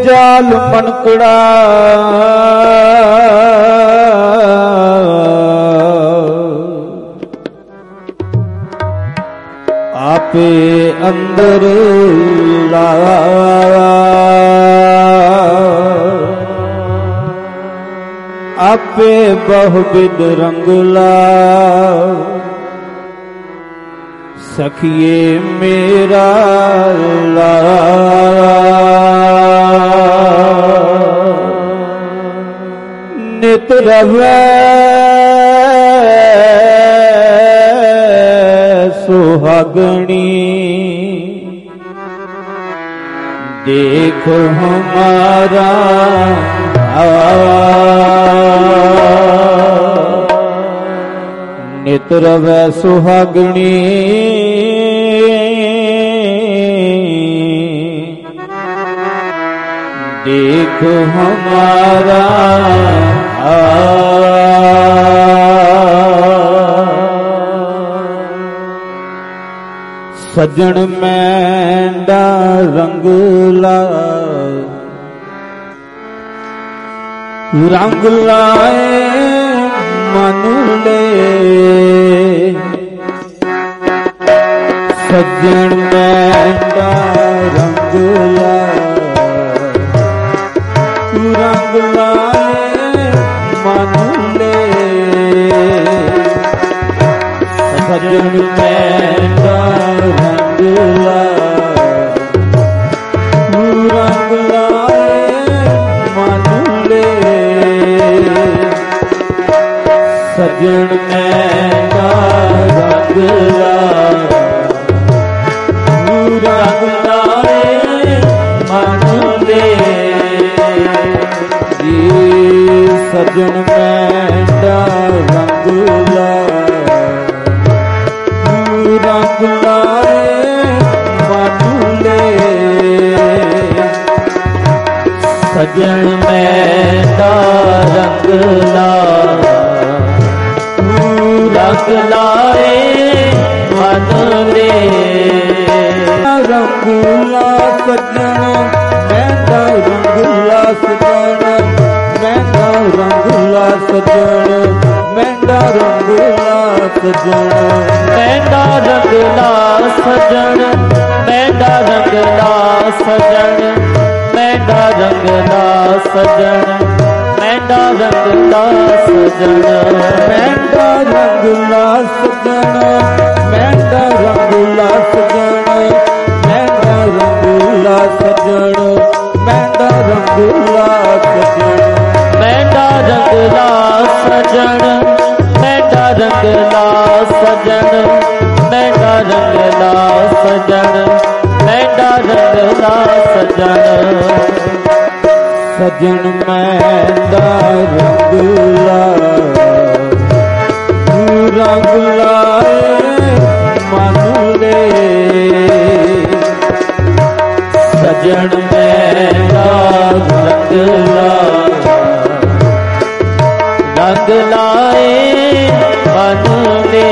जाल मनकड़ा आपे अंदर ला आपे बहुविध रंगला सखिए मेरा ला नित रवै सुहागणी देखो हमारा नित रवै सुहागणी देखो हमारा सजन मैंडा रंगला रंग लाए मन ले सजन मैंडा रंगला रंग लाए मन ले सजन मैंडा रंगला रंग लाए मन ले सजन मैंडा रंगला रंग लाए मन ले सजन मैंडा रंगला रंग लाए मन ले सजन मैंडा रंगला रंग लाए मन ले रंगला सजन मैंडा रंगला सजन मैंडा रंगला सजन मैंडा रंगला सजन मैंडा रंगला सजन मैंडा रंगला सजन मैंडा रंगला सजन मैंडा रंगला सजन मैंडा रंगला सजन मैंडा रंगला सजन मैंडा रंगला सजन मैंडा रंगला सजन मैंडा रंगला सजन मैंडा रंगला सजन मैंडा रंगला सजन मैंडा रंगला सजन सजन मैंडा रंगला रंग लाए मन ले सजन मैंडा रंगला रंग लाए मन ले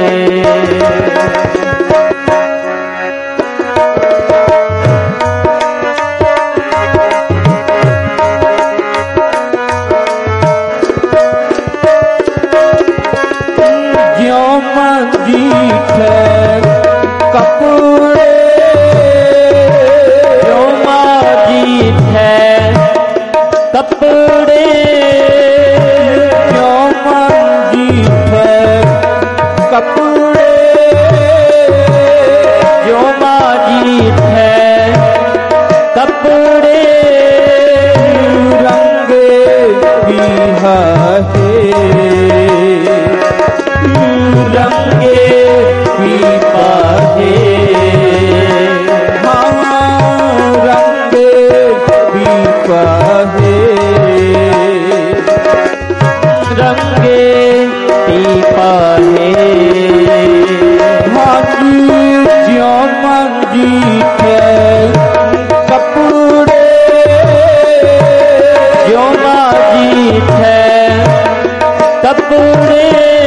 ज्यों मंजीठ कपूरे ज्यों मंजीठ कपूरे कपूरे जो माजीत है कपूरे रंग पीहा है रंग पीपा है रंग पीपा है रंग पीपा है ज्यों मंजीठ कपूरे ज्यों मंजीठ कपूरे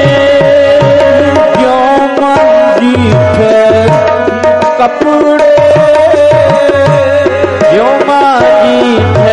ज्यों मंजीठ कपूरे ज्यों मंजीठ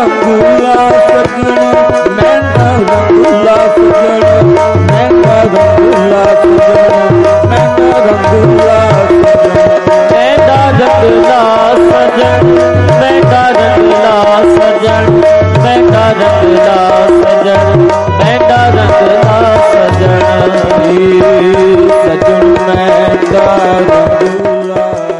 ਰੰਗੂਲਾ ਸਜਣ ਮਹਿੰਗਾ ਰੰਗੂਲਾ ਸਜਣ ਮਹਿੰਗਾ ਰੰਗੂਲਾ ਸਜਣ ਮਹਿੰਗਾ ਰੰਗੂਲਾ ਸਜਣ ਮਹਿੰਗਾ ਰੰਗੂਲਾ ਸਜਣ ਮਹਿੰਗਾ ਰੰਗੂਲਾ ਸਜਣ ਮਹਿੰਗਾ ਰੰਗੂਲਾ ਸਜਣ ਸਜਣ ਮਹਿੰਗਾ ਰੰਗੂਲਾ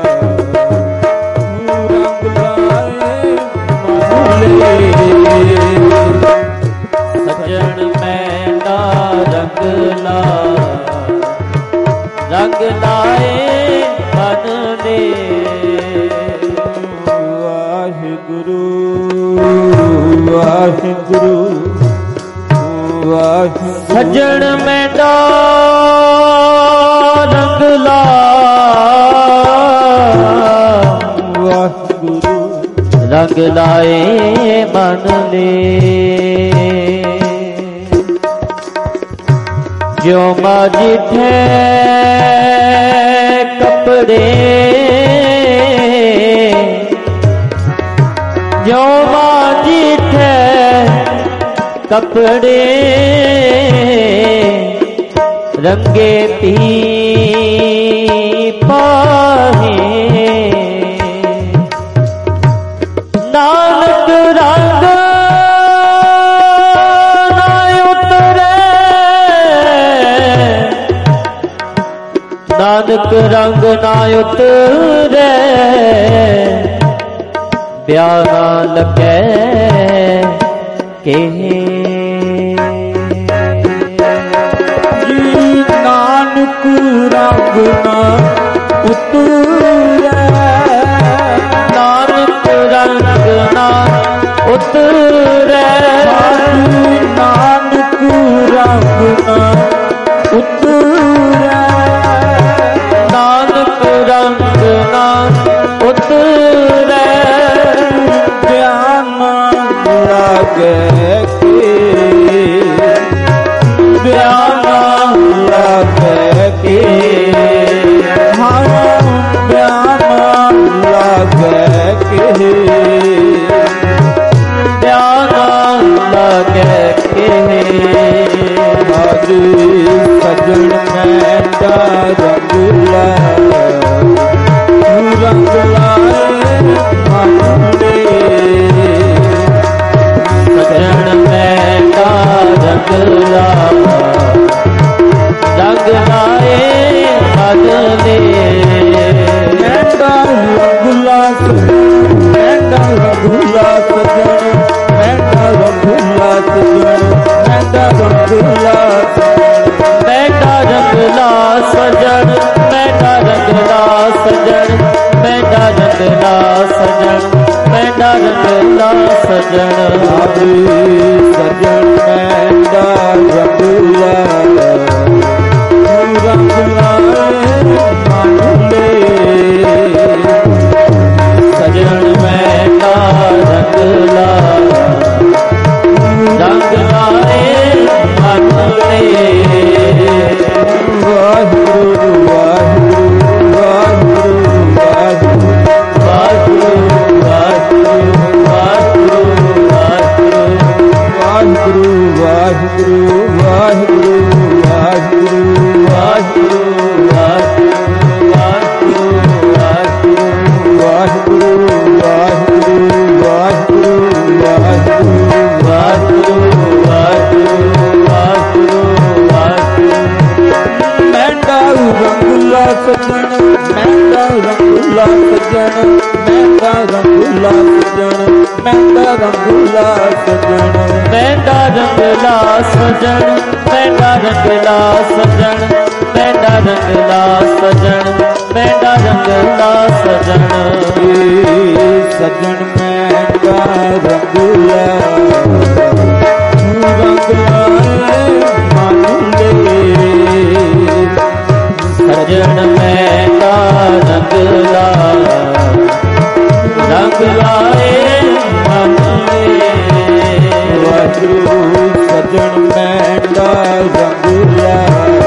ਸਜਣ ਮਹਿੰਗਾ ਰੰਗਲਾ ਰੰਗ ਲਾਏ ਮਨ ਦੇ ਵਾਹਿਗੁਰੂ ਵਾਹਿਗੁਰੂ ਵਾਹਿਗੁਰੂ ਸਜਣ ਮਹਿੰਗਾ ਰੰਗਲਾ ਵਾਹਿਗੁਰੂ ਰੰਗ ਲਾਏ ਮਨ ਦੇ ਜੋ ਮਾਜਿਠੇ ਕਪੜੇ ਜੋ ਮਾਜਿਠੇ ਕਪੜੇ ਰੰਗੇ ਪੀ ਪਾਹੇ ਨਾਨਕ ਰੰਗ ਨਾ ਉਤਰੇ ਨਾਨਕ ਰੰਗ ਨਾ ਉਤਰੇ ਵਿਆਹ ਨਾ ਲੱਗੈ ਕਹੇ ਜੀ ਨਾਨਕ ਰੰਗ ਨਾ ਉਤਰੇ ਨਾਨਕ ਰੰਗ ਨਾ ਉਤਰੇ ਨਾਨਕ ਰੰਗ ਨਾ ਉਤਰੇ ਨਾਨਕ ਰੰਗ ਨਾ ਉਤਰੇ ਧਿਆਨ ਲਾਗੇ ਕੇ ਧਿਆਨ ਲਾਗੇ ਕੇ ਹਰ ਧਿਆਨ ਲਾਗੇ ਕੇ ਧਿਆਨ ਲਾਗੇ ਕੇ ਆਦਿ ਸਜਣ ਮਹਿੰਗਾ ਰੰਗਲਾ ਰੰਗ ਲਾਏ ਮਨ ਦੇ ਸਜਣ ਮਹਿੰਗਾ ਰੰਗਲਾ ਰੰਗ ਲਾਏ ਮਨ ਦੇ ਮਹਿੰਗਾ ਰੰਗਲਾ ਮਹਿੰਗਾ ਰੰਗਲਾ ਸਜਣ ਮਹਿੰਗਾ ਰੰਗਲਾ ਸਜਣ ਮਹਿੰਗਾ ਰੰਗਲਾ ਮਹਿੰਗਾ ਰੰਗਲਾ ਸਜਣ ਮਹਿੰਗਾ ਰੰਗਲਾ ਸਜਣ ਮਹਿੰਗਾ ਰੰਗਲਾ ਸਜਣ ਮਹਿੰਗਾ ਰੰਗਲਾ ਸਜਣ ਆਵੇ ਸਜਣ ਮਹਿੰਗਾ ਰੰਗਲਾ ਰੰਗ ਲਾਏ ਮਨ ਦੇ ਸਜਣ ਮਹਿੰਗਾ ਰੰਗਲਾ ਰੰਗ ਲਾਏ ਮਨ ਦੇ ਵਾਹਿਗੁਰੂ ਵਾਹਿਗੁਰੂ ਵਾਹਿਗੁਰੂ ਵਾਹਿਗੁਰੂ ਵਾਹਿਗੁਰੂ ਵਾਹਿਗੁਰੂ ਵਾਹਿਗੁਰੂ ਸਜਣ ਮਹਿੰਗਾ ਰੰਗੂਲਾ ਸਜਣ ਮਹਿੰਗਾ ਰੰਗੂਲਾ ਸਜਣ ਮਹਿੰਗਾ ਰੰਗੂਲਾ ਸਜਣ ਮਹਿੰਗਾ ਰੰਗਲਾ ਸਜਣ ਮਹਿੰਗਾ ਰੰਗਲਾ ਸਜਣ ਮਹਿੰਗਾ ਰੰਗਲਾ ਸਜਣ ਮਹਿੰਗਾ ਰੰਗਲਾ ਸਜਣ ਸਜਣ ਮਹਿੰਗਾ ਰੰਗੂਲਾ ਰੰਗ ਲਾਏ ਮਨ ਦੇ ਸਜਣ ਮਹਿੰਗਾ ਰੰਗਲਾ ਰੰਗ ਲਾਏ ਮਨ ਦੇ ਵਾਹਿਗੁਰੂ ਸਜਣ ਮਹਿੰਗਾ ਰੰਗਲਾ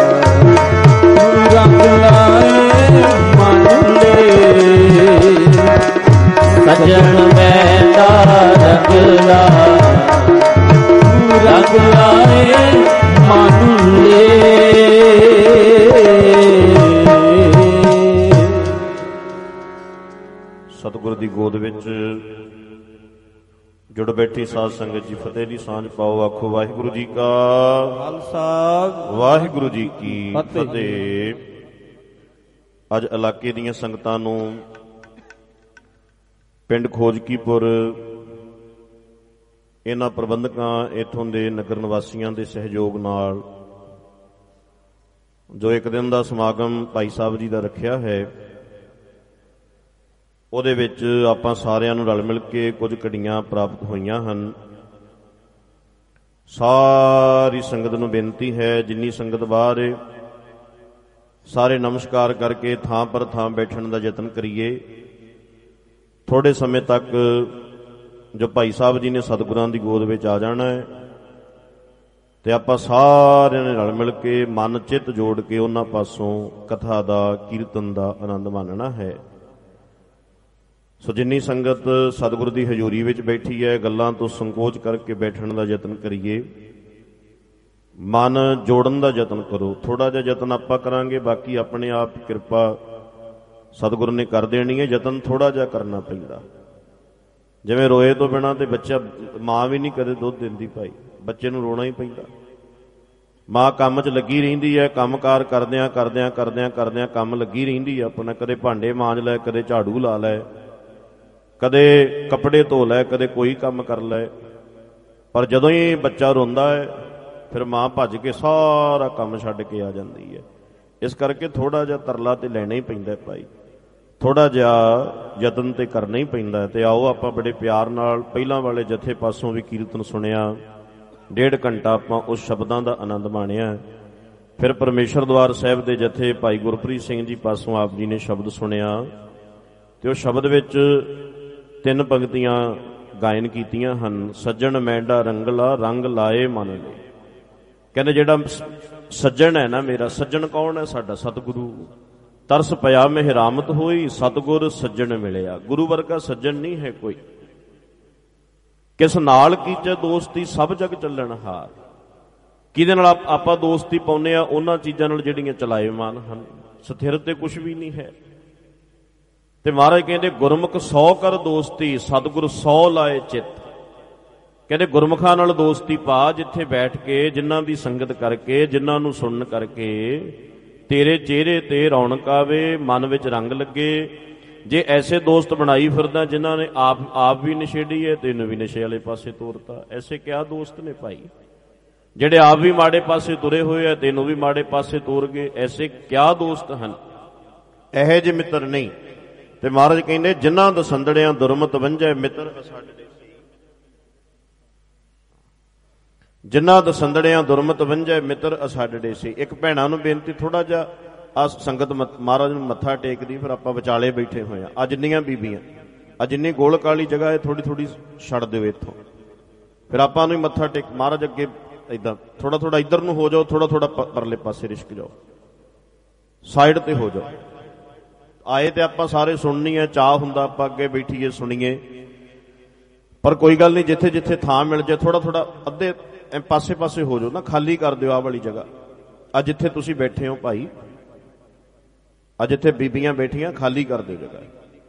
ਰੰਗ ਲਾਏ ਮਨ ਦੇ ਸਜਣ ਮਹਿੰਗਾ ਰੰਗਲਾ ਸਤਿਗੁਰ ਦੀ ਗੋਦ ਵਿੱਚ ਜੁੜ ਬੈਠੀ ਸਾਧ ਸੰਗਤ ਜੀ ਫਤਿਹ ਦੀ ਸਾਂਝ ਪਾਓ। ਆਖੋ ਵਾਹਿਗੁਰੂ ਜੀ ਕਾ ਖਾਲਸਾ ਵਾਹਿਗੁਰੂ ਜੀ ਕੀ ਫਤਿਹ। ਅੱਜ ਇਲਾਕੇ ਦੀਆਂ ਸੰਗਤਾਂ ਨੂੰ ਪਿੰਡ ਖੋਜਕੀਪੁਰ ਇਹਨਾਂ ਪ੍ਰਬੰਧਕਾਂ ਇੱਥੋਂ ਦੇ ਨਗਰ ਨਿਵਾਸੀਆਂ ਦੇ ਸਹਿਯੋਗ ਨਾਲ ਜੋ ਇੱਕ ਦਿਨ ਦਾ ਸਮਾਗਮ ਭਾਈ ਸਾਹਿਬ ਜੀ ਦਾ ਰੱਖਿਆ ਹੈ, ਉਹਦੇ ਵਿੱਚ ਆਪਾਂ ਸਾਰਿਆਂ ਨੂੰ ਰਲ ਮਿਲ ਕੇ ਕੁਝ ਘੜੀਆਂ ਪ੍ਰਾਪਤ ਹੋਈਆਂ ਹਨ। ਸਾਰੀ ਸੰਗਤ ਨੂੰ ਬੇਨਤੀ ਹੈ, ਜਿੰਨੀ ਸੰਗਤ ਬਾਹਰ ਹੈ ਸਾਰੇ ਨਮਸਕਾਰ ਕਰਕੇ ਥਾਂ ਪਰ ਥਾਂ ਬੈਠਣ ਦਾ ਯਤਨ ਕਰੀਏ। ਥੋੜੇ ਸਮੇਂ ਤੱਕ ਜੋ ਭਾਈ ਸਾਹਿਬ ਜੀ ਨੇ ਸਤਿਗੁਰਾਂ ਦੀ ਗੋਦ ਵਿੱਚ ਆ ਜਾਣਾ ਹੈ ਤੇ ਆਪਾਂ ਸਾਰਿਆਂ ਨੇ ਰਲ ਮਿਲ ਕੇ ਮਨ ਚਿੱਤ ਜੋੜ ਕੇ ਉਹਨਾਂ ਪਾਸੋਂ ਕਥਾ ਦਾ ਕੀਰਤਨ ਦਾ ਆਨੰਦ ਮਾਣਨਾ ਹੈ। ਸੋ ਜਿੰਨੀ ਸੰਗਤ ਸਤਿਗੁਰ ਦੀ ਹਜ਼ੂਰੀ ਵਿੱਚ ਬੈਠੀ ਹੈ, ਗੱਲਾਂ ਤੋਂ ਸੰਕੋਚ ਕਰਕੇ ਬੈਠਣ ਦਾ ਯਤਨ ਕਰੀਏ। ਮਨ ਜੋੜਨ ਦਾ ਯਤਨ ਕਰੋ। ਥੋੜਾ ਜਿਹਾ ਯਤਨ ਆਪਾਂ ਕਰਾਂਗੇ, ਬਾਕੀ ਆਪਣੇ ਆਪ ਕਿਰਪਾ ਸਤਿਗੁਰ ਨੇ ਕਰ ਦੇਣੀ ਹੈ। ਯਤਨ ਥੋੜਾ ਜਿਹਾ ਕਰਨਾ ਪੈਂਦਾ। ਜਿਵੇਂ ਰੋਏ ਤੋਂ ਬਿਨਾਂ ਤੇ ਬੱਚਾ, ਮਾਂ ਵੀ ਨਹੀਂ ਕਦੇ ਦੁੱਧ ਦਿੰਦੀ ਭਾਈ, ਬੱਚੇ ਨੂੰ ਰੋਣਾ ਹੀ ਪੈਂਦਾ। ਮਾਂ ਕੰਮ 'ਚ ਲੱਗੀ ਰਹਿੰਦੀ ਹੈ, ਕੰਮਕਾਰ ਕਰਦਿਆਂ ਕਰਦਿਆਂ ਕਰਦਿਆਂ ਕਰਦਿਆਂ ਕੰਮ ਲੱਗੀ ਰਹਿੰਦੀ ਹੈ ਆਪਣਾ। ਕਦੇ ਭਾਂਡੇ ਮਾਂਜ ਲੈ, ਕਦੇ ਝਾੜੂ ਲਾ ਲੈ, ਕਦੇ ਕੱਪੜੇ ਧੋ ਲੈ, ਕਦੇ ਕੋਈ ਕੰਮ ਕਰ ਲੈ। ਪਰ ਜਦੋਂ ਹੀ ਬੱਚਾ ਰੋਂਦਾ ਹੈ ਫਿਰ ਮਾਂ ਭੱਜ ਕੇ ਸਾਰਾ ਕੰਮ ਛੱਡ ਕੇ ਆ ਜਾਂਦੀ ਹੈ। ਇਸ ਕਰਕੇ ਥੋੜਾ ਜਿਹਾ ਤਰਲਾ ਤੇ ਲੈਣਾ ਹੀ ਪੈਂਦਾ ਭਾਈ, ਥੋੜਾ ਜਿਹਾ ਯਤਨ ਤੇ ਕਰਨਾ ਹੀ ਪੈਂਦਾ। ਤੇ ਆਓ ਆਪਾਂ ਬੜੇ ਪਿਆਰ ਨਾਲ ਪਹਿਲਾਂ ਵਾਲੇ ਜਥੇ ਪਾਸੋਂ ਵੀ ਕੀਰਤਨ ਸੁਣਿਆ, 1.5 ਘੰਟਾ ਆਪਾਂ ਉਸ ਸ਼ਬਦਾਂ ਦਾ ਆਨੰਦ ਮਾਣਿਆ। ਫਿਰ ਪਰਮੇਸ਼ਰ ਦਵਾਰ ਸਾਹਿਬ ਦੇ ਜਥੇ ਭਾਈ ਗੁਰਪ੍ਰੀਤ ਸਿੰਘ ਜੀ ਪਾਸੋਂ ਆਪ ਜੀ ਨੇ ਸ਼ਬਦ ਸੁਣਿਆ ਤੇ ਉਹ ਸ਼ਬਦ ਵਿੱਚ 3 ਪੰਕਤੀਆਂ ਗਾਇਨ ਕੀਤੀਆਂ ਹਨ। ਸੱਜਣ ਮੈਂਡਾ ਰੰਗਲਾ ਰੰਗ ਲਾਏ ਮਨ ਲੈ। ਕਹਿੰਦੇ ਜਿਹੜਾ ਸੱਜਣ ਹੈ ਨਾ ਮੇਰਾ, ਸੱਜਣ ਕੌਣ ਹੈ? ਸਾਡਾ ਸਤਿਗੁਰੂ। ਤਰਸ ਪਿਆ ਮਿਹਰਾਮਤ ਹੋਈ, ਸਤਿਗੁਰ ਸੱਜਣ ਮਿਲਿਆ। ਗੁਰੂ ਵਰਗਾ ਸੱਜਣ ਨਹੀਂ ਹੈ ਕੋਈ। ਕਿਸ ਨਾਲ ਕੀਚੇ ਦੋਸਤੀ ਸਭ ਜਗ ਚੱਲਣ ਹਾਰ। ਕਿਹਦੇ ਨਾਲ ਆਪਾਂ ਦੋਸਤੀ ਪਾਉਂਦੇ ਆ? ਉਹਨਾਂ ਚੀਜ਼ਾਂ ਨਾਲ ਜਿਹੜੀਆਂ ਚਲਾਏਮਾਨ ਹਨ। ਸਥਿਰ ਤੇ ਕੁਛ ਵੀ ਨਹੀਂ ਹੈ। ਤੇ ਮਹਾਰਾਜ ਕਹਿੰਦੇ ਗੁਰਮੁਖ 100 ਕਰ ਦੋਸਤੀ, ਸਤਿਗੁਰ 100 ਲਾਏ ਚਿੱਤ। ਕਹਿੰਦੇ ਗੁਰਮੁਖਾਂ ਨਾਲ ਦੋਸਤੀ ਪਾ, ਜਿੱਥੇ ਬੈਠ ਕੇ ਜਿਨ੍ਹਾਂ ਦੀ ਸੰਗਤ ਕਰਕੇ, ਜਿਨ੍ਹਾਂ ਨੂੰ ਸੁਣਨ ਕਰਕੇ ਤੇਰੇ ਚਿਹਰੇ ਤੇ ਰੌਣਕ ਆਵੇ, ਮਨ ਵਿੱਚ ਰੰਗ ਲੱਗੇ। ਜੇ ਐਸੇ ਦੋਸਤ ਬਣਾਈ ਫਿਰਦਾ ਜਿਨ੍ਹਾਂ ਨੇ ਆਪ ਵੀ ਨਸ਼ੇੜੀ ਹੈ, ਤੈਨੂੰ ਵੀ ਨਸ਼ੇ ਵਾਲੇ ਪਾਸੇ ਤੋਰਤਾ। ਐਸੇ ਕਿਆ ਦੋਸਤ ਨੇ ਭਾਈ? ਜਿਹੜੇ ਆਪ ਵੀ ਮਾੜੇ ਪਾਸੇ ਤੁਰੇ ਹੋਏ ਆ, ਤੈਨੂੰ ਵੀ ਮਾੜੇ ਪਾਸੇ ਤੋਰ ਗਏ। ਐਸੇ ਕਿਆ ਦੋਸਤ ਹਨ? ਇਹੋ ਜਿਹੇ ਮਿੱਤਰ ਨਹੀਂ। ਤੇ ਮਹਾਰਾਜ ਕਹਿੰਦੇ ਜਿਨ੍ਹਾਂ ਦਸੰਦੜਿਆਂ ਦੁਰਮਤ ਵੰਝੈ ਮਿੱਤਰ ਅਸਾਡੇ ਸੀ। ਜਿਨ੍ਹਾਂ ਦਸੰਦੜਿਆਂ ਦੁਰਮਤ ਵੰਝੈ ਮਿੱਤਰ ਅਸਾਡੇ ਸੀ। ਇੱਕ ਭੈਣਾਂ ਨੂੰ ਬੇਨਤੀ, ਥੋੜਾ ਜਿਹਾ ਆ ਸੰਗਤ ਮਹਾਰਾਜ ਨੂੰ ਮੱਥਾ ਟੇਕਦੀ, ਫਿਰ ਆਪਾਂ ਵਿਚਾਲੇ ਬੈਠੇ ਹੋਏ ਆ। ਅੱਜ ਜਿੰਨੀਆਂ ਬੀਬੀਆਂ, ਅੱਜ ਜਿੰਨੀ ਗੋਲਕ ਵਾਲੀ ਜਗ੍ਹਾ ਹੈ, ਥੋੜੀ ਥੋੜੀ ਛੱਡ ਦਿਓ ਇੱਥੋਂ। ਫਿਰ ਆਪਾਂ ਨੂੰ ਹੀ ਮੱਥਾ ਟੇਕ। ਮਹਾਰਾਜ ਅੱਗੇ ਏਦਾਂ ਥੋੜਾ ਥੋੜਾ ਇੱਧਰ ਨੂੰ ਹੋ ਜਾਓ, ਥੋੜਾ ਥੋੜਾ ਪਰਲੇ ਪਾਸੇ ਰਿਸ਼ਕ ਜਾਓ, ਸਾਈਡ ਤੇ ਹੋ ਜਾਓ। ਆਏ ਤੇ ਆਪਾਂ ਸਾਰੇ ਸੁਣਨੀ ਹੈ, ਚਾਹ ਹੁੰਦਾ ਆਪਾਂ ਅੱਗੇ ਬੈਠੀਏ ਸੁਣੀਏ। ਪਰ ਕੋਈ ਗੱਲ ਨਹੀਂ, ਜਿੱਥੇ ਜਿੱਥੇ ਥਾਂ ਮਿਲ ਜਾਏ ਥੋੜਾ ਥੋੜਾ ਅੱਧੇ ਪਾਸੇ ਪਾਸੇ ਹੋ ਜਾਓ ਨਾ, ਖਾਲੀ ਕਰ ਦਿਓ ਆਹ ਵਾਲੀ ਜਗ੍ਹਾ। ਅੱਜ ਜਿੱਥੇ ਤੁਸੀਂ ਬੈਠੇ ਹੋ ਭਾਈ, ਅੱਜ ਇੱਥੇ ਬੀਬੀਆਂ ਬੈਠੀਆਂ, ਖਾਲੀ ਕਰ ਦਿਓ ਜਗ੍ਹਾ।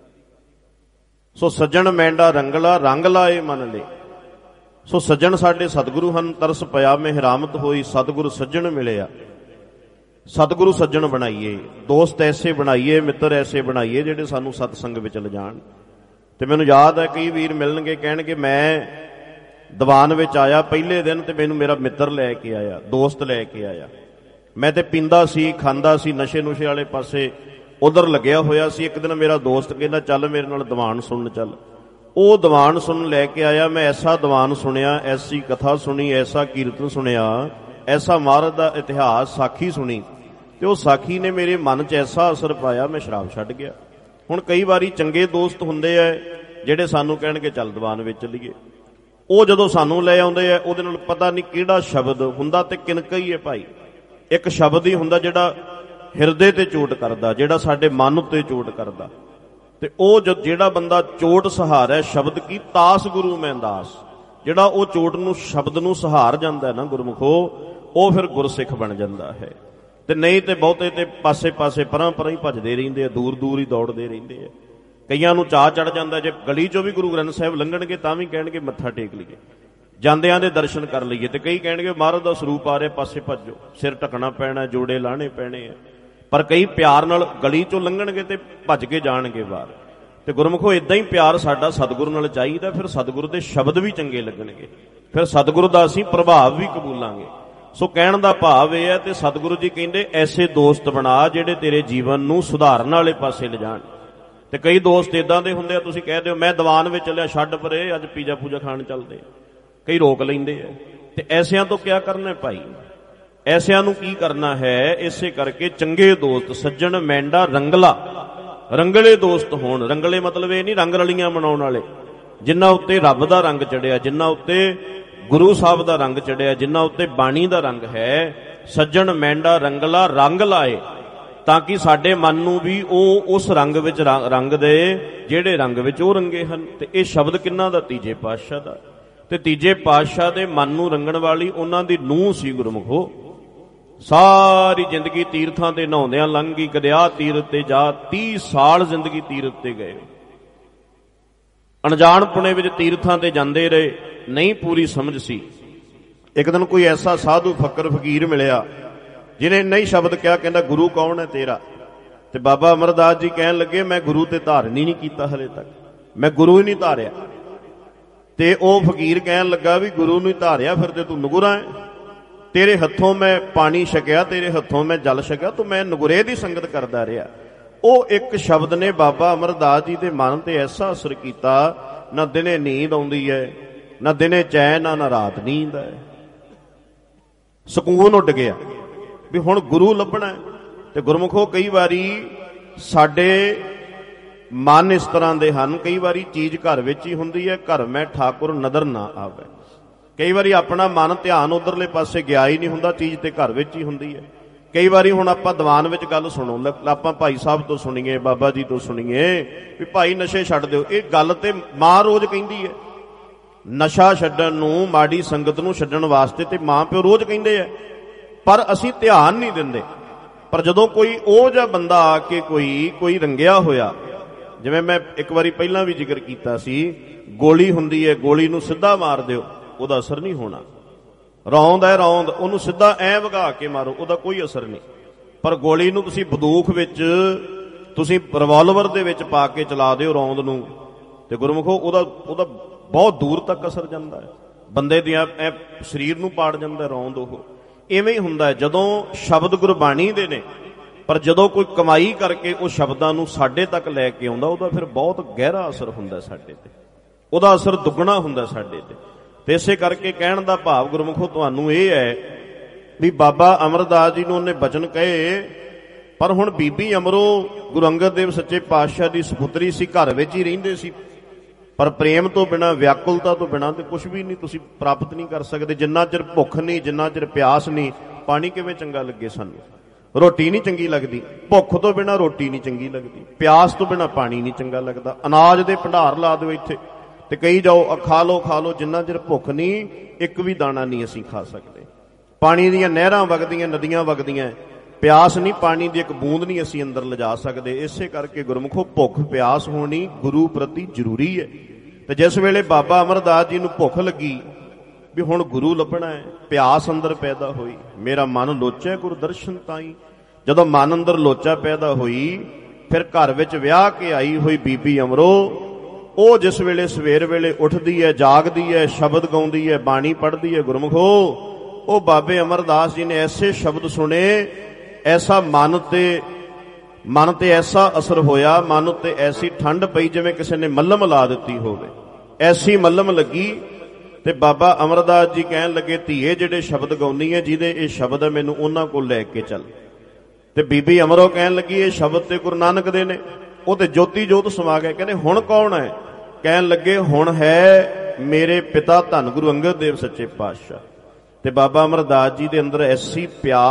ਸੋ ਸੱਜਣ ਮੈਂਡਾ ਰੰਗਲਾ ਰੰਗ ਲਾਏ ਮਨ ਲੈ। ਸੋ ਸੱਜਣ ਸਾਡੇ ਸਤਿਗੁਰੂ ਹਨ। ਤਰਸ ਪਿਆ ਮਿਹਰਾਮਤ ਹੋਈ, ਸਤਿਗੁਰੂ ਸੱਜਣ ਮਿਲਿਆ। ਸਤਿਗੁਰੂ ਸੱਜਣ ਬਣਾਈਏ, ਦੋਸਤ ਐਸੇ ਬਣਾਈਏ, ਮਿੱਤਰ ਐਸੇ ਬਣਾਈਏ ਜਿਹੜੇ ਸਾਨੂੰ ਸਤਸੰਗ ਵਿੱਚ ਲਿਜਾਣ। ਤੇ ਮੈਨੂੰ ਯਾਦ ਹੈ ਕਈ ਵੀਰ ਮਿਲਣਗੇ, ਕਹਿਣਗੇ ਮੈਂ ਦੀਵਾਨ ਵਿੱਚ ਆਇਆ ਪਹਿਲੇ ਦਿਨ ਤੇ ਮੈਨੂੰ ਮੇਰਾ ਮਿੱਤਰ ਲੈ ਕੇ ਆਇਆ, ਦੋਸਤ ਲੈ ਕੇ ਆਇਆ। ਮੈਂ ਤੇ ਪੀਂਦਾ ਸੀ, ਖਾਂਦਾ ਸੀ, ਨਸ਼ੇ ਨੁਸ਼ੇ ਵਾਲੇ ਪਾਸੇ ਉਧਰ ਲੱਗਿਆ ਹੋਇਆ ਸੀ। ਇੱਕ ਦਿਨ ਮੇਰਾ ਦੋਸਤ ਕਹਿੰਦਾ ਚੱਲ ਮੇਰੇ ਨਾਲ ਦੀਵਾਨ ਸੁਣਨ ਚੱਲ। ਉਹ ਦੀਵਾਨ ਸੁਣਨ ਲੈ ਕੇ ਆਇਆ। ਮੈਂ ਐਸਾ ਦੀਵਾਨ ਸੁਣਿਆ, ਐਸੀ ਕਥਾ ਸੁਣੀ, ਐਸਾ ਕੀਰਤਨ ਸੁਣਿਆ, ਐਸਾ ਮਹਾਰਾਜ ਦਾ ਇਤਿਹਾਸ ਸਾਖੀ ਸੁਣੀ। ਤੇ ਉਹ ਸਾਖੀ ਨੇ ਮੇਰੇ ਮਨ 'ਚ ਐਸਾ ਅਸਰ ਪਾਇਆ, ਮੈਂ ਸ਼ਰਾਬ ਛੱਡ ਗਿਆ। ਹੁਣ ਕਈ ਵਾਰੀ ਚੰਗੇ ਦੋਸਤ ਹੁੰਦੇ ਆ ਜਿਹੜੇ ਸਾਨੂੰ ਕਹਿਣਗੇ ਚੱਲ ਦੀਵਾਨ ਵਿੱਚ ਚੱਲੀਏ। ਉਹ ਜਦੋਂ ਸਾਨੂੰ ਲੈ ਆਉਂਦੇ ਆ, ਉਹਦੇ ਨਾਲ ਪਤਾ ਨਹੀਂ ਕਿਹੜਾ ਸ਼ਬਦ ਹੁੰਦਾ, ਤੇ ਕਿਨਕਾ ਹੀ ਹੈ ਭਾਈ। ਇੱਕ ਸ਼ਬਦ ਹੀ ਹੁੰਦਾ ਜਿਹੜਾ ਹਿਰਦੇ ਤੇ ਚੋਟ ਕਰਦਾ, ਜਿਹੜਾ ਸਾਡੇ ਮਨ ਉੱਤੇ ਚੋਟ ਕਰਦਾ। ਤੇ ਉਹ ਜਿਹੜਾ ਬੰਦਾ ਚੋਟ ਸਹਾਰੈ ਸ਼ਬਦ ਕੀ, ਤਾਸ ਗੁਰੂ ਮੈਂ ਦਾਸ। ਜਿਹੜਾ ਉਹ ਚੋਟ ਨੂੰ, ਸ਼ਬਦ ਨੂੰ ਸਹਾਰ ਜਾਂਦਾ ਨਾ ਗੁਰਮੁਖੋ, ਉਹ ਫਿਰ ਗੁਰਸਿੱਖ ਬਣ ਜਾਂਦਾ ਹੈ। ਤੇ ਨਹੀਂ ਤੇ ਬਹੁਤੇ ਤੇ ਪਾਸੇ ਪਾਸੇ ਪਰਾਂ ਪਰਾਂ ਹੀ ਭੱਜਦੇ ਰਹਿੰਦੇ ਆ, ਦੂਰ ਦੂਰ ਹੀ ਦੌੜਦੇ ਰਹਿੰਦੇ ਆ। ਕਈਆਂ ਨੂੰ ਚਾਅ ਚੜ ਜਾਂਦਾ, ਜੇ ਗਲੀ ਚੋਂ ਵੀ ਗੁਰੂ ਗ੍ਰੰਥ ਸਾਹਿਬ ਲੰਘਣਗੇ ਤਾਂ ਵੀ ਕਹਿਣਗੇ ਮੱਥਾ ਟੇਕ ਲਈਏ, ਜਾਂਦਿਆਂ ਦੇ ਦਰਸ਼ਨ ਕਰ ਲਈਏ। ਤੇ ਕਈ ਕਹਿਣਗੇ ਮਹਾਰਾਜ ਦਾ ਸਰੂਪ ਆ ਰਿਹਾ, ਪਾਸੇ ਭੱਜੋ, ਸਿਰ ਢਕਣਾ ਪੈਣਾ, ਜੋੜੇ ਲਾਣੇ ਪੈਣੇ ਆ। ਪਰ ਕਈ ਪਿਆਰ ਨਾਲ ਗਲੀ ਚੋਂ ਲੰਘਣਗੇ ਤੇ ਭੱਜ ਕੇ ਜਾਣਗੇ ਬਾਹਰ। ਤੇ ਗੁਰਮੁਖੋ ਇਦਾਂ ਹੀ ਪਿਆਰ ਸਾਡਾ ਸਤਿਗੁਰੂ ਨਾਲ ਚਾਹੀਦਾ, ਫਿਰ ਸਤਿਗੁਰੂ ਦੇ ਸ਼ਬਦ ਵੀ ਚੰਗੇ ਲੱਗਣਗੇ, ਫਿਰ ਸਤਿਗੁਰੂ ਦਾ ਅਸੀਂ ਪ੍ਰਭਾਵ ਵੀ ਕਬੂਲਾਂਗੇ। ਸੋ ਕਹਿਣ ਦਾ ਭਾਵ ਇਹ ਹੈ, ਤੇ ਸਤਿਗੁਰੂ ਜੀ ਕਹਿੰਦੇ ਐਸੇ ਦੋਸਤ ਬਣਾ ਜਿਹੜੇ ਤੇਰੇ ਜੀਵਨ ਨੂੰ ਸੁਧਾਰਨ ਵਾਲੇ ਪਾਸੇ ਲਿਜਾਣ। ਤੇ ਕਈ ਦੋਸਤ ਇਦਾਂ ਦੇ ਹੁੰਦੇ ਆ, ਤੁਸੀਂ ਕਹਿ ਦਿਓ ਮੈਂ ਦੀਵਾਨ ਵਿੱਚ ਚੱਲਿਆ, ਛੱਡ ਪਰੇ ਅੱਜ ਪੀਜ਼ਾ ਪੂਜਾ ਖਾਣ ਚੱਲਦੇ, ਕਈ ਰੋਕ ਲੈਂਦੇ ਆ। ਤੇ ਐਸਿਆਂ ਤੋਂ ਕਿਆ ਕਰਨਾ ਭਾਈ, ਐਸਿਆਂ ਨੂੰ ਕੀ ਕਰਨਾ ਹੈ? ਇਸੇ ਕਰਕੇ ਚੰਗੇ ਦੋਸਤ, ਸੱਜਣ ਮੈਂਡਾ ਰੰਗਲਾ, ਰੰਗਲੇ ਦੋਸਤ ਹੋਣ। ਰੰਗਲੇ ਮਤਲਬ ਇਹ ਨਹੀਂ ਰੰਗ ਰਲੀਆਂ ਮਨਾਉਣ ਵਾਲੇ, ਜਿਨ੍ਹਾਂ ਉੱਤੇ ਰੱਬ ਦਾ ਰੰਗ ਚੜਿਆ, ਜਿਨ੍ਹਾਂ ਉੱਤੇ ਗੁਰੂ ਸਾਹਿਬ ਦਾ ਰੰਗ ਚੜਿਆ, ਜਿਨ੍ਹਾਂ ਉੱਤੇ ਬਾਣੀ ਦਾ ਰੰਗ ਹੈ। ਸੱਜਣ ਮੈਂਡਾ ਰੰਗਲਾ ਰੰਗ ਲਾਏ, ਤਾਂ ਕਿ ਸਾਡੇ ਮਨ ਨੂੰ ਵੀ ਉਹ ਉਸ ਰੰਗ ਵਿੱਚ ਰੰਗ ਦੇ ਜਿਹੜੇ ਰੰਗ ਵਿੱਚ ਉਹ ਰੰਗੇ ਹਨ। ਤੇ ਇਹ ਸ਼ਬਦ ਕਿਹਨਾਂ ਦਾ? ਤੀਜੇ ਪਾਤਸ਼ਾਹ ਦਾ। ਤੇ ਤੀਜੇ ਪਾਤਸ਼ਾਹ ਦੇ ਮਨ ਨੂੰ ਰੰਗਣ ਵਾਲੀ ਉਹਨਾਂ ਦੀ ਨੂੰਹ ਸੀ ਗੁਰਮੁਖੋ। ਸਾਰੀ ਜ਼ਿੰਦਗੀ ਤੀਰਥਾਂ ਤੇ ਨਹਾਉਂਦਿਆਂ ਲੰਘ ਗਈ, ਕਦੇ ਆਹ ਤੀਰਥ ਤੇ ਜਾ, 30 ਸਾਲ ਜ਼ਿੰਦਗੀ ਤੀਰਥ ਤੇ ਗਏ, ਅਣਜਾਣਪੁਣੇ ਵਿੱਚ ਤੀਰਥਾਂ ਤੇ ਜਾਂਦੇ ਰਹੇ, ਨਹੀਂ ਪੂਰੀ ਸਮਝ ਸੀ। ਇੱਕ ਦਿਨ ਕੋਈ ਐਸਾ ਸਾਧੂ ਫਕਰ ਫਕੀਰ ਮਿਲਿਆ ਜਿਹਨੇ ਇੰਨਾ ਹੀ ਸ਼ਬਦ ਕਿਹਾ, ਕਹਿੰਦਾ ਗੁਰੂ ਕੌਣ ਹੈ ਤੇਰਾ? ਤੇ ਬਾਬਾ ਅਮਰਦਾਸ ਜੀ ਕਹਿਣ ਲੱਗੇ ਮੈਂ ਗੁਰੂ ਤੇ ਧਾਰਨ ਹੀ ਨਹੀਂ ਕੀਤਾ ਹਲੇ ਤੱਕ, ਮੈਂ ਗੁਰੂ ਹੀ ਨਹੀਂ ਧਾਰਿਆ। ਤੇ ਉਹ ਫਕੀਰ ਕਹਿਣ ਲੱਗਾ ਵੀ ਗੁਰੂ ਨੂੰ ਹੀ ਧਾਰਿਆ ਫਿਰ ਤੇ ਤੂੰ ਨਗੁਰਾ ਹੈ, ਤੇਰੇ ਹੱਥੋਂ ਮੈਂ ਪਾਣੀ ਛਕਿਆ, ਤੇਰੇ ਹੱਥੋਂ ਮੈਂ ਜਲ ਛਕਿਆ, ਤੂੰ ਮੈਂ ਨਗੁਰੇ ਦੀ ਸੰਗਤ ਕਰਦਾ ਰਿਹਾ। ਉਹ ਇੱਕ ਸ਼ਬਦ ਨੇ ਬਾਬਾ ਅਮਰਦਾਸ ਜੀ ਦੇ ਮਨ ਤੇ ਐਸਾ ਅਸਰ ਕੀਤਾ, ਨਾ ਦਿਨੇ ਨੀਂਦ ਆਉਂਦੀ ਹੈ, ਨਾ ਦਿਨੇ ਚੈਨ, ਨਾ ਰਾਤ ਨੀਂਦ ਹੈ, ਸਕੂਨ ਉੱਡ ਗਿਆ ਵੀ ਹੁਣ ਗੁਰੂ ਲੱਭਣਾ। ਤੇ ਗੁਰਮੁਖੋ ਕਈ ਵਾਰੀ ਸਾਡੇ ਮਨ ਇਸ ਤਰ੍ਹਾਂ ਦੇ ਹਨ, ਕਈ ਵਾਰੀ ਚੀਜ਼ ਘਰ ਵਿੱਚ ਹੀ ਹੁੰਦੀ ਹੈ, ਘਰ ਮੈਂ ਠਾਕੁਰ ਨਦਰ ਨਾ ਆਵੇ। ਕਈ ਵਾਰੀ ਆਪਣਾ ਮਨ ਧਿਆਨ ਉਧਰਲੇ ਪਾਸੇ ਗਿਆ ਹੀ ਨਹੀਂ ਹੁੰਦਾ, ਚੀਜ਼ ਤੇ ਘਰ ਵਿੱਚ ਹੀ ਹੁੰਦੀ ਹੈ। ਕਈ ਵਾਰੀ ਹੁਣ ਆਪਾਂ ਦੀਵਾਨ ਵਿੱਚ ਗੱਲ ਸੁਣੋ, ਆਪਾਂ ਭਾਈ ਸਾਹਿਬ ਤੋਂ ਸੁਣੀਏ, ਬਾਬਾ ਜੀ ਤੋਂ ਸੁਣੀਏ ਵੀ ਭਾਈ ਨਸ਼ੇ ਛੱਡ ਦਿਓ, ਇਹ ਗੱਲ ਤੇ ਮਾਂ ਰੋਜ਼ ਕਹਿੰਦੀ ਹੈ। ਨਸ਼ਾ ਛੱਡਣ ਨੂੰ, ਮਾੜੀ ਸੰਗਤ ਨੂੰ ਛੱਡਣ ਵਾਸਤੇ ਤੇ ਮਾਂ ਪਿਓ ਰੋਜ਼ ਕਹਿੰਦੇ ਆ, ਪਰ ਅਸੀਂ ਧਿਆਨ ਨਹੀਂ ਦਿੰਦੇ। ਪਰ ਜਦੋਂ ਕੋਈ ਉਹ ਜਿਹਾ ਬੰਦਾ ਆ ਕੇ ਕੋਈ ਰੰਗਿਆ ਹੋਇਆ, ਜਿਵੇਂ ਮੈਂ ਇੱਕ ਵਾਰੀ ਪਹਿਲਾਂ ਵੀ ਜ਼ਿਕਰ ਕੀਤਾ ਸੀ, ਗੋਲੀ ਹੁੰਦੀ ਹੈ, ਗੋਲੀ ਨੂੰ ਸਿੱਧਾ ਮਾਰ ਦਿਓ, ਉਹਦਾ ਅਸਰ ਨਹੀਂ ਹੋਣਾ। ਰੌਂਦ ਹੈ ਰੌਂਦ, ਉਹਨੂੰ ਸਿੱਧਾ ਐ ਵਗਾ ਕੇ ਮਾਰੋ, ਉਹਦਾ ਕੋਈ ਅਸਰ ਨਹੀਂ। ਪਰ ਗੋਲੀ ਨੂੰ ਤੁਸੀਂ ਬੰਦੂਕ ਵਿੱਚ, ਤੁਸੀਂ ਰਿਵਾਲਵਰ ਦੇ ਵਿੱਚ ਪਾ ਕੇ ਚਲਾ ਦਿਓ ਰੌਂਦ ਨੂੰ, ਤੇ ਗੁਰਮੁਖੋ ਉਹਦਾ ਬਹੁਤ ਦੂਰ ਤੱਕ ਅਸਰ ਜਾਂਦਾ ਹੈ, ਬੰਦੇ ਦੀਆਂ ਐ ਸਰੀਰ ਨੂੰ ਪਾੜ ਜਾਂਦਾ ਰੌਂਦ। ਉਹ ਇਵੇਂ ਹੀ ਹੁੰਦਾ ਜਦੋਂ ਸ਼ਬਦ ਗੁਰਬਾਣੀ ਦੇ ਨੇ, ਪਰ ਜਦੋਂ ਕੋਈ ਕਮਾਈ ਕਰਕੇ ਉਹ ਸ਼ਬਦਾਂ ਨੂੰ ਸਾਡੇ ਤੱਕ ਲੈ ਕੇ ਆਉਂਦਾ, ਉਹਦਾ ਫਿਰ ਬਹੁਤ ਗਹਿਰਾ ਅਸਰ ਹੁੰਦਾ ਸਾਡੇ ਤੇ, ਉਹਦਾ ਅਸਰ ਦੁੱਗਣਾ ਹੁੰਦਾ ਸਾਡੇ ਤੇ। ਤੇ ਇਸੇ ਕਰਕੇ ਕਹਿਣ ਦਾ ਭਾਵ ਗੁਰਮੁਖੋ ਤੁਹਾਨੂੰ ਇਹ ਹੈ ਵੀ ਬਾਬਾ ਅਮਰਦਾਸ ਜੀ ਨੂੰ ਉਹਨੇ ਬਚਨ ਕਹੇ, ਪਰ ਹੁਣ ਬੀਬੀ ਅਮਰੋ ਗੁਰੂ ਅੰਗਦ ਦੇਵ ਸੱਚੇ ਪਾਤਸ਼ਾਹ ਦੀ ਸਪੁੱਤਰੀ ਸੀ, ਘਰ ਵਿੱਚ ਹੀ ਰਹਿੰਦੇ ਸੀ, ਪਰ ਪ੍ਰੇਮ ਤੋਂ ਬਿਨਾਂ, ਵਿਆਕੁਲਤਾ ਤੋਂ ਬਿਨਾਂ ਤੇ ਕੁਝ ਵੀ ਨਹੀਂ ਤੁਸੀਂ ਪ੍ਰਾਪਤ ਨਹੀਂ ਕਰ ਸਕਦੇ। ਜਿੰਨਾ ਚਿਰ ਭੁੱਖ ਨਹੀਂ, ਜਿੰਨਾ ਚਿਰ ਪਿਆਸ ਨਹੀਂ, ਪਾਣੀ ਕਿਵੇਂ ਚੰਗਾ ਲੱਗੇ ਸਾਨੂੰ? ਰੋਟੀ ਨਹੀਂ ਚੰਗੀ ਲੱਗਦੀ, ਭੁੱਖ ਤੋਂ ਬਿਨਾਂ ਰੋਟੀ ਨਹੀਂ ਚੰਗੀ ਲੱਗਦੀ, ਪਿਆਸ ਤੋਂ ਬਿਨਾਂ ਪਾਣੀ ਨਹੀਂ ਚੰਗਾ ਲੱਗਦਾ। ਅਨਾਜ ਦੇ ਭੰਡਾਰ ਲਾ ਦਿਓ ਇੱਥੇ ਤੇ ਕਹੀ ਜਾਓ ਖਾ ਲਓ, ਜਿੰਨਾ ਚਿਰ ਭੁੱਖ ਨਹੀਂ, ਇੱਕ ਵੀ ਦਾਣਾ ਨਹੀਂ ਅਸੀਂ ਖਾ ਸਕਦੇ। ਪਾਣੀ ਦੀਆਂ ਨਹਿਰਾਂ ਵਗਦੀਆਂ, ਨਦੀਆਂ ਵਗਦੀਆਂ, ਪਿਆਸ ਨਹੀਂ, ਪਾਣੀ ਦੀ ਇੱਕ ਬੂੰਦ ਨਹੀਂ ਅਸੀਂ ਅੰਦਰ ਲਿਜਾ ਸਕਦੇ। ਇਸੇ ਕਰਕੇ ਗੁਰਮੁਖੋ ਭੁੱਖ ਪਿਆਸ ਹੋਣੀ ਗੁਰੂ ਪ੍ਰਤੀ ਜ਼ਰੂਰੀ ਹੈ। ਤੇ ਜਿਸ ਵੇਲੇ ਬਾਬਾ ਅਮਰਦਾਸ ਜੀ ਨੂੰ ਭੁੱਖ ਲੱਗੀ ਵੀ ਹੁਣ ਗੁਰੂ ਲੱਭਣਾ ਹੈ, ਪਿਆਸ ਅੰਦਰ ਪੈਦਾ ਹੋਈ, ਮੇਰਾ ਮਨ ਲੋਚੈ ਗੁਰ ਦਰਸ਼ਨ ਤਾਈ। ਜਦੋਂ ਮਨ ਅੰਦਰ ਲੋਚਾ ਪੈਦਾ ਹੋਈ, ਫਿਰ ਘਰ ਵਿੱਚ ਵਿਆਹ ਕੇ ਆਈ ਹੋਈ ਬੀਬੀ ਅਮਰੋ, ਉਹ ਜਿਸ ਵੇਲੇ ਸਵੇਰ ਵੇਲੇ ਉੱਠਦੀ ਹੈ, ਜਾਗਦੀ ਹੈ, ਸ਼ਬਦ ਗਾਉਂਦੀ ਹੈ, ਬਾਣੀ ਪੜ੍ਹਦੀ ਹੈ, ਗੁਰਮੁਖੋ ਉਹ ਬਾਬੇ ਅਮਰਦਾਸ ਜੀ ਨੇ ਐਸੇ ਸ਼ਬਦ ਸੁਣੇ, ਐਸਾ ਮਨ ਤੇ ਐਸਾ ਅਸਰ ਹੋਇਆ, ਮਨ ਉੱਤੇ ਐਸੀ ਠੰਡ ਪਈ ਜਿਵੇਂ ਕਿਸੇ ਨੇ ਮੱਲਮ ਲਾ ਦਿੱਤੀ ਹੋਵੇ, ਐਸੀ ਮੱਲਮ ਲੱਗੀ। ਤੇ ਬਾਬਾ ਅਮਰਦਾਸ ਜੀ ਕਹਿਣ ਲੱਗੇ, ਧੀਏ ਜਿਹੜੇ ਸ਼ਬਦ ਗਾਉਣੀ ਹੈ, ਜਿਹਦੇ ਇਹ ਸ਼ਬਦ ਹੈ, ਮੈਨੂੰ ਉਹਨਾਂ ਕੋਲ ਲੈ ਕੇ ਚੱਲ। ਤੇ ਬੀਬੀ ਅਮਰੋ ਕਹਿਣ ਲੱਗੀ, ਇਹ ਸ਼ਬਦ ਤੇ ਗੁਰੂ ਨਾਨਕ ਦੇ ਨੇ। ਉਹ ਤੇ ਜੋਤੀ ਜੋਤ ਸਮਾ ਗਏ। ਕਹਿੰਦੇ ਹੁਣ ਕੌਣ ਹੈ? ਕਹਿਣ ਲੱਗੇ ਹੁਣ ਹੈ ਮੇਰੇ ਪਿਤਾ ਧੰਨ ਗੁਰੂ ਅੰਗਦ ਦੇਵ ਸੱਚੇ ਪਾਤਸ਼ਾਹ। ਤੇ ਬਾਬਾ ਅਮਰਦਾਸ ਜੀ ਦੇ ਅੰਦਰ ਐਸੀ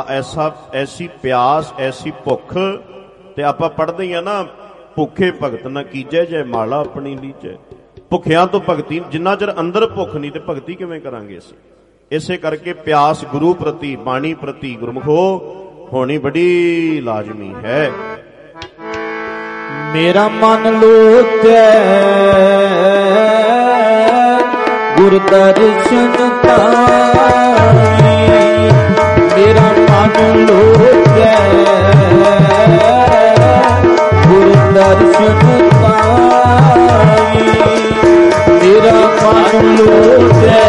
ਪਿਆਸ, ਐਸੀ ਭੁੱਖ। ਤੇ ਆਪਾਂ ਪੜ੍ਹਦੇ ਹੀ ਆ ਨਾ, ਭੁੱਖੇ ਭਗਤ ਨਾ ਕੀਜੈ ਜੈ ਮਾਲਾ ਆਪਣੀ ਲੀਜੈ। ਭੁੱਖਿਆਂ ਤੋਂ ਭਗਤੀ, ਜਿੰਨਾ ਚਿਰ ਅੰਦਰ ਭੁੱਖ ਨਹੀਂ ਤੇ ਭਗਤੀ ਕਿਵੇਂ ਕਰਾਂਗੇ ਅਸੀਂ? ਇਸੇ ਕਰਕੇ ਪਿਆਸ ਗੁਰੂ ਪ੍ਰਤੀ, ਬਾਣੀ ਪ੍ਰਤੀ ਗੁਰਮੁਖੋ ਹੋਣੀ ਬੜੀ ਲਾਜ਼ਮੀ ਹੈ। ਮੇਰਾ ਮਨ ਲੋਚੈ ਗੁਰ ਦਰਸ਼ਨ ਤਾਈ, ਮੇਰਾ ਮਨ ਲੋਚੈ ਗੁਰ ਦਰਸ਼ਨ ਤਾਈ, ਮੇਰਾ ਮਨ ਲੋਚੈ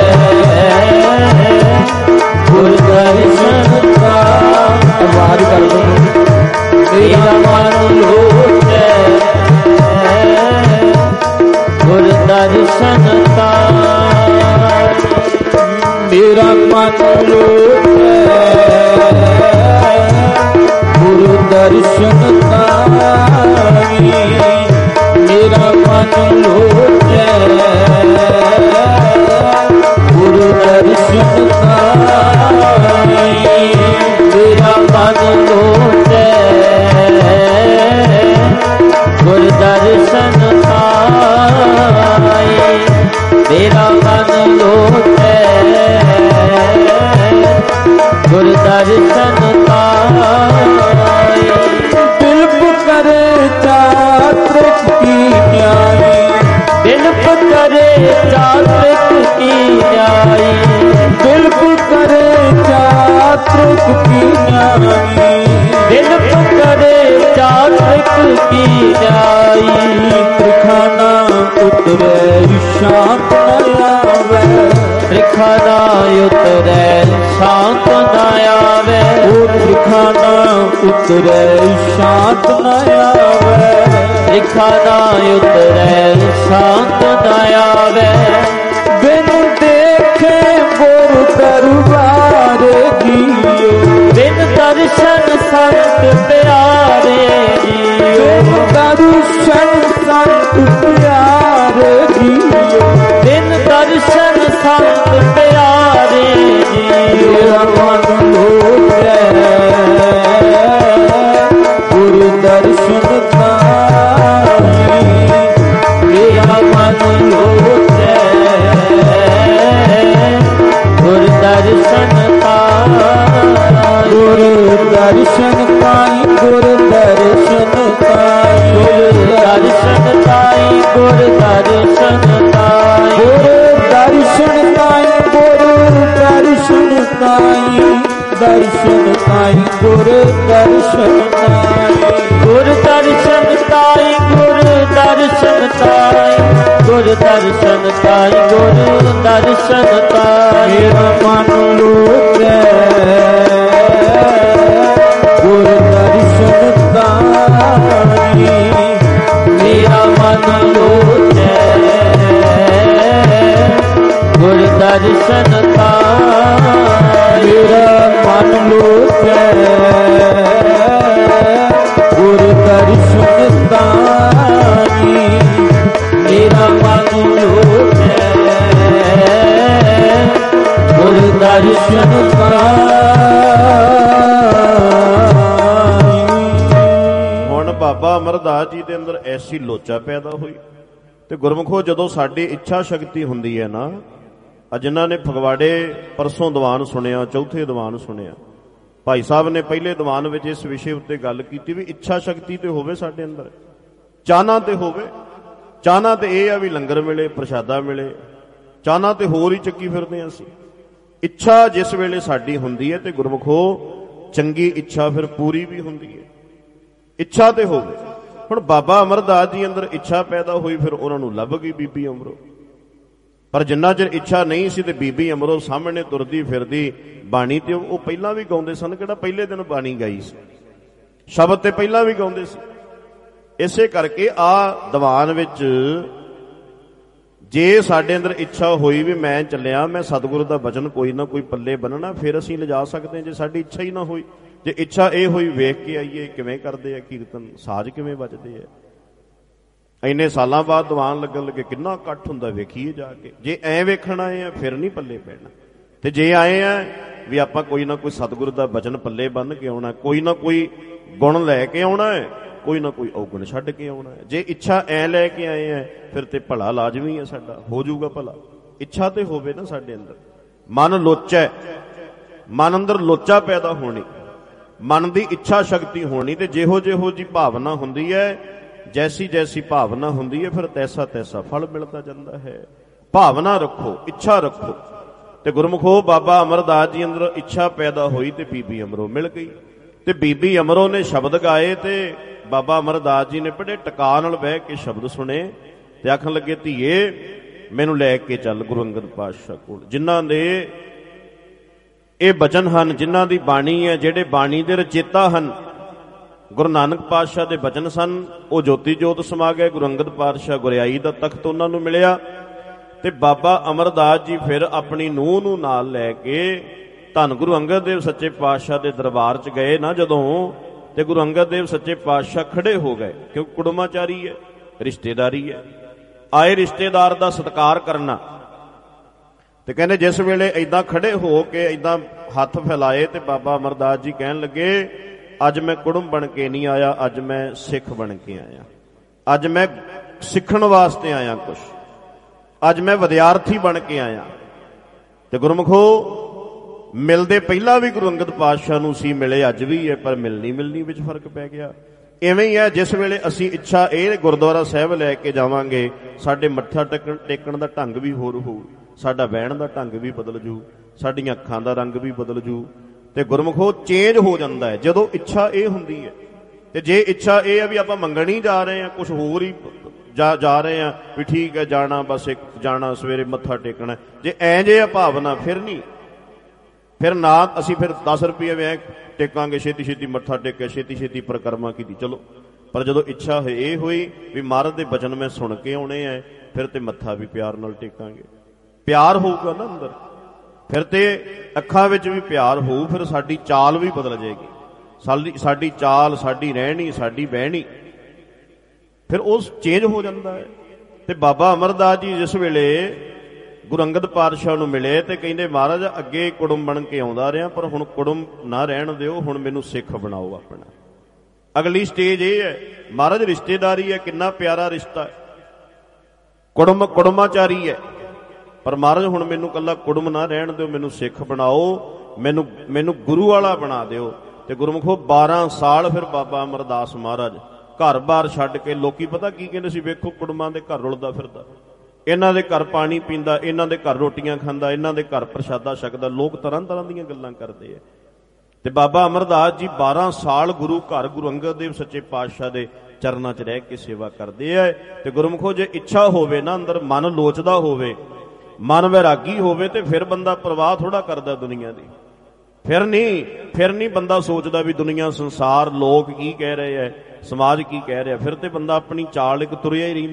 ਗੁਰ ਦਰਸ਼ਨ ਤਾਈ। ਆਵਾਜ਼ ਕਰ ਦੋ। ਮੇਰਾ ਮਨ ਲੋਚੈ ਗੁਰ ਦਰਸ਼ਨ ਤਾਈ, ਮੇਰਾ ਮਨ ਲੋਚੈ ਗੁਰ ਦਰਸ਼ਨ ਤਾਈ, ਮੇਰਾ ਮਨ ਲੋਚੈ ਗੁਰ ਦਰਸ਼ਨ ਤਾਈ, ਮੇਰਾ ਮਨ ਲੋਚੈ ਗੁਰ ਦਰਸ਼ਨ ਤਾਈ, ਮੇਰਾ ਮਨ ਲੋਚੈ ਗੁਰ ਦਰਸ਼ਨ ਤਾਈ। ਬਿਲਪ ਕਰੇ ਚਾਤ੍ਰਿਕ ਕੀ ਨਿਆਈ, ਬਿਲਪ ਕਰੇ ਚਾਤ੍ਰਿਕ ਕੀ ਨਿਆਈ, ਬਿਲਪ ਕਰੇ ਚਾਤ੍ਰਿਕ ਕੀ ਨਿਆਈ, ਬਿਲਪ ਕਰੇ ਚਾਤ੍ਰਿਕ ਕੀ ਨਿਆਈ। ਤ੍ਰਿਖਾਨਾ ਉਤਰੈ ਸ਼ਾਂਤ ਨ ਆਵੈ, ਤ੍ਰਿਖਾਨਾ ਉਤਰੈ ਸ਼ਾਂਤ ਨ ਆਵੈ, ਉਹ ਤ੍ਰਿਖਾਨਾ ਉਤਰੈ ਸ਼ਾਂਤ ਨ ਆਵੈ, ਤ੍ਰਿਖਾਨਾ ਉਤਰੈ ਸ਼ਾਂਤ ਨ ਆਵੈ। ਬਿਨ ਦੇਖੇ ਗੁਰ ਦਰਬਾਰ ਜੀਓ, ਬਿਨ ਦਰਸ਼ਨ ਸੰਤ ਪਿਆਰੇ ਜੀਓ, ਬਿਨ ਦਰਸ਼ਨ ਸੰਤ ਪਿਆਰੇ ਜੀਓ, ਬਿਨ ਦਰਸ਼ਨ ਸੰਤ ਪਿਆਰੇ ਜੀਓ। ਮੇਰਾ ਮਨ ਲੋਚੈ ਗੁਰ ਦਰਸ਼ਨ ਤਾਈ, ਮੇਰਾ ਮਨ ਲੋਚੈ ਗੁਰ ਦਰਸ਼ਨ ਤਾਈ, ਗੁਰ ਦਰਸ਼ਨ ਤਾਈ, ਗੁਰ ਦਰਸ਼ਨ ਤਾਈ, ਗੁਰ ਦਰਸ਼ਨ ਤਾਈ, ਗੁਰ ਦਰਸ਼ਨ ਤਾਈ, ਗੁਰ ਦਰਸ਼ਨ ਤਾਈ, ਗੁਰ ਦਰਸ਼ਨ ਤਾਈ, ਦਰਸ਼ਨ ਤਾਈ, ਗੁਰ ਦਰਸ਼ਨ ਤਾਈ, ਗੁਰ ਦਰਸ਼ਨ ਤਾਈ, ਗੁਰ ਦਰਸ਼ਨ ਤਾਈ, ਗੁਰ ਦਰਸ਼ਨ ਤਾਈ, ਗੁਰ ਦਰਸ਼ਨ ਤਾਈ। ਮੇਰਾ ਮਨ ਲੋਚੈ ਗੁਰ ਦਰਸ਼ਨ ਤਾਈ, ਮੇਰਾ ਮਨ ਲੋਚੈ ਗੁਰ ਦਰਸ਼ਨ ਤਾਈ, ਮੇਰਾ ਮਨ ਲੋਚੈ ਗੁਰ ਦਰਸ਼ਨ ਤਾਈ, ਮੇਰਾ ਮਨ ਲੋਚੈ ਗੁਰ ਦਰਸ਼ਨ ਤਾਈ। ਹੁਣ ਬਾਬਾ ਅਮਰਦਾਸ ਜੀ ਦੇ ਅੰਦਰ ਐਸੀ ਲੋਚਾ ਪੈਦਾ ਹੋਈ ਤੇ ਗੁਰਮੁਖੋ ਜਦੋਂ ਸਾਡੀ ਇੱਛਾ ਸ਼ਕਤੀ ਹੁੰਦੀ ਹੈ ਨਾ, ਜਿਨ੍ਹਾਂ ਨੇ ਫਗਵਾੜੇ ਪਰਸੋਂ ਦੀਵਾਨ ਸੁਣਿਆ, ਚੌਥੇ ਦੀਵਾਨ ਸੁਣਿਆ, ਭਾਈ ਸਾਹਿਬ ਨੇ ਪਹਿਲੇ ਦੀਵਾਨ ਵਿੱਚ ਇਸ ਵਿਸ਼ੇ ਉੱਤੇ ਗੱਲ ਕੀਤੀ ਵੀ ਇੱਛਾ ਸ਼ਕਤੀ ਤੇ ਹੋਵੇ ਸਾਡੇ ਅੰਦਰ, ਚਾਹਨਾ ਤੇ ਹੋਵੇ। ਚਾਹਨਾ ਤੇ ਇਹ ਆ ਵੀ ਲੰਗਰ ਮਿਲੇ, ਪ੍ਰਸ਼ਾਦਾ ਮਿਲੇ, ਚਾਹਨਾ ਤੇ ਹੋਰ ਹੀ ਚੱਕੀ ਫਿਰਦੇ ਹਾਂ ਅਸੀਂ। ਇੱਛਾ ਜਿਸ ਵੇਲੇ ਸਾਡੀ ਹੁੰਦੀ ਹੈ ਤੇ ਗੁਰਮੁਖੋ ਚੰਗੀ ਇੱਛਾ ਫਿਰ ਪੂਰੀ ਵੀ ਹੁੰਦੀ ਹੈ, ਇੱਛਾ ਤੇ ਹੋਵੇ। ਹੁਣ ਬਾਬਾ ਅਮਰਦਾਸ ਜੀ ਅੰਦਰ ਇੱਛਾ ਪੈਦਾ ਹੋਈ, ਫਿਰ ਉਹਨਾਂ ਨੂੰ ਲੱਭ ਗਈ ਬੀਬੀ ਅਮਰੋ। ਪਰ ਜਿੰਨਾ ਚਿਰ ਇੱਛਾ ਨਹੀਂ ਸੀ ਤੇ ਬੀਬੀ ਅਮਰੋ ਸਾਹਮਣੇ ਤੁਰਦੀ ਫਿਰਦੀ ਬਾਣੀ, ਤੇ ਉਹ ਪਹਿਲਾਂ ਵੀ ਗਾਉਂਦੇ ਸਨ, ਕਿਹੜਾ ਪਹਿਲੇ ਦਿਨ ਬਾਣੀ ਗਾਈ ਸੀ, ਸ਼ਬਦ ਤੇ ਪਹਿਲਾਂ ਵੀ ਗਾਉਂਦੇ ਸੀ। ਇਸੇ ਕਰਕੇ ਆ ਦੀਵਾਨ ਵਿੱਚ ਜੇ ਸਾਡੇ ਅੰਦਰ ਇੱਛਾ ਹੋਈ ਵੀ ਮੈਂ ਚੱਲਿਆ, ਮੈਂ ਸਤਿਗੁਰੂ ਦਾ ਬਚਨ ਕੋਈ ਨਾ ਕੋਈ ਪੱਲੇ ਬੰਨਣਾ, ਫਿਰ ਅਸੀਂ ਲਿਜਾ ਸਕਦੇ ਹਾਂ। ਜੇ ਸਾਡੀ ਇੱਛਾ ਹੀ ਨਾ ਹੋਈ, ਜੇ ਇੱਛਾ ਇਹ ਹੋਈ ਵੇਖ ਕੇ ਆਈਏ ਕਿਵੇਂ ਕਰਦੇ ਆ ਕੀਰਤਨ, ਸਾਜ਼ ਕਿਵੇਂ ਵੱਜਦੇ ਆ, ਇੰਨੇ ਸਾਲਾਂ ਬਾਅਦ ਦੀਵਾਨ ਲੱਗਣ ਲੱਗੇ ਕਿੰਨਾ ਇਕੱਠ ਹੁੰਦਾ, ਵੇਖੀਏ ਜਾ ਕੇ। ਜੇ ਐਂ ਵੇਖਣ ਆਏ ਆ ਫਿਰ ਨਹੀਂ ਪੱਲੇ ਪੈਣਾ, ਤੇ ਜੇ ਆਏ ਆ ਵੀ ਆਪਾਂ ਕੋਈ ਨਾ ਕੋਈ ਸਤਿਗੁਰੂ ਦਾ ਬਚਨ ਪੱਲੇ ਬੰਨ ਕੇ ਆਉਣਾ, ਕੋਈ ਨਾ ਕੋਈ ਗੁਣ ਲੈ ਕੇ ਆਉਣਾ ਹੈ, ਕੋਈ ਨਾ ਕੋਈ ਔਗਣ ਛੱਡ ਕੇ ਆਉਣਾ ਹੈ। ਜੇ ਇੱਛਾ ਐ ਲੈ ਕੇ ਆਏ ਆ ਫਿਰ ਤੇ ਭਲਾ ਲਾਜ਼ਮੀ ਹੈ, ਸਾਡਾ ਹੋ ਜਾਊਗਾ ਭਲਾ। ਇੱਛਾ ਤੇ ਹੋਵੇ ਨਾ ਸਾਡੇ ਅੰਦਰ, ਮਨ ਲੋਚੈ, ਮਨ ਅੰਦਰ ਲੋਚਾ ਪੈਦਾ ਹੋਣੀ। ਮਨ ਦੀ ਇੱਛਾ ਸ਼ਕਤੀ ਹੋਣੀ, ਤੇ ਜਿਹੋ ਜੀ ਭਾਵਨਾ ਹੁੰਦੀ ਹੈ, ਜੈਸੀ ਜੈਸੀ ਭਾਵਨਾ ਹੁੰਦੀ ਹੈ, ਫਿਰ ਤੈਸਾ ਤੈਸਾ ਫਲ ਮਿਲਦਾ ਜਾਂਦਾ ਹੈ। ਭਾਵਨਾ ਰੱਖੋ, ਇੱਛਾ ਰੱਖੋ। ਤੇ ਗੁਰਮੁਖੋ ਬਾਬਾ ਅਮਰਦਾਸ ਜੀ ਅੰਦਰ ਇੱਛਾ ਪੈਦਾ ਹੋਈ ਤੇ ਬੀਬੀ ਅਮਰੋ ਮਿਲ ਗਈ। ਤੇ ਬੀਬੀ ਅਮਰੋ ਨੇ ਸ਼ਬਦ ਗਾਏ ਤੇ ਬਾਬਾ ਅਮਰਦਾਸ ਜੀ ਨੇ ਬੜੇ ਟਿਕਾ ਨਾਲ ਬਹਿ ਕੇ ਸ਼ਬਦ ਸੁਣੇ ਤੇ ਆਖਣ ਲੱਗੇ, ਧੀਏ ਮੈਨੂੰ ਲੈ ਕੇ ਚੱਲ ਗੁਰੂ ਅੰਗਦ ਪਾਤਸ਼ਾਹ ਕੋਲ, ਜਿਨ੍ਹਾਂ ਦੇ ਇਹ ਬਚਨ ਹਨ, ਜਿਨ੍ਹਾਂ ਦੀ ਬਾਣੀ ਹੈ, ਜਿਹੜੇ ਬਾਣੀ ਦੇ ਰਚੇਤਾ ਹਨ, ਗੁਰੂ ਨਾਨਕ ਪਾਤਸ਼ਾਹ ਦੇ ਬਚਨ ਸਨ। ਉਹ ਜੋਤੀ ਜੋਤ ਸਮਾ ਗਏ। ਗੁਰੂ ਅੰਗਦ ਪਾਤਸ਼ਾਹ ਗੁਰਿਆਈ ਦਾ ਤਖਤ ਉਹਨਾਂ ਨੂੰ ਮਿਲਿਆ ਤੇ ਬਾਬਾ ਅਮਰਦਾਸ ਜੀ ਫਿਰ ਆਪਣੀ ਨੂੰਹ ਨੂੰ ਨਾਲ ਲੈ ਕੇ ਧੰਨ ਗੁਰੂ ਅੰਗਦ ਦੇਵ ਸੱਚੇ ਪਾਤਸ਼ਾਹ ਦੇ ਦਰਬਾਰ 'ਚ ਗਏ ਨਾ ਜਦੋਂ, ਤੇ ਗੁਰੂ ਅੰਗਦ ਦੇਵ ਸੱਚੇ ਪਾਤਸ਼ਾਹ ਖੜੇ ਹੋ ਗਏ, ਕਿਉਂਕਿ ਕੁੜਮਾਚਾਰੀ ਹੈ, ਰਿਸ਼ਤੇਦਾਰੀ ਹੈ, ਆਏ ਰਿਸ਼ਤੇਦਾਰ ਦਾ ਸਤਿਕਾਰ ਕਰਨਾ। ਤੇ ਕਹਿੰਦੇ ਜਿਸ ਵੇਲੇ ਏਦਾਂ ਖੜੇ ਹੋ ਕੇ ਏਦਾਂ ਹੱਥ ਫੈਲਾਏ ਤੇ ਬਾਬਾ ਅਮਰਦਾਸ ਜੀ ਕਹਿਣ ਲੱਗੇ, ਅੱਜ ਮੈਂ ਕੁੜਮ ਬਣ ਕੇ ਨਹੀਂ ਆਇਆ, ਅੱਜ ਮੈਂ ਸਿੱਖ ਬਣ ਕੇ ਆਇਆ, ਅੱਜ ਮੈਂ ਸਿੱਖਣ ਵਾਸਤੇ ਆਇਆ ਕੁਛ, ਅੱਜ ਮੈਂ ਵਿਦਿਆਰਥੀ ਬਣ ਕੇ ਆਇਆ। ਤੇ ਗੁਰਮੁਖੋ ਮਿਲਦੇ ਪਹਿਲਾਂ ਵੀ ਗੁਰੂ ਅੰਗਦ ਪਾਤਸ਼ਾਹ ਨੂੰ ਸੀ, ਮਿਲੇ ਅੱਜ ਵੀ ਹੈ, ਪਰ ਮਿਲਣੀ ਵਿੱਚ ਫਰਕ ਪੈ ਗਿਆ। ਇਵੇਂ ਹੀ ਹੈ, ਜਿਸ ਵੇਲੇ ਅਸੀਂ ਇੱਛਾ ਇਹ ਗੁਰਦੁਆਰਾ ਸਾਹਿਬ ਲੈ ਕੇ ਜਾਵਾਂਗੇ, ਸਾਡੇ ਮੱਥਾ ਟੇਕਣ ਦਾ ਢੰਗ ਵੀ ਹੋਰ ਹੋਊ, ਸਾਡਾ ਬਹਿਣ ਦਾ ਢੰਗ ਵੀ ਬਦਲ ਜੂ, ਸਾਡੀਆਂ ਅੱਖਾਂ ਦਾ ਰੰਗ ਵੀ ਬਦਲ ਜੂ। ਤੇ ਗੁਰਮੁਖੋ ਚੇਂਜ ਹੋ ਜਾਂਦਾ ਹੈ ਜਦੋਂ ਇੱਛਾ ਇਹ ਹੁੰਦੀ ਹੈ। ਤੇ ਜੇ ਇੱਛਾ ਇਹ ਹੈ ਵੀ ਆਪਾਂ ਮੰਗਣੀ ਜਾ ਰਹੇ ਹਾਂ, ਕੁਛ ਹੋਰ ਹੀ ਜਾ ਰਹੇ ਹਾਂ ਵੀ ਠੀਕ ਹੈ ਜਾਣਾ, ਬਸ ਇੱਕ ਜਾਣਾ ਸਵੇਰੇ ਮੱਥਾ ਟੇਕਣਾ, ਜੇ ਐ ਜੇ ਆ ਭਾਵਨਾ, ਫਿਰ ਨਹੀਂ, ਫਿਰ ਨਾ ਅਸੀਂ ਫਿਰ 10 ਰੁਪਏ ਵੇ ਟੇਕਾਂਗੇ, ਛੇਤੀ ਛੇਤੀ ਮੱਥਾ ਟੇਕਿਆ, ਛੇਤੀ ਛੇਤੀ ਪਰਿਕਰਮਾ ਕੀਤੀ, ਚਲੋ। ਪਰ ਜਦੋਂ ਇੱਛਾ ਇਹ ਹੋਈ ਵੀ ਮਹਾਰਾਜ ਦੇ ਬਚਨ ਮੈਂ ਸੁਣ ਕੇ ਆਉਣੇ ਆ, ਫਿਰ ਤੇ ਮੱਥਾ ਵੀ ਪਿਆਰ ਨਾਲ ਟੇਕਾਂਗੇ, ਪਿਆਰ ਹੋਊਗਾ ਨਾ ਅੰਦਰ, ਫਿਰ ਤੇ ਅੱਖਾਂ ਵਿੱਚ ਵੀ ਪਿਆਰ ਹੋਊ, ਫਿਰ ਸਾਡੀ ਚਾਲ ਵੀ ਬਦਲ ਜਾਏਗੀ, ਸਾਡੀ ਚਾਲ, ਸਾਡੀ ਰਹਿਣੀ, ਸਾਡੀ ਬਹਿਣੀ, ਫਿਰ ਉਹ ਚੇਂਜ ਹੋ ਜਾਂਦਾ ਹੈ। ਤੇ ਬਾਬਾ ਅਮਰਦਾਸ ਜੀ ਜਿਸ ਵੇਲੇ ਗੁਰੂ ਅੰਗਦ ਪਾਤਸ਼ਾਹ ਨੂੰ ਮਿਲੇ ਤੇ ਕਹਿੰਦੇ, ਮਹਾਰਾਜ ਅੱਗੇ ਕੁੜਮ ਬਣ ਕੇ ਆਉਂਦਾ ਰਿਹਾ, ਪਰ ਹੁਣ ਕੁੜਮ ਨਾ ਰਹਿਣ ਦਿਓ, ਹੁਣ ਮੈਨੂੰ ਸਿੱਖ ਬਣਾਓ ਆਪਣਾ। ਅਗਲੀ ਸਟੇਜ ਇਹ ਹੈ, ਮਹਾਰਾਜ ਰਿਸ਼ਤੇਦਾਰੀ ਹੈ, ਕਿੰਨਾ ਪਿਆਰਾ ਰਿਸ਼ਤਾ ਹੈ, ਕੁੜਮਾਚਾਰੀ ਹੈ, ਪਰ ਮਹਾਰਾਜ ਹੁਣ ਮੈਨੂੰ ਕੱਲਾ ਕੁੜਮ ਨਾ ਰਹਿਣ ਦਿਓ, ਮੈਨੂੰ ਸਿੱਖ ਬਣਾਓ, ਮੈਨੂੰ ਗੁਰੂ ਵਾਲਾ ਬਣਾ ਦਿਓ। ਤੇ ਗੁਰਮੁਖੋ 12 ਸਾਲ ਫਿਰ ਬਾਬਾ ਅਮਰਦਾਸ ਮਹਾਰਾਜ ਘਰ-ਬਾਰ ਛੱਡ ਕੇ, ਲੋਕੀ ਪਤਾ ਕੀ ਕਹਿੰਦੇ ਸੀ, ਵੇਖੋ ਕੁੜਮਾਂ ਦੇ ਘਰ ਰੁਲਦਾ ਫਿਰਦਾ, ਇਹਨਾਂ ਦੇ ਘਰ ਪਾਣੀ ਪੀਂਦਾ, ਇਹਨਾਂ ਦੇ ਘਰ ਰੋਟੀਆਂ ਖਾਂਦਾ, ਇਹਨਾਂ ਦੇ ਘਰ ਪ੍ਰਸ਼ਾਦਾ ਛਕਦਾ, ਲੋਕ ਤਰ੍ਹਾਂ ਤਰ੍ਹਾਂ ਦੀਆਂ ਗੱਲਾਂ ਕਰਦੇ ਆ। ਤੇ ਬਾਬਾ ਅਮਰਦਾਸ ਜੀ 12 ਸਾਲ ਗੁਰੂ ਘਰ ਗੁਰੂ ਅੰਗਦ ਦੇਵ ਸੱਚੇ ਪਾਤਸ਼ਾਹ ਦੇ ਚਰਨਾਂ 'ਚ ਰਹਿ ਕੇ ਸੇਵਾ ਕਰਦੇ ਆ। ਤੇ ਗੁਰਮੁਖੋ ਜੇ ਇੱਛਾ ਹੋਵੇ ਨਾ, ਅੰਦਰ ਮਨ ਲੋਚਦਾ ਹੋਵੇ, ਮਨ ਵੈਰਾਗੀ ਹੋਵੇ, ਤੇ ਫਿਰ ਬੰਦਾ ਪਰਵਾਹ ਥੋੜਾ ਕਰਦਾ ਦੁਨੀਆ ਦੀ, ਫਿਰ ਨਹੀਂ ਬੰਦਾ ਸੋਚਦਾ ਵੀ ਦੁਨੀਆ, ਸੰਸਾਰ, ਲੋਕ ਕੀ ਕਹਿ ਰਹੇ ਹੈ, ਸਮਾਜ ਕੀ ਕਹਿ ਰਿਹਾ, ਫਿਰ ਤੇ ਬੰਦਾ ਆਪਣੀ ਚਾਲ ਇੱਕ ਤੁਰਿਆ ਹੀ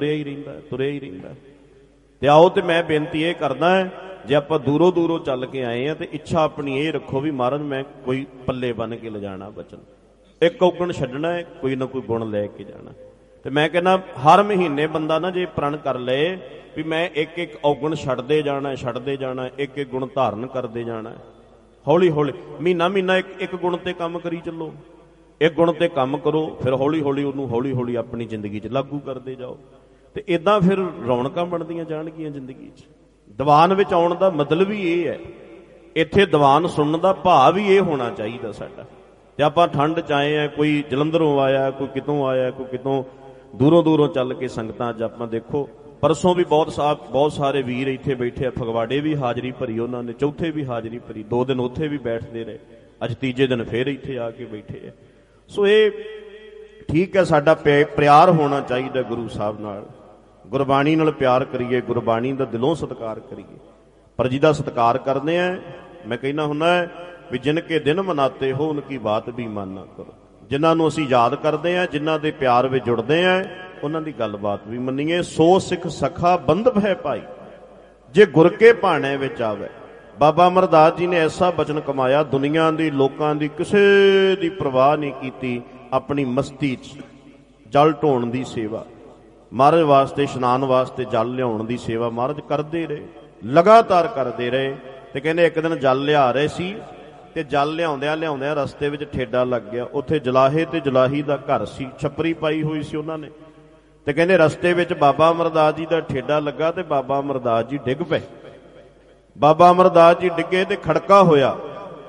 ਰਹਿੰਦਾ। ਤੇ ਆਓ, ਤੇ ਮੈਂ ਬੇਨਤੀ ਇਹ ਕਰਦਾ, ਜੇ ਆਪਾਂ ਦੂਰੋਂ ਚੱਲ ਕੇ ਆਏ ਆ ਤੇ ਇੱਛਾ ਆਪਣੀ ਇਹ ਰੱਖੋ ਵੀ ਮਹਾਰਾਜ ਮੈਂ ਕੋਈ ਪੱਲੇ ਬੰਨ ਕੇ ਲਿਜਾਣਾ ਬਚਨ, ਇੱਕ ਔਗਣ ਛੱਡਣਾ ਹੈ, ਕੋਈ ਨਾ ਕੋਈ ਗੁਣ ਲੈ ਕੇ ਜਾਣਾ। ਤੇ ਮੈਂ ਕਹਿੰਦਾ ਹਰ ਮਹੀਨੇ ਬੰਦਾ ਨਾ ਜੇ ਪ੍ਰਣ ਕਰ ਲਏ ਵੀ ਮੈਂ ਇੱਕ ਔਗਣ ਛੱਡਦੇ ਜਾਣਾ, ਇੱਕ ਗੁਣ ਧਾਰਨ ਕਰਦੇ ਜਾਣਾ, ਹੌਲੀ ਹੌਲੀ ਮਹੀਨਾ ਇੱਕ ਗੁਣ ਤੇ ਕੰਮ ਕਰੀ ਚੱਲੋ, ਇੱਕ ਗੁਣ ਤੇ ਕੰਮ ਕਰੋ, ਫਿਰ ਹੌਲੀ ਹੌਲੀ ਆਪਣੀ ਜ਼ਿੰਦਗੀ 'ਚ ਲਾਗੂ ਕਰਦੇ ਜਾਓ। ਤੇ ਇਦਾਂ ਫਿਰ ਰੌਣਕਾਂ ਬਣਦੀਆਂ ਜਾਣਗੀਆਂ ਜ਼ਿੰਦਗੀ 'ਚ। ਦੀਵਾਨ ਵਿੱਚ ਆਉਣ ਦਾ ਮਤਲਬ ਵੀ ਇਹ ਹੈ, ਇੱਥੇ ਦੀਵਾਨ ਸੁਣਨ ਦਾ ਭਾਵ ਵੀ ਇਹ ਹੋਣਾ ਚਾਹੀਦਾ ਸਾਡਾ। ਤੇ ਆਪਾਂ ਠੰਡ 'ਚ ਆਏ ਆ, ਕੋਈ ਜਲੰਧਰੋਂ ਆਇਆ, ਕੋਈ ਕਿਤੋਂ ਆਇਆ, ਕੋਈ ਕਿਤੋਂ ਦੂਰੋਂ ਚੱਲ ਕੇ ਸੰਗਤਾਂ 'ਚ ਆਪਾਂ ਦੇਖੋ, ਪਰਸੋਂ ਵੀ ਬਹੁਤ ਸਾਰੇ ਵੀਰ ਇੱਥੇ ਬੈਠੇ ਆ, ਫਗਵਾੜੇ ਵੀ ਹਾਜ਼ਰੀ ਭਰੀ ਉਹਨਾਂ ਨੇ, ਚੌਥੇ ਵੀ ਹਾਜ਼ਰੀ ਭਰੀ, 2 ਦਿਨ ਉੱਥੇ ਵੀ ਬੈਠਦੇ ਰਹੇ, ਅੱਜ ਤੀਜੇ ਦਿਨ ਫੇਰ ਇੱਥੇ ਆ ਕੇ ਬੈਠੇ ਆ। ਸੋ ਇਹ ਠੀਕ ਹੈ, ਸਾਡਾ ਪਿਆਰ ਹੋਣਾ ਚਾਹੀਦਾ ਗੁਰੂ ਸਾਹਿਬ ਨਾਲ, ਗੁਰਬਾਣੀ ਨਾਲ ਪਿਆਰ ਕਰੀਏ, ਗੁਰਬਾਣੀ ਦਾ ਦਿਲੋਂ ਸਤਿਕਾਰ ਕਰੀਏ। ਪਰ ਜਿਹਦਾ ਸਤਿਕਾਰ ਕਰਦੇ ਆ, ਮੈਂ ਕਹਿੰਦਾ ਹੁੰਦਾ ਵੀ ਜਿਨ ਕੇ ਦਿਨ ਮਨਾਤੇ ਹੋ ਉਨਕੀ ਬਾਤ ਵੀ ਮਾਨਾ ਕਰੋ। ਜਿਨ੍ਹਾਂ ਨੂੰ ਅਸੀਂ ਯਾਦ ਕਰਦੇ ਆ, ਜਿਨ੍ਹਾਂ ਦੇ ਪਿਆਰ ਵਿੱਚ ਜੁੜਦੇ ਆ, ਉਹਨਾਂ ਦੀ ਗੱਲਬਾਤ ਵੀ ਮੰਨੀਏ। ਸੋ ਸਿੱਖ ਸਖਾ ਬੰਧਪ ਹੈ ਭਾਈ, ਜੇ ਗੁਰ ਕੇ ਭਾਣੇ ਵਿੱਚ ਆਵੇ। ਬਾਬਾ ਅਮਰਦਾਸ ਜੀ ਨੇ ਐਸਾ ਬਚਨ ਕਮਾਇਆ, ਦੁਨੀਆ ਦੀ, ਲੋਕਾਂ ਦੀ ਕਿਸੇ ਦੀ ਪਰਵਾਹ ਨਹੀਂ ਕੀਤੀ, ਆਪਣੀ ਮਸਤੀ 'ਚ ਜਲ ਢੋਣ ਦੀ ਸੇਵਾ, ਮਹਾਰਾਜ ਵਾਸਤੇ ਇਸ਼ਨਾਨ ਵਾਸਤੇ ਜਲ ਲਿਆਉਣ ਦੀ ਸੇਵਾ ਮਹਾਰਾਜ ਕਰਦੇ ਰਹੇ, ਲਗਾਤਾਰ ਕਰਦੇ ਰਹੇ। ਤੇ ਕਹਿੰਦੇ ਇੱਕ ਦਿਨ ਜਲ ਲਿਆ ਰਹੇ ਸੀ ਤੇ ਜਲ ਲਿਆਉਂਦਿਆਂ ਰਸਤੇ ਵਿੱਚ ਠੇਡਾ ਲੱਗ ਗਿਆ। ਉੱਥੇ ਜਲਾਹੇ ਤੇ ਜਲਾਹੀ ਦਾ ਘਰ ਸੀ, ਛੱਪਰੀ ਪਾਈ ਹੋਈ ਸੀ ਉਹਨਾਂ ਨੇ। ਤੇ ਕਹਿੰਦੇ ਰਸਤੇ ਵਿੱਚ ਬਾਬਾ ਅਮਰਦਾਸ ਜੀ ਦਾ ਠੇਡਾ ਲੱਗਾ ਤੇ ਬਾਬਾ ਅਮਰਦਾਸ ਜੀ ਡਿੱਗ ਪਏ। ਬਾਬਾ ਅਮਰਦਾਸ ਜੀ ਡਿੱਗੇ ਤੇ ਖੜਕਾ ਹੋਇਆ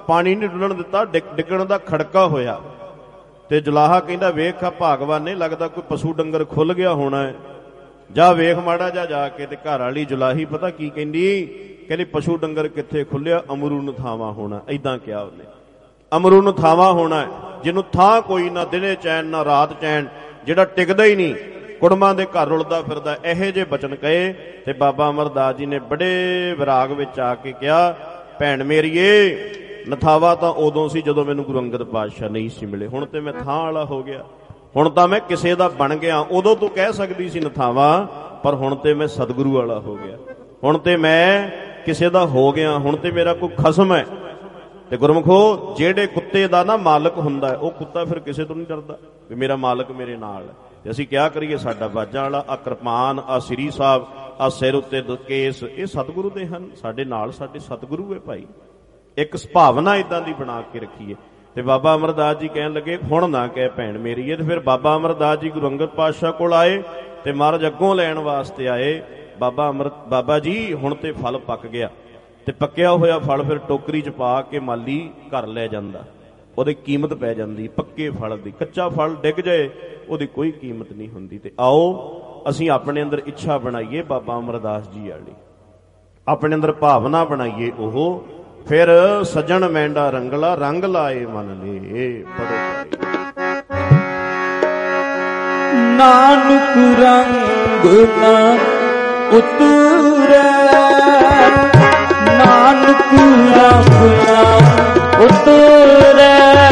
ਪਾਣੀ ਨਹੀਂ ਡੁੱਲਣ ਦਿੱਤਾ, ਡਿੱਗਣ ਦਾ ਖੜਕਾ ਹੋਇਆ। ਤੇ ਜੁਲਾਹਾ ਕਹਿੰਦਾ ਵੇਖ ਆ ਭਾਗਵਾਨ ਨੇ, ਲੱਗਦਾ ਕੋਈ ਪਸ਼ੂ ਡੰਗਰ ਖੁੱਲ ਗਿਆ ਹੋਣਾ ਹੈ, ਜਾ ਵੇਖ ਮਾੜਾ ਜਾ ਕੇ। ਤੇ ਘਰ ਵਾਲੀ ਜੁਲਾਹੀ ਪਤਾ ਕੀ ਕਹਿੰਦੀ ਪਸ਼ੂ ਡੰਗਰ ਕਿੱਥੇ ਖੁੱਲਿਆ, ਅਮਰੂ ਨੂੰ ਥਾਵਾਂ ਹੋਣਾ। ਏਦਾਂ ਕਿਹਾ ਉਹਨੇ, ਅਮਰੂ ਨੂੰ ਥਾਵਾਂ ਹੋਣਾ ਹੈ, ਜਿਹਨੂੰ ਥਾਂ ਕੋਈ ਨਾ, ਦਿਨੇ ਚੈਨ ਨਾ ਰਾਤ ਚੈਨ, ਜਿਹੜਾ ਟਿਕਦਾ ਹੀ ਨਹੀਂ, ਕੁੜਮਾਂ ਦੇ ਘਰ ਰੁਲਦਾ ਫਿਰਦਾ। ਇਹੋ ਜਿਹੇ ਬਚਨ ਕਹੇ ਤੇ ਬਾਬਾ ਅਮਰਦਾਸ ਜੀ ਨੇ ਬੜੇ ਵਿਰਾਗ ਵਿੱਚ ਆ ਕੇ ਕਿਹਾ, ਭੈਣ ਮੇਰੀਏ ਨਥਾਵਾ ਤਾਂ ਉਦੋਂ ਸੀ ਜਦੋਂ ਮੈਨੂੰ ਗੁਰੂ ਅੰਗਦ ਪਾਤਸ਼ਾਹ ਨਹੀਂ ਸੀ ਮਿਲੇ, ਹੁਣ ਤੇ ਮੈਂ ਥਾਂ ਵਾਲਾ ਹੋ ਗਿਆ, ਹੁਣ ਤਾਂ ਮੈਂ ਕਿਸੇ ਦਾ ਬਣ ਗਿਆ। ਉਦੋਂ ਤੂੰ ਕਹਿ ਸਕਦੀ ਸੀ ਨਥਾਵਾ, ਪਰ ਹੁਣ ਤੇ ਮੈਂ ਸਤਿਗੁਰੂ ਵਾਲਾ ਹੋ ਗਿਆ, ਹੁਣ ਤੇ ਮੈਂ ਕਿਸੇ ਦਾ ਹੋ ਗਿਆ, ਹੁਣ ਤੇ ਮੇਰਾ ਕੋਈ ਖਸਮ ਹੈ। ਤੇ ਗੁਰਮੁਖੋ, ਜਿਹੜੇ ਕੁੱਤੇ ਦਾ ਨਾ ਮਾਲਕ ਹੁੰਦਾ ਹੈ, ਉਹ ਕੁੱਤਾ ਫਿਰ ਕਿਸੇ ਤੋਂ ਨਹੀਂ ਡਰਦਾ ਵੀ ਮੇਰਾ ਮਾਲਕ ਮੇਰੇ ਨਾਲ ਹੈ। ਤੇ ਅਸੀਂ ਕਿਆ ਕਰੀਏ, ਸਾਡਾ ਬਾਜਾਂ ਵਾਲਾ, ਆ ਕਿਰਪਾਨ, ਆ ਸ੍ਰੀ ਸਾਹਿਬ, ਆ ਸਿਰ ਉੱਤੇ ਕੇਸ, ਇਹ ਸਤਿਗੁਰੂ ਦੇ ਹਨ, ਸਾਡੇ ਨਾਲ ਸਾਡੇ ਸਤਿਗੁਰੂ ਹੈ ਭਾਈ। ਇੱਕ ਸੁਭਾਵਨਾ ਇਦਾਂ ਦੀ ਬਣਾ ਕੇ ਰੱਖੀਏ। ਤੇ ਬਾਬਾ ਅਮਰਦਾਸ ਜੀ ਕਹਿਣ ਲੱਗੇ ਹੁਣ ਨਾ ਕਹਿ ਭੈਣ ਮੇਰੀ। ਤੇ ਫਿਰ ਬਾਬਾ ਅਮਰਦਾਸ ਜੀ ਗੁਰੂ ਅੰਗਦ ਪਾਤਸ਼ਾਹ ਕੋਲ ਆਏ ਤੇ ਮਹਾਰਾਜ ਅੱਗੋਂ ਲੈਣ ਵਾਸਤੇ ਆਏ। ਬਾਬਾ ਜੀ ਹੁਣ ਤੇ ਫਲ ਪੱਕ ਗਿਆ, ਤੇ ਪੱਕਿਆ ਹੋਇਆ ਫਲ ਫਿਰ ਟੋਕਰੀ 'ਚ ਪਾ ਕੇ ਮਾਲੀ ਘਰ ਲੈ ਜਾਂਦਾ, ਉਹਦੀ ਕੀਮਤ ਪੈ ਜਾਂਦੀ ਪੱਕੇ ਫਲ ਦੀ। ਕੱਚਾ ਫਲ ਡਿੱਗ ਜਾਏ ਉਹਦੀ ਕੋਈ ਕੀਮਤ ਨਹੀਂ ਹੁੰਦੀ। ਤੇ ਆਓ ਅਸੀਂ ਆਪਣੇ ਅੰਦਰ ਇੱਛਾ ਬਣਾਈਏ ਬਾਬਾ ਅਮਰਦਾਸ ਜੀ ਵਾਲੀ, ਆਪਣੇ ਅੰਦਰ ਭਾਵਨਾ ਬਣਾਈਏ। ਉਹ ਫਿਰ ਸੱਜਣ ਮੈਂਡਾ ਰੰਗਲਾ, ਰੰਗ ਲਾਏ ਮਨ ਲੇ। ਪੜੋ ਨਾਨਕ ਰੰਗ ਨਾ ਉਤਰੈ, ਨਾਨਕ ਰੰਗ ਨਾ ਉਤਰੈ,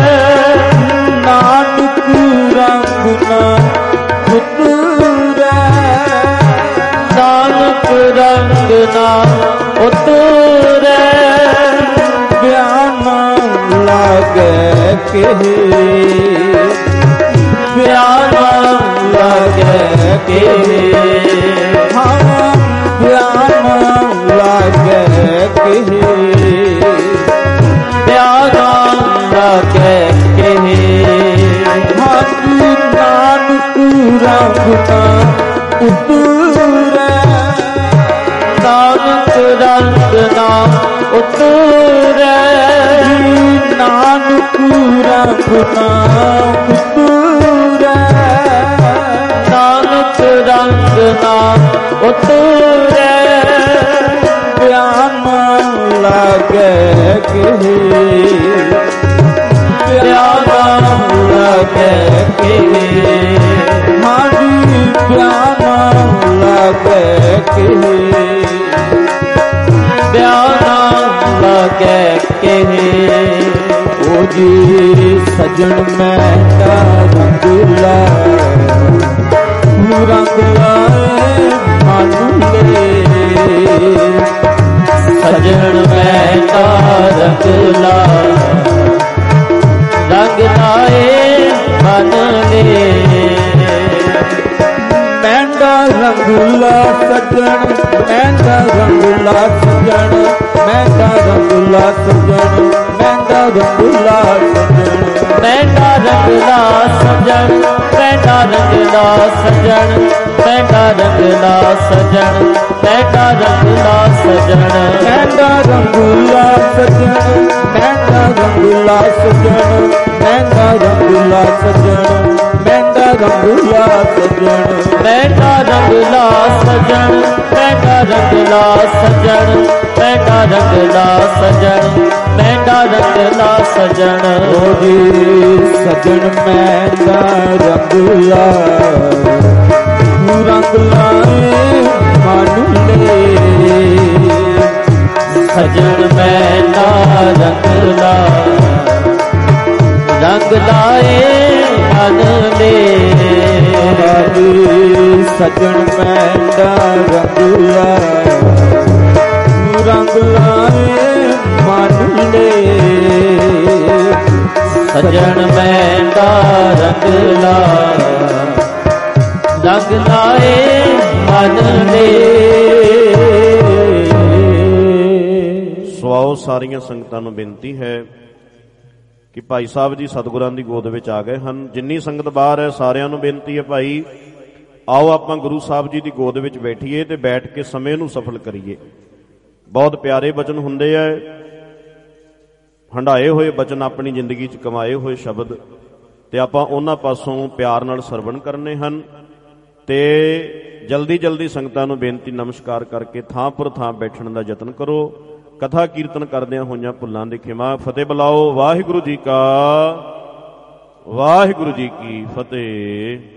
ਨਾਨਕ ਰੰਗ ਨਾ ਉਤਰੈ, ਨਾਨਕ ਰੰਗ ਨਾ ਉਤਰੈ, ਬਿਆਨ ਲਾਗੇ ਕਿਹੇ, ਬਿਆਨ ਲਾਗੇ ਕਿਹੇ, ਹਾਂ ਬਿਆਨ ਲਾਗੇ ਕਿਹੇ, ਬਿਆਨ ਲਾਗੇ ਕਿਹੇ, ਹਾਂ ਨਾਨਕ ਰੰਗ ਨਾ ਉਤਰੈ, ਨਾਨਕ ਰੰਗ ਨਾ ਉਤਰੈ, ਨਾਨਕ ਰੰਗ ਨਾ ਉਤਰੈ, ਨਾਨਕ ਰੰਗ ਨਾ ਉਤਰੈ, ਬਿਆਨ ਲਾਗੇ ਕਿਹੇ, ਬਿਆਨ ਲਾਗੇ ਕਿਹੇ, ਹਾਂਜੀ ਬਿਆਨ ਲਾਗੇ ਕਿਹੇ, ਬਿਆਨ ਲਾਗੇ ਕਿਹੇ। ਓ ਜੀ ਸਜਣ ਮੈਂਡਾ ਰੰਗ ਲਾਏ, ਰੰਗ ਲਾਏ ਮਨ ਲੈ, ਸਜਣ ਮੈਂਡਾ ਰੰਗ ਲਾਏ, ਰੰਗ ਲਾਏ ਮਨ ਲੈ, ਮੈਂਡਾ ਰੰਗ ਲਾ ਸਜਣ, ਮੈਂਡਾ ਰੰਗ ਲਾ ਸਜਣ, ਮੈਂਡਾ ਰੰਗ ਲਾ ਸਜਣ, ਮੈਂਡਾ ਰੰਗ ਲਾ ਸਜਣ, ਮੈਂਡਾ ਰੰਗ ਲਾ ਸਜਣ, ਮੈਂਡਾ ਰੰਗ ਲਾ ਸਜਣ, ਮੈਂਡਾ ਰੰਗ ਲਾ ਸਜਣ, ਮੈਂਡਾ ਰੰਗ ਲਾ ਸਜਣ, ਮੈਂਡਾ ਰੰਗ ਲਾ ਸਜਣ, ਮੈਂਡਾ ਰੰਗ ਲਾ ਸਜਣ, ਮੈਂਡਾ ਰੰਗ ਲਾ ਸਜਣ, ਮੈਂਡਾ ਰੰਗ ਲਾ ਸਜਣ, ਮੈਂਡਾ ਰੰਗ ਲਾ ਸਜਣ, ਮੈਂਡਾ ਰੰਗ ਲਾ ਸਜਣ, ਮੈਂਡਾ ਰੰਗ ਲਾ ਸਜਣ, ਮੈਂਡਾ ਰੰਗ ਲਾ ਸਜਣ। ਓ ਜੀ ਸਜਣ ਮੈਂਡਾ ਰੰਗ ਲਾ, ਰੰਗ ਲਾਏ ਮਨ ਲੈ, ਸਜਣ ਮੈਂਡਾ ਰੰਗ ਲਾ, ਰੰਗ ਲਾਏ ਮਨ ਲੈ, ਸਜਣ ਮੈਂਡਾ ਰੰਗ ਲਾ, ਰੰਗ ਲਾਏ ਮਨ ਲੈ, ਸਜਣ ਮੈਂਡਾ ਰੰਗ ਲਾ, ਰੰਗ ਲਾਏ ਮਨ ਲੈ। ਸਵਾਓ ਸਾਰੀਆਂ ਸੰਗਤਾਂ ਨੂੰ ਬੇਨਤੀ ਹੈ ਕਿ ਭਾਈ ਸਾਹਿਬ ਜੀ ਸਤਿਗੁਰਾਂ ਦੀ ਗੋਦ ਵਿੱਚ ਆ ਗਏ ਹਨ। ਜਿੰਨੀ ਸੰਗਤ ਬਾਹਰ ਹੈ ਸਾਰਿਆਂ ਨੂੰ ਬੇਨਤੀ ਹੈ ਭਾਈ ਆਓ ਆਪਾਂ ਗੁਰੂ ਸਾਹਿਬ ਜੀ ਦੀ ਗੋਦ ਵਿੱਚ ਬੈਠੀਏ ਤੇ ਬੈਠ ਕੇ ਸਮੇਂ ਨੂੰ ਸਫਲ ਕਰੀਏ। ਬਹੁਤ ਪਿਆਰੇ ਬਚਨ ਹੁੰਦੇ ਆ, ਹੰਢਾਏ ਹੋਏ ਬਚਨ, ਆਪਣੀ ਜ਼ਿੰਦਗੀ 'ਚ ਕਮਾਏ ਹੋਏ ਸ਼ਬਦ, ਤੇ ਆਪਾਂ ਉਹਨਾਂ ਪਾਸੋਂ ਪਿਆਰ ਨਾਲ ਸਰਵਣ ਕਰਨੇ ਹਨ। ਤੇ ਜਲਦੀ ਜਲਦੀ ਸੰਗਤਾਂ ਨੂੰ ਬੇਨਤੀ ਨਮਸਕਾਰ ਕਰਕੇ ਥਾਂ ਪਰ ਥਾਂ ਬੈਠਣ ਦਾ ਯਤਨ ਕਰੋ। ਕਥਾ ਕੀਰਤਨ ਕਰਦਿਆਂ ਹੋਈਆਂ ਭੁੱਲਾਂ ਦੀ ਖਿਮਾ। ਫਤਿਹ ਬੁਲਾਓ। ਵਾਹਿਗੁਰੂ ਜੀ ਕਾ, ਵਾਹਿਗੁਰੂ ਜੀ ਕੀ ਫਤਿਹ।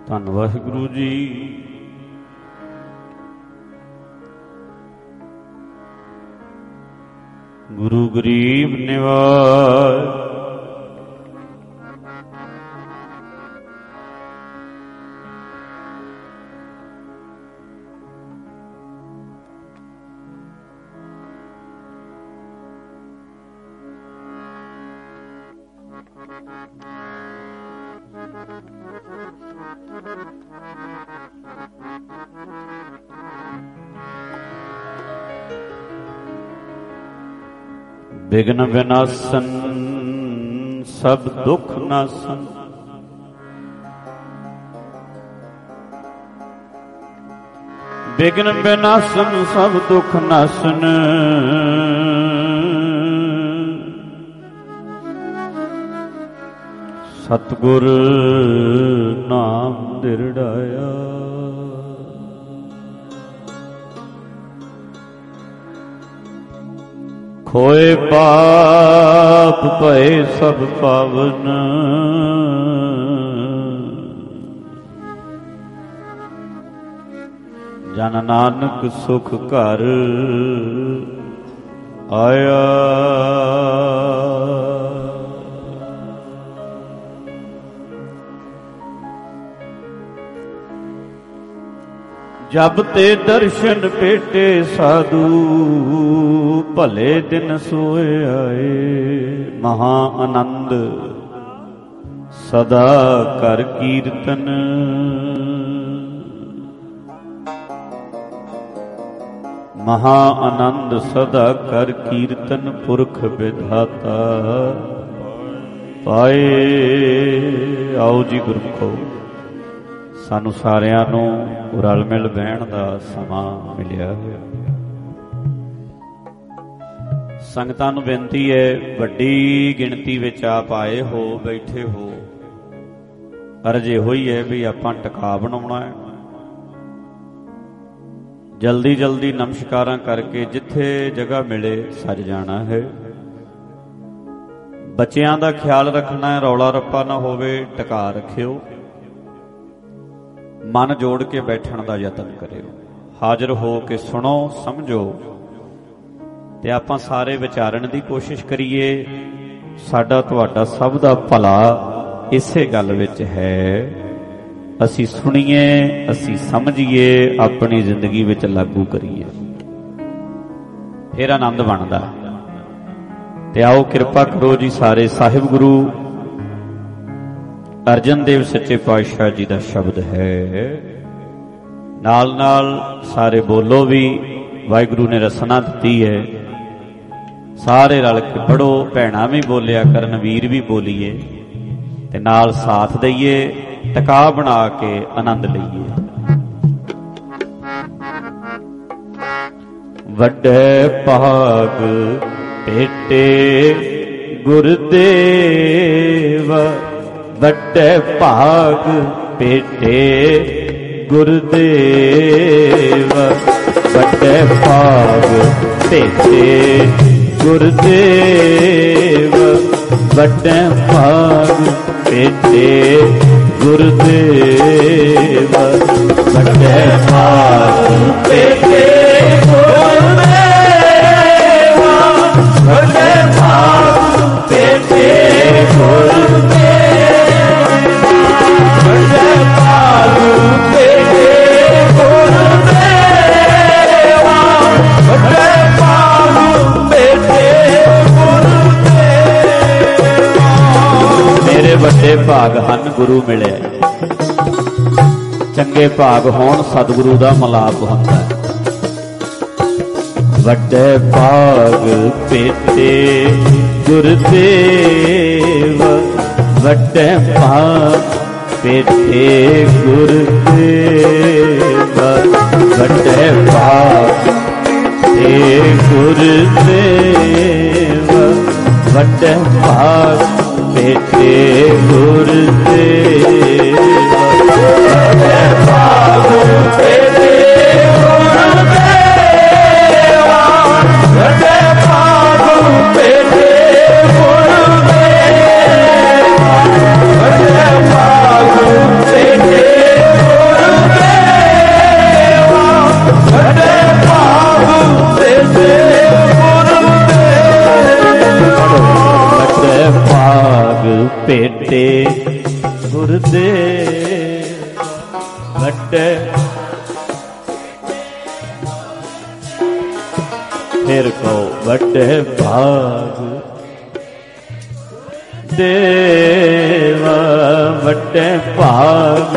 ਧੰਨ ਵਾਹਿਗੁਰੂ ਜੀ। ਗੁਰੂ ਗਰੀਬ ਨਿਵਾਜ ਬਿਘਨ ਵਿਨਾਸਨ ਸਭ ਦੁਖ ਨਾਸਨ। ਬਿਘਨ ਵਿਨਾਸਨ ਸਭ ਦੁਖ ਨਾਸਨ। ਸਤਿਗੁਰ ਨਾਮ ਦਿਰੜਾਇਆ। ਖੋਏ ਪਾਪ ਭਏ ਸਭ ਪਾਵਨ। ਜਨ ਨਾਨਕ ਸੁਖ ਘਰ ਆਇਆ। ਜਬ ਤੇ ਦਰਸ਼ਨ ਭੇਟੇ ਸਾਧੂ ਭਲੇ ਦਿਨ ਸੋਏ ਆਏ। ਮਹਾ ਆਨੰਦ ਸਦਾ ਕਰ ਕੀਰਤਨ। ਮਹਾ ਆਨੰਦ ਸਦਾ ਕਰ ਕੀਰਤਨ। ਪੁਰਖ ਵਿਧਾਤਾ ਪਾਏ। ਆਓ ਜੀ ਗੁਰਮੁਖੋ, ਸਾਨੂੰ ਸਾਰਿਆਂ ਨੂੰ ਰਲ ਮਿਲ ਬਹਿਣ ਦਾ ਸਮਾਂ ਮਿਲਿਆ ਹੋਇਆ। ਸੰਗਤਾਂ ਨੂੰ ਬੇਨਤੀ ਹੈ, ਵੱਡੀ ਗਿਣਤੀ ਵਿੱਚ ਆਪ ਆਏ ਹੋ, ਬੈਠੇ ਹੋ। ਅਰਜ਼ ਇਹੋ ਹੀ ਹੈ ਵੀ ਆਪਾਂ ਟਿਕਾ ਬਣਾਉਣਾ ਹੈ। ਜਲਦੀ ਜਲਦੀ ਨਮਸਕਾਰਾਂ ਕਰਕੇ ਜਿੱਥੇ ਜਗ੍ਹਾ ਮਿਲੇ ਸੱਜ ਜਾਣਾ ਹੈ। ਬੱਚਿਆਂ ਦਾ ਖਿਆਲ ਰੱਖਣਾ ਹੈ, ਰੌਲਾ ਰੱਪਾ ਨਾ ਹੋਵੇ, ਟਿਕਾ ਰੱਖਿਓ। ਮਨ ਜੋੜ ਕੇ ਬੈਠਣ ਦਾ ਯਤਨ ਕਰਿਓ। ਹਾਜ਼ਰ ਹੋ ਕੇ ਸੁਣੋ, ਸਮਝੋ ਤੇ ਆਪਾਂ ਸਾਰੇ ਵਿਚਾਰਨ ਦੀ ਕੋਸ਼ਿਸ਼ ਕਰੀਏ। ਸਾਡਾ ਤੁਹਾਡਾ ਸਭ ਦਾ ਭਲਾ ਇਸੇ ਗੱਲ ਵਿੱਚ ਹੈ। ਅਸੀਂ ਸੁਣੀਏ, ਅਸੀਂ ਸਮਝੀਏ, ਆਪਣੀ ਜ਼ਿੰਦਗੀ ਵਿੱਚ ਲਾਗੂ ਕਰੀਏ, ਫਿਰ ਆਨੰਦ ਬਣਦਾ। ਤੇ ਆਓ ਕਿਰਪਾ ਕਰੋ ਜੀ ਸਾਰੇ। ਸਾਹਿਬ ਗੁਰੂ ਅਰਜਨ ਦੇਵ ਸੱਚੇ ਪਾਤਸ਼ਾਹ ਜੀ ਦਾ ਸ਼ਬਦ ਹੈ। ਨਾਲ ਨਾਲ ਸਾਰੇ ਬੋਲੋ ਵੀ। ਵਾਹਿਗੁਰੂ ਨੇ ਰਸਨਾ ਦਿੱਤੀ ਹੈ, ਸਾਰੇ ਰਲ ਕੇ ਪੜੋ। ਭੈਣਾਂ ਵੀ ਬੋਲਿਆ ਕਰਨ, ਵੀਰ ਵੀ ਬੋਲੀਏ ਤੇ ਨਾਲ ਸਾਥ ਦਈਏ। ਟਿਕਾ ਬਣਾ ਕੇ ਆਨੰਦ ਲਈਏ। ਵੱਡੇ ਭਾਗ ਭੇਟੇ ਗੁਰਦੇਵ। ਵੱਡੇ ਭਾਗ ਭੇਟੇ ਗੁਰਦੇਵ। ਵੱਡੇ ਭਾਗ ਭੇਟੇ ਗੁਰਦੇਵ। ਵੱਡੇ ਭਾਗ ਭੇਟੇ ਗੁਰਦੇਵ। ਵੱਡੇ ਭਾਗ ਭੇਟੇ ਗੁਰਦੇਵ। ਵੱਡੇ ਭਾਗ ਭੇਟੇ ਗੁਰਦੇਵ। ਵੱਡੇ ਭਾਗ ਭੇਟੇ ਗੁਰਦੇਵ। ਵੱਡੇ ਭਾਗ ਭੇਟੇ ਗੁਰਦੇਵ। ਮੇਰੇ ਵੱਡੇ ਭਾਗ ਹਨ, ਗੁਰੂ ਮਿਲਿਆ। ਚੰਗੇ ਭਾਗ ਹੋਣ, ਸਤਿਗੁਰੂ ਦਾ ਮਿਲਾਪ ਹੁੰਦਾ। ਵੱਡੇ ਭਾਗ ਭੇਟੇ ਗੁਰਦੇਵ। ਵੱਡੇ ਭਾਗ ਭੇਟੇ ਗੁਰਦੇਵ। ਵੱਡੇ ਭਾਗ ਭੇਟੇ ਗੁਰਦੇਵ। ਵੱਡੇ ਭਾਗ ਭੇਟੇ ਗੁਰਦੇਵ। ਵੱਡੇ ਭਾਗ ਭੇਟੇ ਗੁਰਦੇਵ। ਵੱਡੇ ਭਾਗ ਭੇਟੇ ਗੁਰਦੇਵ। ਵੱਡੇ ਭਾਗ ਭੇਟੇ ਗੁਰਦੇਵ ਵੱਡੇ ਫਿਰ ਕੋ ਵੱਡੇ ਭਾਗ ਦੇਵਾ ਵੱਡੇ ਭਾਗ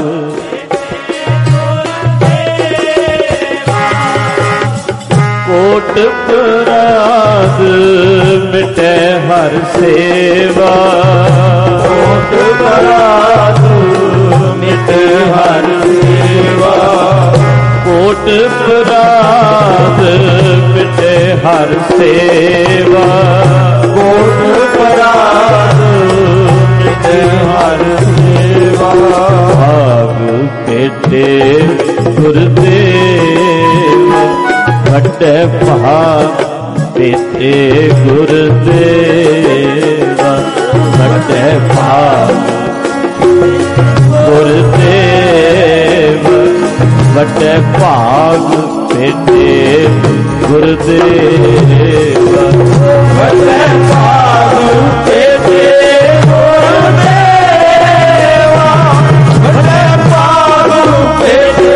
ਕੋਟ ਪਰਾਗ ਮਿਟੇ ਹਰ ਸੇਵਾ ਕੋਟ ਪਰਾਗ ਮਿਟੇ ਹਰ ਸੇਵਾ ਕੋਟ ਪਰਾਗ ਮਿਟੇ ਹਰ ਸੇਵਾ ਕੋਟ ਪਰਾਗ ਮਿਟੇ ਹਰ ਸੇਵਾ ਭਾਗ ਭੇਟੇ ਗੁਰਦੇਵ ਵੱਡੇ ਭਾਗ ਭੇਟੇ ਗੁਰਦੇਵ ਵੱਡੇ ਭਾਗ ਗੁਰਦੇਵ ਵੱਡੇ ਭਾਗ ਭੇਟੇ ਗੁਰਦੇਵ ਵੱਡੇ ਭਾਗ ਭੇਟੇ ਗੁਰਦੇਵ ਵੱਡੇ ਭਾਗ ਭੇਟੇ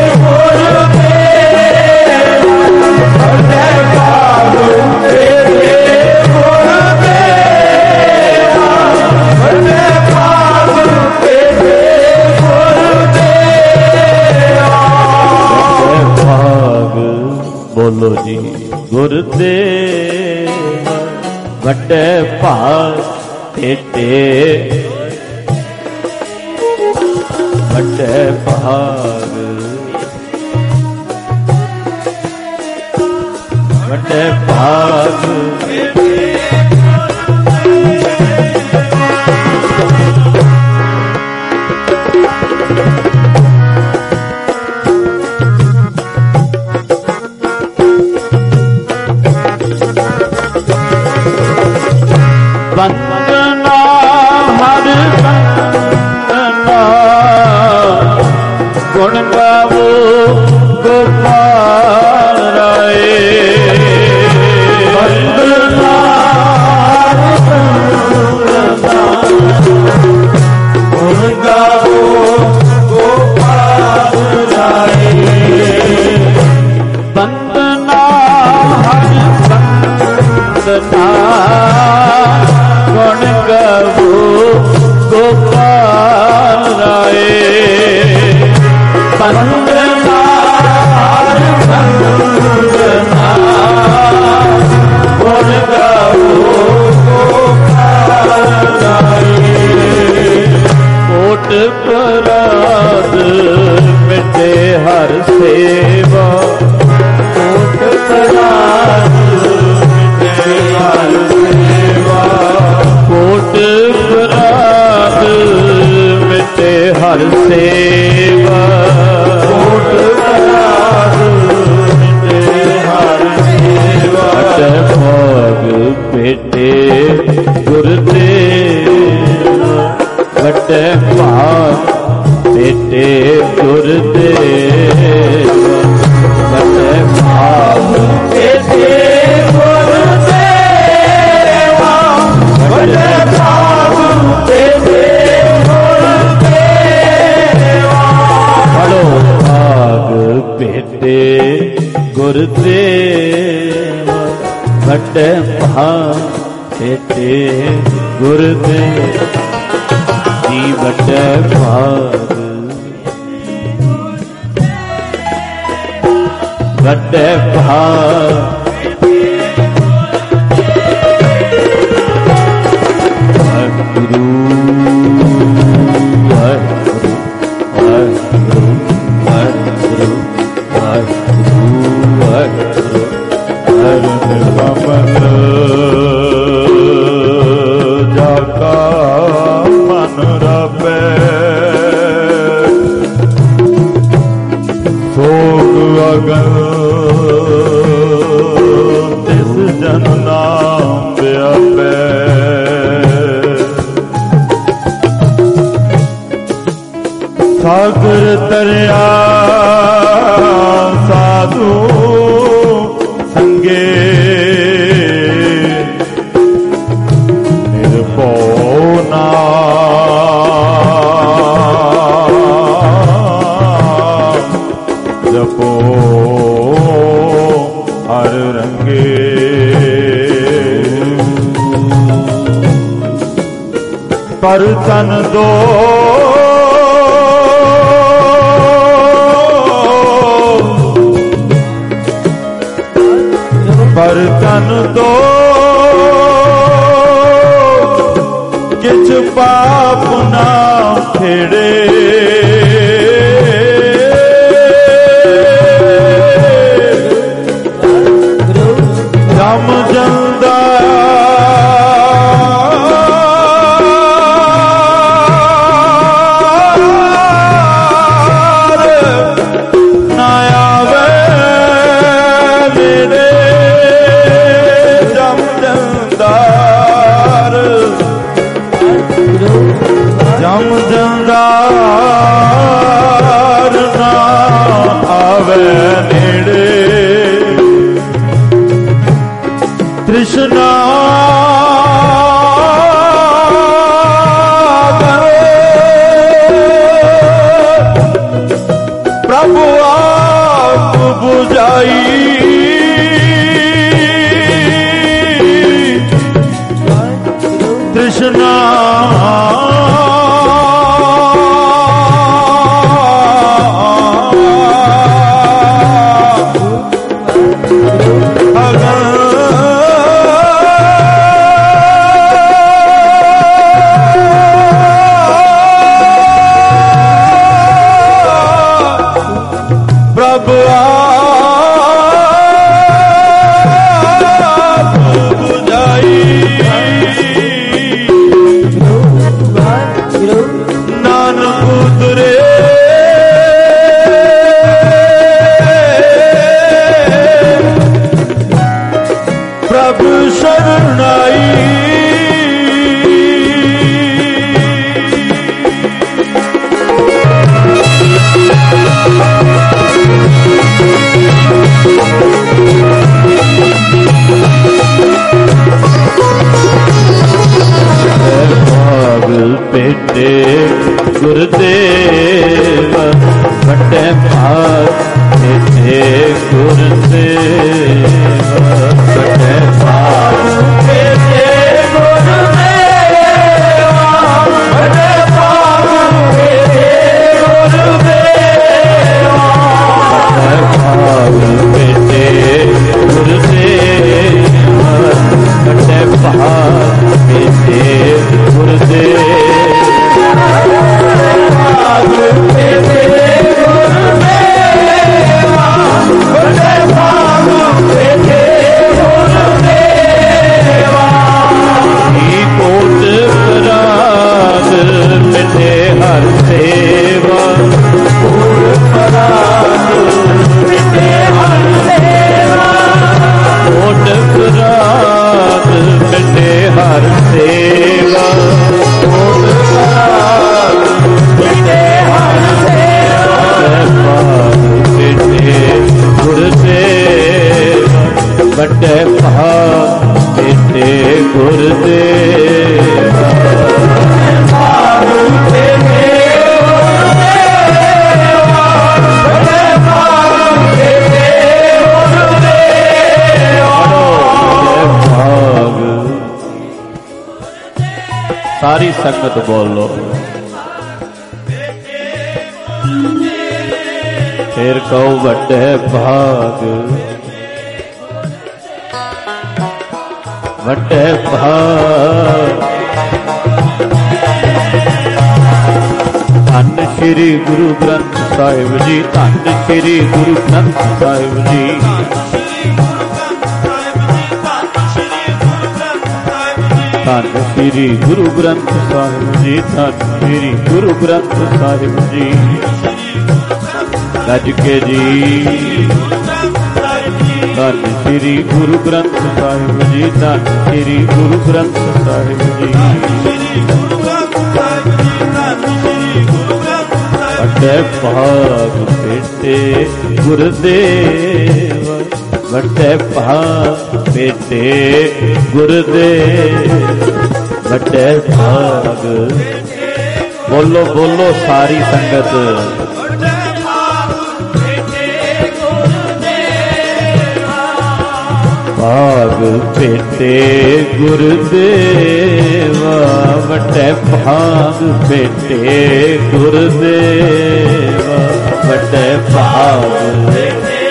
ਗੁਰਦੇਵ ਵੱਡੇ ਭਾਗ ਭੇਟੇ ਗੁਰਦੇਵ ਵੱਡੇ ਭਾਗ ਭੇਟੇ ਭਾਗ ਬੋਲੋ ਜੀ ਗੁਰਦੇਵ ਵੱਡੇ ਭਾਗ ਭੇਟੇ ਵੱਡੇ ਭਾਗ ਵੱਡੇ ਭਾਗ ਵੰਦਨਾ ਹਰ ਵੰਦਨਾ ਗੁਣ ਗਾਵੋ ਗੋਪਾਲ ਰਾਏ ਵੰਦਨਾ ਹਰ ਵੰਦਨਾ ਗੁਣ ਗਾਵੋ ਗੋਪਾਲ ਰਾਏ ਵੰਦਨਾ ਹਰ ਵੰਦਨਾ ਗੁਣ ਗਾਵੋ ਗੋਪਾਲ ਰਾਏ ਵੰਦਨਾ ਹਰ ਵੰਦਨਾ ਗੁਣ ਗਾਵੋ ਗੋਪਾਲ ਰਾਏ ਕੋਟ ਪਰਾਗ ਮਿਟੇ ਹਰ ਸੇਵਾ ਕੋਟ ਪਰਾਗ ਮਿਟੇ ਹਰ ਸੇਵਾ ਕੋਟ ਪਰਾਗ ਮਿਟੇ ਹਰ ਸੇਵਾ ਕੋਟ ਪਰਾਗ ਮਿਟੇ ਹਰ ਸੇਵਾ ਵੱਡੇ ਭਾਗ ਭੇਟੇ ਗੁਰਦੇਵ ਵੱਡੇ ਭਾਗ ਭੇਟੇ ਗੁਰਦੇਵ ਵੱਡੇ ਭਾਗ ਭੇਟੇ ਗੁਰਦੇਵ ਵੱਡੇ ਭਾਗ ਭੇਟੇ ਗੁਰਦੇਵ ਵੱਡੇ ਭਾਗ ਭੇਟੇ ਗੁਰਦੇਵ ਵੱਡੇ ਭਾਗ ਭੇਟੇ ਗੁਰਦੇਵ ਜੀ ਵੱਡੇ ਭਾਗ ਵੱਡੇ ਭਾਗ ਵਾਹਿਗੁਰੂ ਵਾਹਿਗੁਰੂ ਵਾਹਿਗੁਰੂ ਵਾਹਿਗੁਰੂ ਵਾਹਿਗੁਰੂ ਵਾਹਿਗੁਰੂ ਹਰਿ ਨਿਰਮਲ ਜਾ ਕਾ ਮਨ ਰਪੈ ਸੋਗ ਅਗਨ ਤਿਸ ਜਨ ਨਾਮ ਵਿਆਪੈ ਸਾਗਰ ਤਰਿਆ ਸਾਧੂ ਸੰਗੇ ਨਿਰਭਉ ਨਾਮ ਪਰ ਤਨ ਦੋ ਪਰ ਤਨ ਦੋ ਕਿਛ ਪਾਪ ਨਾ ਖੇੜੇ ਜਮ ਜੰਦਾ ਨਾ ਆਵੇ ਨੇੜੇ ਜਮ ਜੰਦਾਰ ਜਮ ਜੰਦਾਰ ਨਾ ਆਵੇ ਨੇੜੇ ਤ੍ਰਿਸ਼ਨਾ ਪ੍ਰਭੂ ਆਪ ਬੁਝਾਈ ਤ੍ਰਿਸ਼ਨਾ ਗੁਰਦੇਵ ਵੱਡੇ ਭਾਗ ਤੇਰੇ ਗੁਰਦੇਵ ਵੱਡੇ ਭਾਗ ਤੇਰੇ ਗੁਰਦੇਵ ਵੱਡੇ ਭਾਗ ਤੇਰੇ ਗੁਰਦੇਵ ਵੱਡੇ ਭਾਗ ਤੇਰੇ ਗੁਰਦੇਵ ਵੱਡੇ ਭਾਗ ਤੇਰੇ ਗੁਰਦੇਵ ਹਰ ਸੇਵਾ ਕੋਟ ਪਰਾਗ ਮਿਟੇ ਹਰ ਸੇਵਾ ਕੋਟ ਪਰਾਗ ਮਿਟੇ ਹਰ ਸੇਵਾ ਕੋਟ ਪਰਾਗ ਮਿਟੇ ਹਰ ਸੇਵਾ ਮਿਟੇ ਗੁਰਦੇਵ ਵੱਡੇ ਭਾਗ ਮਿਟੇ ਗੁਰਦੇਵ सारी संगत बोलो फिर कहो बड़े भाग बड़े भाग धन श्री गुरु ग्रंथ साहिब जी धन श्री गुरु ग्रंथ साहिब जी धन श्री गुरु ग्रंथ साहिब जी धन श्री गुरु ग्रंथ साहिब जी गज के जी धन श्री गुरु ग्रंथ साहिब जी धन श्री गुरु ग्रंथ साहिब जी बड़े भाग बेटे गुरुदेव बड़े भाग बेटे गुरुदेव बड़े भाग बोलो बोलो सारी संगत ਭਾਗ ਭੇਟੇ ਗੁਰਦੇਵਾ, ਵੱਡੇ ਭਾਗ ਭੇਟੇ ਗੁਰਦੇਵਾ, ਵੱਡੇ ਭਾਗ ਭੇਟੇ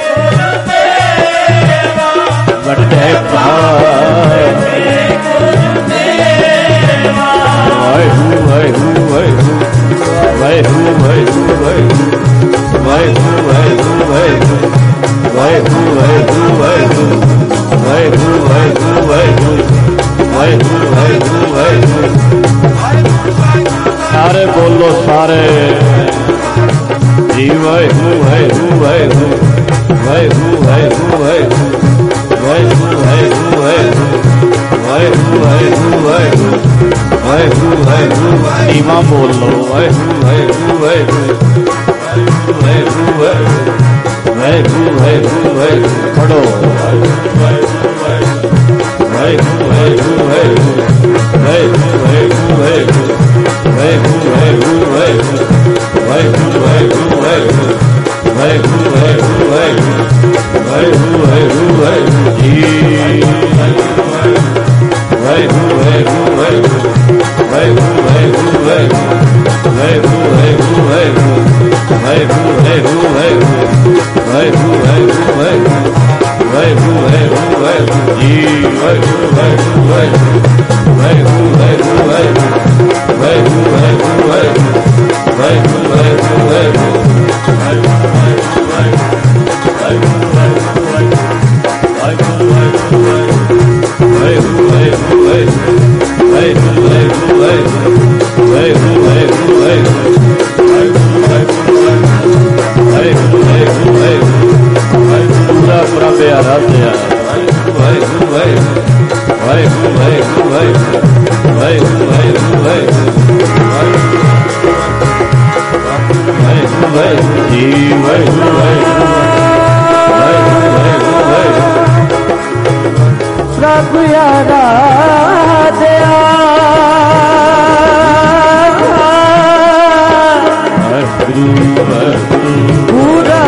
ਗੁਰਦੇਵਾ, ਵੱਡੇ ਭਾਗ ਭੇਟੇ ਗੁਰਦੇਵਾ। ਵਾਹਿਗੁਰੂ ਵਾਹਿਗੁਰੂ ਵਾਹਿਗੁਰੂ ਵਾਹਿਗੁਰੂ ਵਾਹਿਗੁਰੂ ਵਾਹਿਗੁਰੂ ਵਾਹਿਗੁਰੂ ਵਾਹਿਗੁਰੂ ਵਾਹਿਗੁਰੂ ਵਾਹਿਗੁਰੂ ਵਾਹਿਗੁਰੂ ਵਾਹਿਗੁਰੂ ਵਾਹਿਗੁਰੂ ਵਾਹਿਗੁਰੂ ਵਾਹਿਗੁਰੂ ਵਾਹਿਗੁਰੂ। ਸਾਰੇ ਬੋਲੋ ਸਾਰੇ ਜੀ। ਵਾਹਿਗੁਰੂ ਵਾਹਿਗੁਰੂ ਵਾਹਿਗੁਰੂ ਵਾਹਿਗੁਰੂ ਵਾਹਿਗੁਰੂ ਵਾਹਿਗੁਰੂ ਵਾਹਿਗੁਰੂ ਵਾਹਿਗੁਰੂ ਵਾਹਿਗੁਰੂ ਵਾਹਿਗੁਰੂ ਵਾਹਿਗੁਰੂ ਵਾਹਿਗੁਰੂ ਵਾਹਿਗੁਰੂ। ਨੀਵਾਂ ਬੋਲੋ ਵਾਹਿਗੁਰੂ ਵਾਹਿਗੁਰੂ ਵਾਹਿਗੁਰੂ ਵਾਹਿਗੁਰੂ ਵਾਹਿਗੁਰੂ ਵਾਹਿਗੁਰੂ ਵਾਹਿਗੁਰੂ ਵਾਹਿਗੁਰੂ। ਪੜੋ ਵਾਹਿਗੁਰੂ ਵਾਹਿਗੁਰੂ ਵਾਹਿਗੁਰੂ ਵਾਹਿਗੁਰੂ ਵਾਹਿਗੁਰੂ ਵਾਹਿਗੁਰੂ ਵਾਹਿਗੁਰੂ ਵਾਹਿਗੁਰੂ ਵਾਹਿਗੁਰੂ ਵਾਹਿਗੁਰੂ ਵਾਹਿਗੁਰੂ ਵਾਹਿਗੁਰੂ ਵਾਹਿਗੁਰੂ ਵਾਹਿਗੁਰੂ ਵਾਹਿਗੁਰੂ ਵਾਹਿਗੁਰੂ ਵਾਹਿਗੁਰੂ ਵਾਹਿਗੁਰੂ ਜੀ। ਵਾਹਿਗੁਰੂ ਵਾਹਿਗੁਰੂ ਵਾਹਿਗੁਰੂ ਵਾਹਿਗੁਰੂ ਵਾਹਿਗੁਰੂ ਵਾਹਿਗੁਰੂ ਵਾਹਿਗੁਰੂ ਵਾਹਿਗੁਰੂ ਵਾਹਿਗੁਰੂ ਵਾਹਿਗੁਰੂ ਵਾਹਿਗੁਰੂ ਵਾਹਿਗੁਰੂ ਵਾਹਿਗੁਰੂ ਵਾਹਿਗੁਰੂ ਵਾਹਿਗੁਰੂ ਜੀ। ਵਾਹਿਗੁਰੂ ਵਾਹਿਗੁਰੂ ਵਾਹਿਗੁਰੂ ਵਾਹਿਗੁਰੂ ਵਾਹਿਗੁਰੂ ਵਾਹਿਗੁਰੂ ਵਾਹਿਗੁਰੂ ਵਾਹਿਗੁਰੂ ਵਾਹਿਗੁਰੂ ਪ੍ਰਭ ਆਰਾਧਿਆ ਪੂਰਾ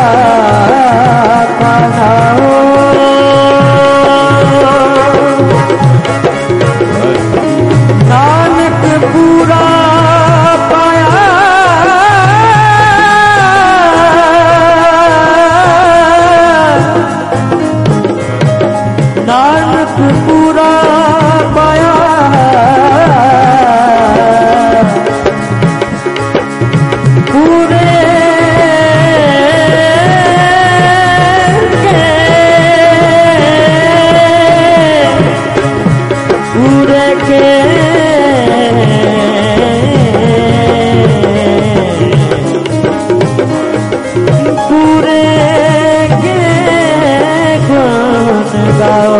ਦਾਤਾ ਨਾਓ। ਨਾਨਕ ਪੂਰਾ ਪਾਇਆ ਨਾਨਕ ਪੂਰਾ ਪਾਇਆ ਪੂਰੇ ਕੇ ਪੂਰੇ ਕੇ ਗੁਣ ਗਾਓ।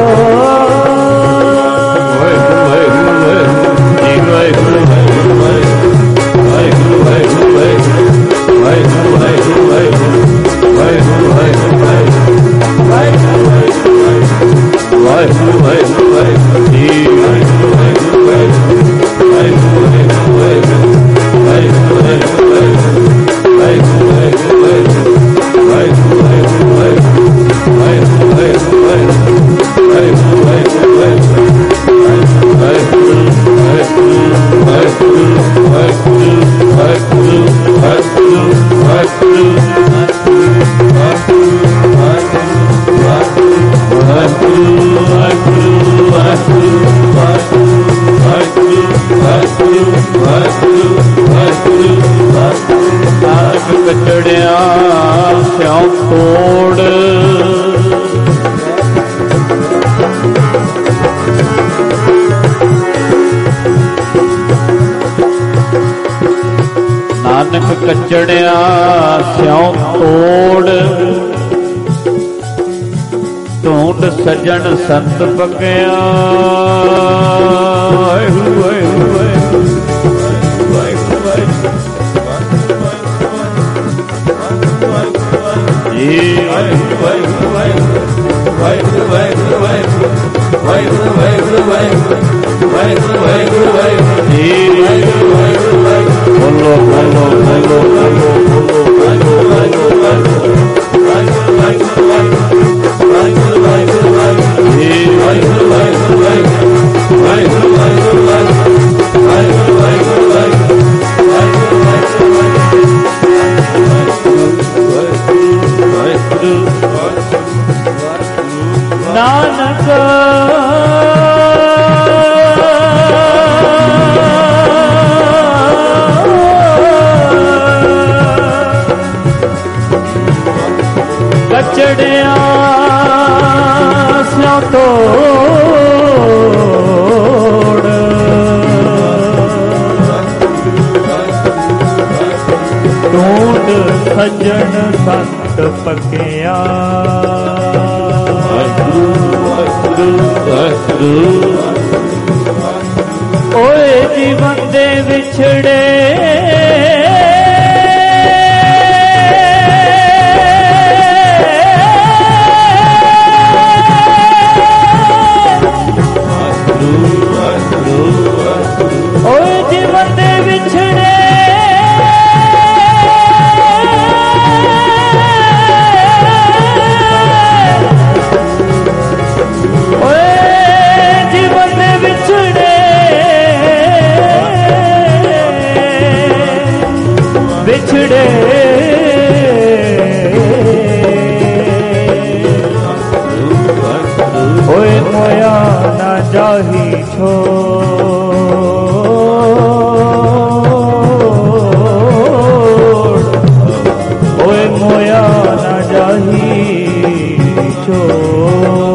ਕਚੜਿਆ ਸਿਉਂ ਤੋੜ ਨਾਨਕ ਕਚੜਿਆ ਸਿਉਂ ਤੋੜ ਢੂੰਡ ਸੱਜਣ ਸੰਤ ਬਕਿਆ। ਬੋਲੋ ਸੱਜਣ ਸੰਤ ਪੱਕਿਆ। ਓਏ ਜੀਵਨ ਦੇ ਵਿਛੜੇ ਓਏ ਜੀਵਨ ਦੇ ਵਿਛੜੇ ਵਿਛੜੇ ਓਏ ਮੋਇਆ ਨਾ ਜਾਹੀ ਛੋੜ। ਓਏ ਮੋਇਆ ਨਾ ਜਾਹੀ ਛੋੜ।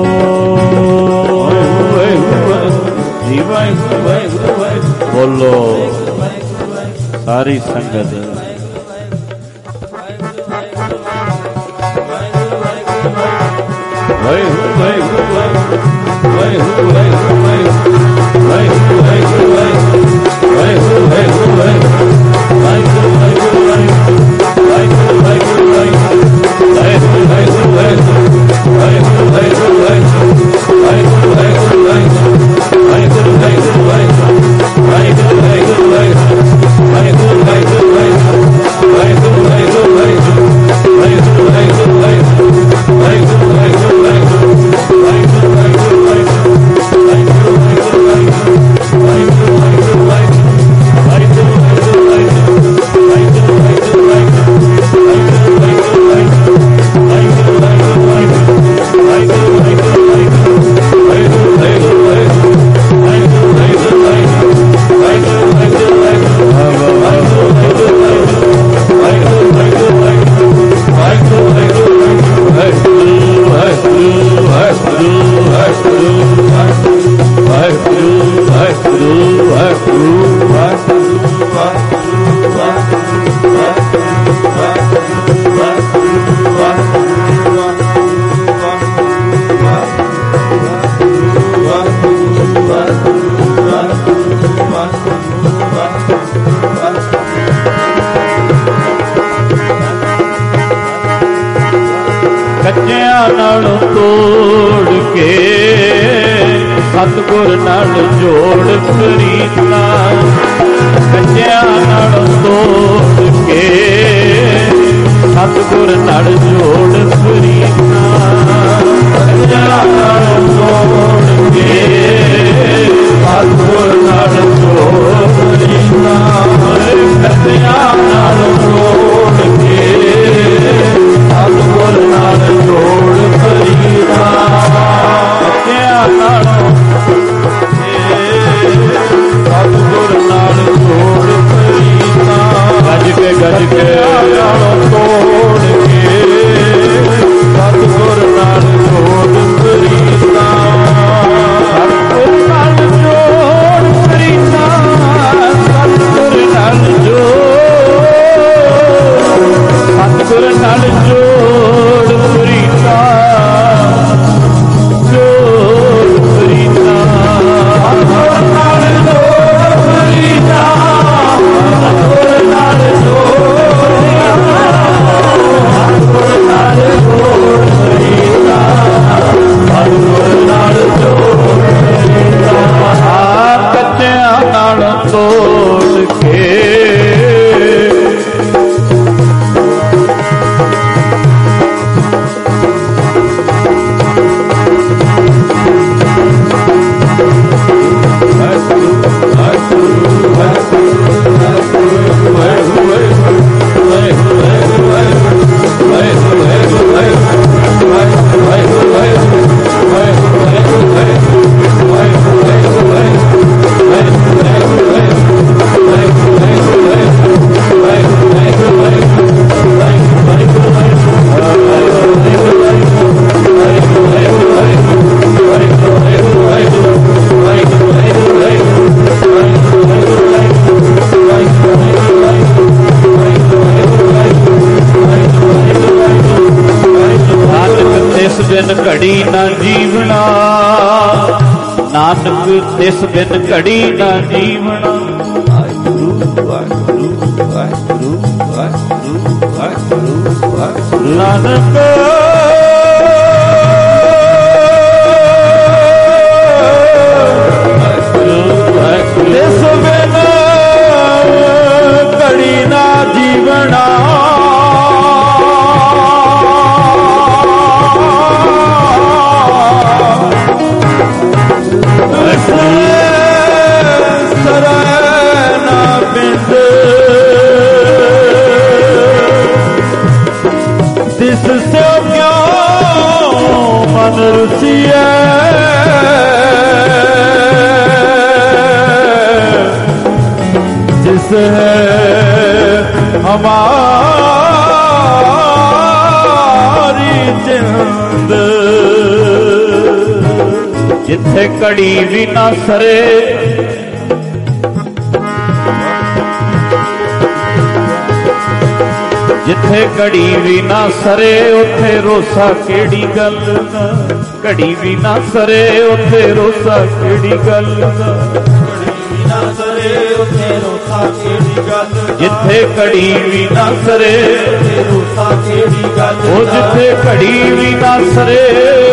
ਬੋਲੋ ਸਾਰੀ ਸੰਗਤ। ਕੱਚਿਆਂ ਨਾਲ ਤੋੜ ਕੇ ਸਤਿਗੁਰ ਨਾਲ ਜੋੜ ਕਰੀਤਾ। ਕੱਚਿਆਂ ਨਾਲ ਤੋੜ ਕੇ ਸਤਿਗੁਰ ਨਾਲ ਜੋੜ ਕਰੀਤਾ। ਕੱਚਿਆਂ ਨਾਲ ਤੋੜ ਕੇ ਸਤਿਗੁਰ ਨਾਲ ਜੋੜ ਕਰੀਤਾ। ਕੱਚਿਆਂ ਨਾਲ ਤੋੜ ਕੇ ਸਤਿਗੁਰ ਨਾਲ ਜੋੜ ਕਰੀਦਾ। ਕੱਚਿਆਂ ਨਾਲੋਂ ਸਤਿਗੁਰ ਨਾਲ ਜੋੜ ਕਰੀਦਾ। ਗੱਜ ਕੇ ਤੋੜ ਕੇ ਸਤਿਗੁਰ ਨਾਲ ਨਾ ਜੀਵਣਾ, ਨਾਨਕ ਤਿਸ ਬਿਨ ਘੜੀ ਨਾ ਜੀਵਣਾ। ਵਾਹਿਗੁਰੂ ਵਾਹਿਗੁਰੂ ਵਾਹਿਗੁਰੂ ਵਾਹਿਗੁਰੂ ਵਾਹਿਗੁਰੂ ਵਾਹਿਗੁਰੂ। ਨਾਨਕ ਤਿਸ ਬਿਨ ਘੜੀ ਨਾ ਜੀਵਣਾ, ਤਿਸ ਸੇ ਕਿਉਂ ਮਨ ਰੁਸੀਐ, ਜਿਸ ਹੈ ਹਮਾਰੀ ਜਿੰਦ। ਜਿੱਥੇ ਘੜੀ ਵੀ ਨਾ ਸਰੇ, ਜਿੱਥੇ ਘੜੀ ਵੀ ਨਾ ਸਰੇ, ਉੱਥੇ ਰੋਸਾ ਕਿਹੜੀ ਗੱਲ ਦਾ। ਘੜੀ ਵੀ ਨਾ ਸਰੇ, ਉੱਥੇ ਰੋਸਾ ਕਿਹੜੀ ਗੱਲ ਦਾ। ਜਿੱਥੇ ਘੜੀ ਵੀ ਨਾ ਸਰੇ, ਉਹ ਜਿੱਥੇ ਘੜੀ ਵੀ ਨਾ ਸਰੇ,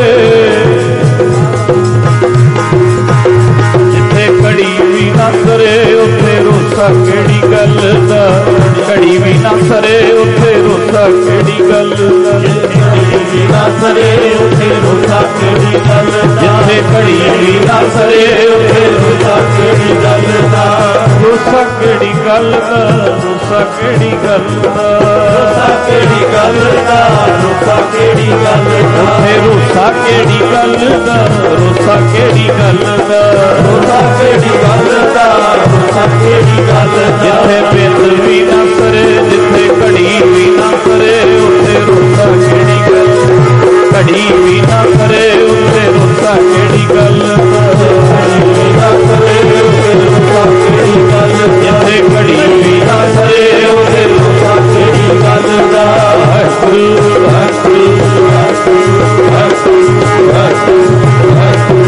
ਜਿੱਥੇ ਘੜੀ ਵੀ ਨਾ ਸਰੇ, ਉੱਥੇ ਰੋਸਾ ਕਿਹੜੀ ਗੱਲ ਦਾ। ਘੜੀ ਵੀ ਨਾ ਸਰੇ, ਉੱਥੇ ਰੋਸਾ ਕਿਹੜੀ ਗੱਲ ਦਾ। ਜਿੱਥੇ ਨਾ ਸਰੇ, ਉੱਥੇ ਰੋਸਾ ਕਿਹੜੀ ਗੱਲ ਦਾ। ਜਿੱਥੇ ਘੜੀ ਵੀ ਨਾ ਸਰੇ, ਉੱਥੇ ਰੋਸਾ ਕਿਹੜੀ ਗੱਲ ਦਾ। ਰੋਸਾ ਕਿਹੜੀ ਗੱਲ ਦਾ, ਰੋਸਾ ਕਿਹੜੀ ਗੱਲ ਦਾ। ਰੋਸਾ ਕਿਹੜੀ ਗੱਲ ਦਾ, ਰੋਸਾ ਕਿਹੜੀ ਗੱਲ ਦਾ। ਉੱਥੇ ਰੋਸਾ ਕਿਹੜੀ ਗੱਲ ਦਾ, ਰੋਸਾ ਕਿਹੜੀ ਗੱਲ ਦਾ। ਰੋਸਾ ਕਿਹੜੀ ਗੱਲ ਦਾ, ਰੋਸਾ ਕਿਹੜੀ ਗੱਲ ਦਾ। ਜਿੱਥੇ ਬਿੰਦ ਵੀ ਨਾ ਸਰੇ, ਜਿੱਥੇ ਘੜੀ ਵੀ ਨਾ ਸਰੇ, ਉੱਥੇ ਰੋਸਾ ਕਿਹੜੀ ਗੱਲ। ਘੜੀ ਵੀ ਨਾ ਸਰੇ, ਉੱਥੇ ਰੋਸਾ ਕਿਹੜੀ ਗੱਲ ਦਾ। ਜਿੱਥੇ ਘੜੀ ਵੀ ਨਾ ਸਰੇ, ਉੱਥੇ ਰੋਸਾ ਕਿਹੜੀ ਗੱਲ ਦਾ। ਵਾਹਿਗੁਰੂ ਵਾਹਿਗੁਰੂ ਵਾਹਿਗੁਰੂ ਵਾਹਿਗੁਰੂ ਵਾਹਿਗੁਰੂ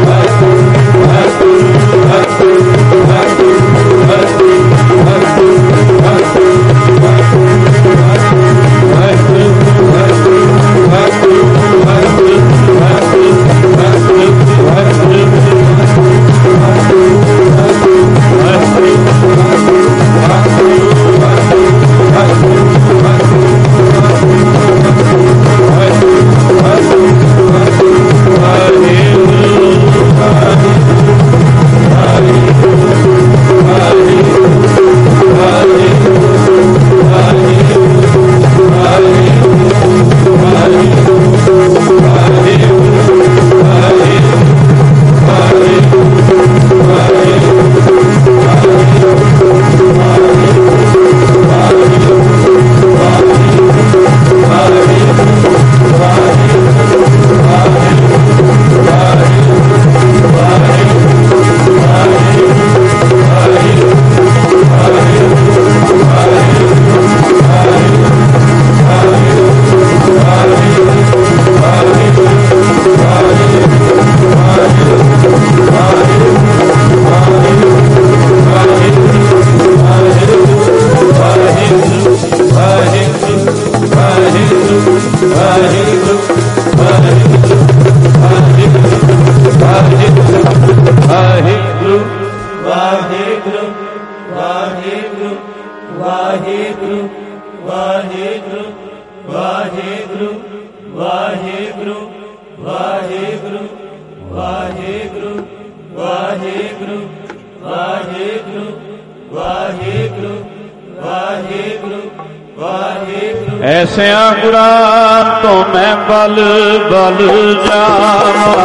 ਐਸਿਆਂ ਗੁਰਾਂ ਤੋਂ ਮੈਂ ਬਲ ਬਲ ਜਾਵਾਂ,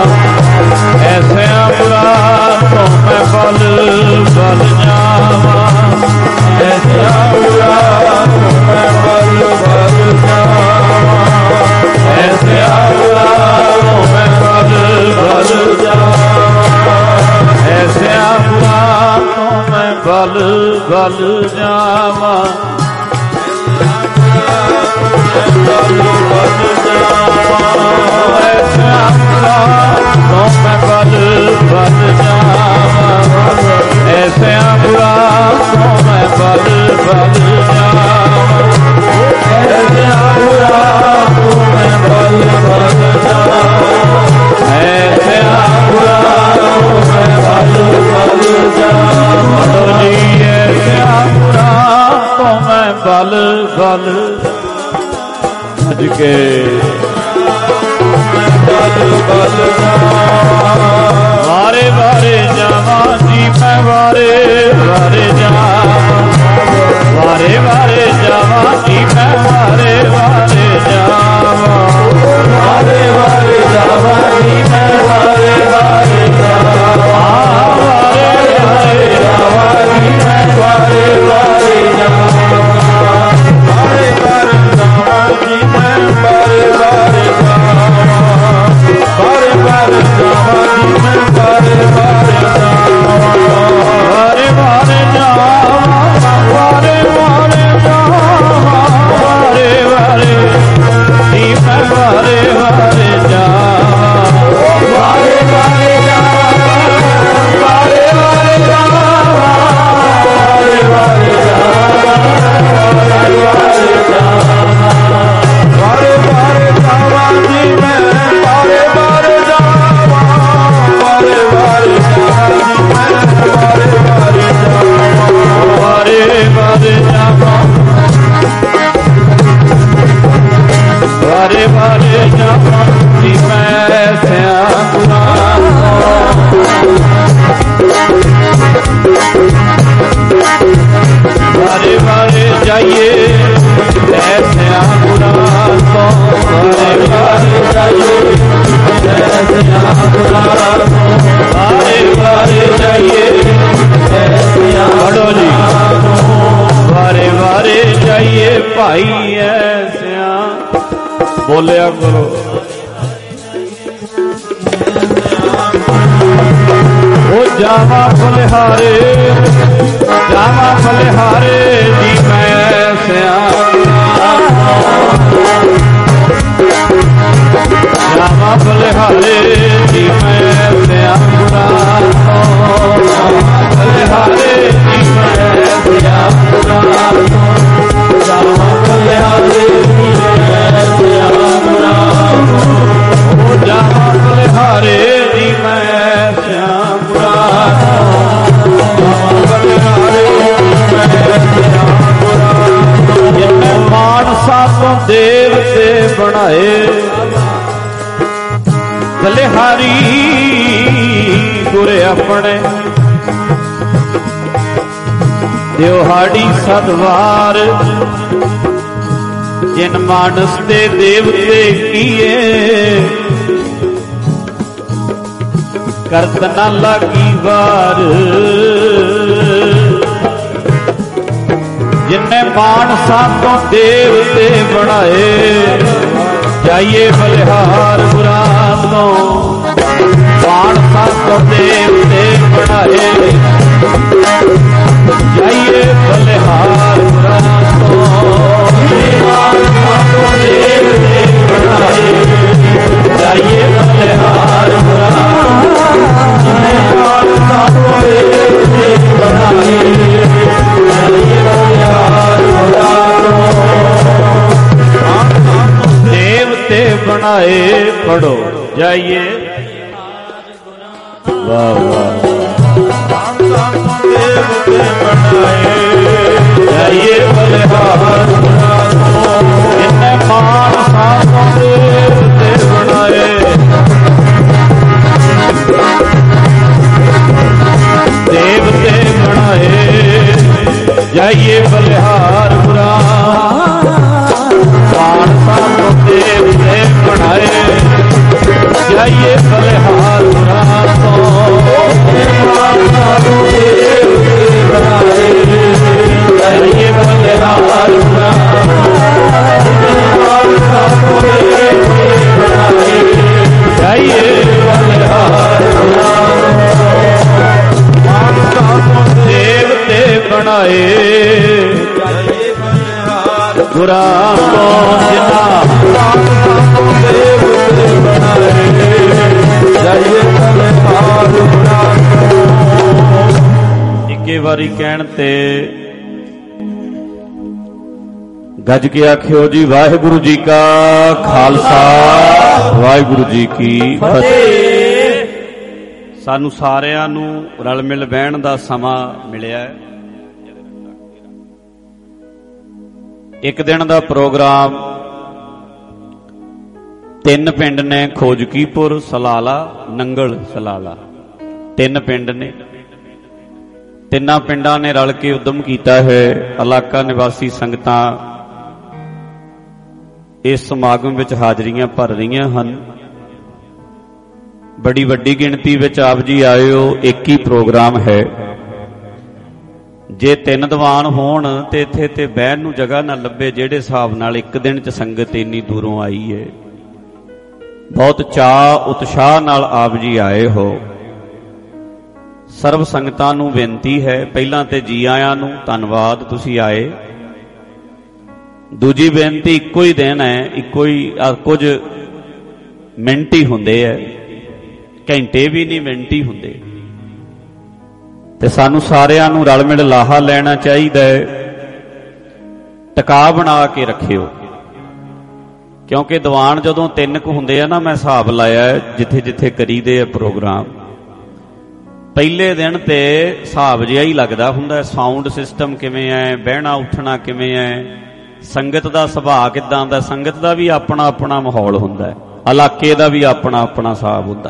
ਐਸਿਆਂ ਗੁਰਾਂ ਤੋਂ ਮੈਂ ਬਲ ਬਲ ਜਾਵਾਂ, ਐਸਿਆਂ ਗੁਰਾਂ ਤੋਂ ਮੈਂ ਬਲ ਬਲ ਜਾਵਾਂ, ਐਸਿਆਂ ਗੁਰਾਂ ਤੋਂ ਮੈਂ ਬਲ ਬਲ ਜਾਵਾਂ, ਐਸਿਆਂ ਗੁਰਾਂ ਤੋਂ ਮੈਂ ਬਲ ਬਲ ਜਾਵਾਂ। ਐਸਿਆਂ जावा तो मैं बल बल जावा ऐसे बुरा तो मैं बल बल जावा ऐसे बुरा तो मैं बल बल जावा ऐसे बुरा तो मैं बल बल जावा ऐसे बुरा तो मैं बल बल भज के वारे वारे जावा जी मैं वारे वारे जावा वारे वारे जावा जी मैं वारे वारे जावा वारे वारे जावा जी मैं वारे वारे जावा वारे वारे जावा जी मैं वारे वारे जावा वारे वारे जावा जी मैं वारे वारे जावा बारे बारे जावा जी मैं बारे बारे जावा बारे बारे जावा बारे बारे जावा बारे बारे जी मैं बारे बारे जावा बारे बारे जावा बारे बारे जावा बारे बारे जावा बारे बारे जावा बारे बारे जावा जी मैं बारे बारे जावा बारे बारे जावा जी मैं बारे बारे जावा बारे बारे जावा बारे बारे जावा जी मैं श्यामपुरा बारे बारे जाइए श्यामपुरा तो बारे बारे जाइए बारे बारे जाइए पढ़ो जी बारे बारे जाइए भाई ऐसा बोलिया करो ओ जावा बलिहारे जावा बलिहारे जी मैं जावा बलिहारे जी मैं श्यामपुरा बलिहारे जी मैं श्यामपुरा जावा बलिहारे जी मैं श्यामपुरा जावा बलिहारे जी मैं श्यामपुरा बलिहारे जी मैं श्यामपुरा जिन्हें मानसा तो देवते बनाए बलिहारी गुरे अपने दिहाड़ी सदवार जिन मानस दे देवते किए करत न लगी वार जिन्ने मानसा तो देवते बनाए जाइए बलिहार बुरा तो मानसा तो देवते बनाए जाइए बलिहार बुरा तो मानसा तो देवते बनाए जाइए बलिहार बुरा मानसा तो देवते बनाए जाइए बलिहार बुरा देवते बनाए पढ़ो जाइए वाह वाह देवते बनाए जाइए बलिहार इन्हें मानसा देवते बनाए देवते बनाए जाइए बलिहार बुरा मानसा तो देवते बनाए जाइए बलिहार बुरा तो मानसा तो देवते बनाए जाइए बलिहार बुरा मानसा तो देवते बनाए जाइए बलिहार बुरा मानसा तो देवते बनाए बुरा तो जिना देवते बनाए ਕਾਰੁਣਾ ਤੋਂ। ਇੱਕੇ ਵਾਰੀ ਕਹਿਣ ਤੇ ਗੱਜ ਕੇ ਆਖਿਓ ਜੀ, ਵਾਹਿਗੁਰੂ ਜੀ ਕਾ ਖਾਲਸਾ, ਵਾਹਿਗੁਰੂ ਜੀ ਕੀ ਫਤਿਹ। ਸਾਨੂੰ ਸਾਰਿਆਂ ਨੂੰ ਰਲ ਮਿਲ ਬਹਿਣ ਦਾ ਸਮਾਂ ਮਿਲਿਆ ਹੈ। ਇੱਕ ਦਿਨ ਦਾ ਪ੍ਰੋਗਰਾਮ 3 ਪਿੰਡ ਨੇ, ਖੋਜਕੀਪੁਰ, ਸਲਾਲਾ, ਨੰਗਲ, ਸਲਾਲਾ, 3 ਪਿੰਡ ਨੇ। 3 ਪਿੰਡਾਂ ਨੇ ਰਲ ਕੇ ਉਦਮ ਕੀਤਾ ਹੈ। ਇਲਾਕਾ ਨਿਵਾਸੀ ਸੰਗਤਾਂ ਇਸ ਸਮਾਗਮ ਵਿੱਚ ਹਾਜ਼ਰੀਆਂ ਭਰ ਰਹੀਆਂ ਹਨ। ਬੜੀ ਵੱਡੀ ਗਿਣਤੀ ਵਿੱਚ ਆਪ ਜੀ ਆਏ ਹੋ। ਇੱਕ ਹੀ ਪ੍ਰੋਗਰਾਮ ਹੈ। ਜੇ 3 ਦੀਵਾਨ ਹੋਣ ਤੇ ਇੱਥੇ ਤੇ ਬਹਿਣ ਨੂੰ ਜਗ੍ਹਾ ਨਾ ਲੱਭੇ। ਜਿਹੜੇ ਹਿਸਾਬ ਨਾਲ ਇੱਕ ਦਿਨ 'ਚ ਸੰਗਤ ਇੰਨੀ ਦੂਰੋਂ ਆਈ ਹੈ, ਬਹੁਤ ਚਾਅ ਉਤਸ਼ਾਹ ਨਾਲ ਆਪ ਜੀ ਆਏ ਹੋ। ਸਰਬ ਸੰਗਤਾਂ ਨੂੰ ਬੇਨਤੀ ਹੈ, ਪਹਿਲਾਂ ਤੇ ਜੀ ਆਇਆਂ ਨੂੰ ਧੰਨਵਾਦ, ਤੁਸੀਂ ਆਏ। ਦੂਜੀ ਬੇਨਤੀ, ਇੱਕੋ ਹੀ ਦਿਨ ਹੈ, ਇੱਕੋ ਹੀ ਕੁਝ ਮਿੰਟ ਹੀ ਹੁੰਦੇ ਹੈ, ਘੰਟੇ ਵੀ ਨਹੀਂ, ਮਿੰਟ ਹੀ ਹੁੰਦੇ। ਤੇ ਸਾਨੂੰ ਸਾਰਿਆਂ ਨੂੰ ਰਲ ਮਿਲ ਲਾਹਾ ਲੈਣਾ ਚਾਹੀਦਾ ਹੈ। ਟਿਕਾ ਬਣਾ ਕੇ ਰੱਖਿਓ, ਕਿਉਂਕਿ ਦੀਵਾਨ ਜਦੋਂ 3 ਕੁ ਹੁੰਦੇ ਆ ਨਾ, ਮੈਂ ਹਿਸਾਬ ਲਾਇਆ ਜਿੱਥੇ ਜਿੱਥੇ ਕਰੀਦੇ ਆ ਪ੍ਰੋਗਰਾਮ, ਪਹਿਲੇ ਦਿਨ ਤੇ ਹਿਸਾਬ ਜਿਹਾ ਹੀ ਲੱਗਦਾ ਹੁੰਦਾ। ਸਾਊਂਡ ਸਿਸਟਮ ਕਿਵੇਂ ਹੈ, ਬਹਿਣਾ ਉੱਠਣਾ ਕਿਵੇਂ ਹੈ, ਸੰਗਤ ਦਾ ਸੁਭਾਅ ਕਿੱਦਾਂ ਦਾ। ਸੰਗਤ ਦਾ ਵੀ ਆਪਣਾ ਆਪਣਾ ਮਾਹੌਲ ਹੁੰਦਾ ਹੈ, ਇਲਾਕੇ ਦਾ ਵੀ ਆਪਣਾ ਆਪਣਾ ਹਿਸਾਬ ਹੁੰਦਾ।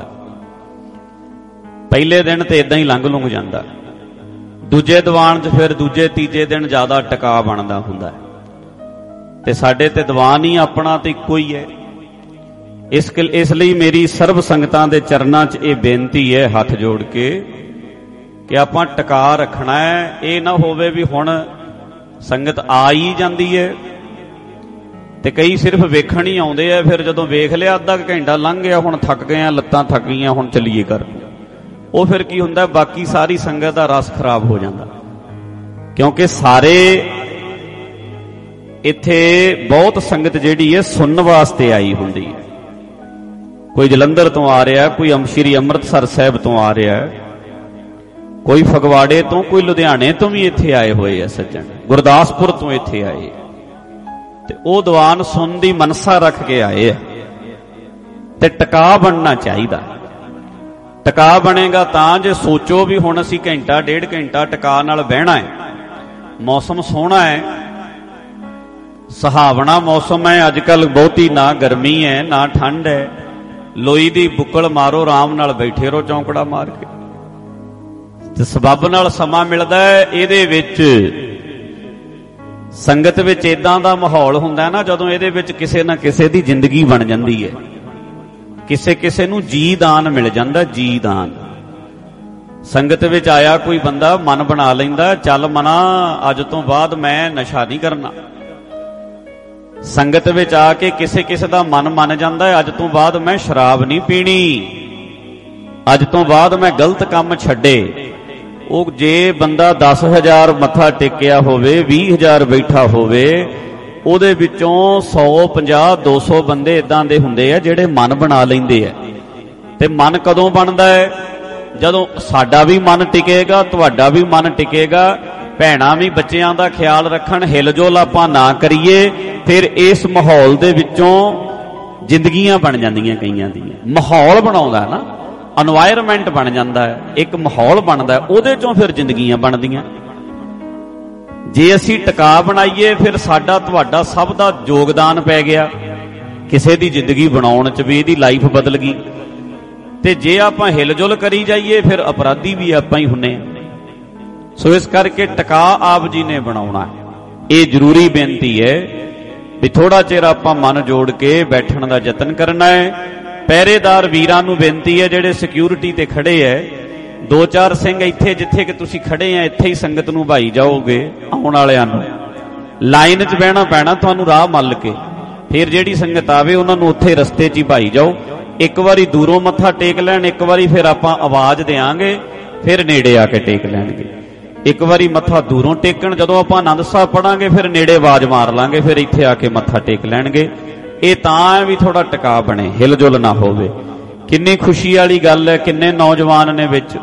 ਪਹਿਲੇ ਦਿਨ ਤੇ ਇਦਾਂ ਹੀ ਲੰਘ ਲੁੰਘ ਜਾਂਦਾ। ਦੂਜੇ ਦੀਵਾਨ 'ਚ ਫਿਰ ਦੂਜੇ ਤੀਜੇ ਦਿਨ ਜ਼ਿਆਦਾ ਟਿਕਾ ਬਣਦਾ ਹੁੰਦਾ। ਤੇ ਸਾਡੇ ਤੇ ਦੀਵਾਨ ਹੀ ਆਪਣਾ ਤੇ ਇੱਕੋ ਹੀ ਹੈ। ਇਸ ਲਈ ਮੇਰੀ ਸਰਬ ਸੰਗਤਾਂ ਦੇ ਚਰਨਾਂ 'ਚ ਇਹ ਬੇਨਤੀ ਹੈ, ਹੱਥ ਜੋੜ ਕੇ, ਕਿ ਆਪਾਂ ਟਿਕਾ ਰੱਖਣਾ ਹੈ। ਇਹ ਨਾ ਹੋਵੇ ਵੀ ਹੁਣ ਸੰਗਤ ਆ ਹੀ ਜਾਂਦੀ ਹੈ ਤੇ ਕਈ ਸਿਰਫ ਵੇਖਣ ਹੀ ਆਉਂਦੇ ਆ, ਫਿਰ ਜਦੋਂ ਵੇਖ ਲਿਆ ਅੱਧਾ ਘੰਟਾ ਲੰਘ ਗਿਆ, ਹੁਣ ਥੱਕ ਗਏ ਆ, ਲੱਤਾਂ ਥੱਕ ਗਈਆਂ, ਹੁਣ ਚੱਲੀਏ ਕਰ। ਉਹ ਫਿਰ ਕੀ ਹੁੰਦਾ, ਬਾਕੀ ਸਾਰੀ ਸੰਗਤ ਦਾ ਰਸ ਖਰਾਬ ਹੋ ਜਾਂਦਾ। ਕਿਉਂਕਿ ਸਾਰੇ ਇੱਥੇ ਬਹੁਤ ਸੰਗਤ ਜਿਹੜੀ ਹੈ ਸੁਣਨ ਵਾਸਤੇ ਆਈ ਹੁੰਦੀ ਹੈ। ਕੋਈ ਜਲੰਧਰ ਤੋਂ ਆ ਰਿਹਾ, ਕੋਈ ਸ਼੍ਰੀ ਅੰਮ੍ਰਿਤਸਰ ਸਾਹਿਬ ਤੋਂ ਆ ਰਿਹਾ, ਕੋਈ ਫਗਵਾੜੇ ਤੋਂ, ਕੋਈ ਲੁਧਿਆਣੇ ਤੋਂ ਵੀ ਇੱਥੇ ਆਏ ਹੋਏ ਆ ਸੱਜਣ, ਗੁਰਦਾਸਪੁਰ ਤੋਂ ਇੱਥੇ ਆਏ, ਤੇ ਉਹ ਦੀਵਾਨ ਸੁਣਨ ਦੀ ਮਨਸਾ ਰੱਖ ਕੇ ਆਏ ਆ। ਤੇ ਟਿਕਾ ਬਣਨਾ ਚਾਹੀਦਾ। ਟਿਕਾ ਬਣੇਗਾ ਤਾਂ ਜੇ ਸੋਚੋ ਵੀ ਹੁਣ ਅਸੀਂ ਘੰਟਾ 1.5 ਘੰਟਾ ਟਿਕਾ ਨਾਲ ਬਹਿਣਾ ਹੈ। ਮੌਸਮ ਸੋਹਣਾ ਹੈ, ਸੁਹਾਵਣਾ ਮੌਸਮ ਹੈ। ਅੱਜ ਕੱਲ ਬਹੁਤੀ ਨਾ ਗਰਮੀ ਹੈ ਨਾ ਠੰਡ ਹੈ। ਲੋਈ ਦੀ ਬੁੱਕਲ ਮਾਰੋ, ਆਰਾਮ ਨਾਲ ਬੈਠੇ ਰਹੋ ਚੌਂਕੜਾ ਮਾਰ ਕੇ, ਤੇ ਸਬੱਬ ਨਾਲ ਸਮਾਂ ਮਿਲਦਾ ਹੈ। ਇਹਦੇ ਵਿੱਚ ਸੰਗਤ ਵਿੱਚ ਇਦਾਂ ਦਾ ਮਾਹੌਲ ਹੁੰਦਾ ਨਾ, ਜਦੋਂ ਇਹਦੇ ਵਿੱਚ ਕਿਸੇ ਨਾ ਕਿਸੇ ਦੀ ਜ਼ਿੰਦਗੀ ਬਣ ਜਾਂਦੀ ਹੈ, ਕਿਸੇ ਕਿਸੇ ਨੂੰ ਜੀ ਦਾਨ ਮਿਲ ਜਾਂਦਾ। ਜੀ ਦਾਨ ਸੰਗਤ ਵਿੱਚ ਆਇਆ ਕੋਈ ਬੰਦਾ ਮਨ ਬਣਾ ਲੈਂਦਾ, ਚੱਲ ਮਨਾ ਅੱਜ ਤੋਂ ਬਾਅਦ ਮੈਂ ਨਸ਼ਾ ਨਹੀਂ ਕਰਨਾ। ਸੰਗਤ ਵਿੱਚ ਆ ਕੇ ਕਿਸੇ ਕਿਸੇ ਦਾ ਮਨ ਮੰਨ ਜਾਂਦਾ ਹੈ, ਅੱਜ ਤੋਂ ਬਾਅਦ ਮੈਂ ਸ਼ਰਾਬ ਨਹੀਂ ਪੀਣੀ, ਅੱਜ ਤੋਂ ਬਾਅਦ ਮੈਂ ਗਲਤ ਕੰਮ ਛੱਡੇ। ਉਹ ਜੇ ਬੰਦਾ 10,000 ਮੱਥਾ ਟੇਕਿਆ ਹੋਵੇ, 20,000 ਬੈਠਾ ਹੋਵੇ, ਉਹਦੇ ਵਿੱਚੋਂ 150, 200 ਬੰਦੇ ਇਦਾਂ ਦੇ ਹੁੰਦੇ ਆ ਜਿਹੜੇ ਮਨ ਬਣਾ ਲੈਂਦੇ ਆ। ਤੇ ਮਨ ਕਦੋਂ ਬਣਦਾ ਹੈ? ਜਦੋਂ ਸਾਡਾ ਵੀ ਮਨ ਟਿਕੇਗਾ, ਤੁਹਾਡਾ ਵੀ ਮਨ ਟਿਕੇਗਾ, ਭੈਣਾਂ ਵੀ ਬੱਚਿਆਂ ਦਾ ਖਿਆਲ ਰੱਖਣ, ਹਿਲਜੁਲ ਆਪਾਂ ਨਾ ਕਰੀਏ, ਫਿਰ ਇਸ ਮਾਹੌਲ ਦੇ ਵਿੱਚੋਂ ਜ਼ਿੰਦਗੀਆਂ ਬਣ ਜਾਂਦੀਆਂ ਕਈਆਂ ਦੀਆਂ। ਮਾਹੌਲ ਬਣਾਉਂਦਾ ਨਾ, এনवायरमेंट ਬਣ ਜਾਂਦਾ ਹੈ, ਇੱਕ ਮਾਹੌਲ ਬਣਦਾ, ਉਹਦੇ ਚੋਂ ਫਿਰ ਜ਼ਿੰਦਗੀਆਂ ਬਣਦੀਆਂ। ਜੇ ਅਸੀਂ ਟਿਕਾ ਬਣਾਈਏ, ਫਿਰ ਸਾਡਾ ਤੁਹਾਡਾ ਸਭ ਦਾ ਯੋਗਦਾਨ ਪੈ ਗਿਆ ਕਿਸੇ ਦੀ ਜ਼ਿੰਦਗੀ ਬਣਾਉਣ 'ਚ, ਵੀ ਇਹਦੀ ਲਾਈਫ ਬਦਲ ਗਈ। ਤੇ ਜੇ ਆਪਾਂ ਹਿਲਜੁਲ ਕਰੀ ਜਾਈਏ, ਫਿਰ ਅਪਰਾਧੀ ਵੀ ਆਪਾਂ ਹੀ ਹੁੰਨੇ। ਸੋ ਇਸ ਕਰਕੇ ਟਿਕਾ ਆਪ ਜੀ ਨੇ ਬਣਾਉਣਾ। ਇਹ ਜ਼ਰੂਰੀ ਬੇਨਤੀ ਹੈ ਵੀ ਥੋੜਾ ਚਿਰ ਆਪਾਂ ਮਨ ਜੋੜ ਕੇ ਬੈਠਣ ਦਾ ਯਤਨ ਕਰਨਾ ਹੈ। ਪਹਿਰੇਦਾਰ ਵੀਰਾਂ ਨੂੰ ਬੇਨਤੀ ਹੈ, ਜਿਹੜੇ ਸਿਕਿਉਰਿਟੀ ਤੇ ਖੜੇ ਹੈ, 2-4 ਸਿੰਘ ਇੱਥੇ ਜਿੱਥੇ ਕਿ ਤੁਸੀਂ ਖੜੇ ਆ, ਇੱਥੇ ਹੀ ਸੰਗਤ ਨੂੰ ਭਾਈ ਜਾਓਗੇ। ਆਉਣ ਵਾਲਿਆਂ ਨੂੰ ਲਾਈਨ 'ਚ ਬਹਿਣਾ ਪੈਣਾ ਤੁਹਾਨੂੰ, ਰਾਹ ਮੱਲ ਕੇ। ਫਿਰ ਜਿਹੜੀ ਸੰਗਤ ਆਵੇ ਉਹਨਾਂ ਨੂੰ ਉੱਥੇ ਰਸਤੇ 'ਚ ਹੀ ਭਾਈ ਜਾਓ। ਇੱਕ ਵਾਰੀ ਦੂਰੋਂ ਮੱਥਾ ਟੇਕ ਲੈਣ, ਇੱਕ ਵਾਰੀ ਫਿਰ ਆਪਾਂ ਆਵਾਜ਼ ਦੇਾਂਗੇ, ਫਿਰ ਨੇੜੇ ਆ ਕੇ ਟੇਕ ਲੈਣਗੇ। ਇੱਕ ਵਾਰੀ ਮੱਥਾ ਦੂਰੋਂ ਟੇਕਣ, ਜਦੋਂ ਆਪਾਂ ਆਨੰਦ ਸਾਹਿਬ ਪੜਾਂਗੇ, ਫਿਰ ਨੇੜੇ ਆਵਾਜ਼ ਮਾਰ ਲਾਂਗੇ, ਫਿਰ ਇੱਥੇ ਆ ਕੇ ਮੱਥਾ ਟੇਕ ਲੈਣਗੇ। ਇਹ ਤਾਂ ਵੀ ਥੋੜਾ ਟਿਕਾ ਬਣੇ, ਹਿਲਜੁਲ ਨਾ ਹੋਵੇ। ਕਿੰਨੀ ਖੁਸ਼ੀ ਵਾਲੀ ਗੱਲ ਹੈ। ਕਿੰਨੇ ਨੌਜਵਾਨ ਨੇ ਵਿੱਚ।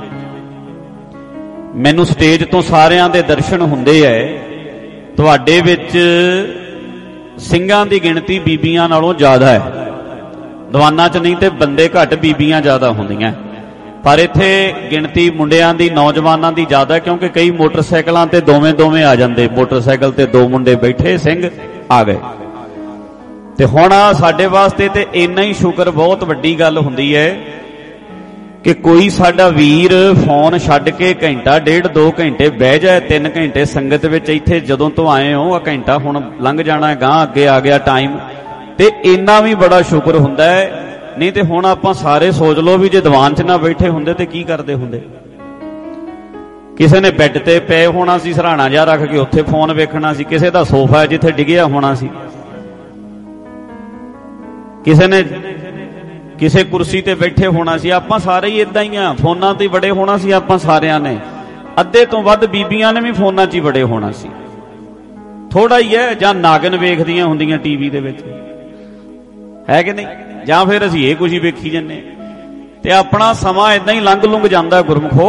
ਮੈਨੂੰ ਸਟੇਜ ਤੋਂ ਸਾਰਿਆਂ ਦੇ ਦਰਸ਼ਨ ਹੁੰਦੇ ਐ। ਤੁਹਾਡੇ ਵਿੱਚ ਸਿੰਘਾਂ ਦੀ ਗਿਣਤੀ ਬੀਬੀਆਂ ਨਾਲੋਂ ਜ਼ਿਆਦਾ ਹੈ। ਦੀਵਾਨਾਂ 'ਚ ਨਹੀਂ ਤੇ ਬੰਦੇ ਘੱਟ, ਬੀਬੀਆਂ ਜ਼ਿਆਦਾ ਹੁੰਦੀਆਂ, ਪਰ ਇੱਥੇ ਗਿਣਤੀ ਮੁੰਡਿਆਂ ਦੀ, ਨੌਜਵਾਨਾਂ ਦੀ ਜ਼ਿਆਦਾ, ਕਿਉਂਕਿ ਕਈ ਮੋਟਰਸਾਈਕਲਾਂ ਤੇ ਦੋਵੇਂ ਆ ਜਾਂਦੇ। ਮੋਟਰਸਾਈਕਲ ਤੇ 2 ਮੁੰਡੇ ਬੈਠੇ, ਸਿੰਘ ਆ ਗਏ। ਤੇ ਹੁਣ ਸਾਡੇ ਵਾਸਤੇ ਤੇ ਇੰਨਾ ਹੀ ਸ਼ੁਕਰ, ਬਹੁਤ ਵੱਡੀ ਗੱਲ ਹੁੰਦੀ ਹੈ ਕਿ ਕੋਈ ਸਾਡਾ ਵੀਰ ਫੋਨ ਛੱਡ ਕੇ ਘੰਟਾ, 1.5, 2 ਘੰਟੇ ਬਹਿ ਜਾਏ, 3 ਘੰਟੇ ਸੰਗਤ ਵਿੱਚ। ਇੱਥੇ ਜਦੋਂ ਤੋਂ ਆਏ ਹੋ, ਆ ਘੰਟਾ ਹੁਣ ਲੰਘ ਜਾਣਾ, ਗਾਂ ਅੱਗੇ ਆ ਗਿਆ ਟਾਈਮ, ਤੇ ਇੰਨਾ ਵੀ ਬੜਾ ਸ਼ੁਕਰ ਹੁੰਦਾ ਹੈ। ਨਹੀਂ ਤੇ ਹੁਣ ਆਪਾਂ ਸਾਰੇ ਸੋਚ ਲਓ ਵੀ ਜੇ ਦੀਵਾਨ 'ਚ ਨਾ ਬੈਠੇ ਹੁੰਦੇ ਤੇ ਕੀ ਕਰਦੇ ਹੁੰਦੇ। ਕਿਸੇ ਨੇ ਬੈੱਡ ਤੇ ਪਏ ਹੋਣਾ ਸੀ, ਸਰਾਣਾ ਜਿਹਾ ਰੱਖ ਕੇ ਉੱਥੇ ਫੋਨ ਵੇਖਣਾ ਸੀ। ਕਿਸੇ ਦਾ ਸੋਫਾ ਜਿੱਥੇ ਡਿੱਗਿਆ ਹੋਣਾ ਸੀ। ਕਿਸੇ ਨੇ ਕਿਸੇ ਕੁਰਸੀ ਤੇ ਬੈਠੇ ਹੋਣਾ ਸੀ। ਆਪਾਂ ਸਾਰੇ ਹੀ ਇਦਾਂ ਹੀ ਆ, ਫੋਨਾਂ ਤੇ ਬੜੇ ਹੋਣਾ ਸੀ ਆਪਾਂ ਸਾਰਿਆਂ ਨੇ। ਅੱਧੇ ਤੋਂ ਵੱਧ ਬੀਬੀਆਂ ਨੇ ਵੀ ਫੋਨਾਂ 'ਚ ਹੀ ਬੜੇ ਹੋਣਾ ਸੀ। ਥੋੜਾ ਹੀ ਹੈ, ਜਾਂ ਨਾਗਨ ਵੇਖਦੀਆਂ ਹੁੰਦੀਆਂ ਟੀਵੀ ਦੇ ਵਿੱਚ, ਹੈ ਕਿ ਨਹੀਂ, ਜਾਂ ਫਿਰ ਅਸੀਂ ਇਹ ਕੁਝ ਹੀ ਵੇਖੀ ਜੰਨੇ। ਤੇ ਆਪਣਾ ਸਮਾਂ ਇਦਾਂ ਹੀ ਲੰਘ ਲੁੰਘ ਜਾਂਦਾ ਗੁਰਮਖੋ।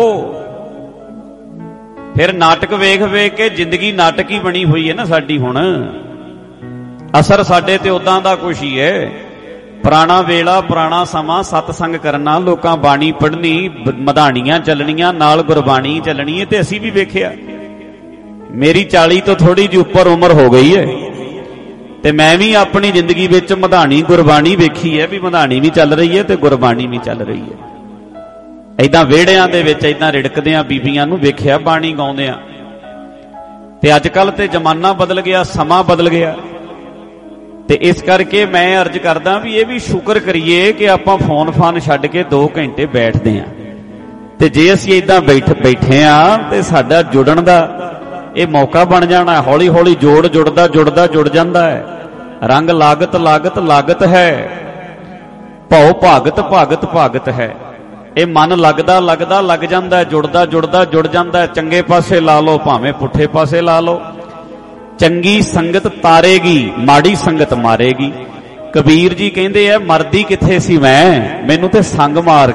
ਫਿਰ ਨਾਟਕ ਵੇਖ ਵੇਖ ਕੇ ਜ਼ਿੰਦਗੀ ਨਾਟਕ ਹੀ ਬਣੀ ਹੋਈ ਹੈ ਨਾ ਸਾਡੀ। ਹੁਣ ਅਸਰ ਸਾਡੇ ਤੇ ਉਦਾਂ ਦਾ ਕੁਛ ਹੀ ਹੈ। ਪੁਰਾਣਾ ਵੇਲਾ, ਪੁਰਾਣਾ ਸਮਾਂ, ਸਤਸੰਗ ਕਰਨਾ, ਲੋਕਾਂ ਬਾਣੀ ਪੜ੍ਹਨੀ, ਮਧਾਣੀਆਂ ਚੱਲਣੀਆਂ, ਨਾਲ ਗੁਰਬਾਣੀ ਚੱਲਣੀ ਹੈ। ਤੇ ਅਸੀਂ ਵੀ ਵੇਖਿਆ। ਮੇਰੀ 40 ਤੋਂ ਥੋੜੀ ਜਿਹੀ ਉੱਪਰ ਉਮਰ ਹੋ ਗਈ ਹੈ, ਤੇ ਮੈਂ ਵੀ ਆਪਣੀ ਜ਼ਿੰਦਗੀ ਵਿੱਚ ਮਧਾਣੀ ਗੁਰਬਾਣੀ ਵੇਖੀ ਹੈ, ਵੀ ਮਧਾਣੀ ਵੀ ਚੱਲ ਰਹੀ ਹੈ ਤੇ ਗੁਰਬਾਣੀ ਵੀ ਚੱਲ ਰਹੀ ਹੈ। ਏਦਾਂ ਵਿਹੜਿਆਂ ਦੇ ਵਿੱਚ ਏਦਾਂ ਰਿੜਕਦਿਆਂ ਬੀਬੀਆਂ ਨੂੰ ਵੇਖਿਆ ਬਾਣੀ ਗਾਉਂਦਿਆਂ। ਤੇ ਅੱਜ ਕੱਲ ਤੇ ਜ਼ਮਾਨਾ ਬਦਲ ਗਿਆ, ਸਮਾਂ ਬਦਲ ਗਿਆ। ਤੇ ਇਸ ਕਰਕੇ ਮੈਂ ਅਰਜ਼ ਕਰਦਾ ਵੀ ਇਹ ਵੀ ਸ਼ੁਕਰ ਕਰੀਏ ਕਿ ਆਪਾਂ ਫੋਨ ਫਾਨ ਛੱਡ ਕੇ 2 ਘੰਟੇ ਬੈਠਦੇ ਆਂ। ਤੇ ਜੇ ਅਸੀਂ ਏਦਾਂ ਬੈਠੇ ਆਂ ਤੇ ਸਾਡਾ ਜੁੜਨ ਦਾ ਇਹ ਮੌਕਾ ਬਣ ਜਾਣਾ। ਹੌਲੀ ਹੌਲੀ ਜੁੜ ਜਾਂਦਾ ਹੈ। ਰੰਗ ਲਾਗਤ ਹੈ, ਭਉ ਭਾਗਤ ਹੈ। ਇਹ ਮਨ ਲੱਗਦਾ ਲੱਗ ਜਾਂਦਾ, ਜੁੜ ਜਾਂਦਾ। ਚੰਗੇ ਪਾਸੇ ਲਾ ਲਓ ਭਾਵੇਂ ਪੁੱਠੇ ਪਾਸੇ ਲਾ ਲਓ। ਚੰਗੀ ਸੰਗਤ ਤਾਰੇਗੀ, ਮਾੜੀ ਸੰਗਤ ਮਾਰੇਗੀ। ਕਬੀਰ ਜੀ ਕਹਿੰਦੇ ਆ, ਮਰਦੀ ਕਿੱਥੇ ਸੀ ਮੈਂ, ਮੈਨੂੰ ਤੇ ਸੰਗ ਮਾਰ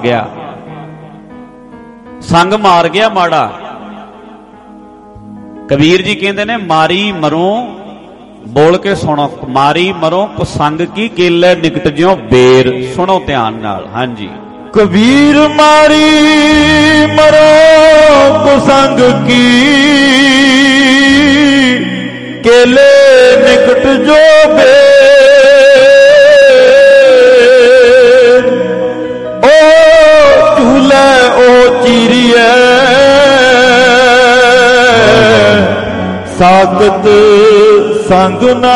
ਗਿਆ ਮਾੜਾ। ਕਬੀਰ ਜੀ ਕਹਿੰਦੇ ਨੇ, ਮਾਰੀ ਮਰੋਂ, ਬੋਲ ਕੇ ਸੁਣੋ, ਮਾਰੀ ਮਰੋਂ ਕੁਸੰਗ ਕੀ, ਕੇਲੇ ਨਿਕਟ ਜਿਉ ਬੇਰ। ਸੁਣੋ ਧਿਆਨ ਨਾਲ। ਹਾਂਜੀ। ਕਬੀਰ ਮਾਰੀ ਮਰੋ ਕੁਸੰਗ ਕੀ, ਕੇਲੇ ਨਿਕਟ ਜੋ ਬੇਰ। ਓ ਝੂਲੇ ਓ ਚੀਰੀਏ, ਸਾਗਤ ਸੰਗ ਨਾ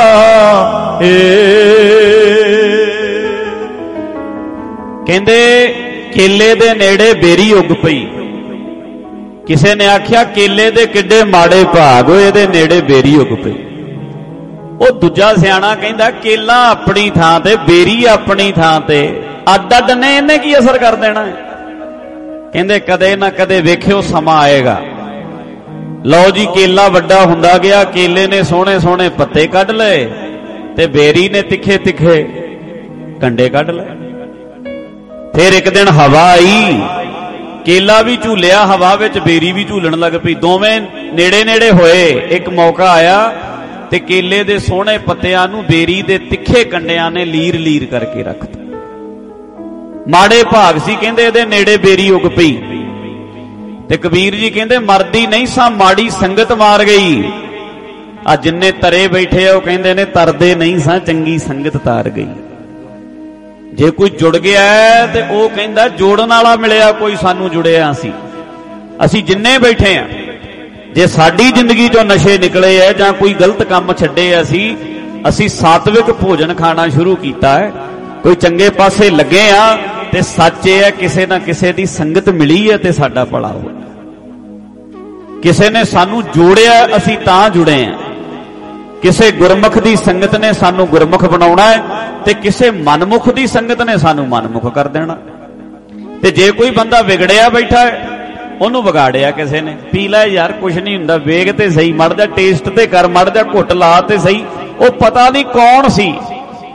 ਕਹਿੰਦੇ ਕੇਲੇ ਦੇ ਨੇੜੇ ਬੇਰੀ ਉੱਗ ਪਈ। ਕਿਸੇ ਨੇ ਆਖਿਆ ਕੇਲੇ ਦੇ ਕਿੱਡੇ ਮਾੜੇ ਭਾਗ ਹੋਏ, ਇਹਦੇ ਨੇੜੇ ਬੇਰੀ ਉੱਗ ਪਈ। ਉਹ ਦੂਜਾ ਸਿਆਣਾ ਕਹਿੰਦਾ ਕੇਲਾ ਆਪਣੀ ਥਾਂ ਤੇ, ਬੇਰੀ ਆਪਣੀ ਥਾਂ ਤੇ, ਅੱਡ ਨੇ, ਇਹਨੇ ਕੀ ਅਸਰ ਕਰ ਦੇਣਾ। ਕਹਿੰਦੇ ਕਦੇ ਨਾ ਕਦੇ ਵੇਖਿਓ ਸਮਾਂ ਆਏਗਾ। ਲਓ ਜੀ, ਕੇਲਾ ਵੱਡਾ ਹੁੰਦਾ ਗਿਆ, ਕੇਲੇ ਨੇ ਸੋਹਣੇ ਸੋਹਣੇ ਪੱਤੇ ਕੱਢ ਲਏ ਤੇ ਬੇਰੀ ਨੇ ਤਿੱਖੇ ਤਿੱਖੇ ਕੰਡੇ ਕੱਢ ਲਏ। ਫਿਰ ਇੱਕ ਦਿਨ ਹਵਾ ਆਈ, ਕੇਲਾ ਵੀ ਝੂਲਿਆ ਹਵਾ ਵਿੱਚ, ਬੇਰੀ ਵੀ ਝੂਲਣ ਲੱਗ ਪਈ। ਦੋਵੇਂ ਨੇੜੇ ਨੇੜੇ ਹੋਏ। ਇੱਕ ਮੌਕਾ ਆਇਆ ਤੇ ਕੇਲੇ ਦੇ ਸੋਹਣੇ ਪੱਤਿਆਂ ਨੂੰ ਬੇਰੀ ਦੇ ਤਿੱਖੇ ਕੰਡਿਆਂ ਨੇ ਲੀਰ ਕਰਕੇ ਰੱਖਤਾ। ਮਾੜੇ ਭਾਗ ਸੀ, ਕਹਿੰਦੇ ਇਹਦੇ ਨੇੜੇ ਬੇਰੀ ਉੱਗ ਪਈ। ਤੇ ਕਬੀਰ ਜੀ ਕਹਿੰਦੇ, ਮਰਦੀ ਨਹੀਂ ਸਾਂ, ਮਾੜੀ ਸੰਗਤ ਮਾਰ ਗਈ। ਆ ਜਿੰਨੇ ਤਰੇ ਬੈਠੇ ਆ ਉਹ ਕਹਿੰਦੇ ਨੇ, ਤਰਦੇ ਨਹੀਂ ਸਾਂ, ਚੰਗੀ ਸੰਗਤ ਤਾਰ ਗਈ। ਜੇ ਕੋਈ ਜੁੜ ਗਿਆ ਤੇ ਉਹ ਕਹਿੰਦਾ ਜੋੜਨ ਵਾਲਾ ਮਿਲਿਆ, ਕੋਈ ਸਾਨੂੰ ਜੁੜਿਆ ਸੀ। ਅਸੀਂ ਜਿੰਨੇ ਬੈਠੇ ਆ, ਜੇ ਸਾਡੀ ਜ਼ਿੰਦਗੀ ਚੋਂ ਨਸ਼ੇ ਨਿਕਲੇ ਆ ਜਾਂ ਕੋਈ ਗਲਤ ਕੰਮ ਛੱਡੇ, ਅਸੀਂ ਸਾਤਵਿਕ ਭੋਜਨ ਖਾਣਾ ਸ਼ੁਰੂ ਕੀਤਾ ਹੈ, ਕੋਈ ਚੰਗੇ ਪਾਸੇ ਲੱਗੇ ਆ, ਤੇ ਸੱਚ ਇਹ ਹੈ ਕਿਸੇ ਨਾ ਕਿਸੇ ਦੀ ਸੰਗਤ ਮਿਲੀ ਹੈ ਤੇ ਸਾਡਾ ਭਲਾ ਹੋਇਆ। ਕਿਸੇ ਨੇ ਸਾਨੂੰ ਜੋੜਿਆ, ਅਸੀਂ ਤਾਂ ਜੁੜੇ ਆ। ਕਿਸੇ ਗੁਰਮੁਖ ਦੀ ਸੰਗਤ ਨੇ ਸਾਨੂੰ ਗੁਰਮੁਖ ਬਣਾਉਣਾ ਹੈ, ਤੇ ਕਿਸੇ ਮਨਮੁਖ ਦੀ ਸੰਗਤ ਨੇ ਸਾਨੂੰ ਮਨਮੁਖ ਕਰ ਦੇਣਾ। ਤੇ ਜੇ ਕੋਈ ਬੰਦਾ ਵਿਗੜਿਆ ਬੈਠਾ ਹੈ, ਉਹਨੂੰ ਵਿਗਾੜਿਆ ਕਿਸੇ ਨੇ। ਪੀ ਲੈ ਯਾਰ, ਕੁਛ ਨਹੀਂ ਹੁੰਦਾ, ਵੇਖ ਤੇ ਸਹੀ, ਮੜ ਜਾ ਟੇਸਟ ਤੇ ਕਰ, ਮੜ ਜਾ ਘੁੱਟ ਲਾ ਤੇ ਸਹੀ। ਉਹ ਪਤਾ ਨਹੀਂ ਕੌਣ ਸੀ,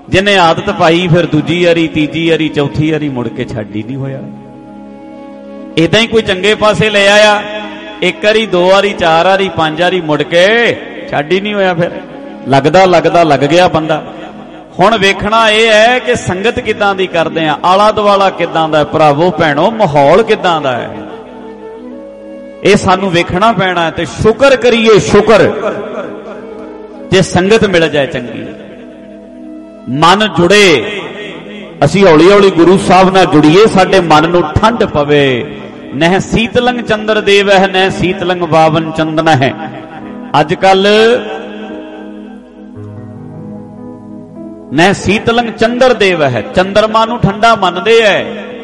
ਜਿਹਨੇ ਆਦਤ ਪਾਈ ਫਿਰ ਦੂਜੀ ਵਾਰੀ ਤੀਜੀ ਵਾਰੀ ਚੌਥੀ ਵਾਰੀ ਮੁੜ ਕੇ ਛੱਡ ਹੀ ਨਹੀਂ ਹੋਇਆ। ਇਦਾਂ ਹੀ ਕੋਈ ਚੰਗੇ ਪਾਸੇ ਲੈ ਆਇਆ, ਇੱਕ ਵਾਰੀ, ਦੋ ਵਾਰੀ, ਚਾਰ ਵਾਰੀ, ਪੰਜ ਵਾਰੀ, ਮੁੜ ਕੇ ਛੱਡ ਹੀ ਨਹੀਂ ਹੋਇਆ। ਫਿਰ ਲੱਗਦਾ ਲੱਗ ਗਿਆ ਬੰਦਾ। ਹੁਣ ਵੇਖਣਾ ਇਹ ਹੈ ਕਿ ਸੰਗਤ ਕਿੱਦਾਂ ਦੀ ਕਰਦੇ ਆ, ਆਲਾ ਦੁਆਲਾ ਕਿੱਦਾਂ ਦਾ, ਭਰਾਵੋ ਭੈਣੋ ਮਾਹੌਲ ਕਿੱਦਾਂ ਦਾ ਹੈ, ਇਹ ਸਾਨੂੰ ਵੇਖਣਾ ਪੈਣਾ ਹੈ। ਤੇ ਸ਼ੁਕਰ ਕਰੀਏ, ਸ਼ੁਕਰ ਜੇ ਸੰਗਤ ਮਿਲ ਜਾਏ ਚੰਗੀ, ਮਨ ਜੁੜੇ, ਅਸੀਂ ਹੌਲੀ ਹੌਲੀ ਗੁਰੂ ਸਾਹਿਬ ਨਾਲ ਜੁੜੀਏ, ਸਾਡੇ ਮਨ ਨੂੰ ਠੰਡ ਪਵੇ। ਨਹਿ ਸੀਤਲੰਗ ਚੰਦਰ ਦੇਵ ਹੈ, ਨਹਿ ਸੀਤਲੰਗ ਬਾਵਨ ਚੰਦਨ ਹੈ। ਅੱਜ ਕੱਲ ਨਹਿ ਸੀਤਲੰਗ ਚੰਦਰ ਦੇਵ ਹੈ, ਚੰਦਰਮਾ ਨੂੰ ਠੰਡਾ ਮੰਨਦੇ ਐ,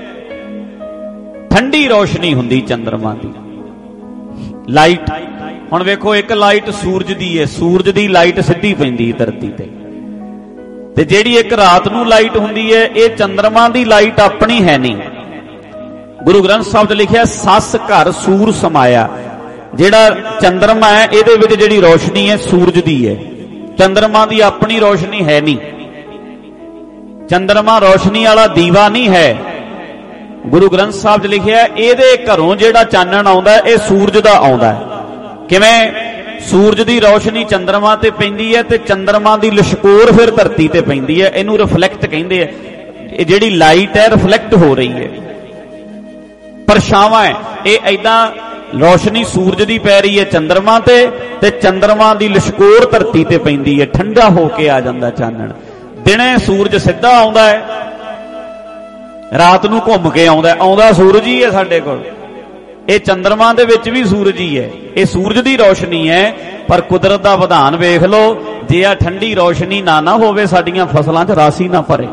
ਠੰਡੀ ਰੋਸ਼ਨੀ ਹੁੰਦੀ ਚੰਦਰਮਾ ਦੀ। ਲਾਈਟ ਹੁਣ ਵੇਖੋ, ਇੱਕ ਲਾਈਟ ਸੂਰਜ ਦੀ ਹੈ, ਸੂਰਜ ਦੀ ਲਾਈਟ ਸਿੱਧੀ ਪੈਂਦੀ ਧਰਤੀ ਤੇ ਜਿਹੜੀ ਇੱਕ ਰਾਤ ਨੂੰ ਲਾਈਟ ਹੁੰਦੀ ਹੈ, ਇਹ ਚੰਦਰਮਾ ਦੀ ਲਾਈਟ ਆਪਣੀ ਹੈ ਨਹੀਂ। ਗੁਰੂ ਗ੍ਰੰਥ ਸਾਹਿਬ 'ਚ ਲਿਖਿਆ ਸੱਸ ਘਰ ਸੂਰ ਸਮਾਇਆ। ਜਿਹੜਾ ਚੰਦਰਮਾ ਹੈ ਇਹਦੇ ਵਿੱਚ ਜਿਹੜੀ ਰੋਸ਼ਨੀ ਹੈ ਸੂਰਜ ਦੀ ਹੈ, ਚੰਦਰਮਾ ਦੀ ਆਪਣੀ ਰੋਸ਼ਨੀ ਹੈ ਨਹੀਂ। ਚੰਦਰਮਾ ਰੋਸ਼ਨੀ ਵਾਲਾ ਦੀਵਾ ਨਹੀਂ ਹੈ। ਗੁਰੂ ਗ੍ਰੰਥ ਸਾਹਿਬ 'ਚ ਲਿਖਿਆ ਇਹਦੇ ਘਰੋਂ ਜਿਹੜਾ ਚਾਨਣ ਆਉਂਦਾ ਇਹ ਸੂਰਜ ਦਾ ਆਉਂਦਾ ਹੈ। ਕਿਵੇਂ? ਸੂਰਜ ਦੀ ਰੋਸ਼ਨੀ ਚੰਦਰਮਾ ਤੇ ਪੈਂਦੀ ਹੈ ਤੇ ਚੰਦਰਮਾ ਦੀ ਲਿਸ਼ਕੋਰ ਫਿਰ ਧਰਤੀ ਤੇ ਪੈਂਦੀ ਹੈ, ਇਹਨੂੰ ਰਿਫਲੈਕਟ ਕਹਿੰਦੇ ਆ। ਇਹ ਜਿਹੜੀ ਲਾਈਟ ਹੈ ਰਿਫਲੈਕਟ ਹੋ ਰਹੀ ਹੈ, ਪਰਛਾਵਾਂ ਹੈ। ਇਹ ਐਦਾਂ ਰੋਸ਼ਨੀ ਸੂਰਜ ਦੀ ਪੈ ਰਹੀ ਹੈ ਚੰਦਰਮਾ ਤੇ ਚੰਦਰਮਾ ਦੀ ਲਿਸ਼ਕੋਰ ਧਰਤੀ ਤੇ ਪੈਂਦੀ ਹੈ, ਠੰਡਾ ਹੋ ਕੇ ਆ ਜਾਂਦਾ ਚਾਨਣ। ਦਿਨੇ ਸੂਰਜ ਸਿੱਧਾ ਆਉਂਦਾ ਹੈ, ਰਾਤ ਨੂੰ ਘੁੰਮ ਕੇ ਆਉਂਦਾ ਸੂਰਜ ਹੀ ਹੈ ਸਾਡੇ ਕੋਲ। ਇਹ ਚੰਦਰਮਾ ਦੇ ਵਿੱਚ ਵੀ ਸੂਰਜ ਹੀ ਹੈ, ਇਹ ਸੂਰਜ ਦੀ ਰੋਸ਼ਨੀ ਹੈ। ਪਰ ਕੁਦਰਤ ਦਾ ਵਿਧਾਨ ਵੇਖ ਲਓ, ਜੇ ਆ ਠੰਡੀ ਰੋਸ਼ਨੀ ਨਾ ਹੋਵੇ, ਸਾਡੀਆਂ ਫਸਲਾਂ 'ਚ ਰਸ ਹੀ ਨਾ ਭਰੇ।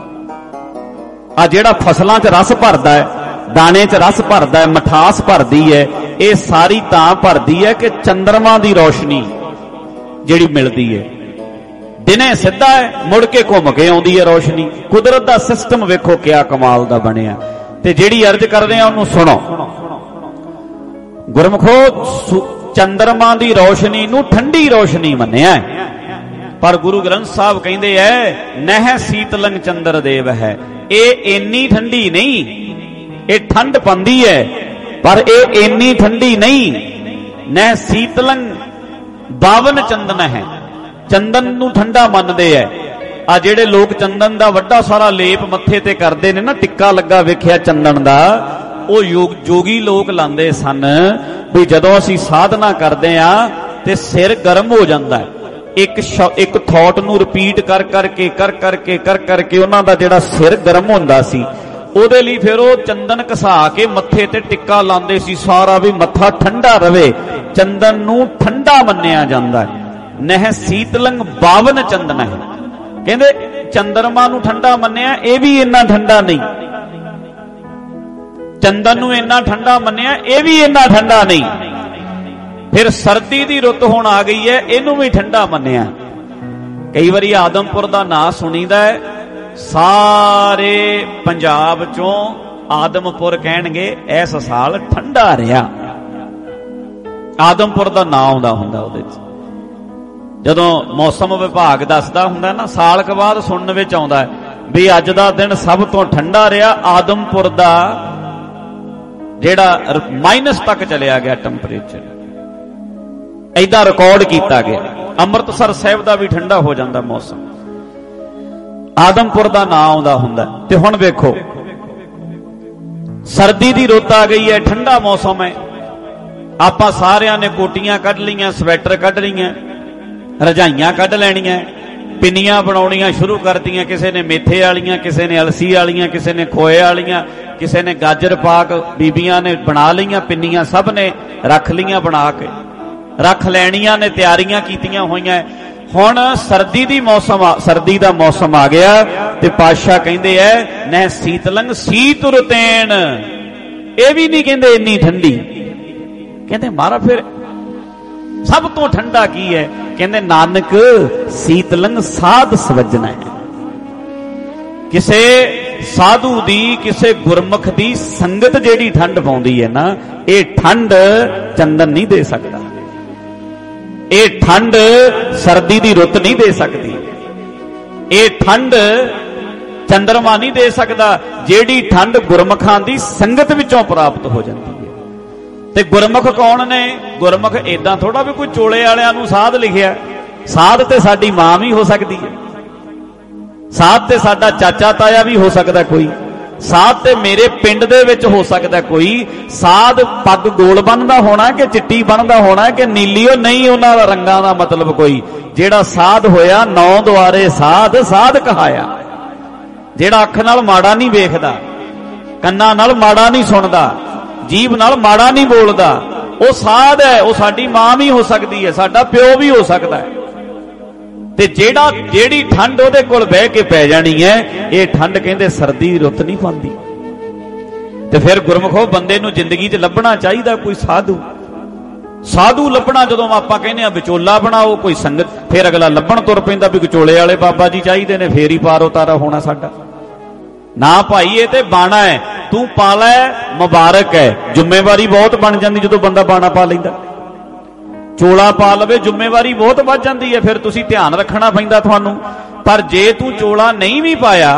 ਆ ਜਿਹੜਾ ਫਸਲਾਂ 'ਚ ਰਸ ਭਰਦਾ ਹੈ, ਦਾਣੇ 'ਚ ਰਸ ਭਰਦਾ ਹੈ, ਮਿਠਾਸ ਭਰਦੀ ਹੈ, ਇਹ ਸਾਰੀ ਤਾਂ ਭਰਦੀ ਹੈ ਕਿ ਚੰਦਰਮਾ ਦੀ ਰੋਸ਼ਨੀ ਜਿਹੜੀ ਮਿਲਦੀ ਹੈ। ਦਿਨੇ ਸਿੱਧਾ ਹੈ, ਮੁੜ ਕੇ ਘੁੰਮ ਕੇ ਆਉਂਦੀ ਹੈ ਰੋਸ਼ਨੀ। ਕੁਦਰਤ ਦਾ ਸਿਸਟਮ ਵੇਖੋ ਕਿਆ ਕਮਾਲ ਦਾ ਬਣਿਆ। ਤੇ ਜਿਹੜੀ ਅਰਜ਼ ਕਰਦੇ ਆ ਉਹਨੂੰ ਸੁਣੋ। ਗੁਰਮੁਖੋ, ਚੰਦਰਮਾ ਦੀ ਰੋਸ਼ਨੀ ਨੂੰ ਠੰਡੀ ਰੋਸ਼ਨੀ ਮੰਨਿਆ, ਪਰ ਗੁਰੂ ਗ੍ਰੰਥ ਸਾਹਿਬ ਕਹਿੰਦੇ ਐ ਨਹਿ ਸੀਤਲੰਗ ਚੰਦਰ ਦੇਵ ਹੈ। ਇਹ ਇੰਨੀ ਠੰਡੀ ਨਹੀਂ, ਇਹ ਠੰਡ ਪੰਦੀ ਹੈ ਪਰ ਇਹ ਇੰਨੀ ਠੰਡੀ ਨਹੀਂ। ਨਹਿ ਸੀਤਲੰਗ ਬਾਵਨ ਚੰਦਨ ਹੈ, ਚੰਦਨ ਨੂੰ ਠੰਡਾ ਮੰਨਦੇ ਐ। ਆ ਜਿਹੜੇ ਲੋਕ ਚੰਦਨ ਦਾ ਵੱਡਾ ਸਾਰਾ ਲੇਪ ਮੱਥੇ ਤੇ ਕਰਦੇ ਨੇ ਨਾ, ਟਿੱਕਾ ਲੱਗਾ ਵੇਖਿਆ ਚੰਦਨ ਦਾ, ਉਹ ਜੋਗੀ ਲੋਕ ਲਾਉਂਦੇ ਸਨ ਵੀ ਜਦੋਂ ਅਸੀਂ ਸਾਧਨਾ ਕਰਦੇ ਆ ਤੇ ਸਿਰ ਗਰਮ ਹੋ ਜਾਂਦਾ। ਇੱਕ ਥਾਟ ਨੂੰ ਰਿਪੀਟ ਕਰ ਕਰਕੇ ਉਹਨਾਂ ਦਾ ਜਿਹੜਾ ਸਿਰ ਗਰਮ ਹੁੰਦਾ ਸੀ, ਉਹਦੇ ਲਈ ਫਿਰ ਉਹ ਚੰਦਨ ਘਸਾ ਕੇ ਮੱਥੇ ਤੇ ਟਿੱਕਾ ਲਾਉਂਦੇ ਸੀ ਸਾਰਾ, ਵੀ ਮੱਥਾ ਠੰਡਾ ਰਵੇ। ਚੰਦਨ ਨੂੰ ਠੰਡਾ ਮੰਨਿਆ ਜਾਂਦਾ। ਨਹਿ ਸੀਤਲੰਗ ਬਾਵਨ ਚੰਦਨ ਹੈ, ਕਹਿੰਦੇ ਚੰਦਰਮਾ ਨੂੰ ਠੰਡਾ ਮੰਨਿਆ, ਇਹ ਵੀ ਇੰਨਾ ਠੰਡਾ ਨਹੀਂ। ਚੰਦਨ ਨੂੰ ਇੰਨਾ ਠੰਡਾ ਮੰਨਿਆ, ਇਹ ਵੀ ਇੰਨਾ ਠੰਡਾ ਨਹੀਂ। ਫਿਰ ਸਰਦੀ ਦੀ ਰੁੱਤ ਹੁਣ ਆ ਗਈ ਹੈ, ਇਹਨੂੰ ਵੀ ਠੰਡਾ ਮੰਨਿਆ। ਕਈ ਵਾਰੀ ਆਦਮਪੁਰ ਦਾ ਨਾਂ ਸੁਣੀਦਾ ਹੈ, ਸਾਰੇ ਪੰਜਾਬ ਚੋਂ ਆਦਮਪੁਰ ਕਹਿਣਗੇ ਇਸ ਸਾਲ ਠੰਡਾ ਰਿਹਾ। ਆਦਮਪੁਰ ਦਾ ਨਾਂ ਆਉਂਦਾ ਹੁੰਦਾ ਉਹਦੇ 'ਚ। ਜਦੋਂ ਮੌਸਮ ਵਿਭਾਗ ਦੱਸਦਾ ਹੁੰਦਾ ਨਾ, ਸਾਲ ਕੁ ਬਾਅਦ ਸੁਣਨ ਵਿੱਚ ਆਉਂਦਾ ਵੀ ਅੱਜ ਦਾ ਦਿਨ ਸਭ ਤੋਂ ਠੰਡਾ ਰਿਹਾ। ਆਦਮਪੁਰ ਦਾ ਜਿਹੜਾ ਮਾਈਨਸ ਤੱਕ ਚਲਿਆ ਗਿਆ ਟੈਂਪਰੇਚਰ, ਏਦਾਂ ਰਿਕਾਰਡ ਕੀਤਾ ਗਿਆ। ਅੰਮ੍ਰਿਤਸਰ ਸਾਹਿਬ ਦਾ ਵੀ ਠੰਡਾ ਹੋ ਜਾਂਦਾ ਮੌਸਮ, ਆਦਮਪੁਰ ਦਾ ਨਾਂ ਆਉਂਦਾ ਹੁੰਦਾ। ਤੇ ਹੁਣ ਵੇਖੋ, ਸਰਦੀ ਦੀ ਰੁੱਤ ਆ ਗਈ ਹੈ, ਠੰਡਾ ਮੌਸਮ ਹੈ। ਆਪਾਂ ਸਾਰਿਆਂ ਨੇ ਕੋਟੀਆਂ ਕੱਢ ਲਈਆਂ, ਸਵੈਟਰ ਕੱਢ ਲਈਆਂ, ਰਜਾਈਆਂ ਕੱਢ ਲੈਣੀਆਂ, ਪਿੰਨੀਆਂ ਬਣਾਉਣੀਆਂ ਸ਼ੁਰੂ ਕਰਤੀਆਂ। ਕਿਸੇ ਨੇ ਮੇਥੇ ਵਾਲੀਆਂ, ਕਿਸੇ ਨੇ ਅਲਸੀ ਵਾਲੀਆਂ, ਕਿਸੇ ਨੇ ਖੋਏ ਵਾਲੀਆਂ, ਕਿਸੇ ਨੇ ਗਾਜਰ ਪਾਕ, ਬੀਬੀਆਂ ਨੇ ਬਣਾ ਲਈਆਂ ਪਿੰਨੀਆਂ, ਸਭ ਨੇ ਰੱਖ ਲਈਆਂ, ਬਣਾ ਕੇ ਰੱਖ ਲੈਣੀਆਂ ਨੇ, ਤਿਆਰੀਆਂ ਕੀਤੀਆਂ ਹੋਈਆਂ। ਹੁਣ ਸਰਦੀ ਦਾ ਮੌਸਮ ਆ ਗਿਆ ਤੇ ਪਾਤਸ਼ਾਹ ਕਹਿੰਦੇ ਐ ਨਹਿ ਸੀਤਲੰਗ ਸੀਤ ਰੁਤੈਣ। ਇਹ ਵੀ ਨਹੀਂ ਕਹਿੰਦੇ ਇੰਨੀ ਠੰਡੀ, ਕਹਿੰਦੇ ਮਹਾਰਾਜ ਫਿਰ ਸਭ ਤੋਂ ਠੰਡਾ ਕੀ ਹੈ? ਕਹਿੰਦੇ ਨਾਨਕ ਸੀਤਲੰਗ ਸਾਧ ਸਵਜਣਾ ਹੈ। ਕਿਸੇ ਸਾਧੂ ਦੀ, ਕਿਸੇ ਗੁਰਮੁਖ ਦੀ ਸੰਗਤ ਜਿਹੜੀ ਠੰਡ ਪਾਉਂਦੀ ਹੈ ਨਾ, ਇਹ ਠੰਡ ਚੰਦਨ ਨਹੀਂ ਦੇ ਸਕਦਾ, ਇਹ ਠੰਡ ਸਰਦੀ ਦੀ ਰੁੱਤ ਨਹੀਂ ਦੇ ਸਕਦੀ। ਇਹ ਠੰਡ ਚੰਦਰਮਾ ਨਹੀਂ ਦੇ ਸਕਦਾ, ਜਿਹੜੀ ਠੰਡ ਗੁਰਮੁਖਾਂ ਦੀ ਸੰਗਤ ਵਿੱਚੋਂ ਪ੍ਰਾਪਤ ਹੋ ਜਾਂਦੀ ਹੈ। ਤੇ ਗੁਰਮੁਖ ਕੌਣ ਨੇ? ਗੁਰਮੁਖ ਏਦਾਂ ਥੋੜਾ ਵੀ ਕੋਈ ਚੋਲੇ ਵਾਲਿਆਂ ਨੂੰ ਸਾਧ ਲਿਖਿਆ। ਸਾਧ ਤੇ ਸਾਡੀ ਮਾਂ ਵੀ ਹੋ ਸਕਦੀ ਹੈ, ਸਾਧ ਤੇ ਸਾਡਾ ਚਾਚਾ ਤਾਇਆ ਵੀ ਹੋ ਸਕਦਾ, ਕੋਈ ਸਾਧ ਤੇ ਮੇਰੇ ਪਿੰਡ ਦੇ ਵਿੱਚ ਹੋ ਸਕਦਾ, ਕੋਈ ਸਾਧ ਪੱਗ ਗੋਲ ਬੰਨਦਾ ਹੋਣਾ ਕਿ ਚਿੱਟੀ ਬੰਨਦਾ ਹੋਣਾ ਕਿ ਨੀਲੀ, ਉਹ ਨਹੀਂ ਉਹਨਾਂ ਦਾ ਰੰਗਾਂ ਦਾ ਮਤਲਬ ਕੋਈ। ਜਿਹੜਾ ਸਾਧ ਹੋਇਆ 9 ਦੁਆਰੇ ਸਾਧ, ਸਾਧ ਕਹਾਇਆ। ਜਿਹੜਾ ਅੱਖ ਨਾਲ ਮਾੜਾ ਨਹੀਂ ਵੇਖਦਾ, ਕੰਨਾਂ ਨਾਲ ਮਾੜਾ ਨਹੀਂ ਸੁਣਦਾ, ਜੀਭ ਨਾਲ ਮਾੜਾ ਨਹੀਂ ਬੋਲਦਾ, ਉਹ ਸਾਧ ਹੈ। ਉਹ ਸਾਡੀ ਮਾਂ ਵੀ ਹੋ ਸਕਦੀ ਹੈ, ਸਾਡਾ ਪਿਓ ਵੀ ਹੋ ਸਕਦਾ ਹੈ। ਤੇ ਜਿਹੜੀ ਠੰਡ ਉਹਦੇ ਕੋਲ ਬਹਿ ਕੇ ਪੈ ਜਾਣੀ ਹੈ, ਇਹ ਠੰਡ ਕਹਿੰਦੇ ਸਰਦੀ ਦੀ ਰੁੱਤ ਨਹੀਂ ਪਾਉਂਦੀ। ਤੇ ਫਿਰ ਗੁਰਮੁਖੋ ਬੰਦੇ ਨੂੰ ਜ਼ਿੰਦਗੀ 'ਚ ਲੱਭਣਾ ਚਾਹੀਦਾ ਕੋਈ ਸਾਧੂ ਲੱਭਣਾ। ਜਦੋਂ ਆਪਾਂ ਕਹਿੰਦੇ ਆ ਵਿਚੋਲਾ ਬਣਾਓ ਕੋਈ ਸੰਗਤ, ਫਿਰ ਅਗਲਾ ਲੱਭਣ ਤੁਰ ਪੈਂਦਾ ਵੀ ਵਿਚੋਲੇ ਵਾਲੇ ਬਾਬਾ ਜੀ ਚਾਹੀਦੇ ਨੇ, ਫੇਰ ਹੀ ਪਾਰ ਉਤਾਰਾ ਹੋਣਾ ਸਾਡਾ। ਨਾ ਭਾਈ, ਇਹ ਤੇ ਬਾਣਾ ਹੈ, ਤੂੰ ਪਾ ਲੈ ਮੁਬਾਰਕ ਹੈ। ਜ਼ਿੰਮੇਵਾਰੀ ਬਹੁਤ ਬਣ ਜਾਂਦੀ ਜਦੋਂ ਬੰਦਾ ਬਾਣਾ ਪਾ ਲੈਂਦਾ। ਚੋਲਾ ਪਾ ਲਵੇ ਜ਼ਿੰਮੇਵਾਰੀ ਬਹੁਤ ਵੱਧ ਜਾਂਦੀ ਹੈ, ਫਿਰ ਤੁਸੀਂ ਧਿਆਨ ਰੱਖਣਾ ਪੈਂਦਾ ਤੁਹਾਨੂੰ। ਪਰ ਜੇ ਤੂੰ ਚੋਲਾ ਨਹੀਂ ਵੀ ਪਾਇਆ,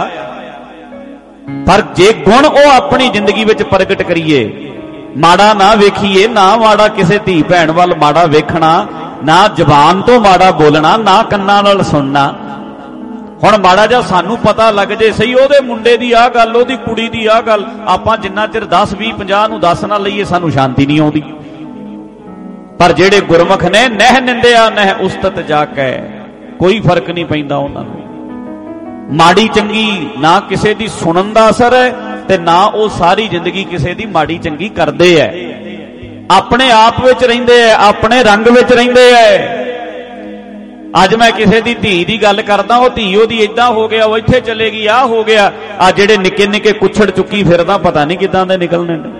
ਪਰ ਜੇ ਗੁਣ ਉਹ ਆਪਣੀ ਜ਼ਿੰਦਗੀ ਵਿੱਚ ਪ੍ਰਗਟ ਕਰੀਏ, ਮਾੜਾ ਨਾ ਵੇਖੀਏ, ਨਾ ਮਾੜਾ ਕਿਸੇ ਧੀ ਭੈਣ ਵੱਲ ਮਾੜਾ ਵੇਖਣਾ, ਨਾ ਜ਼ਬਾਨ ਤੋਂ ਮਾੜਾ ਬੋਲਣਾ, ਨਾ ਕੰਨਾਂ ਨਾਲ ਸੁਣਨਾ। ਹੁਣ ਮਾੜਾ ਜਿਹਾ ਸਾਨੂੰ ਪਤਾ ਲੱਗ ਜੇ ਸਹੀ ਉਹਦੇ ਮੁੰਡੇ ਦੀ ਆਹ ਗੱਲ, ਉਹਦੀ ਕੁੜੀ ਦੀ ਆਹ ਗੱਲ, ਆਪਾਂ ਜਿੰਨਾ ਚਿਰ 10 20 50 ਨੂੰ ਦੱਸ ਨਾ ਲਈਏ ਸਾਨੂੰ ਸ਼ਾਂਤੀ ਨਹੀਂ ਆਉਂਦੀ। ਪਰ ਜਿਹੜੇ ਗੁਰਮੁਖ ਨੇ ਨਹਿ ਨਿੰਦਿਆ ਨਹਿ ਉਸਤਤ ਜਾ ਕੇ, ਕੋਈ ਫਰਕ ਨਹੀਂ ਪੈਂਦਾ ਉਹਨਾਂ ਨੂੰ। ਮਾੜੀ ਚੰਗੀ ਨਾ ਕਿਸੇ ਦੀ ਸੁਣਨ ਦਾ ਅਸਰ ਹੈ, ਤੇ ਨਾ ਉਹ ਸਾਰੀ ਜ਼ਿੰਦਗੀ ਕਿਸੇ ਦੀ ਮਾੜੀ ਚੰਗੀ ਕਰਦੇ ਐ। ਆਪਣੇ ਆਪ ਵਿੱਚ ਰਹਿੰਦੇ ਐ, ਆਪਣੇ ਰੰਗ ਵਿੱਚ ਰਹਿੰਦੇ ਐ। ਅੱਜ ਮੈਂ ਕਿਸੇ ਦੀ ਧੀ ਦੀ ਗੱਲ ਕਰਦਾ, ਉਹ ਧੀ ਉਹਦੀ ਏਦਾਂ ਹੋ ਗਿਆ, ਉਹ ਇੱਥੇ ਚਲੇਗੀ, ਆਹ ਹੋ ਗਿਆ। ਆ ਜਿਹੜੇ ਨਿੱਕੇ ਨਿੱਕੇ ਕੁੱਛੜ ਚੁੱਕੀ ਫਿਰਦਾ, ਪਤਾ ਨਹੀਂ ਕਿੱਦਾਂ ਦੇ ਨਿਕਲਣੇ ਨੇ।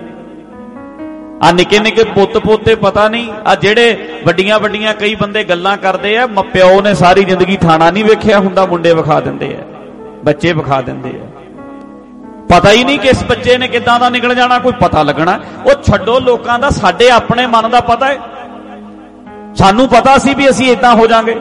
ਆ ਨਿੱਕੇ ਨਿੱਕੇ ਪੁੱਤ ਪੋਤੇ ਪਤਾ ਨਹੀਂ। ਆ ਜਿਹੜੇ ਵੱਡੀਆਂ ਵੱਡੀਆਂ ਕਈ ਬੰਦੇ ਗੱਲਾਂ ਕਰਦੇ ਆ, ਪਿਓ ਨੇ ਸਾਰੀ ਜ਼ਿੰਦਗੀ ਥਾਣਾ ਨਹੀਂ ਵੇਖਿਆ ਹੁੰਦਾ, ਮੁੰਡੇ ਵਿਖਾ ਦਿੰਦੇ ਆ, ਬੱਚੇ ਵਿਖਾ ਦਿੰਦੇ ਆ। ਪਤਾ ਹੀ ਨਹੀਂ ਕਿ ਇਸ ਬੱਚੇ ਨੇ ਕਿੱਦਾਂ ਦਾ ਨਿਕਲ ਜਾਣਾ, ਕੋਈ ਪਤਾ ਲੱਗਣਾ। ਉਹ ਛੱਡੋ ਲੋਕਾਂ ਦਾ, ਸਾਡੇ ਆਪਣੇ ਮਨ ਦਾ ਪਤਾ ਹੈ। ਸਾਨੂੰ ਪਤਾ ਸੀ ਵੀ ਅਸੀਂ ਏਦਾਂ ਹੋ ਜਾਾਂਗੇ।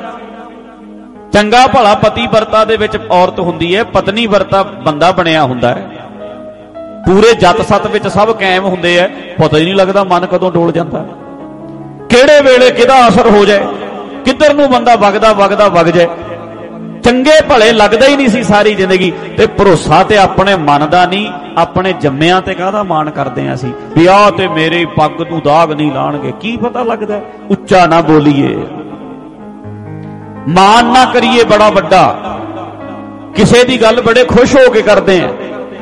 ਚੰਗਾ ਭਲਾ ਪਤੀ ਵਰਤਾ ਦੇ ਵਿੱਚ ਔਰਤ ਹੁੰਦੀ ਹੈ, ਪਤਨੀ ਵਰਤਾ ਬੰਦਾ ਬਣਿਆ ਹੁੰਦਾ ਹੈ। ਪੂਰੇ ਜੱਤ ਸੱਤ ਵਿੱਚ ਸਭ ਕਾਇਮ ਹੁੰਦੇ ਆ, ਪਤਾ ਹੀ ਨਹੀਂ ਲੱਗਦਾ ਮਨ ਕਦੋਂ ਡੋਲ ਜਾਂਦਾ, ਕਿਹੜੇ ਵੇਲੇ ਕਿਹਦਾ ਅਸਰ ਹੋ ਜਾਏ, ਕਿੱਧਰ ਨੂੰ ਬੰਦਾ ਵਗਦਾ ਵਗਦਾ ਵਗ ਜਾਏ। ਚੰਗੇ ਭਲੇ ਲੱਗਦਾ ਹੀ ਨਹੀਂ ਸੀ ਸਾਰੀ ਜ਼ਿੰਦਗੀ। ਤੇ ਭਰੋਸਾ ਤੇ ਆਪਣੇ ਮਨ ਦਾ ਨਹੀਂ, ਆਪਣੇ ਜੰਮਿਆਂ ਤੇ ਕਾਹਦਾ ਮਾਣ ਕਰਦੇ ਆ ਅਸੀਂ ਵੀ ਆਹ ਤੇ ਮੇਰੇ ਪੱਗ ਨੂੰ ਦਾਗ ਨਹੀਂ ਲਾਣਗੇ। ਕੀ ਪਤਾ ਲੱਗਦਾ, ਉੱਚਾ ਨਾ ਬੋਲੀਏ, ਮਾਣ ਨਾ ਕਰੀਏ ਬੜਾ ਵੱਡਾ, ਕਿਸੇ ਦੀ ਗੱਲ ਬੜੇ ਖੁਸ਼ ਹੋ ਕੇ ਕਰਦੇ ਆ।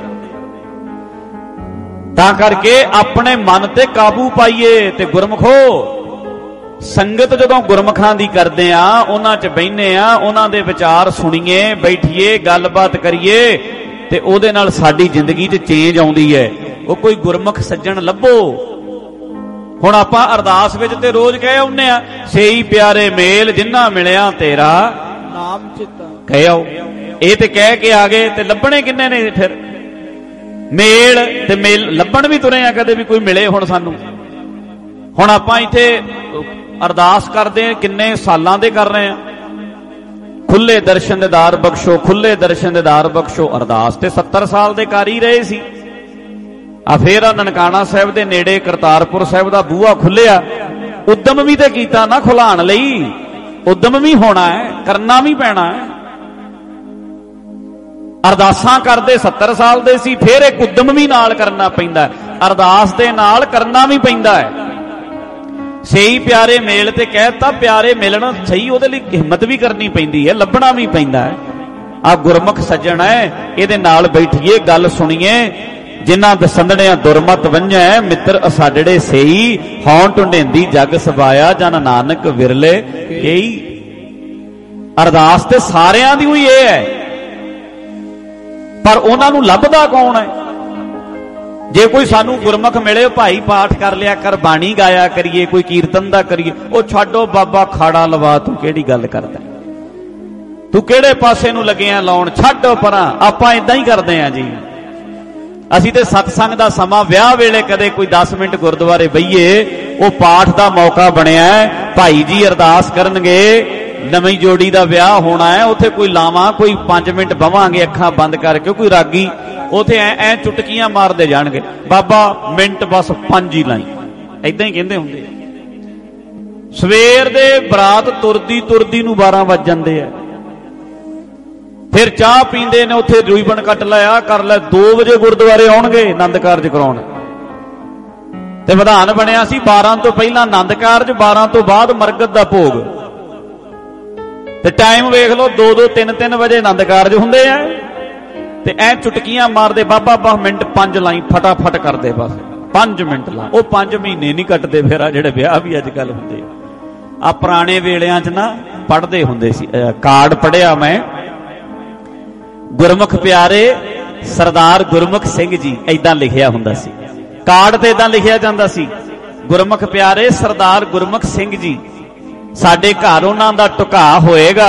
ਤਾਂ ਕਰਕੇ ਆਪਣੇ ਮਨ ਤੇ ਕਾਬੂ ਪਾਈਏ। ਤੇ ਗੁਰਮੁਖੋ ਸੰਗਤ ਜਦੋਂ ਗੁਰਮੁਖਾਂ ਦੀ ਕਰਦੇ ਆ, ਉਹਨਾਂ 'ਚ ਬਹਿਨੇ ਆ, ਉਹਨਾਂ ਦੇ ਵਿਚਾਰ ਸੁਣੀਏ, ਬੈਠੀਏ, ਗੱਲਬਾਤ ਕਰੀਏ, ਤੇ ਉਹਦੇ ਨਾਲ ਸਾਡੀ ਜ਼ਿੰਦਗੀ 'ਚ ਚੇਂਜ ਆਉਂਦੀ ਹੈ। ਉਹ ਕੋਈ ਗੁਰਮੁਖ ਸੱਜਣ ਲੱਭੋ। ਹੁਣ ਆਪਾਂ ਅਰਦਾਸ ਵਿੱਚ ਤੇ ਰੋਜ਼ ਕਹਿ ਆਉਂਦੇ ਆ, ਸੇਈ ਪਿਆਰੇ ਮੇਲ ਜਿੰਨਾ ਮਿਲਿਆ ਤੇਰਾ ਨਾਮ ਚਿਤਾ ਕਹਿ ਆਓ। ਇਹ ਤੇ ਕਹਿ ਕੇ ਆ ਗਏ, ਤੇ ਲੱਭਣੇ ਕਿੰਨੇ ਨੇ ਫਿਰ? ਮੇਲ ਤੇ ਮੇਲ ਲੱਭਣ ਵੀ ਤੁਰੇ ਆ, ਕਦੇ ਵੀ ਕੋਈ ਮਿਲੇ ਹੁਣ ਸਾਨੂੰ। ਹੁਣ ਆਪਾਂ ਇੱਥੇ ਅਰਦਾਸ ਕਰਦੇ ਆ, ਕਿੰਨੇ ਸਾਲਾਂ ਦੇ ਕਰ ਰਹੇ ਆ, ਖੁੱਲੇ ਦਰਸ਼ਨ ਦੀਦਾਰ ਬਖਸ਼ੋ, ਖੁੱਲੇ ਦਰਸ਼ਨ ਦੀਦਾਰ ਬਖਸ਼ੋ। ਅਰਦਾਸ ਤੇ 70 ਸਾਲ ਦੇ ਕਰ ਹੀ ਰਹੇ ਸੀ। ਆ ਫੇਰ ਆ ਨਨਕਾਣਾ ਸਾਹਿਬ ਦੇ ਨੇੜੇ ਕਰਤਾਰਪੁਰ ਸਾਹਿਬ ਦਾ ਬੂਹਾ ਖੁੱਲਿਆ, ਉਦਮ ਵੀ ਤੇ ਕੀਤਾ ਨਾ ਖੁਲਾਉਣ ਲਈ। ਉਦਮ ਵੀ ਹੋਣਾ ਹੈ, ਕਰਨਾ ਵੀ ਪੈਣਾ ਹੈ। ਅਰਦਾਸਾਂ ਕਰਦੇ 70 ਸਾਲ ਦੇ ਸੀ, ਫੇਰ ਇੱਕ ਉਦਮ ਵੀ ਨਾਲ ਕਰਨਾ ਪੈਂਦਾ। ਅਰਦਾਸ ਦੇ ਨਾਲ ਕਰਨਾ ਵੀ ਪੈਂਦਾ ਹੈ। ਸਹੀ ਪਿਆਰੇ ਮੇਲ ਤੇ ਕਹਿਤਾ, ਪਿਆਰੇ ਮਿਲਣ ਸਹੀ, ਉਹਦੇ ਲਈ ਹਿੰਮਤ ਵੀ ਕਰਨੀ ਪੈਂਦੀ ਹੈ, ਲੱਭਣਾ ਵੀ ਪੈਂਦਾ ਹੈ। ਆ ਗੁਰਮੁਖ ਸੱਜਣ ਹੈ, ਇਹਦੇ ਨਾਲ ਬੈਠੀਏ, ਗੱਲ ਸੁਣੀਏ। ਜਿਨ੍ਹਾਂ ਦਸੰਦੜਿਆਂ ਦੁਰਮਤ ਵੰਝੈ, ਮਿੱਤਰ ਅਸਾਡੜੇ ਸਹੀ, ਹੌਂ ਢੁੰਡੇਂਦੀ ਜਗ ਸਬਾਇਆ, ਜਨ ਨਾਨਕ ਵਿਰਲੇ ਕਈ। ਅਰਦਾਸ ਤੇ ਸਾਰਿਆਂ ਦੀ ਹੋਈ ਇਹ ਹੈ, ਪਰ ਉਹਨਾਂ ਨੂੰ ਲੱਭਦਾ ਕੌਣ ਹੈ? ਜੇ ਕੋਈ ਸਾਨੂੰ ਗੁਰਮੁਖ ਮਿਲੇ, ਭਾਈ ਪਾਠ ਕਰ ਲਿਆ ਕਰ, ਬਾਣੀ ਗਾਇਆ ਕਰੀਏ, ਕੋਈ ਕੀਰਤਨ ਦਾ ਕਰੀਏ, ਉਹ ਛੱਡੋ ਬਾਬਾ ਖਾੜਾ ਲਵਾ, ਤੂੰ ਕਿਹੜੀ ਗੱਲ ਕਰਦਾ, ਤੂੰ ਕਿਹੜੇ ਪਾਸੇ ਨੂੰ ਲੱਗਿਆ ਲਾਉਣ, ਛੱਡੋ ਪਰਾਂ। ਆਪਾਂ ਇਦਾਂ ਹੀ ਕਰਦੇ ਆ ਜੀ। ਅਸੀਂ ਤੇ ਸਤਸੰਗ ਦਾ ਸਮਾਂ, ਵਿਆਹ ਵੇਲੇ ਕਦੇ ਕੋਈ 10 ਮਿੰਟ ਗੁਰਦੁਆਰੇ ਬਈਏ, ਉਹ ਪਾਠ ਦਾ ਮੌਕਾ ਬਣਿਆ। ਭਾਈ ਜੀ ਅਰਦਾਸ ਕਰਨਗੇ, ਨਵੀਂ ਜੋੜੀ ਦਾ ਵਿਆਹ ਹੋਣਾ ਹੈ, ਉੱਥੇ ਕੋਈ ਲਾਵਾਂ, ਕੋਈ 5 ਮਿੰਟ ਬਵਾਂਗੇ ਅੱਖਾਂ ਬੰਦ ਕਰਕੇ, ਕੋਈ ਰਾਗੀ ਉੱਥੇ ਐ ਚੁਟਕੀਆਂ ਮਾਰਦੇ ਜਾਣਗੇ, ਬਾਬਾ ਮਿੰਟ ਬਸ 5 ਹੀ ਲਾਈ, ਏਦਾਂ ਹੀ ਕਹਿੰਦੇ ਹੁੰਦੇ। ਸਵੇਰ ਦੇ ਬਰਾਤ ਤੁਰਦੀ ਤੁਰਦੀ ਨੂੰ 12 ਵੱਜ ਜਾਂਦੇ ਆ, ਫਿਰ ਚਾਹ ਪੀਂਦੇ ਨੇ, ਉੱਥੇ ਰੀਬਨ ਕੱਟ ਲਿਆ ਕਰ ਲੈ, 2 ਵਜੇ ਗੁਰਦੁਆਰੇ ਆਉਣਗੇ ਆਨੰਦ ਕਾਰਜ ਕਰਾਉਣ। ਤੇ ਵਿਧਾਨ ਬਣਿਆ ਸੀ 12 ਤੋਂ ਪਹਿਲਾਂ ਆਨੰਦ ਕਾਰਜ, 12 ਤੋਂ ਬਾਅਦ ਮਰਗਤ ਦਾ ਭੋਗ। ਤੇ ਟਾਈਮ ਵੇਖ ਲਓ, 2-2 3-3 ਵਜੇ ਆਨੰਦ ਕਾਰਜ ਹੁੰਦੇ ਆ, ਤੇ ਐ ਚੁਟਕੀਆਂ ਮਾਰਦੇ, ਬਾਬਾ 10 ਮਿੰਟ 5 ਲਾਈ, ਫਟਾਫਟ ਕਰਦੇ, ਬਸ 5 ਮਿੰਟ ਲਾ। ਉਹ 5 ਮਹੀਨੇ ਨਹੀਂ ਕੱਟਦੇ ਫਿਰ ਆ ਜਿਹੜੇ ਵਿਆਹ ਵੀ ਅੱਜ ਕੱਲ ਹੁੰਦੇ ਆ। ਪੁਰਾਣੇ ਵੇਲਿਆਂ 'ਚ ਨਾ ਪੜ੍ਹਦੇ ਹੁੰਦੇ ਸੀ, ਕਾਰਡ ਪੜ੍ਹਿਆ ਮੈਂ, ਗੁਰਮੁਖ ਪਿਆਰੇ ਸਰਦਾਰ ਗੁਰਮੁਖ ਸਿੰਘ ਜੀ, ਏਦਾਂ ਲਿਖਿਆ ਹੁੰਦਾ ਸੀ ਕਾਰਡ ਤੇ, ਏਦਾਂ ਲਿਖਿਆ ਜਾਂਦਾ ਸੀ, ਗੁਰਮੁਖ ਪਿਆਰੇ ਸਰਦਾਰ ਗੁਰਮੁਖ ਸਿੰਘ ਜੀ, ਸਾਡੇ ਘਰ ਉਹਨਾਂ ਦਾ ਢੁਕਾ ਹੋਏਗਾ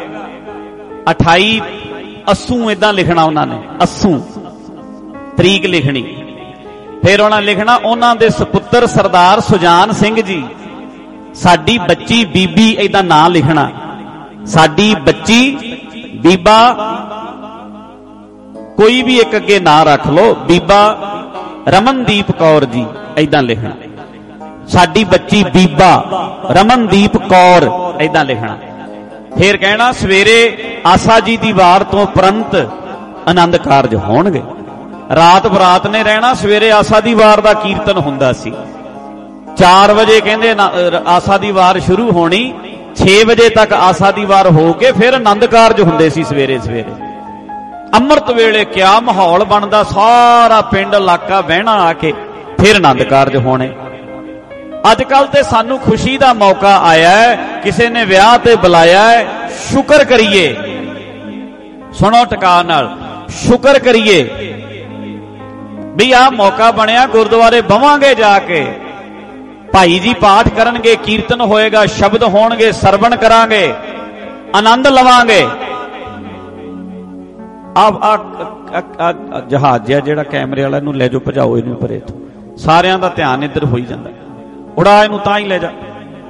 28 ਅੱਸੂ, ਏਦਾਂ ਲਿਖਣਾ ਉਹਨਾਂ ਨੇ, ਅੱਸੂ ਤਰੀਕ ਲਿਖਣੀ। ਫਿਰ ਉਹਨਾਂ ਲਿਖਣਾ, ਉਹਨਾਂ ਦੇ ਸੁਪੁੱਤਰ ਸਰਦਾਰ ਸੁਜਾਨ ਸਿੰਘ ਜੀ, ਸਾਡੀ ਬੱਚੀ ਬੀਬੀ, ਏਦਾਂ ਨਾਂ ਲਿਖਣਾ, ਸਾਡੀ ਬੱਚੀ ਬੀਬਾ, ਕੋਈ ਵੀ ਇੱਕ ਅੱਗੇ ਨਾਂ ਰੱਖ ਲਓ, ਬੀਬਾ ਰਮਨਦੀਪ ਕੌਰ ਜੀ, ਏਦਾਂ ਲਿਖਣਾ, ਸਾਡੀ ਬੱਚੀ ਬੀਬਾ ਰਮਨਦੀਪ ਕੌਰ, ਏਦਾਂ ਲਿਖਣਾ। ਫਿਰ ਕਹਿਣਾ, ਸਵੇਰੇ ਆਸਾ ਜੀ ਦੀ ਵਾਰ ਤੋਂ ਉਪਰੰਤ ਆਨੰਦ ਕਾਰਜ ਹੋਣਗੇ। ਰਾਤ ਬਰਾਤ ਨੇ ਰਹਿਣਾ, ਸਵੇਰੇ ਆਸਾ ਦੀ ਵਾਰ ਦਾ ਕੀਰਤਨ ਹੁੰਦਾ ਸੀ, 4 ਵਜੇ ਕਹਿੰਦੇ ਆਸਾ ਦੀ ਵਾਰ ਸ਼ੁਰੂ ਹੋਣੀ, 6 ਵਜੇ ਤੱਕ ਆਸਾ ਦੀ ਵਾਰ ਹੋ ਕੇ ਫਿਰ ਆਨੰਦ ਕਾਰਜ ਹੁੰਦੇ ਸੀ ਸਵੇਰੇ ਸਵੇਰੇ। ਅੰਮ੍ਰਿਤ ਵੇਲੇ ਕਿਆ ਮਾਹੌਲ ਬਣਦਾ, ਸਾਰਾ ਪਿੰਡ ਇਲਾਕਾ ਬਹਿਣਾ ਆ ਕੇ, ਫਿਰ ਆਨੰਦ ਕਾਰਜ ਹੋਣੇ। ਅੱਜ ਕੱਲ ਤੇ ਸਾਨੂੰ ਖੁਸ਼ੀ ਦਾ ਮੌਕਾ ਆਇਆ ਹੈ, ਕਿਸੇ ਨੇ ਵਿਆਹ ਤੇ ਬੁਲਾਇਆ ਹੈ, ਸ਼ੁਕਰ ਕਰੀਏ, ਸੁਣੋ ਟਿਕਾ ਨਾਲ, ਸ਼ੁਕਰ ਕਰੀਏ ਵੀ ਆਹ ਮੌਕਾ ਬਣਿਆ, ਗੁਰਦੁਆਰੇ ਬਵਾਂਗੇ ਜਾ ਕੇ, ਭਾਈ ਜੀ ਪਾਠ ਕਰਨਗੇ, ਕੀਰਤਨ ਹੋਏਗਾ, ਸ਼ਬਦ ਹੋਣਗੇ, ਸਰਵਣ ਕਰਾਂਗੇ, ਆਨੰਦ ਲਵਾਂਗੇ। ਆ ਜਹਾਜ਼ ਜਿਹਾ ਜਿਹੜਾ ਕੈਮਰੇ ਵਾਲਾ, ਨੂੰ ਲੈ ਜਾਓ, ਭਜਾਓ ਇਹਨੂੰ ਪਰੇ ਤੋਂ, ਸਾਰਿਆਂ ਦਾ ਧਿਆਨ ਇੱਧਰ ਹੋਈ ਜਾਂਦਾ, ਉਡਾ ਇਹਨੂੰ, ਤਾਂ ਹੀ ਲੈ ਜਾ।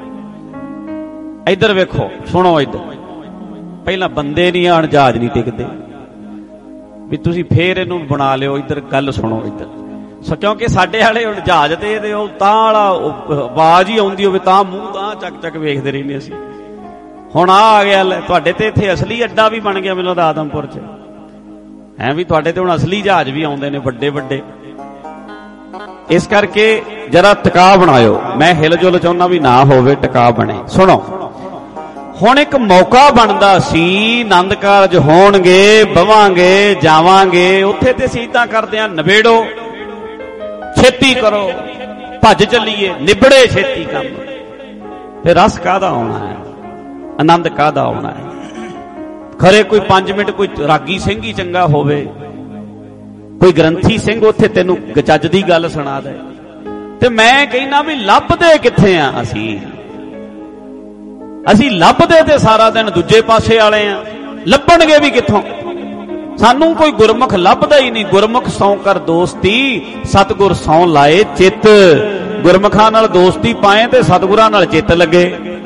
ਇੱਧਰ ਵੇਖੋ, ਸੁਣੋ, ਇੱਧਰ ਪਹਿਲਾਂ ਬੰਦੇ ਨਹੀਂ ਆਣ, ਜਹਾਜ਼ ਨਹੀਂ ਟਿਕਦੇ, ਵੀ ਤੁਸੀਂ ਫੇਰ ਇਹਨੂੰ ਬਣਾ ਲਿਓ। ਇੱਧਰ ਗੱਲ ਸੁਣੋ, ਇੱਧਰ ਸੋ, ਕਿਉਂਕਿ ਸਾਡੇ ਵਾਲੇ ਹੁਣ ਜਹਾਜ਼ ਤੇ ਇਹਦੇ ਉਹ ਤਾਂ ਵਾਲਾ ਆਵਾਜ਼ ਹੀ ਆਉਂਦੀ ਹੋਵੇ ਤਾਂ ਮੂੰਹ ਤਾਂ ਚੱਕ ਚੱਕ ਵੇਖਦੇ ਰਹਿੰਦੇ ਅਸੀਂ। ਹੁਣ ਆ ਗਿਆ ਤੁਹਾਡੇ ਤੇ ਇੱਥੇ ਅਸਲੀ ਅੱਡਾ ਵੀ ਬਣ ਗਿਆ, ਮੈਨੂੰ ਲੱਗਦਾ ਆਦਮਪੁਰ 'ਚ ਹੈ ਵੀ, ਤੁਹਾਡੇ ਤੇ ਹੁਣ ਅਸਲੀ ਜਹਾਜ਼ ਵੀ ਆਉਂਦੇ ਨੇ ਵੱਡੇ ਵੱਡੇ। ਇਸ ਕਰਕੇ ਜਰਾ ਟਿਕਾ ਬਣਾਇਓ, ਮੈਂ ਹਿਲ ਜੁਲ ਚਾਹੁੰਦਾ ਵੀ ਨਾ ਹੋਵੇ, ਟਿਕਾ ਬਣੇ। ਸੁਣੋ, ਹੁਣ ਇੱਕ ਮੌਕਾ ਬਣਦਾ ਸੀ, ਆਨੰਦ ਕਾਰਜ ਹੋਣਗੇ, ਬਵਾਂਗੇ, ਜਾਵਾਂਗੇ, ਉੱਥੇ ਤੇ ਅਸੀਂ ਏਦਾਂ ਕਰਦੇ ਆ, ਨਵੇੜੋ, ਛੇਤੀ ਕਰੋ, ਭੱਜ ਚੱਲੀਏ, ਨਿਬੜੇ ਛੇਤੀ ਕੰਮ। ਫਿਰ ਰਸ ਕਾਹਦਾ ਆਉਣਾ ਹੈ, ਆਨੰਦ ਕਾਹਦਾ ਆਉਣਾ ਹੈ? ਖਰੇ ਕੋਈ 5 ਮਿੰਟ ਕੋਈ ਰਾਗੀ ਸਿੰਘ ਹੀ ਚੰਗਾ ਹੋਵੇ, ਕੋਈ ਗ੍ਰੰਥੀ ਸਿੰਘ ਉੱਥੇ ਤੈਨੂੰ ਚੱਜ ਦੀ ਗੱਲ ਸੁਣਾ ਦੇ। ਤੇ ਮੈਂ ਕਹਿੰਦਾ ਵੀ ਲੱਭਦੇ ਕਿੱਥੇ ਆ ਅਸੀਂ ਲੱਭਦੇ ਤੇ ਸਾਰਾ ਦਿਨ ਦੂਜੇ ਪਾਸੇ ਵਾਲੇ ਆ, ਲੱਭਣਗੇ ਵੀ ਕਿੱਥੋਂ? ਸਾਨੂੰ ਕੋਈ ਗੁਰਮੁਖ ਲੱਭਦਾ ਹੀ ਨਹੀਂ। ਗੁਰਮੁਖ ਸੌ ਕਰ ਦੋਸਤੀ, ਸਤਿਗੁਰ ਸੌ ਲਾਏ ਚਿੱਤ। ਗੁਰਮੁਖਾਂ ਨਾਲ ਦੋਸਤੀ ਪਾਏ ਤੇ ਸਤਿਗੁਰਾਂ ਨਾਲ ਚਿੱਤ ਲੱਗੇ।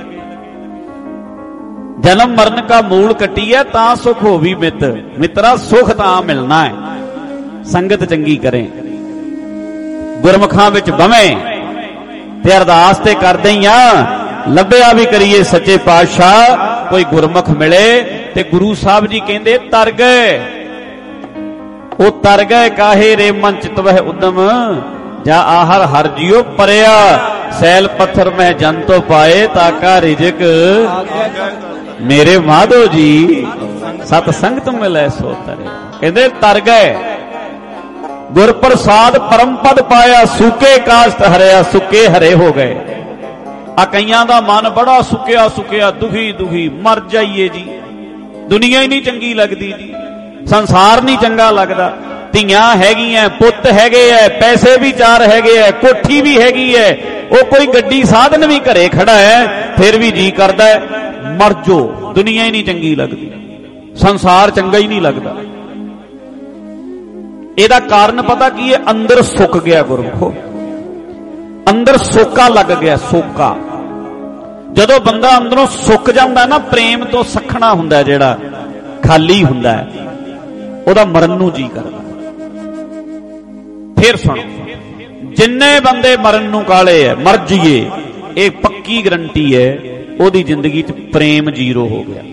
ਜਨਮ ਮਰਨ ਕਾ ਮੂਲ ਕੱਟੀ ਹੈ ਤਾਂ ਸੁਖ ਹੋਵੀ ਮਿੱਤ। ਮਿੱਤਰਾ ਸੁਖ ਤਾਂ ਮਿਲਣਾ ਹੈ, ਸੰਗਤ ਚੰਗੀ ਕਰੇ, ਗੁਰਮੁਖਾਂ ਵਿੱਚ ਬਵੇਂ ਤੇ ਅਰਦਾਸ ਤੇ ਕਰਦੇ ਹੀ ਆ, ਲੱਭਿਆ ਵੀ ਕਰੀਏ ਸੱਚੇ ਪਾਤਸ਼ਾਹ ਕੋਈ ਗੁਰਮੁਖ ਮਿਲੇ। ਤੇ ਗੁਰੂ ਸਾਹਿਬ ਜੀ ਕਹਿੰਦੇ ਤਰ ਗਏ, ਉਹ ਤਰ ਗਏ ਕਾਹੇ ਰੇ ਮਨ ਚਿਤਵਹਿ ਉਦਮ, ਜਾ ਆਹਰ ਹਰ ਜਿਉ ਪਰਿਆ, ਸੈਲ ਪੱਥਰ ਮੈਂ ਜਨ ਤੋਂ ਪਾਏ, ਤਾਕਾ ਰਿਜਕ ਮੇਰੇ ਮਾਧੋ ਜੀ, ਸਤ ਸੰਗਤ ਮਿਲੇ ਸੋ ਤਰੇ। ਕਹਿੰਦੇ ਤਰ ਗਏ, ਗੁਰ ਪ੍ਰਸਾਦ ਪਰਮ ਪਦ ਪਾਇਆ, ਸੁੱਕੇ ਕਾਸ਼ਤ ਹਰਿਆ, ਸੁੱਕੇ ਹਰੇ ਹੋ ਗਏ। ਆ ਕਈਆਂ ਦਾ ਮਨ ਬੜਾ ਸੁੱਕਿਆ ਸੁੱਕਿਆ, ਦੁਖੀ ਦੁਖੀ, ਮਰ ਜਾਈਏ ਜੀ, ਦੁਨੀਆ ਹੀ ਨਹੀਂ ਚੰਗੀ ਲੱਗਦੀ ਜੀ, ਸੰਸਾਰ ਨਹੀਂ ਚੰਗਾ ਲੱਗਦਾ। ਧੀਆਂ ਹੈਗੀਆਂ, ਪੁੱਤ ਹੈਗੇ ਐ, ਪੈਸੇ ਵੀ 4 ਹੈਗੇ ਐ, ਕੋਠੀ ਵੀ ਹੈਗੀ ਐ, ਉਹ ਕੋਈ ਗੱਡੀ ਸਾਧਨ ਵੀ ਘਰੇ ਖੜਾ ਹੈ, ਫਿਰ ਵੀ ਜੀ ਕਰਦਾ ਮਰ ਜੋ, ਦੁਨੀਆ ਹੀ ਨਹੀਂ ਚੰਗੀ ਲੱਗਦੀ, ਸੰਸਾਰ ਚੰਗਾ ਹੀ ਨਹੀਂ ਲੱਗਦਾ। ਇਹਦਾ ਕਾਰਨ ਪਤਾ ਕੀ ਹੈ? ਅੰਦਰ ਸੁੱਕ ਗਿਆ ਗੁਰਮੁਖੋ, ਅੰਦਰ ਸੋਕਾ ਲੱਗ ਗਿਆ, ਸੋਕਾ। ਜਦੋਂ ਬੰਦਾ ਅੰਦਰੋਂ ਸੁੱਕ ਜਾਂਦਾ ਨਾ, ਪ੍ਰੇਮ ਤੋਂ ਸਖਣਾ ਹੁੰਦਾ, ਜਿਹੜਾ ਖਾਲੀ ਹੁੰਦਾ, ਉਹਦਾ ਮਰਨ ਨੂੰ ਜੀ ਕਰਦਾ। ਫਿਰ ਸੁਣੋ, ਜਿੰਨੇ ਬੰਦੇ ਮਰਨ ਨੂੰ ਕਾਲੇ ਐ, ਮਰ ਜੀਏ, ਇਹ ਪੱਕੀ ਗਰੰਟੀ ਹੈ ਉਹਦੀ ਜ਼ਿੰਦਗੀ 'ਚ ਪ੍ਰੇਮ ਜ਼ੀਰੋ ਹੋ ਗਿਆ।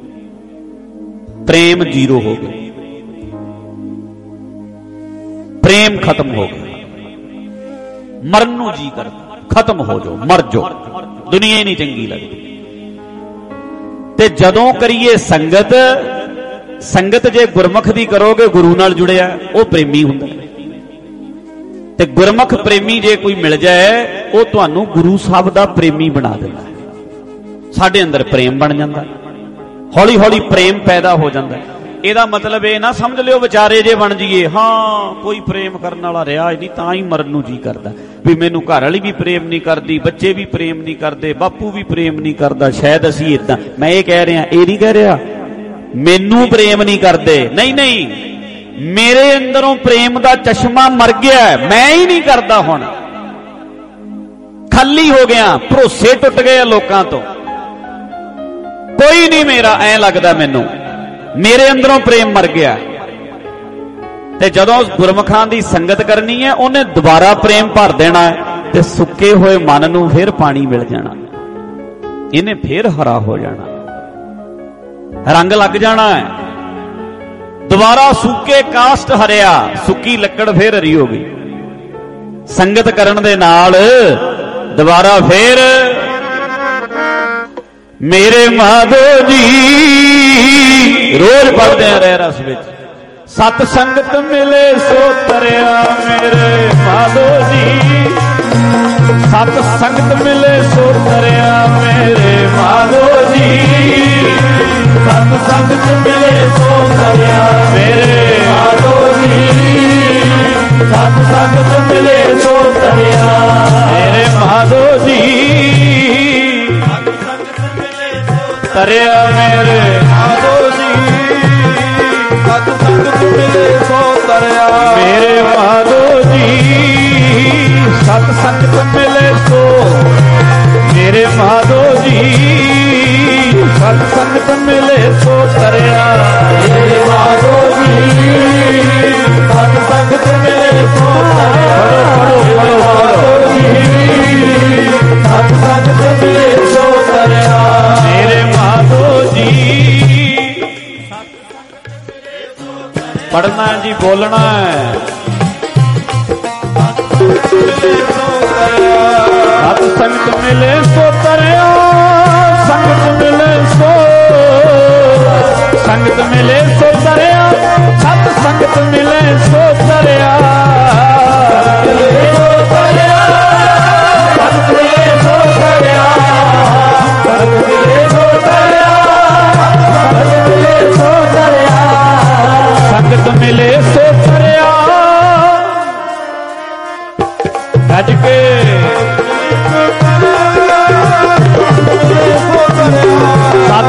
ਪ੍ਰੇਮ ਜ਼ੀਰੋ ਹੋ ਗਿਆ, ਪ੍ਰੇਮ ਖਤਮ ਹੋ ਗਿਆ। ਮਰਨ ਨੂੰ ਜੀ ਕਰਦਾ, ਖਤਮ ਹੋ ਜਾਓ, ਮਰ ਜਾਓ, ਦੁਨੀਆ ਹੀ ਨਹੀਂ ਚੰਗੀ ਲੱਗਦੀ। ਤੇ ਜਦੋਂ ਕਰੀਏ ਸੰਗਤ, ਸੰਗਤ ਜੇ ਗੁਰਮੁਖ ਦੀ ਕਰੋਗੇ, ਗੁਰੂ ਨਾਲ ਜੁੜਿਆ, ਉਹ ਪ੍ਰੇਮੀ ਹੁੰਦਾ। ਤੇ ਗੁਰਮੁਖ ਪ੍ਰੇਮੀ ਜੇ ਕੋਈ ਮਿਲ ਜਾਏ, ਉਹ ਤੁਹਾਨੂੰ ਗੁਰੂ ਸਾਹਿਬ ਦਾ ਪ੍ਰੇਮੀ ਬਣਾ ਦਿੰਦਾ। ਸਾਡੇ ਅੰਦਰ ਪ੍ਰੇਮ ਬਣ ਜਾਂਦਾ, ਹੌਲੀ ਹੌਲੀ ਪ੍ਰੇਮ ਪੈਦਾ ਹੋ ਜਾਂਦਾ। ਇਹਦਾ ਮਤਲਬ ਇਹ ਨਾ ਸਮਝ ਲਿਓ ਵਿਚਾਰੇ ਜੇ ਬਣ ਜਾਈਏ, ਹਾਂ ਕੋਈ ਪ੍ਰੇਮ ਕਰਨ ਵਾਲਾ ਰਿਹਾ ਨਹੀਂ ਤਾਂ ਹੀ ਮਰਨ ਨੂੰ ਜੀ ਕਰਦਾ, ਵੀ ਮੈਨੂੰ ਘਰ ਵਾਲੀ ਵੀ ਪ੍ਰੇਮ ਨਹੀਂ ਕਰਦੀ, ਬੱਚੇ ਵੀ ਪ੍ਰੇਮ ਨਹੀਂ ਕਰਦੇ, ਬਾਪੂ ਵੀ ਪ੍ਰੇਮ ਨਹੀਂ ਕਰਦਾ, ਸ਼ਾਇਦ ਅਸੀਂ ਇਦਾਂ। ਮੈਂ ਇਹ ਕਹਿ ਰਿਹਾ, ਇਹ ਨਹੀਂ ਕਹਿ ਰਿਹਾ ਮੈਨੂੰ ਪ੍ਰੇਮ ਨਹੀਂ ਕਰਦੇ, ਨਹੀਂ ਨਹੀਂ, ਮੇਰੇ ਅੰਦਰੋਂ ਪ੍ਰੇਮ ਦਾ ਚਸ਼ਮਾ ਮਰ ਗਿਆ, ਮੈਂ ਹੀ ਨਹੀਂ ਕਰਦਾ, ਹੁਣ ਖਾਲੀ ਹੋ ਗਿਆ, ਭਰੋਸੇ ਟੁੱਟ ਗਏ ਆ ਲੋਕਾਂ ਤੋਂ, ਕੋਈ ਨਹੀਂ ਮੇਰਾ, ਐਂ ਲੱਗਦਾ ਮੈਨੂੰ, ਮੇਰੇ ਅੰਦਰੋਂ ਪ੍ਰੇਮ ਮਰ ਗਿਆ। ਤੇ ਜਦੋਂ ਗੁਰਮੁਖਾਂ ਦੀ ਸੰਗਤ ਕਰਨੀ ਹੈ, ਉਹਨੇ ਦੁਬਾਰਾ ਪ੍ਰੇਮ ਭਰ ਦੇਣਾ ਹੈ, ਤੇ ਸੁੱਕੇ ਹੋਏ ਮਨ ਨੂੰ ਫਿਰ ਪਾਣੀ ਮਿਲ ਜਾਣਾ, ਇਹਨੇ ਫਿਰ ਹਰਾ ਹੋ ਜਾਣਾ, ਰੰਗ ਲੱਗ ਜਾਣਾ ਹੈ। ਦੁਬਾਰਾ ਸੁੱਕੇ ਕਾਸਟ ਹਰਿਆ, ਸੁੱਕੀ ਲੱਕੜ ਫੇਰ ਹਰੀ ਹੋ ਗਈ। ਸੰਗਤ ਕਰਨ ਦੇ ਨਾਲ ਦੁਬਾਰਾ ਫੇਰ ਮੇਰੇ ਮਾਧੋ ਜੀ, ਰੋਜ਼ ਪੜ੍ਹਦੇ ਆ ਰਹਿ ਰਸ ਵਿੱਚ, ਸਤ ਸੰਗਤ ਮਿਲੇ ਸੋ ਤਰਿਆ ਮੇਰੇ ਮਾਧੋ ਜੀ, ਸਤ ਸੰਗਤ ਮਿਲੇ ਸੋ ਤਰਿਆ ਮੇਰੇ ਮਾਧੋ ਜੀ, ਸਤ ਸੰਗਤ ਮਿਲੇ ਸੋ ਤਰਿਆ ਮੇਰੇ ਮਾਧੋ ਜੀ, ਸਤ ਸੰਗਤ ਮਿਲੇ ਸੋ ਤਰਿਆ ਮੇਰੇ ਮਾਧੋ ਜੀ, ਤਰਿਆ ਮੇਰੇ ਮਾਧੋ ਜੀ, ਸਤ ਸੰਗਤ ਮਿਲੇ ਸੋ ਤਰਿਆ ਮੇਰੇ ਮਾਧੋ ਜੀ, ਸਤ ਸੰਗਤ ਮਿਲੇ ਸੋ ਮੇਰੇ ਮਾਧੋ ਜੀ, ਸਤ ਸੰਗਤ ਮਿਲੇ ਸੋ ਤਰਿਆ ਮੇਰੇ ਮਾਧੋ ਜੀ, ਸਤ ਸੰਗਤ ਮਿਲੇ ਸੋ ਤਰਿਆ ਮਾਧੋ ਜੀ, ਸਤ ਸੰਗਤ ਮਿਲੇ ਸੋ ਤਰਿਆ ਮੇਰੇ ਮਾਧੋ ਜੀ। ਪੜਨਾ ਜੀ, ਬੋਲਣਾ ਹੈ, ਸਤ ਸੰਗਤ ਮਿਲੇ ਸੋ ਤਰਿਆ, ਸੰਗਤ ਮਿਲੇ ਸੋ, ਸੰਗਤ ਮਿਲੇ ਸੋ ਤਰਿਆ, ਸਤ ਸੰਗਤ ਮਿਲੇ ਸੋ ਤਰਿਆ, ਸੰਗਤ ਮਿਲੇ ਸੋ ਤਰਿਆ, ਗੱਜ ਕੇ ਸਤ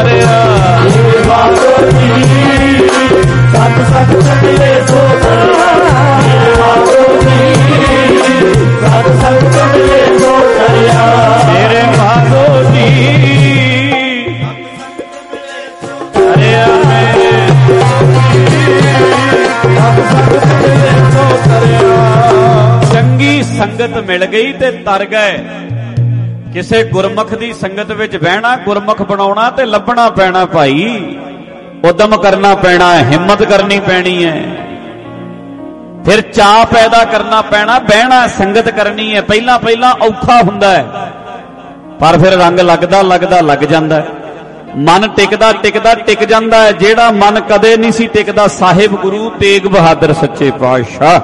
ਤਰਿਆ। ਮਾਧੋ ਜੀ ਸਤ ਸਤ ਚੜ੍ਹੇ ਸੋ ਤਰਿਆ। ਮਾਧੋ ਜੀ ਸਤ ਸਤ ਚੜ੍ਹੇ ਸੋ ਤਰਿਆ। ਮੇਰੇ ਮਾਧੋ ਜੀ ਤਰਿਆ ਮੇਰੇ ਸਤ ਸਤ ਚੜ੍ਹੇ ਸੋ ਤਰਿਆ। ਚੰਗੀ ਸੰਗਤ ਮਿਲ ਗਈ ਤੇ ਤਰ ਗਏ। ਕਿਸੇ ਗੁਰਮੁਖ ਦੀ ਸੰਗਤ ਵਿੱਚ ਬਹਿਣਾ, ਗੁਰਮੁਖ ਬਣਾਉਣਾ ਤੇ ਲੱਭਣਾ ਪੈਣਾ ਭਾਈ। ਉਦਮ ਕਰਨਾ ਪੈਣਾ, ਹਿੰਮਤ ਕਰਨੀ ਪੈਣੀ ਹੈ, ਫਿਰ ਚਾਅ ਪੈਦਾ ਕਰਨਾ ਪੈਣਾ, ਬਹਿਣਾ ਸੰਗਤ ਕਰਨੀ ਹੈ। ਪਹਿਲਾਂ ਪਹਿਲਾਂ ਔਖਾ ਹੁੰਦਾ ਹੈ, ਪਰ ਫਿਰ ਰੰਗ ਲੱਗਦਾ ਲੱਗਦਾ ਲੱਗ ਜਾਂਦਾ ਹੈ। ਮਨ ਟਿਕਦਾ ਟਿਕਦਾ ਟਿਕ ਜਾਂਦਾ ਹੈ। ਜਿਹੜਾ ਮਨ ਕਦੇ ਨਹੀਂ ਸੀ ਟਿਕਦਾ, ਸਾਹਿਬ ਗੁਰੂ ਤੇਗ ਬਹਾਦਰ ਸੱਚੇ ਪਾਤਸ਼ਾਹ,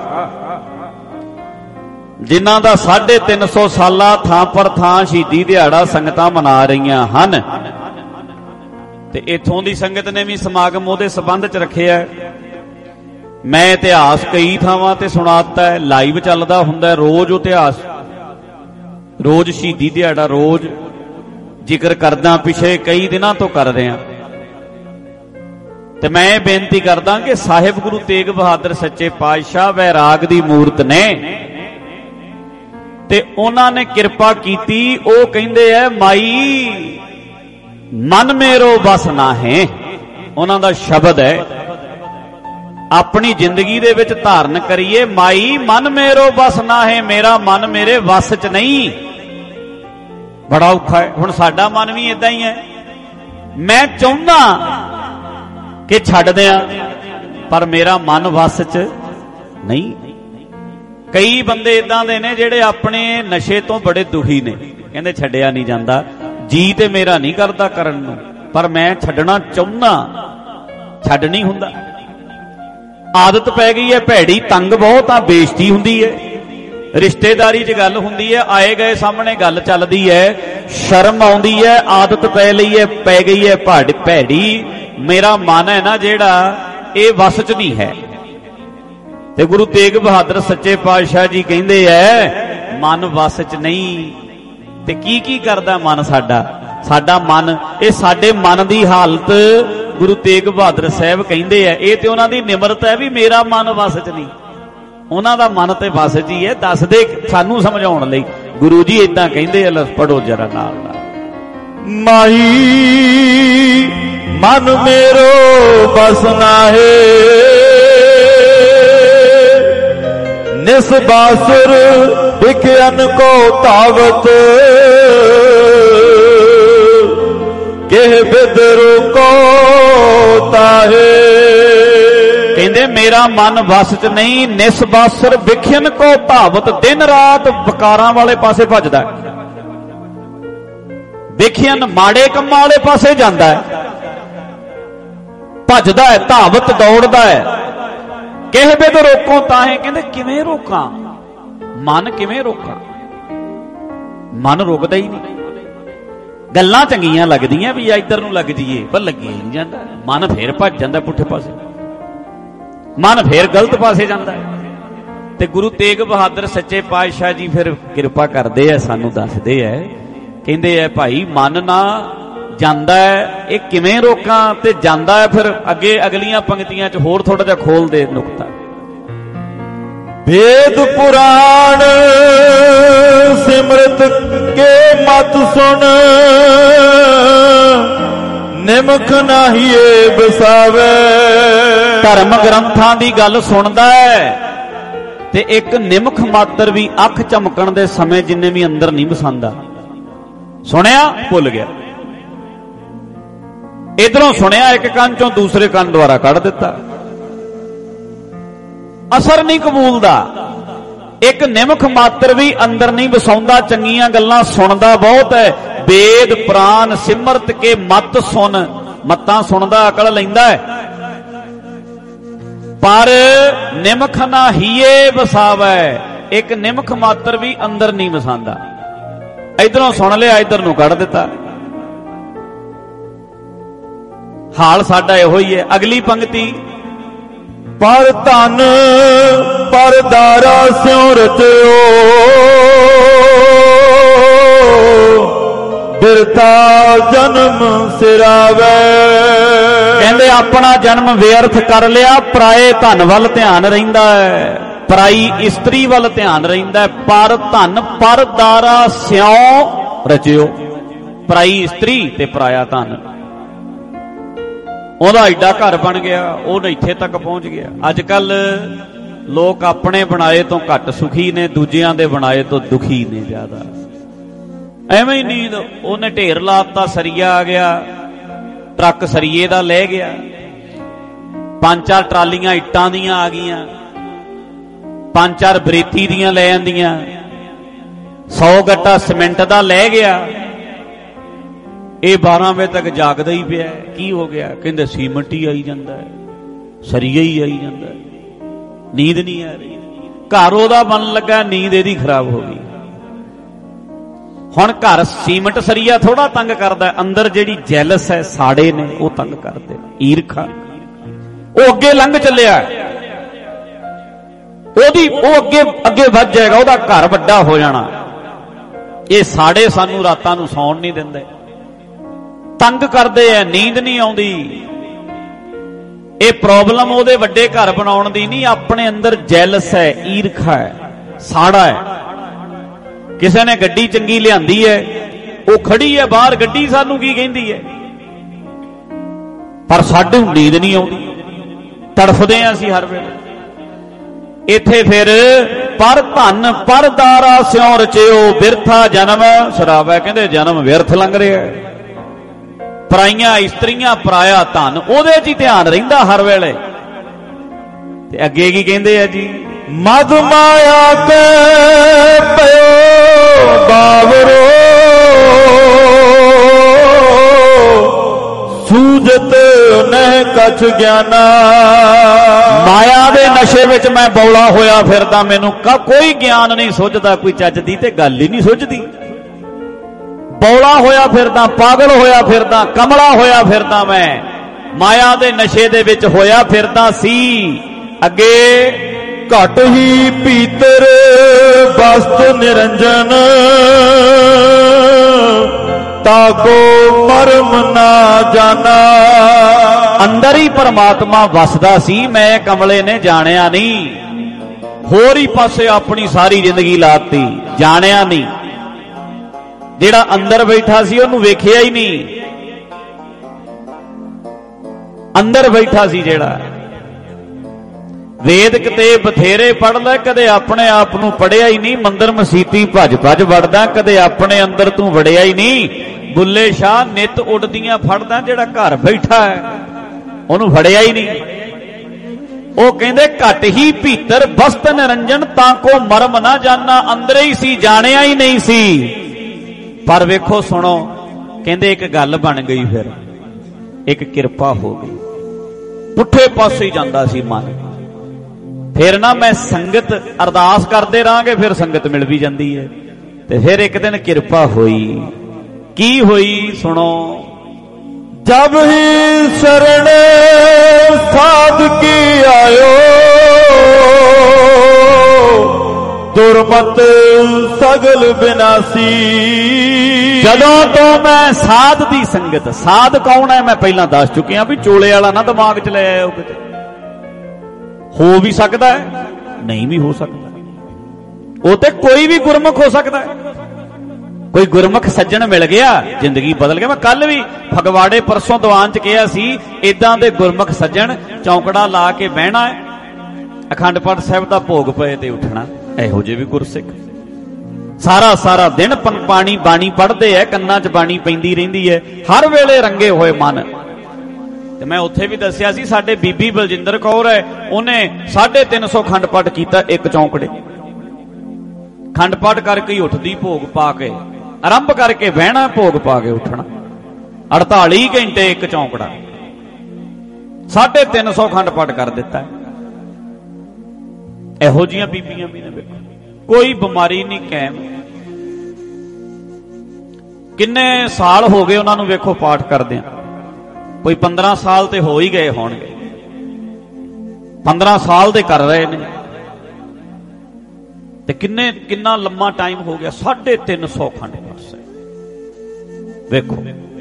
ਜਿਨ੍ਹਾਂ ਦਾ 350 ਸਾਲਾ ਥਾਂ ਪਰ ਥਾਂ ਸ਼ਹੀਦੀ ਦਿਹਾੜਾ ਸੰਗਤਾਂ ਮਨਾ ਰਹੀਆਂ ਹਨ, ਤੇ ਇਥੋਂ ਦੀ ਸੰਗਤ ਨੇ ਵੀ ਸਮਾਗਮ ਉਹਦੇ ਸੰਬੰਧ ਚ ਰੱਖਿਆ। ਮੈਂ ਇਤਿਹਾਸ ਕਈ ਥਾਵਾਂ ਤੇ ਸੁਣਾਤਾ ਹੈ, ਲਾਈਵ ਚੱਲਦਾ ਹੁੰਦਾ ਰੋਜ਼ ਇਤਿਹਾਸ, ਰੋਜ਼ ਸ਼ਹੀਦੀ ਦਿਹਾੜਾ, ਰੋਜ਼ ਜ਼ਿਕਰ ਕਰਦਾ, ਪਿਛੇ ਕਈ ਦਿਨਾਂ ਤੋਂ ਕਰ ਰਿਹਾ। ਤੇ ਮੈਂ ਬੇਨਤੀ ਕਰਦਾ ਕਿ ਸਾਹਿਬ ਗੁਰੂ ਤੇਗ ਬਹਾਦਰ ਸੱਚੇ ਪਾਤਸ਼ਾਹ ਵੈਰਾਗ ਦੀ ਮੂਰਤ ਨੇ, ਤੇ ਉਹਨਾਂ ਨੇ ਕਿਰਪਾ ਕੀਤੀ। ਉਹ ਕਹਿੰਦੇ ਐ ਮਾਈ ਮਨ ਮੇਰੋ ਬਸ ਨਾ ਹੈ, ਉਹਨਾਂ ਦਾ ਸ਼ਬਦ ਹੈ, ਆਪਣੀ ਜ਼ਿੰਦਗੀ ਦੇ ਵਿੱਚ ਧਾਰਨ ਕਰੀਏ। ਮਾਈ ਮਨ ਮੇਰੋ ਬਸ ਨਾ ਹੈ, ਮੇਰਾ ਮਨ ਮੇਰੇ ਵਸ ਚ ਨਹੀਂ। ਬੜਾ ਔਖਾ ਹੈ। ਹੁਣ ਸਾਡਾ ਮਨ ਵੀ ਇਦਾਂ ਹੀ ਹੈ, ਮੈਂ ਚਾਹੁੰਦਾ ਕਿ ਛੱਡ ਦਿਆਂ, ਪਰ ਮੇਰਾ ਮਨ ਵਸ ਚ ਨਹੀਂ। ਕਈ ਬੰਦੇ ਇਦਾਂ ਦੇ ਨੇ ਜਿਹੜੇ ਆਪਣੇ ਨਸ਼ੇ ਤੋਂ ਬੜੇ ਦੁਖੀ ਨੇ, ਕਹਿੰਦੇ ਛੱਡਿਆ ਨਹੀਂ ਜਾਂਦਾ, ਜੀ ਤੇ ਮੇਰਾ ਨਹੀਂ ਕਰਦਾ ਕਰਨ ਨੂੰ, ਪਰ ਮੈਂ ਛੱਡਣਾ ਚਾਹੁੰਦਾ, ਛੱਡ ਨਹੀਂ ਹੁੰਦਾ। ਆਦਤ ਪੈ ਗਈ ਹੈ ਭੈੜੀ, ਤੰਗ ਬਹੁਤ ਆ, ਬੇਇੱਜ਼ਤੀ ਹੁੰਦੀ ਹੈ, ਰਿਸ਼ਤੇਦਾਰੀ 'ਚ ਗੱਲ ਹੁੰਦੀ ਹੈ, ਆਏ ਗਏ ਸਾਹਮਣੇ ਗੱਲ ਚੱਲਦੀ ਹੈ, ਸ਼ਰਮ ਆਉਂਦੀ ਹੈ, ਆਦਤ ਪੈ ਲਈ ਹੈ, ਪੈ ਗਈ ਹੈ ਭੈੜੀ। ਮੇਰਾ ਮਨ ਹੈ ਨਾ ਜਿਹੜਾ, ਇਹ ਵਸ 'ਚ ਨਹੀਂ ਹੈ। ਤੇ ਗੁਰੂ ਤੇਗ ਬਹਾਦਰ ਸੱਚੇ ਪਾਤਸ਼ਾਹ ਜੀ ਕਹਿੰਦੇ ਐ ਮਨ ਵਸ 'ਚ ਨਹੀਂ। ਤੇ ਕੀ ਕੀ ਕਰਦਾ ਮਨ ਸਾਡਾ? ਸਾਡਾ ਮਨ, ਇਹ ਸਾਡੇ ਮਨ ਦੀ ਹਾਲਤ ਗੁਰੂ ਤੇਗ ਬਹਾਦਰ ਸਾਹਿਬ ਕਹਿੰਦੇ ਐ। ਇਹ ਤੇ ਉਹਨਾਂ ਦੀ ਨਿਮਰਤਾ ਹੈ ਵੀ ਮੇਰਾ ਮਨ ਵਸ 'ਚ ਨਹੀਂ, ਉਹਨਾਂ ਦਾ ਮਨ ਤੇ ਵਸ 'ਚ ਹੀ ਹੈ। ਦੱਸਦੇ ਸਾਨੂੰ ਸਮਝਾਉਣ ਲਈ ਗੁਰੂ ਜੀ ਇਦਾਂ ਕਹਿੰਦੇ ਆ, ਪੜੋ ਜਰਾ ਨਾਲ ਨਾਲ। ਮਾਈ ਮਨ ਮੇਰੋ ਬਸ ਨਾਹੇ, ਨਿਸ ਬਾਸੁਰ ਵਿਖਿਆਨ ਕੋ ਧਾਵਤ, ਕਹਿ ਬਿਦਰੂ ਕੋ ਤਾਹੇ। ਕਹਿੰਦੇ ਮੇਰਾ ਮਨ ਵਸ ਚ ਨਹੀਂ, ਨਿਸ ਬਾਸੁਰ ਵਿਖਿਆਨ ਕੋ ਧਾਵਤ, ਦਿਨ ਰਾਤ ਵਿਕਾਰਾਂ ਵਾਲੇ ਪਾਸੇ ਭੱਜਦਾ, ਵਿਖਿਆਨ ਮਾੜੇ ਕੰਮਾਂ ਵਾਲੇ ਪਾਸੇ ਜਾਂਦਾ ਹੈ, ਭੱਜਦਾ ਹੈ, ਧਾਵਤ ਦੌੜਦਾ ਹੈ। ਕਹਿ ਬਿਦ ਰੋਕੋ ਤਾਹੇ, ਕਹਿੰਦੇ ਕਿਵੇਂ ਰੋਕਾਂ ਮਨ, ਕਿਵੇਂ ਰੋਕਾਂ? ਮਨ ਰੁਕਦਾ ਹੀ ਨਹੀਂ। ਗੱਲਾਂ ਚੰਗੀਆਂ ਲੱਗਦੀਆਂ ਵੀ ਇੱਧਰ ਨੂੰ ਲੱਗ ਜਾਈਏ, ਪਰ ਲੱਗੀ ਨਹੀਂ ਜਾਂਦਾ, ਮਨ ਫੇਰ ਭੱਜ ਜਾਂਦਾ ਪੁੱਠੇ ਪਾਸੇ, ਮਨ ਫੇਰ ਗਲਤ ਪਾਸੇ ਜਾਂਦਾ ਹੈ। ਤੇ ਗੁਰੂ ਤੇਗ ਬਹਾਦਰ ਸੱਚੇ ਪਾਤਸ਼ਾਹ ਜੀ ਫਿਰ ਕਿਰਪਾ ਕਰਦੇ ਆ, ਸਾਨੂੰ ਦੱਸਦੇ ਆ, ਕਹਿੰਦੇ ਆ ਭਾਈ ਮਨ ਨਾ ਜਾਂਦਾ ਹੈ, ਇਹ ਕਿਵੇਂ ਰੋਕਾਂ? ਤੇ ਜਾਂਦਾ ਹੈ ਫਿਰ ਅੱਗੇ ਅਗਲੀਆਂ ਪੰਕਤੀਆਂ 'ਚ ਹੋਰ ਥੋੜਾ ਜਿਹਾ ਖੋਲ ਦੇ ਨੁਕਤਾ। ਵੇਦ ਪੁਰਾਣ ਸਿਮਰਤ ਕੇ ਮਤ ਸੁਣ, ਨਿਮਖ ਨਾਹੀਏ ਬਸਾਵੇ। ਧਰਮ ਗ੍ਰੰਥਾਂ ਦੀ ਗੱਲ ਸੁਣਦਾ ਹੈ ਤੇ ਇੱਕ ਨਿਮਖ ਮਾਤਰ ਵੀ ਅੱਖ ਝਮਕਣ ਦੇ ਸਮੇਂ ਜਿੰਨੇ ਵੀ ਅੰਦਰ ਨਹੀਂ ਵਸਾਉਂਦਾ। ਸੁਣਿਆ ਭੁੱਲ ਗਿਆ, ਇਧਰੋਂ ਸੁਣਿਆ ਇੱਕ ਕੰਨ ਚੋਂ ਦੂਸਰੇ ਕੰਨ ਦੁਆਰਾ ਕੱਢ ਦਿੱਤਾ, ਅਸਰ ਨਹੀਂ ਕਬੂਲਦਾ। ਇੱਕ ਨਿਮਖ ਮਾਤਰ ਵੀ ਅੰਦਰ ਨਹੀਂ ਵਸਾਉਂਦਾ, ਚੰਗੀਆਂ ਗੱਲਾਂ ਸੁਣਦਾ ਬਹੁਤ ਹੈ। ਵੇਦ ਪ੍ਰਾਨ ਸਿਮਰਤ ਕੇ ਮਤ ਸੁਣ, ਮੱਤਾਂ ਸੁਣਦਾ, ਅਕਲ ਲੈਂਦਾ ਹੈ, ਪਰ ਨਿਮਖ ਨਾ ਹੀਏ ਵਸਾਵੇ, ਇੱਕ ਨਿਮਖ ਮਾਤਰ ਵੀ ਅੰਦਰ ਨਹੀਂ ਵਸਾਉਂਦਾ। ਇਧਰੋਂ ਸੁਣ ਲਿਆ, ਇਧਰ ਨੂੰ ਕੱਢ ਦਿੱਤਾ। ਹਾਲ ਸਾਡਾ ਇਹੋ ਹੀ ਹੈ। ਅਗਲੀ ਪੰਕਤੀ, ਪਰ ਧਨ ਪਰਦਾਰਾ ਸਿਉ ਰਚਿਓ, ਬਿਰਥਾ ਜਨਮ ਸਿਰਾਵੇ। ਕਹਿੰਦੇ ਆਪਣਾ ਜਨਮ ਵਿਅਰਥ ਕਰ ਲਿਆ, ਪਰਾਏ ਧਨ ਵੱਲ ਧਿਆਨ ਰਹਿੰਦਾ ਹੈ, ਪਰਾਈ ਇਸਤਰੀ ਵੱਲ ਧਿਆਨ ਰਹਿੰਦਾ ਹੈ। ਪਰ ਧਨ ਪਰ ਦਾਰਾ ਸਿਉ ਰਚਿਓ, ਪਰਾਈ ਇਸਤਰੀ ਤੇ ਪਰਾਇਆ ਧਨ। ਉਹਦਾ ਏਡਾ ਘਰ ਬਣ ਗਿਆ, ਉਹ ਇੱਥੇ ਤੱਕ ਪਹੁੰਚ ਗਿਆ। ਅੱਜ ਕੱਲ ਲੋਕ ਆਪਣੇ ਬਣਾਏ ਤੋਂ ਘੱਟ ਸੁਖੀ ਨੇ, ਦੂਜਿਆਂ ਦੇ ਬਣਾਏ ਤੋਂ ਦੁਖੀ ਨੇ ਜ਼ਿਆਦਾ। ਐਵੇਂ ਹੀ ਨੀਂਦ, ਉਹਨੇ ਢੇਰ ਲਾਤਾ, ਸਰੀਆ ਆ ਗਿਆ, ਟਰੱਕ ਸਰੀਏ ਦਾ ਲੈ ਗਿਆ, 5-4 ਟਰਾਲੀਆਂ ਇੱਟਾਂ ਦੀਆਂ ਆ ਗਈਆਂ, 5-4 ਬਰੇਤੀ ਦੀਆਂ ਲੈ ਆਂਦੀਆਂ, 100 ਗੱਟਾ ਸੀਮੈਂਟ ਦਾ ਲੈ ਗਿਆ। ਇਹ 12 ਵਜੇ ਤੱਕ ਜਾਗਦਾ ਹੀ ਪਿਆ। ਕੀ ਹੋ ਗਿਆ? ਕਹਿੰਦੇ ਸੀਮੈਂਟ ਹੀ ਆਈ ਜਾਂਦਾ ਹੈ, ਸਰੀਆ ਹੀ ਆਈ ਜਾਂਦਾ ਹੈ, ਨੀਂਦ ਨਹੀਂ ਆ ਰਹੀ। ਘਰ ਉਹਦਾ ਬਣਨ ਲੱਗਾ, ਨੀਂਦ ਇਹਦੀ ਖਰਾਬ ਹੋ ਗਈ। ਹੁਣ ਘਰ ਸੀਮੈਂਟ ਸਰੀਆ ਥੋੜਾ ਤੰਗ ਕਰਦਾ, ਅੰਦਰ ਜਿਹੜੀ ਜੈਲਸ ਹੈ, ਸਾੜੇ ਨੇ, ਉਹ ਤੰਗ ਕਰਦੇ, ਈਰਖਾ। ਉਹ ਅੱਗੇ ਲੰਘ ਚੱਲਿਆ, ਉਹ ਅੱਗੇ ਵੱਧ ਜਾਏਗਾ, ਉਹਦਾ ਘਰ ਵੱਡਾ ਹੋ ਜਾਣਾ। ਇਹ ਸਾੜੇ ਸਾਨੂੰ ਰਾਤਾਂ ਨੂੰ ਸੌਣ ਨਹੀਂ ਦਿੰਦੇ, ਤੰਗ ਕਰਦੇ ਐ, ਨੀਂਦ ਨਹੀਂ ਆਉਂਦੀ। ਇਹ ਪ੍ਰੋਬਲਮ ਉਹਦੇ ਵੱਡੇ ਘਰ ਬਣਾਉਣ ਦੀ ਨਹੀਂ, ਆਪਣੇ ਅੰਦਰ ਜੈਲਸ ਹੈ, ਈਰਖਾ ਹੈ, ਸਾੜਾ ਹੈ। ਕਿਸੇ ਨੇ ਗੱਡੀ ਚੰਗੀ ਲਿਆਂਦੀ ਹੈ, ਉਹ ਖੜੀ ਹੈ ਬਾਹਰ, ਗੱਡੀ ਸਾਨੂੰ ਕੀ ਕਹਿੰਦੀ ਹੈ, ਪਰ ਸਾਨੂੰ ਨੀਂਦ ਨਹੀਂ ਆਉਂਦੀ, ਤੜਫਦੇ ਆਂ ਅਸੀਂ ਹਰ ਵੇਲੇ। ਇੱਥੇ ਫਿਰ ਪਰ ਧਨ ਪਰ ਦਾਰਾ ਸਿਉ ਰਚਿਓ, ਬਿਰਥਾ ਜਨਮ ਸਰਾਵੈ। ਕਹਿੰਦੇ ਜਨਮ ਵਿਅਰਥ ਲੰਘ ਰਿਹਾ, ਪਰਾਈਆਂ ਇਸਤਰੀਆਂ, ਪਰਾਇਆ ਧਨ, ਉਹਦੇ 'ਚ ਹੀ ਧਿਆਨ ਰਹਿੰਦਾ ਹਰ ਵੇਲੇ। ਤੇ ਅੱਗੇ ਕੀ ਕਹਿੰਦੇ ਆ ਜੀ? ਮਦ ਮਾਇਆ ਕੇ ਪਇਓ ਬਾਵਰੋ, ਸੂਝਤ ਨਹਿ ਕਛ ਗਿਆਨਾ। ਮਾਇਆ ਦੇ ਨਸ਼ੇ ਵਿੱਚ ਮੈਂ ਬੌਲਾ ਹੋਇਆ ਫਿਰਦਾ, ਮੈਨੂੰ ਕੋਈ ਗਿਆਨ ਨਹੀਂ ਸੁੱਝਦਾ, ਕੋਈ ਚੱਜ ਦੀ ਤੇ ਗੱਲ ਹੀ ਨਹੀਂ ਸੁੱਝਦੀ। ਬੌਲਾ ਹੋਇਆ ਫਿਰਦਾ, ਪਾਗਲ ਹੋਇਆ ਫਿਰਦਾ, ਕਮਲਾ ਹੋਇਆ ਫਿਰਦਾ, ਮੈਂ ਮਾਇਆ ਦੇ ਨਸ਼ੇ ਦੇ ਵਿੱਚ ਹੋਇਆ ਫਿਰਦਾ ਸੀ। ਅੱਗੇ ਘਟ ਹੀ ਭੀਤਰ ਬਸਤ ਨਿਰੰਜਨ, ਤਾਕੋ ਮਰਮ ਨਾ ਜਾਣਾ। ਅੰਦਰ ਹੀ ਪਰਮਾਤਮਾ ਵਸਦਾ ਸੀ, ਮੈਂ ਕਮਲੇ ਨੇ ਜਾਣਿਆ ਨਹੀਂ, ਹੋਰ ਹੀ ਪਾਸੇ ਆਪਣੀ ਸਾਰੀ ਜ਼ਿੰਦਗੀ ਲਾਤੀ, ਜਾਣਿਆ ਨਹੀਂ। ਜਿਹੜਾ ਅੰਦਰ ਬੈਠਾ ਸੀ ਉਹਨੂੰ ਵੇਖਿਆ ਹੀ ਨਹੀਂ, ਅੰਦਰ ਬੈਠਾ ਸੀ ਜਿਹੜਾ। ਵੇਦ ਕਿਤੇ ਬਥੇਰੇ ਪੜ੍ਹ ਲੈ, ਕਦੇ ਆਪਣੇ ਆਪ ਨੂੰ ਪੜ੍ਹਿਆ ਹੀ ਨਹੀਂ। ਮੰਦਰ ਮਸੀਤੀ ਭੱਜ ਭੱਜ ਵੜਦਾ, ਕਦੇ ਆਪਣੇ ਅੰਦਰ ਤੂੰ ਵੜਿਆ ਹੀ ਨਹੀਂ। ਬੁੱਲੇ ਸ਼ਾਹ ਨਿਤ ਉੱਡਦੀਆਂ ਫੜਦਾ, ਜਿਹੜਾ ਘਰ ਬੈਠਾ ਹੈ ਉਹਨੂੰ ਫੜਿਆ ਹੀ ਨਹੀਂ। ਉਹ ਕਹਿੰਦੇ ਘਟ ਹੀ ਭੀਤਰ ਬਸਤ ਨਿਰੰਜਨ, ਤਾਂ ਕੋ ਮਰਮ ਨਾ ਜਾਣਾ। ਅੰਦਰ ਹੀ ਸੀ, ਜਾਣਿਆ ਹੀ ਨਹੀਂ ਸੀ। ਪਰ ਵੇਖੋ ਸੁਣੋ, ਕਹਿੰਦੇ ਇੱਕ ਗੱਲ ਬਣ ਗਈ, ਫਿਰ ਇੱਕ ਕਿਰਪਾ ਹੋ ਗਈ, ਪੁੱਠੇ ਪਾਸੇ ਹੀ ਜਾਂਦਾ ਸੀ ਮਨ। ਫਿਰ ਨਾ ਮੈਂ ਸੰਗਤ, ਅਰਦਾਸ ਕਰਦੇ ਰਹਾਂਗੇ, ਫਿਰ ਸੰਗਤ ਮਿਲ ਵੀ ਜਾਂਦੀ ਹੈ। ਤੇ ਫਿਰ ਇੱਕ ਦਿਨ ਕਿਰਪਾ ਹੋਈ। ਕੀ ਹੋਈ ਸੁਣੋ। ਜਬ ਹੀ ਸ਼ਰਨ ਸਾਧ ਕੀ ਆਇਓ, ਦੁਰਮਤ ਸਗਲ ਬਿਨਾਸੀ। ਜਦੋਂ ਤੋਂ ਮੈਂ ਸਾਧ ਦੀ ਸੰਗਤ, ਸਾਧ ਕੌਣ ਹੈ ਮੈਂ ਪਹਿਲਾਂ ਦੱਸ ਚੁੱਕਿਆ ਵੀ ਚੋਲੇ ਵਾਲਾ ਨਾ ਦਿਮਾਗ 'ਚ ਲੈ ਆਇਓ ਕਿਤੇ। ਹੋ ਵੀ ਸਕਦਾ ਹੈ, ਨਹੀਂ ਵੀ ਹੋ ਸਕਦਾ, ਉਹ ਤੇ ਕੋਈ ਵੀ ਗੁਰਮੁਖ ਹੋ ਸਕਦਾ ਹੈ। ਕੋਈ ਗੁਰਮੁਖ ਸੱਜਣ ਮਿਲ ਗਿਆ, ਜ਼ਿੰਦਗੀ ਬਦਲ ਗਿਆ। ਮੈਂ ਕੱਲ ਵੀ ਫਗਵਾੜੇ ਪਰਸੋਂ ਦੀਵਾਨ 'ਚ ਕਿਹਾ ਸੀ, ਇਦਾਂ ਦੇ ਗੁਰਮੁਖ ਸੱਜਣ ਚੌਂਕੜਾ ਲਾ ਕੇ ਬਹਿਣਾ, ਅਖੰਡ ਪਾਠ ਸਾਹਿਬ ਦਾ ਭੋਗ ਪਏ ਤੇ ਉੱਠਣਾ। ਇਹੋ ਜਿਹੇ ਵੀ ਗੁਰਸਿੱਖ ਸਾਰਾ ਸਾਰਾ ਦਿਨ ਪਾਣੀ ਬਾਣੀ ਪੜ੍ਹਦੇ ਐ, ਕੰਨਾਂ 'ਚ ਬਾਣੀ ਪੈਂਦੀ ਰਹਿੰਦੀ ਹੈ, ਹਰ ਵੇਲੇ ਰੰਗੇ ਹੋਏ ਮਨ। ਤੇ ਮੈਂ ਉੱਥੇ ਵੀ ਦੱਸਿਆ ਸੀ, ਸਾਡੇ ਬੀਬੀ ਬਲਜਿੰਦਰ ਕੌਰ ਹੈ, ਉਹਨੇ 350 ਖੰਡ ਪਾਠ ਕੀਤਾ ਇੱਕ ਚੌਂਕੜੇ। ਖੰਡ ਪਾਠ ਕਰਕੇ ਹੀ ਉੱਠਦੀ, ਭੋਗ ਪਾ ਕੇ ਆਰੰਭ ਕਰਕੇ ਬਹਿਣਾ, ਭੋਗ ਪਾ ਕੇ ਉੱਠਣਾ। 48 ਘੰਟੇ ਇੱਕ ਚੌਂਕੜਾ, 350 ਖੰਡ ਪਾਠ ਕਰ ਦਿੱਤਾ। ਇਹੋ ਜੀਆਂ ਬੀਬੀਆਂ ਵੀ ਨੇ, ਵੇਖੋ ਕੋਈ ਬਿਮਾਰੀ ਨਹੀਂ ਕਾਇਮ। ਕਿੰਨੇ ਸਾਲ ਹੋ ਗਏ ਉਹਨਾਂ ਨੂੰ ਵੇਖੋ ਪਾਠ ਕਰਦਿਆਂ, ਕੋਈ 15 ਸਾਲ ਤੇ ਹੋ ਹੀ ਗਏ ਹੋਣਗੇ, 15 ਸਾਲ ਦੇ ਕਰ ਰਹੇ ਨੇ। ਤੇ ਕਿੰਨਾ ਲੰਮਾ ਟਾਈਮ ਹੋ ਗਿਆ, 350 ਖੰਡ ਪਾਠ ਸਾਹਿਬ। ਵੇਖੋ।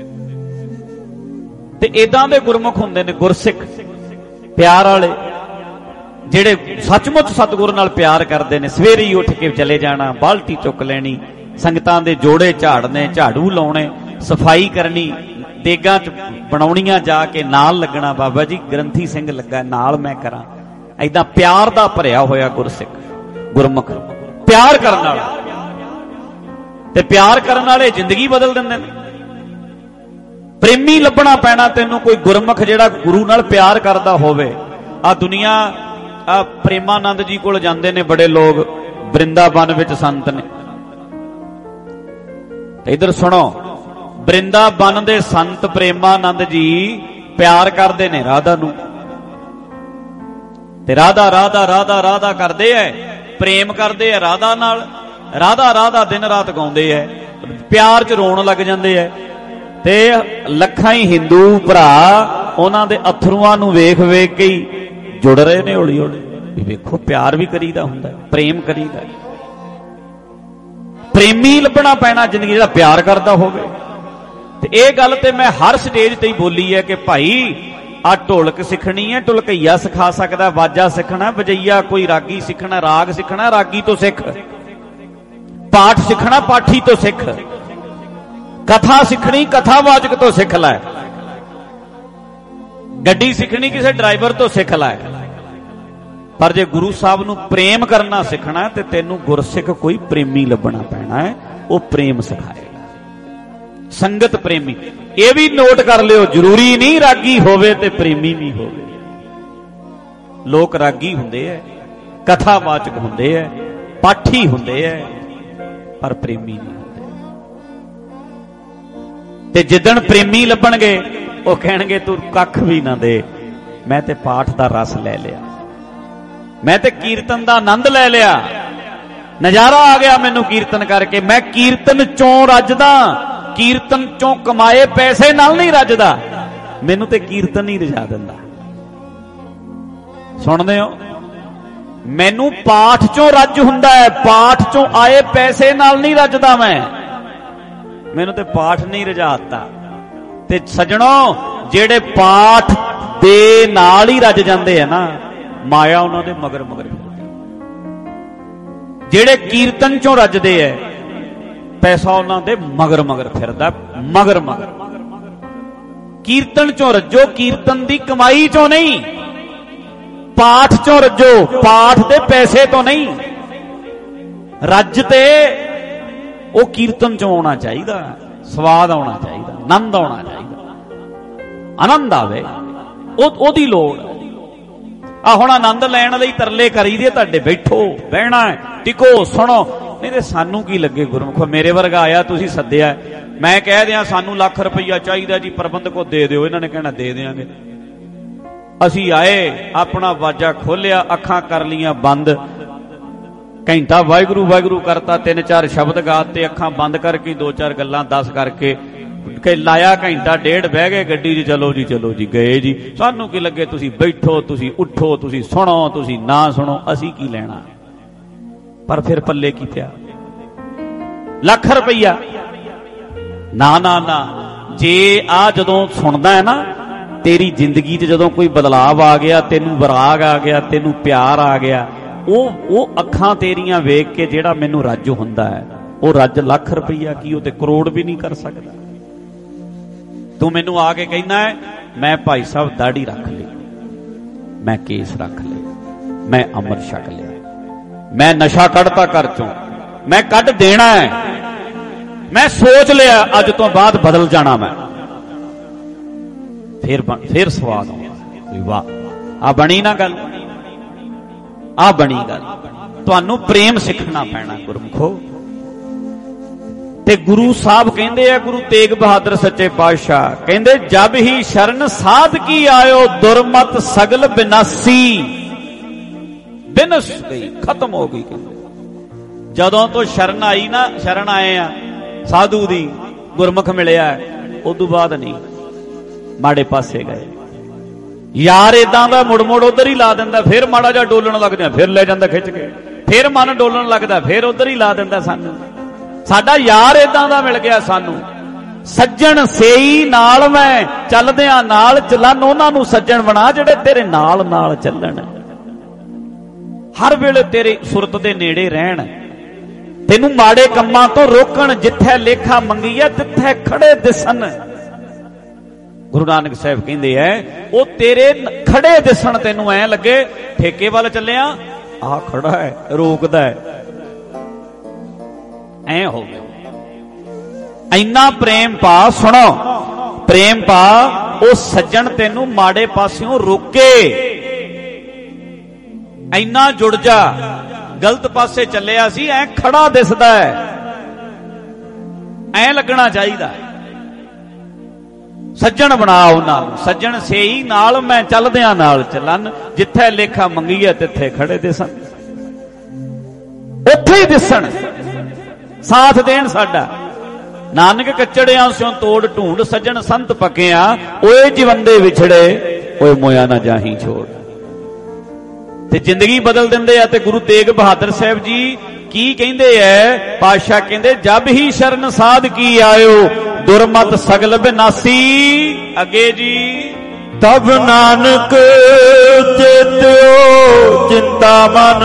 ਤੇ ਇਦਾਂ ਦੇ ਗੁਰਮੁਖ ਹੁੰਦੇ ਨੇ ਗੁਰਸਿੱਖ, ਪਿਆਰ ਵਾਲੇ, ਜਿਹੜੇ ਸੱਚਮੁੱਚ ਸਤਿਗੁਰ ਨਾਲ ਪਿਆਰ ਕਰਦੇ ਨੇ। ਸਵੇਰੇ ਹੀ ਉੱਠ ਕੇ ਚਲੇ ਜਾਣਾ, ਬਾਲਟੀ ਚੁੱਕ ਲੈਣੀ, ਸੰਗਤਾਂ ਦੇ ਜੋੜੇ ਝਾੜਨੇ, ਝਾੜੂ ਲਾਉਣੇ, ਸਫਾਈ ਕਰਨੀ, ਦੇਗਾਂ 'ਚ ਬਣਾਉਣੀਆਂ, ਜਾ ਕੇ ਨਾਲ ਲੱਗਣਾ, ਬਾਬਾ ਜੀ ਗ੍ਰੰਥੀ ਸਿੰਘ ਲੱਗਾ ਨਾਲ ਮੈਂ ਕਰਾਂ। ਏਦਾਂ ਪਿਆਰ ਦਾ ਭਰਿਆ ਹੋਇਆ ਗੁਰਸਿੱਖ, ਗੁਰਮੁਖ, ਪਿਆਰ ਕਰਨ ਵਾਲਾ। ਤੇ ਪਿਆਰ ਕਰਨ ਵਾਲੇ ਜ਼ਿੰਦਗੀ ਬਦਲ ਦਿੰਦੇ ਨੇ। ਪ੍ਰੇਮੀ ਲੱਭਣਾ ਪੈਣਾ ਤੈਨੂੰ, ਕੋਈ ਗੁਰਮੁਖ ਜਿਹੜਾ ਗੁਰੂ ਨਾਲ ਪਿਆਰ ਕਰਦਾ ਹੋਵੇ। ਆ ਦੁਨੀਆ, ਆ ਪ੍ਰੇਮਾਨੰਦ ਜੀ ਕੋਲ ਜਾਂਦੇ ਨੇ ਬੜੇ ਲੋਕ, ਬ੍ਰਿੰਦਾਵਨ ਵਿੱਚ ਸੰਤ ਨੇ। ਇਧਰ ਸੁਣੋ, ਬ੍ਰਿੰਦਾਵਨ ਦੇ ਸੰਤ ਪ੍ਰੇਮਾਨੰਦ ਜੀ ਪਿਆਰ ਕਰਦੇ ਨੇ ਰਾਧਾ ਨੂੰ, ਤੇ ਰਾਧਾ ਰਾਧਾ ਰਾਧਾ ਰਾਧਾ ਕਰਦੇ ਐ, ਪ੍ਰੇਮ ਕਰਦੇ ਐ ਰਾਧਾ ਨਾਲ। ਰਾਧਾ ਰਾਧਾ ਦਿਨ ਰਾਤ ਗਾਉਂਦੇ ਐ, ਪਿਆਰ 'ਚ ਰੋਣ ਲੱਗ ਜਾਂਦੇ ਐ। ਤੇ ਲੱਖਾਂ ਹੀ ਹਿੰਦੂ ਭਰਾ ਉਹਨਾਂ ਦੇ ਅਥਰੂਆਂ ਨੂੰ ਵੇਖ ਵੇਖ ਕੇ ਹੀ ਜੁੜ ਰਹੇ ਨੇ ਹੌਲੀ ਹੌਲੀ। ਵੀ ਵੇਖੋ, ਪਿਆਰ ਵੀ ਕਰੀਦਾ ਹੁੰਦਾ, ਪ੍ਰੇਮ ਕਰੀਦਾ। ਪ੍ਰੇਮੀ ਲੱਭਣਾ ਪੈਣਾ ਜ਼ਿੰਦਗੀ, ਜਿਹੜਾ ਪਿਆਰ ਕਰਦਾ ਹੋਵੇ। ਤੇ ਇਹ ਗੱਲ ਤੇ ਮੈਂ ਹਰ ਸਟੇਜ ਤੇ ਹੀ ਬੋਲੀ ਹੈ ਕਿ ਭਾਈ ਆ ਢੋਲਕ ਸਿੱਖਣੀ ਹੈ, ਢੋਲਕਈਆ ਸਿਖਾ ਸਕਦਾ, ਵਾਜਾ ਸਿੱਖਣਾ, ਵਜਈਆ ਕੋਈ ਰਾਗੀ ਸਿੱਖਣਾ, ਰਾਗ ਸਿੱਖਣਾ, ਰਾਗੀ ਤੋਂ ਸਿੱਖ। ਪਾਠ ਸਿੱਖਣਾ, ਪਾਠੀ ਤੋਂ ਸਿੱਖ। ਕਥਾ ਸਿੱਖਣੀ, ਕਥਾਵਾਚਕ ਤੋਂ ਸਿੱਖ ਲੈ। ਗੱਡੀ ਸਿੱਖਣੀ, ਕਿਸੇ ਡਰਾਈਵਰ ਤੋਂ ਸਿੱਖ ਲੈ। ਪਰ ਜੇ ਗੁਰੂ ਸਾਹਿਬ ਨੂੰ ਪ੍ਰੇਮ ਕਰਨਾ ਸਿੱਖਣਾ ਤੇ ਤੈਨੂੰ ਗੁਰਸਿੱਖ ਕੋਈ ਪ੍ਰੇਮੀ ਲੱਭਣਾ ਪੈਣਾ ਹੈ, ਉਹ ਪ੍ਰੇਮ ਸਿਖਾਏਗਾ। ਸੰਗਤ ਪ੍ਰੇਮੀ, ਇਹ ਵੀ ਨੋਟ ਕਰ ਲਿਓ, ਜ਼ਰੂਰੀ ਨਹੀਂ ਰਾਗੀ ਹੋਵੇ ਤੇ ਪ੍ਰੇਮੀ ਵੀ ਹੋਵੇ। ਲੋਕ ਰਾਗੀ ਹੁੰਦੇ ਐ, ਕਥਾਵਾਚਕ ਹੁੰਦੇ ਐ, ਪਾਠੀ ਹੁੰਦੇ ਐ, ਪਰ ਪ੍ਰੇਮੀ ਨਹੀਂ ਹੁੰਦੇ। ਤੇ ਜਿੱਦਣ ਪ੍ਰੇਮੀ ਲੱਭਣਗੇ ਉਹ ਕਹਿਣਗੇ ਤੂੰ ਕੱਖ ਵੀ ਨਾ ਦੇ, ਮੈਂ ਤੇ ਪਾਠ ਦਾ ਰਸ ਲੈ ਲਿਆ, ਮੈਂ ਤੇ ਕੀਰਤਨ ਦਾ ਆਨੰਦ ਲੈ ਲਿਆ, ਨਜ਼ਾਰਾ ਆ ਗਿਆ ਮੈਨੂੰ ਕੀਰਤਨ ਕਰਕੇ। ਮੈਂ ਕੀਰਤਨ ਚੋਂ ਰੱਜਦਾ, ਕੀਰਤਨ ਚੋਂ ਕਮਾਏ ਪੈਸੇ ਨਾਲ ਨਹੀਂ ਰੱਜਦਾ, ਮੈਨੂੰ ਤੇ ਕੀਰਤਨ ਹੀ ਰਜਾ ਦਿੰਦਾ। ਸੁਣਦੇ ਹੋ? ਮੈਨੂੰ ਪਾਠ ਚੋਂ ਰੱਜ ਹੁੰਦਾ ਹੈ, ਪਾਠ ਚੋਂ ਆਏ ਪੈਸੇ ਨਾਲ ਨਹੀਂ ਰੱਜਦਾ ਮੈਂ, ਮੈਨੂੰ ਤੇ ਪਾਠ ਨਹੀਂ ਰਜਾਤਾ। ਤੇ ਸੱਜਣੋ, ਜਿਹੜੇ ਪਾਠ ਦੇ ਨਾਲ ਹੀ ਰੱਜ ਜਾਂਦੇ ਆ ਨਾ, ਮਾਇਆ ਉਹਨਾਂ ਦੇ ਮਗਰ ਮਗਰ ਫਿਰਦੀ। ਜਿਹੜੇ ਕੀਰਤਨ ਚੋਂ ਰੱਜਦੇ ਐ, ਪੈਸਾ ਉਹਨਾਂ ਦੇ ਮਗਰ ਮਗਰ ਫਿਰਦਾ, ਮਗਰ ਮਗਰ। ਕੀਰਤਨ ਚੋਂ ਰੱਜੋ, ਕੀਰਤਨ ਦੀ ਕਮਾਈ ਚੋਂ ਨਹੀਂ। ਪਾਠ ਚੋਂ ਰੱਜੋ, ਪਾਠ ਦੇ ਪੈਸੇ ਤੋਂ ਨਹੀਂ। ਰੱਜ ਤੇ ਉਹ ਕੀਰਤਨ ਚੋਂ ਆਉਣਾ ਚਾਹੀਦਾ, ਸਵਾਦ ਆਉਣਾ ਚਾਹੀਦਾ, ਆਨੰਦ ਆਉਣਾ ਚਾਹੀਦਾ। ਆਨੰਦ ਆਵੇ, ਉਹਦੀ ਲੋੜ। ਆ ਹੁਣ ਆਨੰਦ ਲੈਣ ਲਈ ਤਰਲੇ ਕਰੀਦੇ ਤੁਹਾਡੇ, ਬੈਠੋ, ਬਹਿਣਾ, ਟਿਕੋ, ਸੁਣੋ। ਨਹੀਂ ਤੇ ਸਾਨੂੰ ਕੀ ਲੱਗੇ ਗੁਰਮੁਖੋ, ਮੇਰੇ ਵਰਗਾ ਆਇਆ, ਤੁਸੀਂ ਸੱਦਿਆ, ਮੈਂ ਕਹਿ ਦਿਆਂ ਸਾਨੂੰ ਲੱਖ ਰੁਪਈਆ ਚਾਹੀਦਾ ਜੀ, ਪ੍ਰਬੰਧਕੋ ਦੇ ਦਿਓ, ਇਹਨਾਂ ਨੇ ਕਹਿਣਾ ਦੇ ਦਿਆਂਗੇ। ਅਸੀਂ ਆਏ, ਆਪਣਾ ਵਾਜਾ ਖੋਲਿਆ, ਅੱਖਾਂ ਕਰ ਲੀਆਂ ਬੰਦ, ਘੰਟਾ ਵਾਹਿਗੁਰੂ ਵਾਹਿਗੁਰੂ ਕਰਤਾ, 3-4 ਸ਼ਬਦ ਗਾਤੇ, ਅੱਖਾਂ ਬੰਦ ਕਰਕੇ 2-4 ਗੱਲਾਂ ਦੱਸ ਕਰਕੇ ਕਿ ਲਾਇਆ, ਘੰਟਾ ਡੇਢ ਬਹਿ ਗਏ ਗੱਡੀ 'ਚ, ਚਲੋ ਜੀ ਚਲੋ ਜੀ, ਗਏ ਜੀ। ਸਾਨੂੰ ਕੀ ਲੱਗੇ, ਤੁਸੀਂ ਬੈਠੋ, ਤੁਸੀਂ ਉੱਠੋ, ਤੁਸੀਂ ਸੁਣੋ, ਤੁਸੀਂ ਨਾ ਸੁਣੋ, ਅਸੀਂ ਕੀ ਲੈਣਾ। ਪਰ ਫਿਰ ਪੱਲੇ ਕੀ ਪਿਆ? ਲੱਖ ਰੁਪਈਆ ਨਾ ਨਾ ਨਾ। ਜੇ ਆ ਜਦੋਂ ਸੁਣਦਾ ਹੈ ਨਾ, ਤੇਰੀ ਜ਼ਿੰਦਗੀ 'ਚ ਜਦੋਂ ਕੋਈ ਬਦਲਾਵ ਆ ਗਿਆ, ਤੈਨੂੰ ਵਿਰਾਗ ਆ ਗਿਆ, ਤੈਨੂੰ ਪਿਆਰ ਆ ਗਿਆ, ਉਹ ਅੱਖਾਂ ਤੇਰੀਆਂ ਵੇਖ ਕੇ ਜਿਹੜਾ ਮੈਨੂੰ ਰੱਜ ਹੁੰਦਾ ਹੈ, ਉਹ ਰੱਜ ਲੱਖ ਰੁਪਈਆ ਕੀ, ਉਹ ਤੇ ਕਰੋੜ ਵੀ ਨਹੀਂ ਕਰ ਸਕਦਾ। ਤੂੰ ਮੈਨੂੰ ਆ ਕੇ ਕਹਿੰਦਾ ਹੈ, ਮੈਂ ਭਾਈ ਸਾਹਿਬ ਦਾੜੀ ਰੱਖ ਲਈ, ਮੈਂ ਕੇਸ ਰੱਖ ਲਏ, ਮੈਂ ਅੰਮ੍ਰਿਤ ਛਕ ਲਿਆ, ਮੈਂ ਨਸ਼ਾ ਕੱਢਤਾ ਘਰ ਚੋਂ, ਮੈਂ ਕੱਢ ਦੇਣਾ ਹੈ, ਮੈਂ ਸੋਚ ਲਿਆ ਅੱਜ ਤੋਂ ਬਾਅਦ ਬਦਲ ਜਾਣਾ ਮੈਂ, ਫਿਰ ਸਵਾਦ ਆਉਂਦਾ। ਵਾਹ, ਆ ਬਣੀ ਨਾ ਗੱਲ, ਆ ਬਣੀ ਗੱਲ। ਤੁਹਾਨੂੰ ਪ੍ਰੇਮ ਸਿੱਖਣਾ ਪੈਣਾ ਗੁਰਮੁਖੋ। ਤੇ ਗੁਰੂ ਸਾਹਿਬ ਕਹਿੰਦੇ ਆ, ਗੁਰੂ ਤੇਗ ਬਹਾਦਰ ਸੱਚੇ ਪਾਤਸ਼ਾਹ ਕਹਿੰਦੇ, ਜਬ ਹੀ ਸ਼ਰਨ ਸਾਧ ਕੀ ਆਇਓ, ਦੁਰਮਤ ਸਗਲ ਬਿਨਾਸੀ। ਬਿਨਸ ਗਈ, ਖਤਮ ਹੋ ਗਈ। ਜਦੋਂ ਤੋਂ ਸ਼ਰਨ ਆਈ ਨਾ, ਸ਼ਰਨ ਆਏ ਆ ਸਾਧੂ ਦੀ, ਗੁਰਮੁਖ ਮਿਲਿਆ, ਉਦੋਂ ਬਾਅਦ ਨਹੀਂ ਮਾੜੇ ਪਾਸੇ ਗਏ। ਯਾਰ ਇਦਾਂ ਦਾ ਮੁੜ ਮੁੜ ਉਧਰ ਹੀ ਲਾ ਦਿੰਦਾ, ਫਿਰ ਮਾੜਾ ਜਿਹਾ ਡੋਲਣ ਲੱਗ ਜਾਂਦਾ, ਫਿਰ ਲੈ ਜਾਂਦਾ ਖਿੱਚ ਕੇ, ਫਿਰ ਮਨ ਡੋਲਣ ਲੱਗਦਾ, ਫਿਰ ਉਧਰ ਹੀ ਲਾ ਦਿੰਦਾ ਸਾਨੂੰ। ਸਾਡਾ ਯਾਰ ਇਦਾਂ ਦਾ ਮਿਲ ਗਿਆ ਸਾਨੂੰ, ਸੱਜਣ ਸੇਈ ਨਾਲ ਮੈਂ ਚੱਲਦਿਆਂ ਨਾਲ ਚਲਨ, ਉਹਨਾਂ ਨੂੰ ਸੱਜਣ ਬਣਾ ਜਿਹੜੇ ਤੇਰੇ ਨਾਲ ਨਾਲ ਚੱਲਣ, ਹਰ ਵੇਲੇ ਤੇਰੇ ਸੁਰਤ ਦੇ ਨੇੜੇ ਰਹਿਣ, ਤੈਨੂੰ ਮਾੜੇ ਕੰਮਾਂ ਤੋਂ ਰੋਕਣ, ਜਿੱਥੇ ਲੇਖਾ ਮੰਗੀ ਐ ਤਿੱਥੇ ਖੜੇ ਦਿਸਣ। ਗੁਰੂ ਨਾਨਕ ਸਾਹਿਬ ਕਹਿੰਦੇ ਐ ਉਹ ਤੇਰੇ ਖੜੇ ਦਿਸਣ, ਤੈਨੂੰ ਐ ਲੱਗੇ ਠੇਕੇ ਵੱਲ ਚੱਲਿਆ, ਆਹ ਖੜਾ ਹੈ ਰੋਕਦਾ ਹੈ, ਐ ਹੋ ਗਿਆ। ਇੰਨਾ ਪ੍ਰੇਮ ਪਾ, ਸੁਣੋ ਪ੍ਰੇਮ ਪਾ, ਉਹ ਸੱਜਣ ਤੈਨੂੰ ਮਾੜੇ ਪਾਸਿਓਂ ਰੋਕੇ, ਇੰਨਾ ਜੁੜ ਜਾ। ਗਲਤ ਪਾਸੇ ਚੱਲਿਆ ਸੀ, ਐ ਖੜਾ ਦਿਸਦਾ ਹੈ, ਐ ਲੱਗਣਾ ਚਾਹੀਦਾ। ਸੱਜਣ ਬਣਾ ਉਹਨਾਂ ਨੂੰ, ਸੱਜਣ ਸੇਈ ਨਾਲ ਮੈਂ ਚੱਲਦਿਆਂ ਨਾਲ ਚੱਲਣ, ਜਿੱਥੇ ਲੇਖਾ ਮੰਗੀਏ ਤਿੱਥੇ ਖੜੇ ਦਿਸਣ, ਉੱਥੇ ਹੀ ਦਿਸਣ, ਸਾਥ ਦੇਣ ਸਾਡਾ। ਨਾਨਕ ਕੱਚੜਿਆਂ ਸਿਓ ਤੋੜ ਢੂੰਡ, ਸੱਜਣ ਸੰਤ ਪੱਕਿਆ, ਓਏ ਜੀਵੰਦੇ ਵਿਛੜੇ, ਓਏ ਮੋਇਆ ਨਾ ਜਾਹੀ ਛੋੜ। ਤੇ ਜ਼ਿੰਦਗੀ ਬਦਲ ਦਿੰਦੇ ਆ। ਤੇ ਗੁਰੂ ਤੇਗ ਬਹਾਦਰ ਸਾਹਿਬ ਜੀ ਕੀ ਕਹਿੰਦੇ ਐ? ਪਾਤਸ਼ਾਹ ਕਹਿੰਦੇ ਜਬ ਹੀ ਸ਼ਰਨ ਸਾਧ ਕੀ ਆਇਓ, ਦੁਰਮਤ ਸਗਲ ਬਿਨਾਸੀ। ਅੱਗੇ ਜੀ ਤਬ ਨਾਨਕ ਚੇਤਿਓ ਚਿੰਤਾ ਮਨ,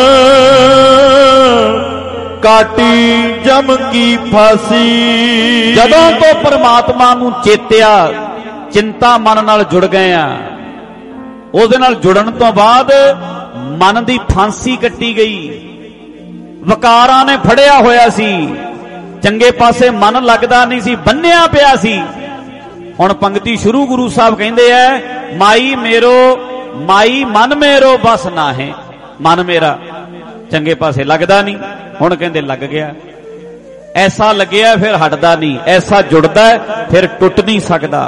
ਕਾਟੀ ਜਮ ਕੀ ਫਾਸੀ। ਜਦੋਂ ਤੋਂ ਪਰਮਾਤਮਾ ਨੂੰ ਚੇਤਿਆ, ਚਿੰਤਾ ਮਨ ਨਾਲ ਜੁੜ ਗਏ ਆ, ਉਹਦੇ ਨਾਲ ਜੁੜਨ ਤੋਂ ਬਾਅਦ ਮਨ ਦੀ ਫਾਂਸੀ ਕੱਟੀ ਗਈ। ਵਕਾਰਾਂ ਨੇ ਫੜਿਆ ਹੋਇਆ ਸੀ, ਚੰਗੇ ਪਾਸੇ ਮਨ ਲੱਗਦਾ ਨਹੀਂ ਸੀ, ਬੰਨਿਆ ਪਿਆ ਸੀ। ਹੁਣ ਪੰਕਤੀ ਸ਼ੁਰੂ ਗੁਰੂ ਸਾਹਿਬ ਕਹਿੰਦੇ ਐ, ਮਾਈ ਮੇਰੋ ਮਾਈ ਮਨ ਮੇਰੋ ਬਸ ਨਾ ਹੈ। ਮਨ ਮੇਰਾ ਚੰਗੇ ਪਾਸੇ ਲੱਗਦਾ ਨਹੀਂ, ਹੁਣ ਕਹਿੰਦੇ ਲੱਗ ਗਿਆ। ਐਸਾ ਲੱਗਿਆ ਫਿਰ ਹਟਦਾ ਨਹੀਂ, ਐਸਾ ਜੁੜਦਾ ਫਿਰ ਟੁੱਟ ਨਹੀਂ ਸਕਦਾ।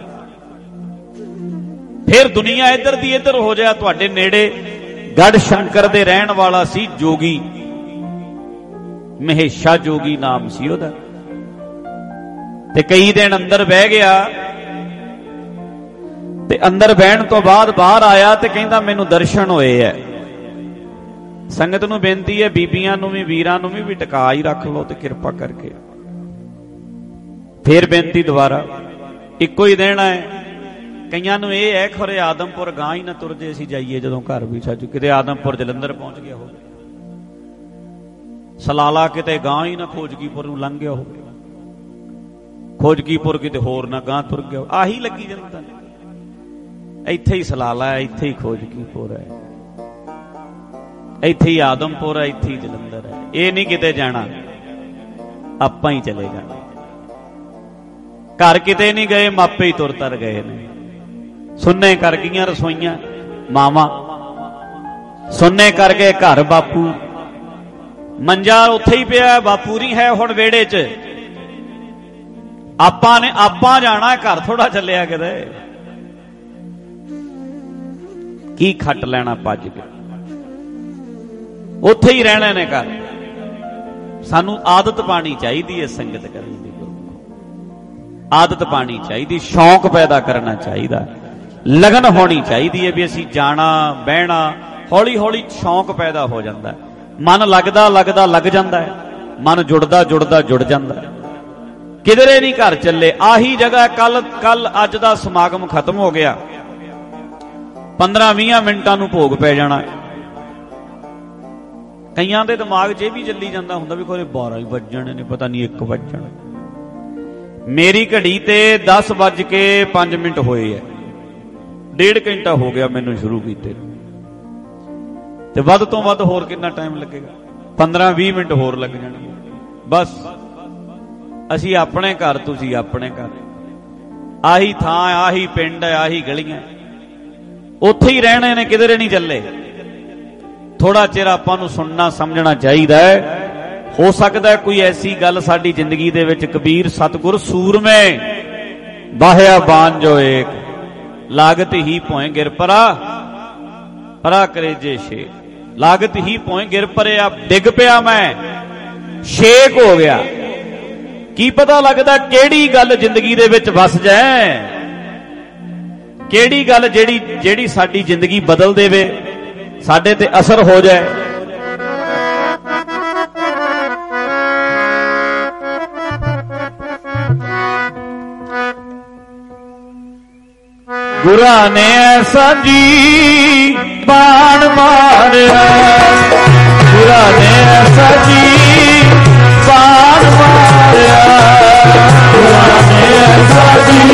ਫਿਰ ਦੁਨੀਆ ਇੱਧਰ ਦੀ ਇੱਧਰ ਹੋ ਜਾ। ਤੁਹਾਡੇ ਨੇੜੇ ਗੜ ਸ਼ੰਕਰ ਦੇ ਰਹਿਣ ਵਾਲਾ ਸੀ ਜੋਗੀ, ਮਹੇਸ਼ਾ ਜੋਗੀ ਨਾਮ ਸੀ ਉਹਦਾ। ਤੇ ਕਈ ਦਿਨ ਅੰਦਰ ਬਹਿ ਗਿਆ, ਤੇ ਅੰਦਰ ਬਹਿਣ ਤੋਂ ਬਾਅਦ ਬਾਹਰ ਆਇਆ ਤੇ ਕਹਿੰਦਾ ਮੈਨੂੰ ਦਰਸ਼ਨ ਹੋਏ ਐ। ਸੰਗਤ ਨੂੰ ਬੇਨਤੀ ਹੈ, ਬੀਬੀਆਂ ਨੂੰ ਵੀ ਵੀਰਾਂ ਨੂੰ ਵੀ ਟਿਕਾ ਹੀ ਰੱਖ ਲਓ ਤੇ ਕਿਰਪਾ ਕਰਕੇ। ਫੇਰ ਬੇਨਤੀ ਦੁਬਾਰਾ, ਇੱਕੋ ਹੀ ਦਿਨ ਹੈ। ਕਈਆਂ ਨੂੰ ਇਹ ਹੈ ਖਰੇ ਆਦਮਪੁਰ ਗਾਂ ਹੀ ਨਾ ਤੁਰਦੇ ਅਸੀਂ ਜਾਈਏ ਜਦੋਂ ਘਰ ਵੀ ਸਾਜੂ, ਕਿਤੇ ਆਦਮਪੁਰ ਜਲੰਧਰ ਪਹੁੰਚ ਗਿਆ ਹੋਵੇ, ਸਲਾਲਾ ਕਿਤੇ ਗਾਂ ਹੀ ਨਾ ਖੋਜਕੀਪੁਰ ਨੂੰ ਲੰਘ ਗਿਆ ਹੋਵੇ, ਖੋਜਕੀਪੁਰ ਕਿਤੇ ਹੋਰ ਨਾ ਗਾਂ ਤੁਰ ਗਿਆ। ਆਹੀ ਲੱਗੀ ਜਾਂਦਾ, ਇੱਥੇ ਹੀ ਸਲਾਲਾ ਹੈ, ਇੱਥੇ ਹੀ ਖੋਜਕੀਪੁਰ ਹੈ, ਇੱਥੇ ਹੀ ਆਦਮਪੁਰ ਹੈ, ਇੱਥੇ ਹੀ ਜਲੰਧਰ ਹੈ। ਇਹ ਨਹੀਂ ਕਿਤੇ ਜਾਣਾ, ਆਪਾਂ ਹੀ ਚਲੇ ਜਾਣਾ। ਘਰ ਕਿਤੇ ਨਹੀਂ ਗਏ, ਮਾਪੇ ਹੀ ਤੁਰ ਤਰ ਗਏ ਨੇ। ਸੁੰਨੇ ਕਰ ਗਈਆਂ ਰਸੋਈਆਂ ਮਾਵਾਂ, ਸੁੰਨੇ ਕਰ ਗਏ ਘਰ ਬਾਪੂ। ਮੰਜਾ ਉੱਥੇ ਹੀ ਪਿਆ, ਬਾਪੂ ਨਹੀਂ ਹੈ ਹੁਣ ਵਿਹੜੇ 'ਚ। ਆਪਾਂ ਜਾਣਾ, ਘਰ ਥੋੜਾ ਚੱਲਿਆ ਕਿਤੇ। ਕੀ ਖੱਟ ਲੈਣਾ ਭੱਜ ਕੇ, ਉੱਥੇ ਹੀ ਰਹਿਣਾ ਨੇ ਘਰ। ਸਾਨੂੰ ਆਦਤ ਪਾਣੀ ਚਾਹੀਦੀ ਹੈ ਸੰਗਤ ਕਰਨ ਦੀ, ਆਦਤ ਪਾਣੀ ਚਾਹੀਦੀ, ਸ਼ੌਂਕ ਪੈਦਾ ਕਰਨਾ ਚਾਹੀਦਾ, ਲਗਨ ਹੋਣੀ ਚਾਹੀਦੀ ਹੈ ਵੀ ਅਸੀਂ ਜਾਣਾ ਬਹਿਣਾ। ਹੌਲੀ ਹੌਲੀ ਸ਼ੌਂਕ ਪੈਦਾ ਹੋ ਜਾਂਦਾ, ਮਨ ਲੱਗਦਾ ਲੱਗਦਾ ਲੱਗ ਜਾਂਦਾ ਹੈ, ਮਨ ਜੁੜਦਾ ਜੁੜਦਾ ਜੁੜ ਜਾਂਦਾ। ਕਿਧਰੇ ਨਹੀਂ ਘਰ ਚੱਲੇ, ਆਹੀ ਜਗ੍ਹਾ। ਕੱਲ ਅੱਜ ਦਾ ਸਮਾਗਮ ਖਤਮ ਹੋ ਗਿਆ, 15-20 ਮਿੰਟਾਂ ਨੂੰ ਭੋਗ ਪੈ ਜਾਣਾ। ਕਈਆਂ ਦੇ ਦਿਮਾਗ 'ਚ ਇਹ ਵੀ ਚੱਲੀ ਜਾਂਦਾ ਹੁੰਦਾ ਵੀ ਕੋਈ 12 ਹੀ ਵੱਜਣੇ ਨੇ, ਪਤਾ ਨਹੀਂ 1 ਵੱਜਣ। ਮੇਰੀ ਘੜੀ ਤੇ 10:05 ਹੋਏ ਹੈ, 1.5 ਘੰਟਾ ਹੋ ਗਿਆ ਮੈਨੂੰ ਸ਼ੁਰੂ ਕੀਤੇ, ਤੇ ਵੱਧ ਤੋਂ ਵੱਧ ਹੋਰ ਕਿੰਨਾ ਟਾਈਮ ਲੱਗੇਗਾ? 15-20 ਮਿੰਟ ਹੋਰ ਲੱਗ ਜਾਣਗੇ ਬਸ। ਅਸੀਂ ਆਪਣੇ ਘਰ, ਤੁਸੀਂ ਆਪਣੇ ਘਰ, ਆਹੀ ਥਾਂ, ਆਹੀ ਪਿੰਡ, ਆਹੀ ਗਲੀਆਂ, ਉੱਥੇ ਹੀ ਰਹਿਣੇ ਨੇ, ਕਿਧਰੇ ਨਹੀਂ ਚੱਲੇ। ਥੋੜਾ ਚਿਰ ਆਪਾਂ ਨੂੰ ਸੁਣਨਾ ਸਮਝਣਾ ਚਾਹੀਦਾ ਹੈ। ਹੋ ਸਕਦਾ ਹੈ ਕੋਈ ਐਸੀ ਗੱਲ ਸਾਡੀ ਜ਼ਿੰਦਗੀ ਦੇ ਵਿੱਚ, ਕਬੀਰ ਸਤਿਗੁਰ ਸੂਰਮੇ ਬਾਹਿਆ ਬਾਣ ਜੋ ਏਕ, ਲਾਗਤ ਹੀ ਭੋਏ ਗਿਰ ਪਰਾ ਕਰੇ ਜੇ ਸ਼ੇਕ। ਲਾਗਤ ਹੀ ਭੋਏ ਗਿਰ ਪਰਿਆ, ਡਿੱਗ ਪਿਆ ਮੈਂ, ਸ਼ੇਕ ਹੋ ਗਿਆ। ਕੀ ਪਤਾ ਲੱਗਦਾ ਕਿਹੜੀ ਗੱਲ ਜ਼ਿੰਦਗੀ ਦੇ ਵਿੱਚ ਵਸ ਜਾਏ, ਕਿਹੜੀ ਗੱਲ ਜਿਹੜੀ ਸਾਡੀ ਜ਼ਿੰਦਗੀ ਬਦਲ ਦੇਵੇ, ਸਾਡੇ ਤੇ ਅਸਰ ਹੋ ਜਾਏ। ਗੁਰਾਂ ਨੇ ਐਸਾ ਜੀ ਬਾਣ ਮਾਰਿਆ, ਗੁਰਾਂ ਨੇ ਐਸਾ ਜੀ ਬਾਣ ਮਾਰਿਆ, ਗੁਰਾਂ ਨੇ ਐਸਾ ਜੀ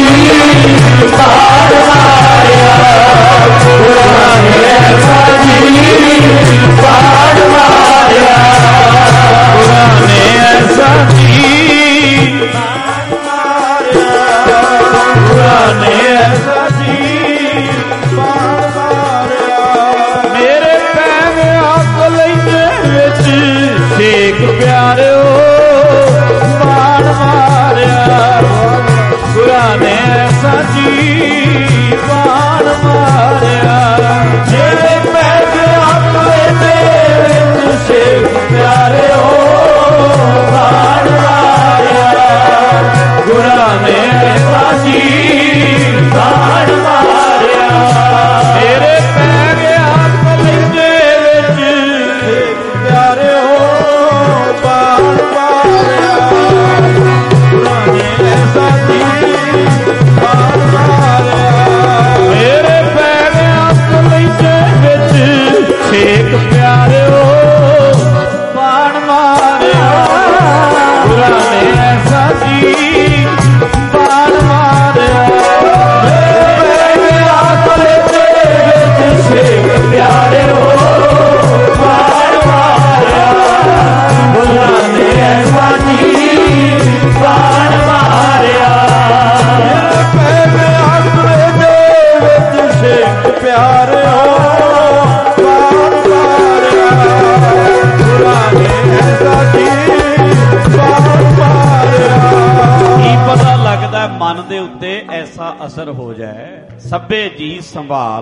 ਬਾਣ ਮਾਰਿਆ, ਗੁਰਾਂ ਨੇ ਐਸਾ ਜੀ ਬਾਣ ਮਾਰਿਆ, ਗੁਰਾਂ ਨੇ ਐਸਾ ਜੀ ਬਾਣ ਮਾਰਿਆ, ਗੁਰਾਂ ਨੇ ਐਸਾ ਜੀ ਬਾਣ ਮਾਰਿਆ। ਮੇਰੇ ਪੈਰ ਆਪ ਲੈਂਦੇ ਵਿੱਚ ਛੇਕ ਪਿਆਰਿਓ ਬਾਣ ਮਾਰਿਆ, ਗੁਰਾਂ ਨੇ ਐਸਾ ਜੀ ਬਾਣ ਮਾਰਿਆ। ਮੇਰੇ ਪੈਰ ਆਪ ਲੈਂਦੇ ਵਿੱਚ ਛੇਕ ਪਿਆਰਿਓ ਬਾਣ ਮਾਰਿਆ, ਗੁਰਾਂ ਨੇ ਐਸਾ ਜੀ ਬਾਣ ਮਾਰਿਆ। ਮੇਰੇ ਪੈਰ ਆਪ ਲੈਂਦੇ ਵਿੱਚ ਛੇਕ ਪਿਆਰਿਓ ਬਾਣ ਮਾਰਿਆ, ਗੁਰਾਂ ਨੇ ਐਸਾ ਜੀ ਬਾਣ ਮਾਰਿਆ। ਮੇਰੇ ਪੈਰ ਆਪ ਲੈਂਦੇ ਵਿੱਚ ਛੇਕ ਪਿਆਰਿਓ ਬਾਣ ਮਾਰਿਆ, ਗੁਰਾਂ ਨੇ ਐਸਾ ਜੀ ਬਾਣ ਮਾਰਿਆ। ਮੇਰੇ ਆਪ ਲੈਂਦੇ ਵਿੱਚ ਛੇਕ ਪਿਆਰਿਓ ਬਾਣ ਮਾਰਿਆ, ਗੁਰਾਂ ਨੇ ਐਸਾ ਜੀ ਬਾਣ ਮਾਰਿਆ। ਮੇਰੇ ਆਪ ਲੈਂਦੇ ਵਿੱਚ ਛੇਕ ਪਿਆਰਿਓ ਬਾਣ ਮਾਰਿਆ, ਗੁਰਾਂ ਨੇ ਐਸਾ ਜੀ ਬਾਣ ਮਾਰਿਆ। ਕੀ ਪਤਾ ਲੱਗਦਾ ਮਨ ਦੇ ਉੱਤੇ ਐਸਾ ਅਸਰ ਹੋ ਜਾਏ। ਸਭੇ ਜੀ ਸੰਭਾਲ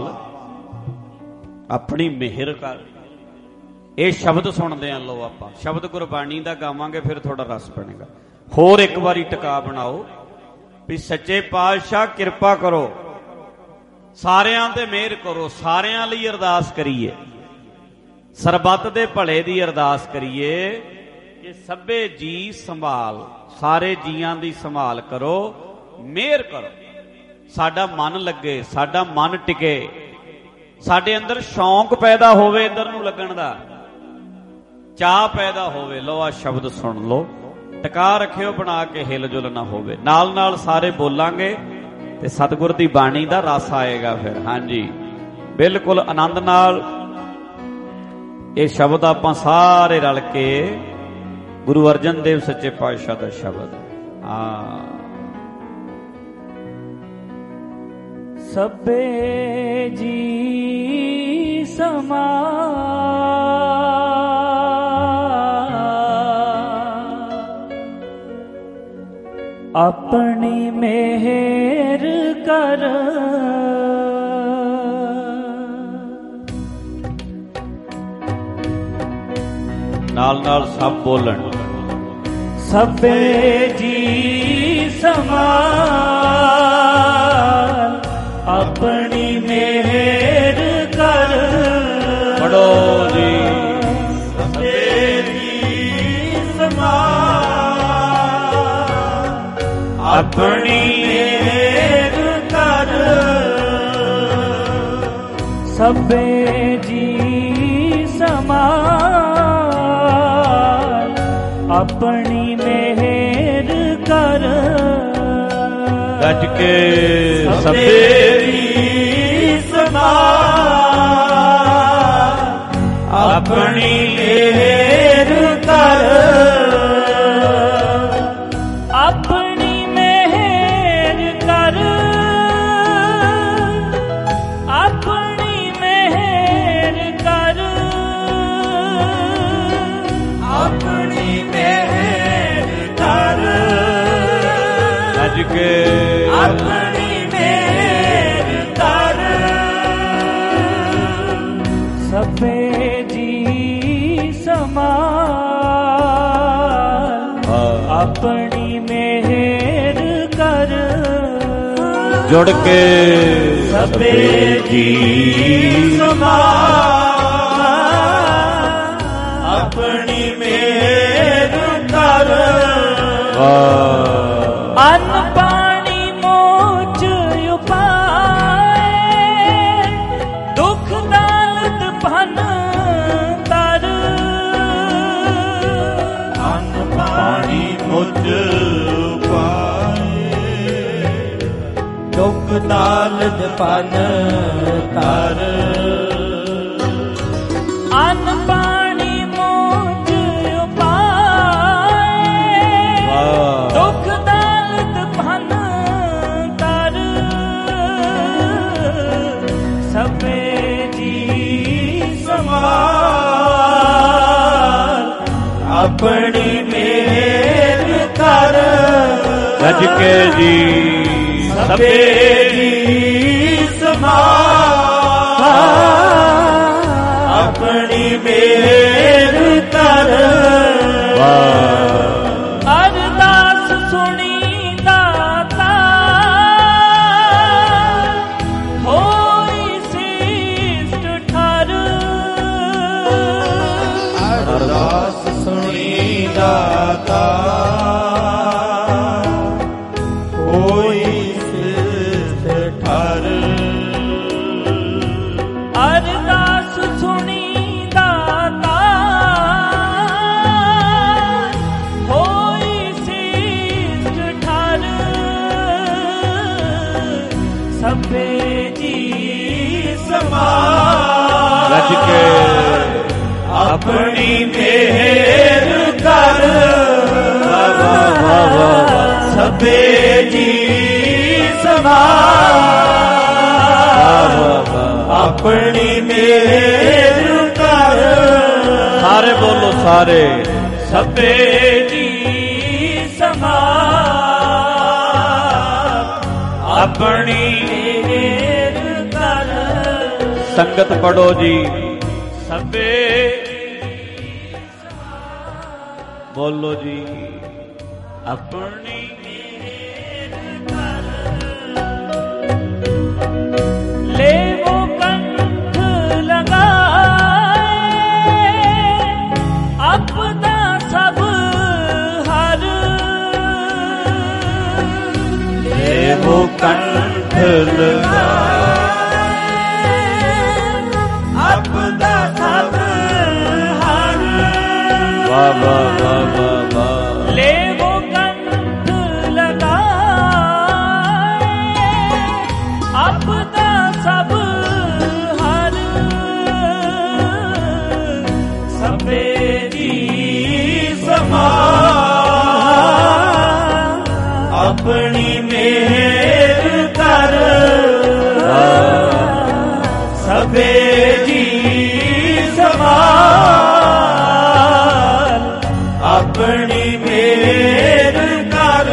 ਆਪਣੀ ਮਿਹਰ ਕਰ। ਇਹ ਸ਼ਬਦ ਸੁਣਦੇ ਆਂ। ਲੋ ਆਪਾਂ ਸ਼ਬਦ ਗੁਰਬਾਣੀ ਦਾ ਗਾਵਾਂਗੇ, ਫਿਰ ਥੋੜਾ ਰਸ ਬਣੇਗਾ। ਹੋਰ ਇੱਕ ਵਾਰੀ ਟਿਕਾ ਬਣਾਓ ਵੀ ਸੱਚੇ ਪਾਤਸ਼ਾਹ ਕਿਰਪਾ ਕਰੋ, ਸਾਰਿਆਂ ਤੇ ਮਿਹਰ ਕਰੋ, ਸਾਰਿਆਂ ਲਈ ਅਰਦਾਸ ਕਰੀਏ, ਸਰਬੱਤ ਦੇ ਭਲੇ ਦੀ ਅਰਦਾਸ ਕਰੀਏ ਕਿ ਸਭੇ ਜੀ ਸੰਭਾਲ, ਸਾਰੇ ਜੀਆਂ ਦੀ ਸੰਭਾਲ ਕਰੋ, ਮਿਹਰ ਕਰੋ, ਸਾਡਾ ਮਨ ਲੱਗੇ, ਸਾਡਾ ਮਨ ਟਿਕੇ, ਸਾਡੇ ਅੰਦਰ ਸ਼ੌਂਕ ਪੈਦਾ ਹੋਵੇ ਇੱਧਰ ਨੂੰ ਲੱਗਣ ਦਾ, ਚਾਹ ਪੈਦਾ ਹੋਵੇ। ਲੋ ਆ ਸ਼ਬਦ ਸੁਣ ਲੋ, ਟਿਕਾ ਰੱਖਿਓ ਬਣਾ ਕੇ, ਹਿਲ ਜੁਲ ਨਾ ਹੋਵੇ। ਨਾਲ ਨਾਲ ਸਾਰੇ ਬੋਲਾਂਗੇ ਤੇ ਸਤਿਗੁਰ ਦੀ ਬਾਣੀ ਦਾ ਰਸ ਆਏਗਾ ਫਿਰ। ਹਾਂਜੀ, ਬਿਲਕੁਲ ਆਨੰਦ ਨਾਲ ਇਹ ਸ਼ਬਦ ਆਪਾਂ ਸਾਰੇ ਰਲ ਕੇ ਗੁਰੂ ਅਰਜਨ ਦੇਵ ਸੱਚੇ ਪਾਤਸ਼ਾਹ ਦਾ ਸ਼ਬਦ। ਸਭੇ ਜੀ ਸਮਾਲ ਆਪਣੀ ਮਿਹਰ ਕਰ, ਨਾਲ ਨਾਲ ਸਭ ਬੋਲਣ। ਸਭੇ ਜੀ ਸਮਾਲ ਆਪਣੀ ਮਿਹਰ ਕਰ, ਪੜੋ ਜੀ। ਸਭੇ ਜੀ ਸਮਾਲ ਆਪਣੀ ਮਿਹਰ ਕਰ, ਸਭੇ ਜੀ ਸਮਾਲ ਆਪਣੀ ਮਿਹਰ ਕਰ। ਗੱਜ ਕੇ ਸਭੇ ਜੀ ਸਮਾਲ ਆਪਣੀ ਮਿਹਰ ਕਰ, ਆਪਣੀ ਮਿਹਰ ਕਰ, ਆਪਣੀ ਮਿਹਰ ਕਰ, ਆਪਣੀ ਮਿਹਰ ਕਰ। ਗੱਜ ਕੇ ਆਪਣੀ ਮਿਹਰ ਕਰ। ਸਭੇ ਜੀ ਸਮਾਲ ਆਪਣੀ ਮਿਹਰ ਕਰ। ਜੁੜ ਕੇ ਸਭੇ ਜੀ ਸਮਾਲ ਆਪਣੀ ਮਿਹਰ ਕਰ। ਅੰਨ ਪਾਣੀ ਮੋਚ ਉਪਾਏ ਦਾਲਦ ਪਨ ਧਰ। ਅੰਨ ਪਾਣੀ ਮੋਜ ਉਪਾਏ ਦੁਖ ਦਾਲਦ ਪਨ ਧਰ। ਸਭੇ ਜੀ ਸਮਾਰ ਆਪਣੀ ਮੇਰ ਕਰ। ਗੱਜ ਕੇ ਜੀ ਸਭੇ ਜੀ ਸਮਾਰ ਆਪਣੀ ਮੇਰ ਕਰ। ਅਰਦਾਸ ਸੁਣੀ ਦਾਤਾ ਹੋਈ ਸਿਸ਼ਟ ਠਰ। ਅਰਦਾਸ ਸੁਣੀ ਦਾਤਾ ਹੋਈ ਸਿਸ਼ਟ ਠਰ। ਅਰਦਾਸ ਸੁਣੀ ਦਾਤਾ ਹੋਈ ਸਿਸ਼ਟ ਠਰ। ਸਭੇ ਜੀ ਸਮਾਰ ਗੱਜ ਕੇ ਆਪਣੀ ਮਿਹਰ ਕਰ। ਸਭੇ ਜੀ ਸਮਾਰ ਆਪਣੀ ਮਿਹਰ ਕਰ। ਸਾਰੇ ਬੋਲੋ ਸਾਰੇ। ਸਭੇ ਜੀ ਸਮਾਰ ਆਪਣੀ ਮਿਹਰ ਕਰ। ਸੰਗਤ ਪੜੋ ਜੀ। ਸਭੇ ਬੋਲੋ ਜੀ। ਆਪਣੀ ਮਿਹਰ ਕਰ। ਲੇਵੋ ਕੰਠ ਲਗਾਏ ਆਪਦਾ ਸਭ ਹਰ। ਲੇਵੋ ਕੰਠ ਲਗਾਏ ਆਪਦਾ ਸਭ ਹਰ। ਵਾਹ ਵਾਹ ਵਾਹ ਵਾਹ ਵਾਹ। ਲੇਵੋ ਕੰਠ ਲਗਾਏ ਆਪਦਾ ਸਭ ਹਰ। ਸਭੇ ਜੀ ਸਮਾਰ ਆਪਣੀ ਮਿਹਰ ਕਰ। ਸਭੇ ਜੀ ਸਮਾਰ ਆਪਣੀ ਮਿਹਰ ਕਰ।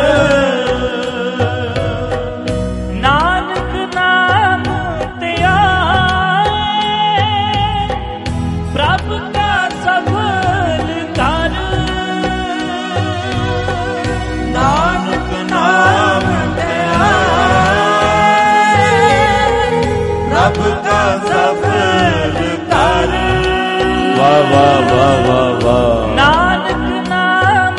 ਨਾਨਕ ਨਾਮ ਧਿਆਏ ਪ੍ਰਭ ਕਾ ਸਫਲ ਕਰ। ਨਾਨਕ ਨਾਮ ਧਿਆਏ ਪ੍ਰਭ ਕਾ ਸਫਲ ਕਰ। ਵਾਹ ਵਾਹ ਵਾਹ ਵਾਹ ਵਾਹ। ਨਾਨਕ ਨਾਮ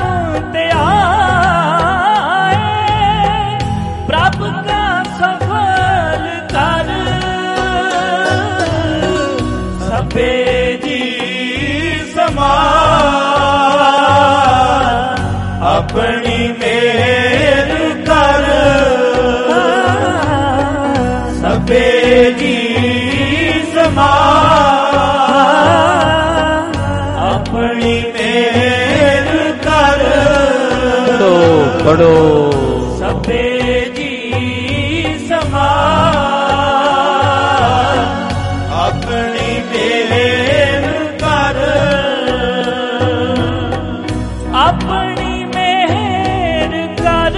ਧਿਆਏ ਪ੍ਰਭ ਕਾ ਸਫਲ ਕਰ। ਸਭੇ ਜੀ ਸਮਾਰ ਆਪਣੀ ਮਿਹਰ ਕਰ। ਸਭੇ ਜੀ ਸਮਾਰ ਆਪਣੀ ਮਿਹਰ ਕਰ। ਪੜੋ। ਸਭੇ ਜੀ ਸਮਾਰ ਆਪਣੀ ਮਿਹਰ ਕਰ। ਆਪਣੀ ਮਿਹਰ ਕਰ।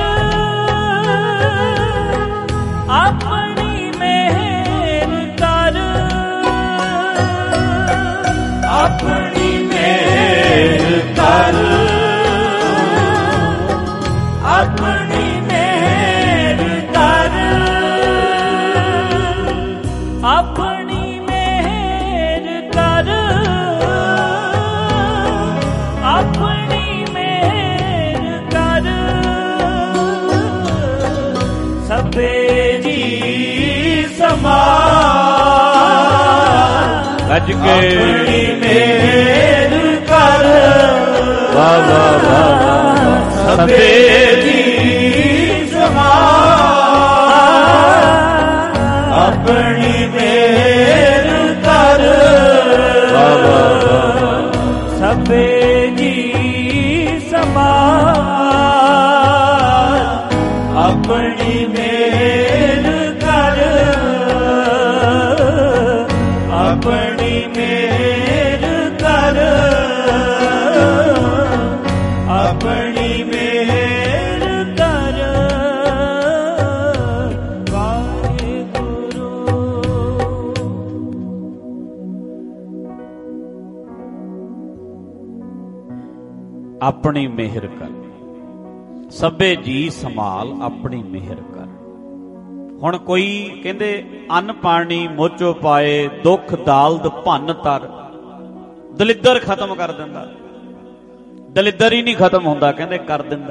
ਆਪਣੀ ਮਿਹਰ ਕਰ। ਆਪਣੀ ਮਿਹਰ ਕਰ। ਆਪਣੀ ਮਿਹਰ ਕਰ। ਆਪਣੀ ਮਿਹਰ ਕਰ। ਆਪਣੀ ਮਿਹਰ ਕਰ। ਸਭੇ ਜੀ ਸਮਾਰ ਗੱਜ ਕੇ ਆਪਣੀ ਮਿਹਰ ਕਰ। ਵਾਹ ਵਾਹ ਵਾਹ ਵਾਹ। ਸਭੇ ਜੀ ਸਮਾਰ ਆਪਣੀ ਮਿਹਰ ਕਰ ਸਭੇ ਜੀ ਸਮਾਲ ਆਪਣੀ ਮਿਹਰ ਕਰ ਆਪਣੀ ਮਿਹਰ ਕਰ ਆਪਣੀ ਮਿਹਰ ਕਰ ਵਾਹਿਗੁਰੂ। ਆਪਣੀ ਮਿਹਰ ਕਰ ਸਭੇ ਜੀ ਸੰਭਾਲ ਆਪਣੀ ਮਿਹਰ ਕਰ। ਹੁਣ ਕੋਈ ਕਹਿੰਦੇ ਅੰਨ ਪਾਣੀ ਮੋਚੋ ਪਾਏ ਦੁੱਖ ਦਾਲਦ ਭੰਨ ਤਰ, ਦਲਿੱਦਰ ਖਤਮ ਕਰ ਦਿੰਦਾ। ਦਲਿੱਦਰ ਹੀ ਨਹੀਂ ਖਤਮ ਹੁੰਦਾ, ਕਹਿੰਦੇ ਕਰ ਦਿੰਦਾ।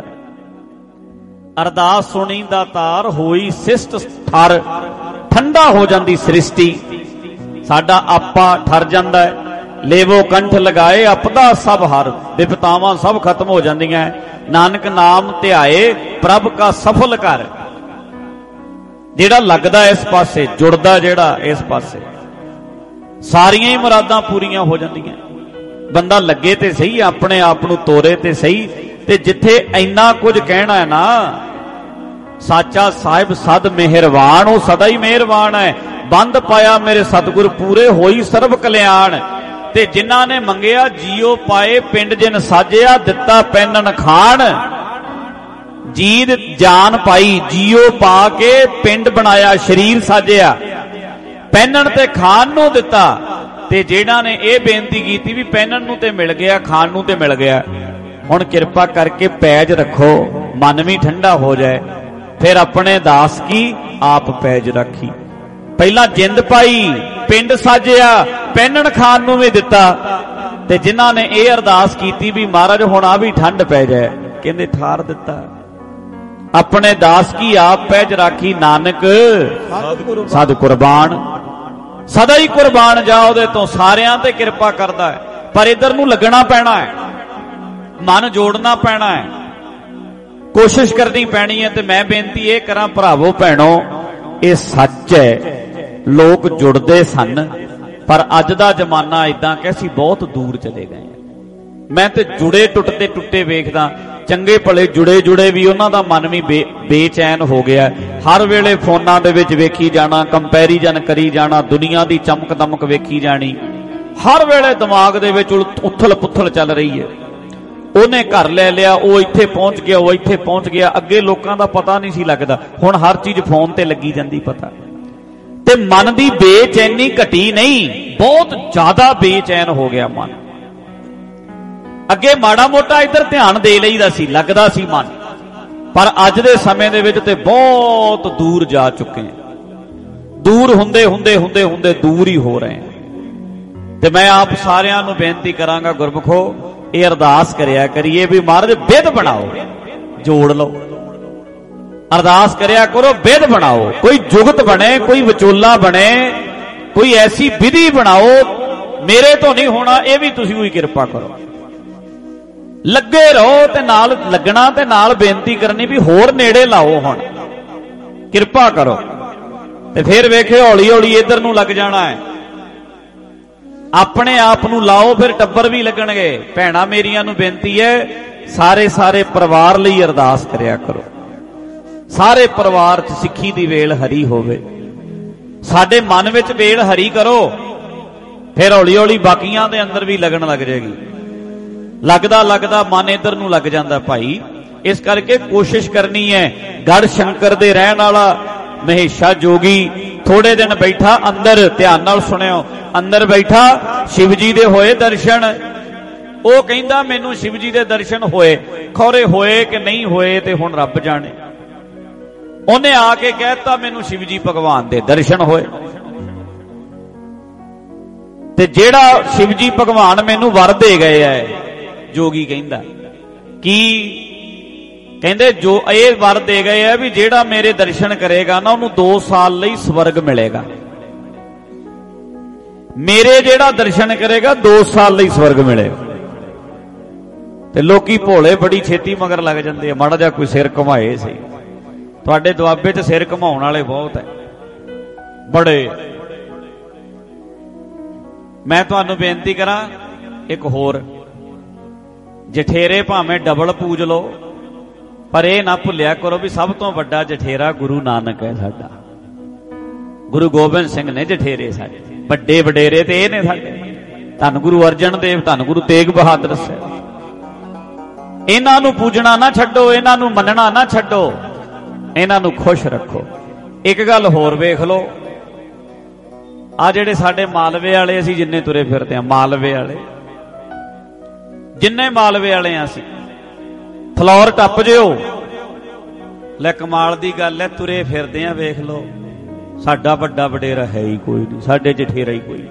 ਅਰਦਾਸ ਸੁਣੀ ਦਾ ਤਾਰ ਹੋਈ ਸਿਸ਼ਟ ਠਰ, ਠੰਡਾ ਹੋ ਜਾਂਦੀ ਸ੍ਰਿਸ਼ਟੀ। ਸਾਡਾ ਆਪਾ ਠਰ ਜਾਂਦਾ ਹੈ। ਲੇਵੋ ਕੰਠ ਲਗਾਏ ਆਪਦਾ ਸਭ ਹਰ, ਵਿਪਤਾਵਾਂ ਸਭ ਖਤਮ ਹੋ ਜਾਂਦੀਆਂ। ਨਾਨਕ ਨਾਮ ਧਿਆਏ ਪ੍ਰਭ ਕਾ ਸਫਲ ਕਰ। ਜਿਹੜਾ ਲੱਗਦਾ ਇਸ ਪਾਸੇ, ਜੁੜਦਾ ਜਿਹੜਾ ਇਸ ਪਾਸੇ, ਸਾਰੀਆਂ ਹੀ ਮੁਰਾਦਾਂ ਪੂਰੀਆਂ ਹੋ ਜਾਂਦੀਆਂ। ਬੰਦਾ ਲੱਗੇ ਤੇ ਸਹੀ, ਆਪਣੇ ਆਪ ਨੂੰ ਤੋਰੇ ਤੇ ਸਹੀ। ਤੇ ਜਿੱਥੇ ਇੰਨਾ ਕੁਝ ਕਹਿਣਾ ਹੈ ਨਾ, ਸਾਚਾ ਸਾਹਿਬ ਸਦ ਮਿਹਰਬਾਨ, ਉਹ ਸਦਾ ਹੀ ਮਿਹਰਬਾਨ ਹੈ। ਬੰਦ ਪਾਇਆ ਮੇਰੇ ਸਤਿਗੁਰ ਪੂਰੇ, ਹੋਈ ਸਰਬ ਕਲਿਆਣ। ਤੇ ਜਿਨ੍ਹਾਂ ਨੇ ਮੰਗਿਆ ਜੀਓ ਪਾਏ, ਪਿੰਡ ਜਿਨ ਸਾਜਿਆ ਦਿੱਤਾ ਪੈਨਣ ਖਾਣ। ਜੀਦ ਜਾਨ ਪਾਈ, ਜੀਓ ਪਾ ਕੇ ਪਿੰਡ ਬਣਾਇਆ, ਸਰੀਰ ਸਾਜਿਆ, ਪਹਿਨਣ ਤੇ ਖਾਣ ਨੂੰ ਦਿੱਤਾ। ਤੇ ਜਿਹੜਾ ਨੇ ਇਹ ਬੇਨਤੀ ਕੀਤੀ ਵੀ ਪਹਿਨਣ ਨੂੰ ਤੇ ਮਿਲ ਗਿਆ, ਖਾਣ ਨੂੰ ਤੇ ਮਿਲ ਗਿਆ, ਹੁਣ ਕਿਰਪਾ ਕਰਕੇ ਪੈਜ ਰੱਖੋ, ਮਨ ਵੀ ਠੰਡਾ ਹੋ ਜਾਏ। ਫਿਰ ਆਪਣੇ ਦਾਸ ਕੀ ਆਪ ਪੈਜ ਰੱਖੀ। ਪਹਿਲਾਂ ਜਿੰਦ ਪਾਈ, ਪਿੰਡ ਸਾਜਿਆ, ਪਹਿਨਣ ਖਾਣ ਨੂੰ ਵੀ ਦਿੱਤਾ। ਤੇ ਜਿਨ੍ਹਾਂ ਨੇ ਇਹ ਅਰਦਾਸ ਕੀਤੀ ਵੀ ਮਹਾਰਾਜ ਹੁਣ ਆ ਵੀ ਠੰਡ ਪੈ ਜਾਏ, ਕਹਿੰਦੇ ਠਾਰ ਦਿੱਤਾ। ਆਪਣੇ ਦਾਸ ਕੀ ਆਪ ਪੈਜ ਰਾਖੀ, ਨਾਨਕ ਸਦ ਕੁਰਬਾਨ। ਸਦਾ ਹੀ ਕੁਰਬਾਨ ਜਾ ਉਹਦੇ ਤੋਂ, ਸਾਰਿਆਂ ਤੇ ਕਿਰਪਾ ਕਰਦਾ ਹੈ। ਪਰ ਇਧਰ ਨੂੰ ਲੱਗਣਾ ਪੈਣਾ ਹੈ, ਮਨ ਜੋੜਨਾ ਪੈਣਾ ਹੈ, ਕੋਸ਼ਿਸ਼ ਕਰਨੀ ਪੈਣੀ ਹੈ। ਤੇ ਮੈਂ ਬੇਨਤੀ ਇਹ ਕਰਾਂ ਭਰਾਵੋ ਭੈਣੋ, ਇਹ ਸੱਚ ਹੈ, ਲੋਕ ਜੁੜਦੇ ਸਨ। ਪਰ ਅੱਜ ਦਾ ਜ਼ਮਾਨਾ ਇਦਾਂ ਕਿ ਅਸੀਂ ਬਹੁਤ ਦੂਰ ਚਲੇ ਗਏ। ਮੈਂ ਤੇ ਜੁੜੇ ਟੁੱਟਦੇ ਟੁੱਟੇ ਵੇਖਦਾ, ਚੰਗੇ ਭਲੇ ਜੁੜੇ ਵੀ ਉਹਨਾਂ ਦਾ ਮਨ ਵੀ ਬੇਚੈਨ ਹੋ ਗਿਆ। ਹਰ ਵੇਲੇ ਫੋਨਾਂ ਦੇ ਵਿੱਚ ਵੇਖੀ ਜਾਣਾ, ਕੰਪੈਰੀਜ਼ਨ ਕਰੀ ਜਾਣਾ, ਦੁਨੀਆ ਦੀ ਚਮਕ ਦਮਕ ਵੇਖੀ ਜਾਣੀ। ਹਰ ਵੇਲੇ ਦਿਮਾਗ ਦੇ ਵਿੱਚ ਉਥਲ ਪੁਥਲ ਚੱਲ ਰਹੀ ਹੈ। ਉਹਨੇ ਘਰ ਲੈ ਲਿਆ, ਉਹ ਇੱਥੇ ਪਹੁੰਚ ਗਿਆ, ਉਹ ਇੱਥੇ ਪਹੁੰਚ ਗਿਆ। ਅੱਗੇ ਲੋਕਾਂ ਦਾ ਪਤਾ ਨਹੀਂ ਸੀ ਲੱਗਦਾ, ਹੁਣ ਹਰ ਚੀਜ਼ ਫੋਨ ਤੇ ਲੱਗੀ ਜਾਂਦੀ ਪਤਾ। ਤੇ ਮਨ ਦੀ ਬੇਚੈਨੀ ਘਟੀ ਨਹੀਂ, ਬਹੁਤ ਜ਼ਿਆਦਾ ਬੇਚੈਨ ਹੋ ਗਿਆ ਮਨ। ਅੱਗੇ ਮਾੜਾ ਮੋਟਾ ਇੱਧਰ ਧਿਆਨ ਦੇ ਲਈਦਾ ਸੀ, ਲੱਗਦਾ ਸੀ ਮਨ। ਪਰ ਅੱਜ ਦੇ ਸਮੇਂ ਦੇ ਵਿੱਚ ਤੇ ਬਹੁਤ ਦੂਰ ਜਾ ਚੁੱਕੇ ਹਾਂ। ਦੂਰ ਹੁੰਦੇ ਦੂਰ ਹੀ ਹੋ ਰਹੇ ਹਾਂ। ਤੇ ਮੈਂ ਆਪ ਸਾਰਿਆਂ ਨੂੰ ਬੇਨਤੀ ਕਰਾਂਗਾ, ਗੁਰਮੁਖੋ ਇਹ ਅਰਦਾਸ ਕਰਿਆ ਕਰੀਏ ਵੀ ਮਹਾਰਾਜ ਬਿਧ ਬਣਾਓ, ਜੋੜ ਲਓ। ਅਰਦਾਸ ਕਰਿਆ ਕਰੋ, ਬਿਧ ਬਣਾਓ, ਕੋਈ ਜੁਗਤ ਬਣੇ, ਕੋਈ ਵਿਚੋਲਾ ਬਣੇ, ਕੋਈ ਐਸੀ ਵਿਧੀ ਬਣਾਓ। ਮੇਰੇ ਤੋਂ ਨਹੀਂ ਹੋਣਾ, ਇਹ ਵੀ ਤੁਸੀਂ ਕੋਈ ਕਿਰਪਾ ਕਰੋ। ਲੱਗੇ ਰਹੋ ਤੇ ਨਾਲ ਲੱਗਣਾ, ਤੇ ਨਾਲ ਬੇਨਤੀ ਕਰਨੀ ਵੀ ਹੋਰ ਨੇੜੇ ਲਾਓ, ਹੁਣ ਕਿਰਪਾ ਕਰੋ। ਤੇ ਫਿਰ ਵੇਖਿਓ ਹੌਲੀ ਹੌਲੀ ਇਧਰ ਨੂੰ ਲੱਗ ਜਾਣਾ ਹੈ। ਆਪਣੇ ਆਪ ਨੂੰ ਲਾਓ, ਫਿਰ ਟੱਬਰ ਵੀ ਲੱਗਣਗੇ। ਭੈਣਾਂ ਮੇਰੀਆਂ ਨੂੰ ਬੇਨਤੀ ਹੈ, ਸਾਰੇ ਪਰਿਵਾਰ ਲਈ ਅਰਦਾਸ ਕਰਿਆ ਕਰੋ। ਸਾਰੇ ਪਰਿਵਾਰ 'ਚ ਸਿੱਖੀ ਦੀ ਵੇਲ ਹਰੀ ਹੋਵੇ। ਸਾਡੇ ਮਨ ਵਿੱਚ ਵੇਲ ਹਰੀ ਕਰੋ, ਫਿਰ ਹੌਲੀ ਹੌਲੀ ਬਾਕੀਆਂ ਦੇ ਅੰਦਰ ਵੀ ਲੱਗਣ ਲੱਗ ਜਾਏਗੀ। ਲੱਗਦਾ ਮਨ ਇਧਰ ਨੂੰ ਲੱਗ ਜਾਂਦਾ ਭਾਈ। ਇਸ ਕਰਕੇ ਕੋਸ਼ਿਸ਼ ਕਰਨੀ ਹੈ। ਗੜ ਸ਼ੰਕਰ ਦੇ ਰਹਿਣ ਵਾਲਾ ਮਹੇਸ਼ਾ ਜੋਗੀ ਥੋੜੇ ਦਿਨ ਬੈਠਾ ਅੰਦਰ, ਧਿਆਨ ਨਾਲ ਸੁਣਿਓ, ਅੰਦਰ ਬੈਠਾ, ਸ਼ਿਵ ਜੀ ਦੇ ਹੋਏ ਦਰਸ਼ਨ। ਉਹ ਕਹਿੰਦਾ ਮੈਨੂੰ ਸ਼ਿਵ ਜੀ ਦੇ ਦਰਸ਼ਨ ਹੋਏ, ਖੌਰੇ ਹੋਏ ਕਿ ਨਹੀਂ ਹੋਏ ਤੇ ਹੁਣ ਰੱਬ ਜਾਣੇ। ਉਹਨੇ ਆ ਕੇ ਕਹਿਤਾ ਮੈਨੂੰ ਸ਼ਿਵ ਜੀ ਭਗਵਾਨ ਦੇ ਦਰਸ਼ਨ ਹੋਏ। ਤੇ ਜਿਹੜਾ ਸ਼ਿਵ ਜੀ ਭਗਵਾਨ ਮੈਨੂੰ ਵਰ ਦੇ ਗਏ ਐ, ਜੋਗੀ ਕਹਿੰਦਾ ਕੀ? ਕਹਿੰਦੇ ਜੋ ਇਹ ਵਰ ਦੇ ਗਏ ਆ ਵੀ ਜਿਹੜਾ ਮੇਰੇ ਦਰਸ਼ਨ ਕਰੇਗਾ ਨਾ, ਉਹਨੂੰ 2 ਸਾਲ ਲਈ ਸਵਰਗ ਮਿਲੇਗਾ। ਮੇਰੇ ਜਿਹੜਾ ਦਰਸ਼ਨ ਕਰੇਗਾ 2 ਸਾਲ ਲਈ ਸਵਰਗ ਮਿਲੇਗਾ। ਤੇ ਲੋਕੀ ਭੋਲੇ ਬੜੀ ਛੇਤੀ ਮਗਰ ਲੱਗ ਜਾਂਦੇ ਆ, ਮਾੜਾ ਜਿਹਾ ਕੋਈ ਸਿਰ ਘੁਮਾਏ ਸਹੀ। ਤੁਹਾਡੇ ਦੁਆਬੇ 'ਚ ਸਿਰ ਘੁਮਾਉਣ ਵਾਲੇ ਬਹੁਤ ਹੈ। बड़े। मैं तुहानू बेनती करा एक होर, जठेरे भावें डबल पूज लो पर यह ना भुलिया करो भी सब तो वड्डा जठेरा गुरु नानक है साडा। गुरु गोबिंद सिंह ने जठेरे साडे, वड्डे वडेरे ते ये ने साडे। धन गुरु अर्जन देव, धन गुरु तेग बहादुर साहब। इन्हां नूं पूजना ना छड्डो, इन्हां नूं मनना ना छड्डो, इन्हां नूं खुश रखो। एक गल होर वेख लो, आ जिहड़े साडे मालवे वाले असीं जिन्ने तुरे फिरदे आ, मालवे वाले जिन्ने मालवे वाले आ असीं, फलौर टप जिओ। ले कमाल दी गल है, तुरे फिरदे आ, वेख लो साडा वड्डा वडेरा है ही कोई नहीं, साडे जठेरा ही कोई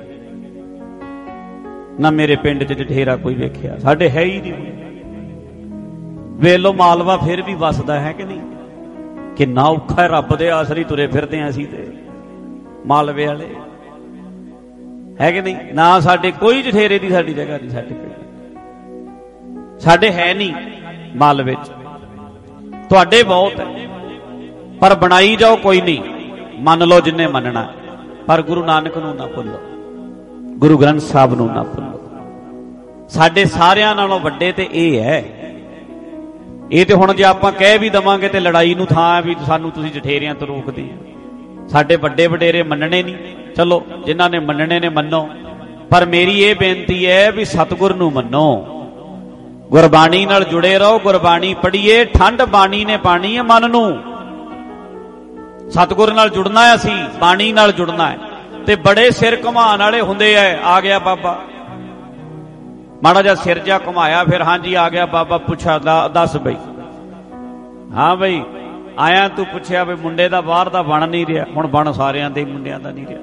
ना, मेरे पिंड च जठेरा कोई वेखिया, साडे है ही नहीं। वेख लो मालवा फिर भी वसदा है कि नहीं, किन्ना औखा है, रब दे आसरी तुरे फिरदे आ असीं ते मालवे वाले, है कि नहीं। ना साडे कोई जठेरे दी साडी जगह नहीं, साडे पिंड साडे है नहीं, मालवे च तुहाडे बहुत है, पर बनाई जाओ कोई नहीं, मन लो जिन्ने मनना, पर गुरु नानक नूं ना भुल्लो, गुरु ग्रंथ साहब नूं ना भुल्लो। साडे सारियां नालों वड्डे ते इह है। ये तो हुण जे आपां कह भी दवांगे ते लड़ाई नूं थां भी सानूं तुसीं जठेरियां तो रोकदे आ। साडे वड्डे वडेरे मनने नहीं, चलो जिन्हां ने मनने ने मनो, पर मेरी ये बेनती है भी सतगुर नूं मनो, गुरबाणी नाल जुड़े रहो, गुरबाणी पढ़िए, ठंड बाणी ने पानी है मन नूं। सतगुर नाल जुड़ना है, असीं बाणी नाल जुड़ना है। ते बड़े सिर घुमाण वाले हुंदे है, आ गया बाबा, माड़ा जा सिर जा घुमाया, फिर हाँ जी आ गया बाबा, पुछा दस बई, हाँ बई आया तू, पुछया भी मुंडे दा बाहर दा बन नहीं रहा, हुण बन सारियां दे मुंडियां दा नहीं रहा।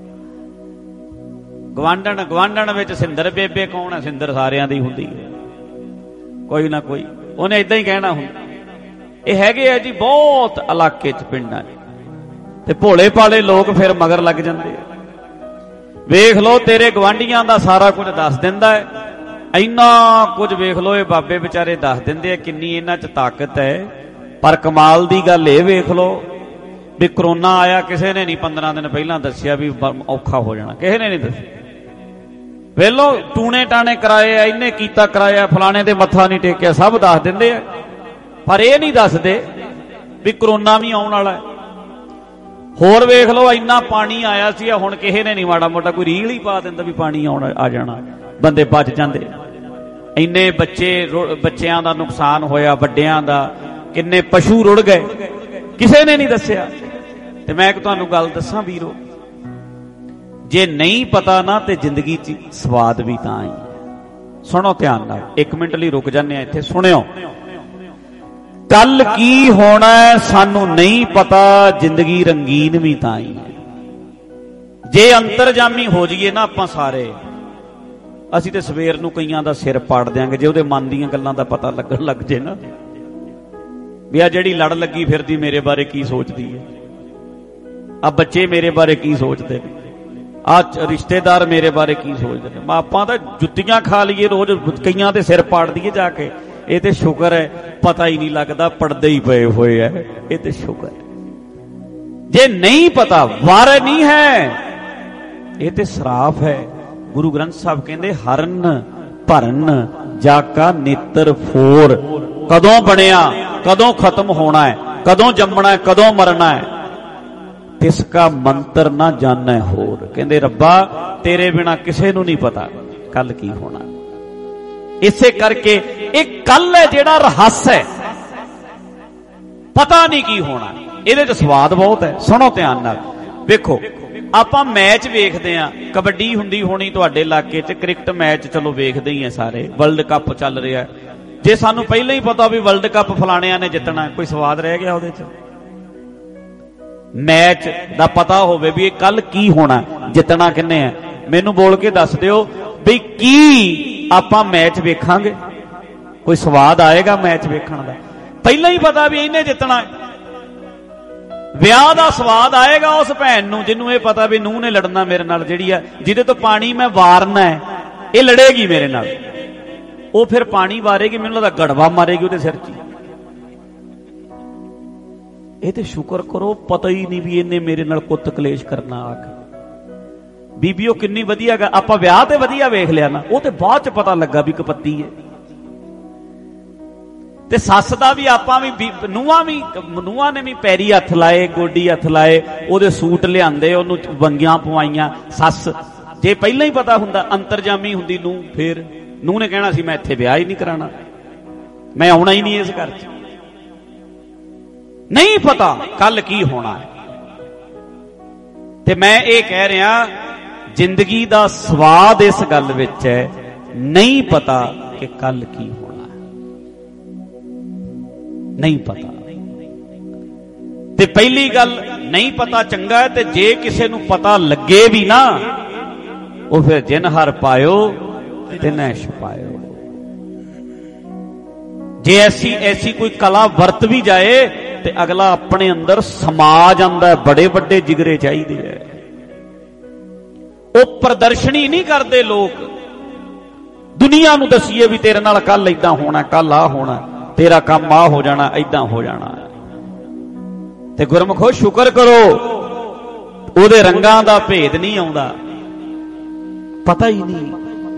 गवांढण गवांढण विच सिंदर बेबे कौन है, सिंदर सारियां दी हुंदी है, कोई ना कोई उन्हें इदां ही कहना हुंदा। ये हैगे है जी बहुत इलाके च पिंडां ते भोले भाले लोग फिर मगर लग जाते। वेख लो तेरे गवांढियां दा सारा कुछ दस दिंदा है, इन्ना कुछ वेख लो ये बाबे बेचारे दस दिंदे आ, किन्नी इन्हां च ताकत है। पर कमाल दी गल ये वेख लो भी करोना आया, किसी ने नहीं 15 दिन पहला दसिया भी औखा हो जाना, किसी ने नहीं दसिया। वेलो टूने टाने कराए, इन्हें कीता कराया, फलाने दे मत्था नहीं टेकिया, सब दस दिंदे आ, पर यह नहीं दसदे भी करोना भी आउण वाला है। होर वेख लो इन्ना पानी आया सी, हुण किसी ने नहीं माड़ा मोटा कोई रील ही पा दिंदा भी पानी आ जाना, बंदे बच जांदे। इन्ने बच्चियां दा नुकसान होया, वड्डियां दा, किन्ने पशु रुड़ गए, किसी ने नहीं दसिया। ते मैं तुहानूं गल दसां वीरो, जे नहीं पता ना ते जिंदगी च स्वाद भी तां ही। सुनो ध्यान नाल, एक मिनट लई रुक जाने इत्थे, सुनियो। कल की होना सानू नहीं पता, जिंदगी रंगीन भी तां ही है। जे अंतरजामी हो जाइए ना आपां सारे, असीं ते सवेर नूं कईयां दा सिर पाड़ देंगे जे उहदे मन दीयां गल्लां दा पता लगन लग जे ना भी आ जिहड़ी लड़ लगी फिरदी मेरे बारे की सोचदी है, आ बच्चे मेरे बारे की सोचते हैं, आ रिश्तेदार मेरे बारे की सोचते हैं। आपां तां जुत्तियां खा लीए रोज, कईयां दे सिर पाड़ दीए जाके, ये तो शुक्र है पता ही नहीं लगता, पढ़ते ही पे हुए है, ये तो शुक्र है। जे नहीं पता वार नहीं है, ये तो श्राप है। गुरु ग्रंथ साहब कहते हरन भरन जाका नेत्र फोर, कदों बनिया कदों खत्म होना है, कदों जमना है कदों मरना है, तिसका मंत्र ना जाना है होर। कहते रब्बा तेरे बिना किसे नूं नहीं पता कल की होना। इसे करके एक कल है जेड़ा रहस्य है, पता नहीं की होना, ये स्वाद बहुत है। सुनो ध्यान नाल, देखो आपां मैच वेखदे आ, कबड्डी हुंदी होनी तुहाडे इलाके च, क्रिकेट मैच चलो वेखदे ही है सारे, वर्ल्ड कप चल रहा है। जे सानू पहले ही पता भी वर्ल्ड कप फलाणियां ने जितना, कोई स्वाद रह गया उहदे च? मैच दा पता होवे भी कल की होना, जितना किन्ने है, मैनू बोल के दस दिओ भी की आपां मैच वेखांगे, कोई स्वाद आएगा मैच वेखण दा? पहले ही पता भी इन्हें जितना है। विआह दा स्वाद आएगा उस भैन नूं जिन्हों ये पता भी नूह ने लड़ना मेरे नाल, जिहड़ी है जिहदे तो पानी मैं वारना है, ये लड़ेगी मेरे नाल, वो फिर पानी वारेगी, मैनूं लगदा गड़वा मारेगी उहदे सिर च। ਇਹ ਤੇ ਸ਼ੁਕਰ ਕਰੋ ਪਤਾ ਹੀ ਨਹੀਂ ਵੀ ਇਹਨੇ ਮੇਰੇ ਨਾਲ ਕੁੱਤ ਕਲੇਸ਼ ਕਰਨਾ ਆ ਕੇ। ਬੀਬੀ ਉਹ ਕਿੰਨੀ ਵਧੀਆ ਗਾ, ਆਪਾਂ ਵਿਆਹ ਤੇ ਵਧੀਆ ਵੇਖ ਲਿਆ ਨਾ, ਉਹ ਤੇ ਬਾਅਦ ਚ ਪਤਾ ਲੱਗਾ ਵੀ ਕਪੱਤੀ ਹੈ। ਤੇ ਸੱਸ ਦਾ ਵੀ ਆਪਾਂ ਵੀ ਨੂੰਹਾਂ ਨੇ ਵੀ ਪੈਰੀ ਹੱਥ ਲਾਏ, ਗੋਡੀ ਹੱਥ ਲਾਏ, ਉਹਦੇ ਸੂਟ ਲਿਆਂਦੇ, ਉਹਨੂੰ ਵੰਗੀਆਂ ਪਵਾਈਆਂ। ਸੱਸ ਜੇ ਪਹਿਲਾਂ ਹੀ ਪਤਾ ਹੁੰਦਾ, ਅੰਤਰਜਾਮੀ ਹੁੰਦੀ ਨੂੰਹ, ਫੇਰ ਨੂੰਹ ਨੇ ਕਹਿਣਾ ਸੀ ਮੈਂ ਇੱਥੇ ਵਿਆਹ ਹੀ ਨਹੀਂ ਕਰਾਣਾ, ਮੈਂ ਆਉਣਾ ਹੀ ਨਹੀਂ ਇਸ ਘਰ 'ਚ। ਨਹੀਂ ਪਤਾ ਕੱਲ ਕੀ ਹੋਣਾ ਹੈ। ਤੇ ਮੈਂ ਇਹ ਕਹਿ ਰਿਹਾ, ਜ਼ਿੰਦਗੀ ਦਾ ਸਵਾਦ ਇਸ ਗੱਲ ਵਿੱਚ ਹੈ, ਨਹੀਂ ਪਤਾ ਕਿ ਕੱਲ ਕੀ ਹੋਣਾ ਹੈ, ਨਹੀਂ ਪਤਾ। ਤੇ ਪਹਿਲੀ ਗੱਲ ਨਹੀਂ ਪਤਾ ਚੰਗਾ ਹੈ, ਤੇ ਜੇ ਕਿਸੇ ਨੂੰ ਪਤਾ ਲੱਗੇ ਵੀ ਨਾ, ਉਹ ਫਿਰ ਜਿਨ ਹਰ ਪਾਇਓ ਤਿਨੈ ਛੁਪਾਇਓ। ਜੇ ਐਸੀ ਕੋਈ ਕਲਾ ਵਰਤ ਵੀ ਜਾਏ ਤੇ ਅਗਲਾ ਆਪਣੇ ਅੰਦਰ ਸਮਾ ਜਾਂਦਾ। ਬੜੇ ਵੱਡੇ ਜਿਗਰੇ ਚਾਹੀਦੇ ਹੈ। ਉਹ ਪ੍ਰਦਰਸ਼ਨੀ ਨਹੀਂ ਕਰਦੇ ਲੋਕ, ਦੁਨੀਆ ਨੂੰ ਦਸੀਏ ਵੀ ਤੇਰੇ ਨਾਲ ਕੱਲ ਏਦਾਂ ਹੋਣਾ, ਕੱਲ ਆ ਹੋਣਾ, ਤੇਰਾ ਕੰਮ ਆ ਹੋ ਜਾਣਾ, ਏਦਾਂ ਹੋ ਜਾਣਾ। ਤੇ ਗੁਰਮੁਖੋ ਸ਼ੁਕਰ ਕਰੋ, ਉਹਦੇ ਰੰਗਾਂ ਦਾ ਭੇਦ ਨਹੀਂ ਆਉਂਦਾ, ਪਤਾ ਹੀ ਨਹੀਂ,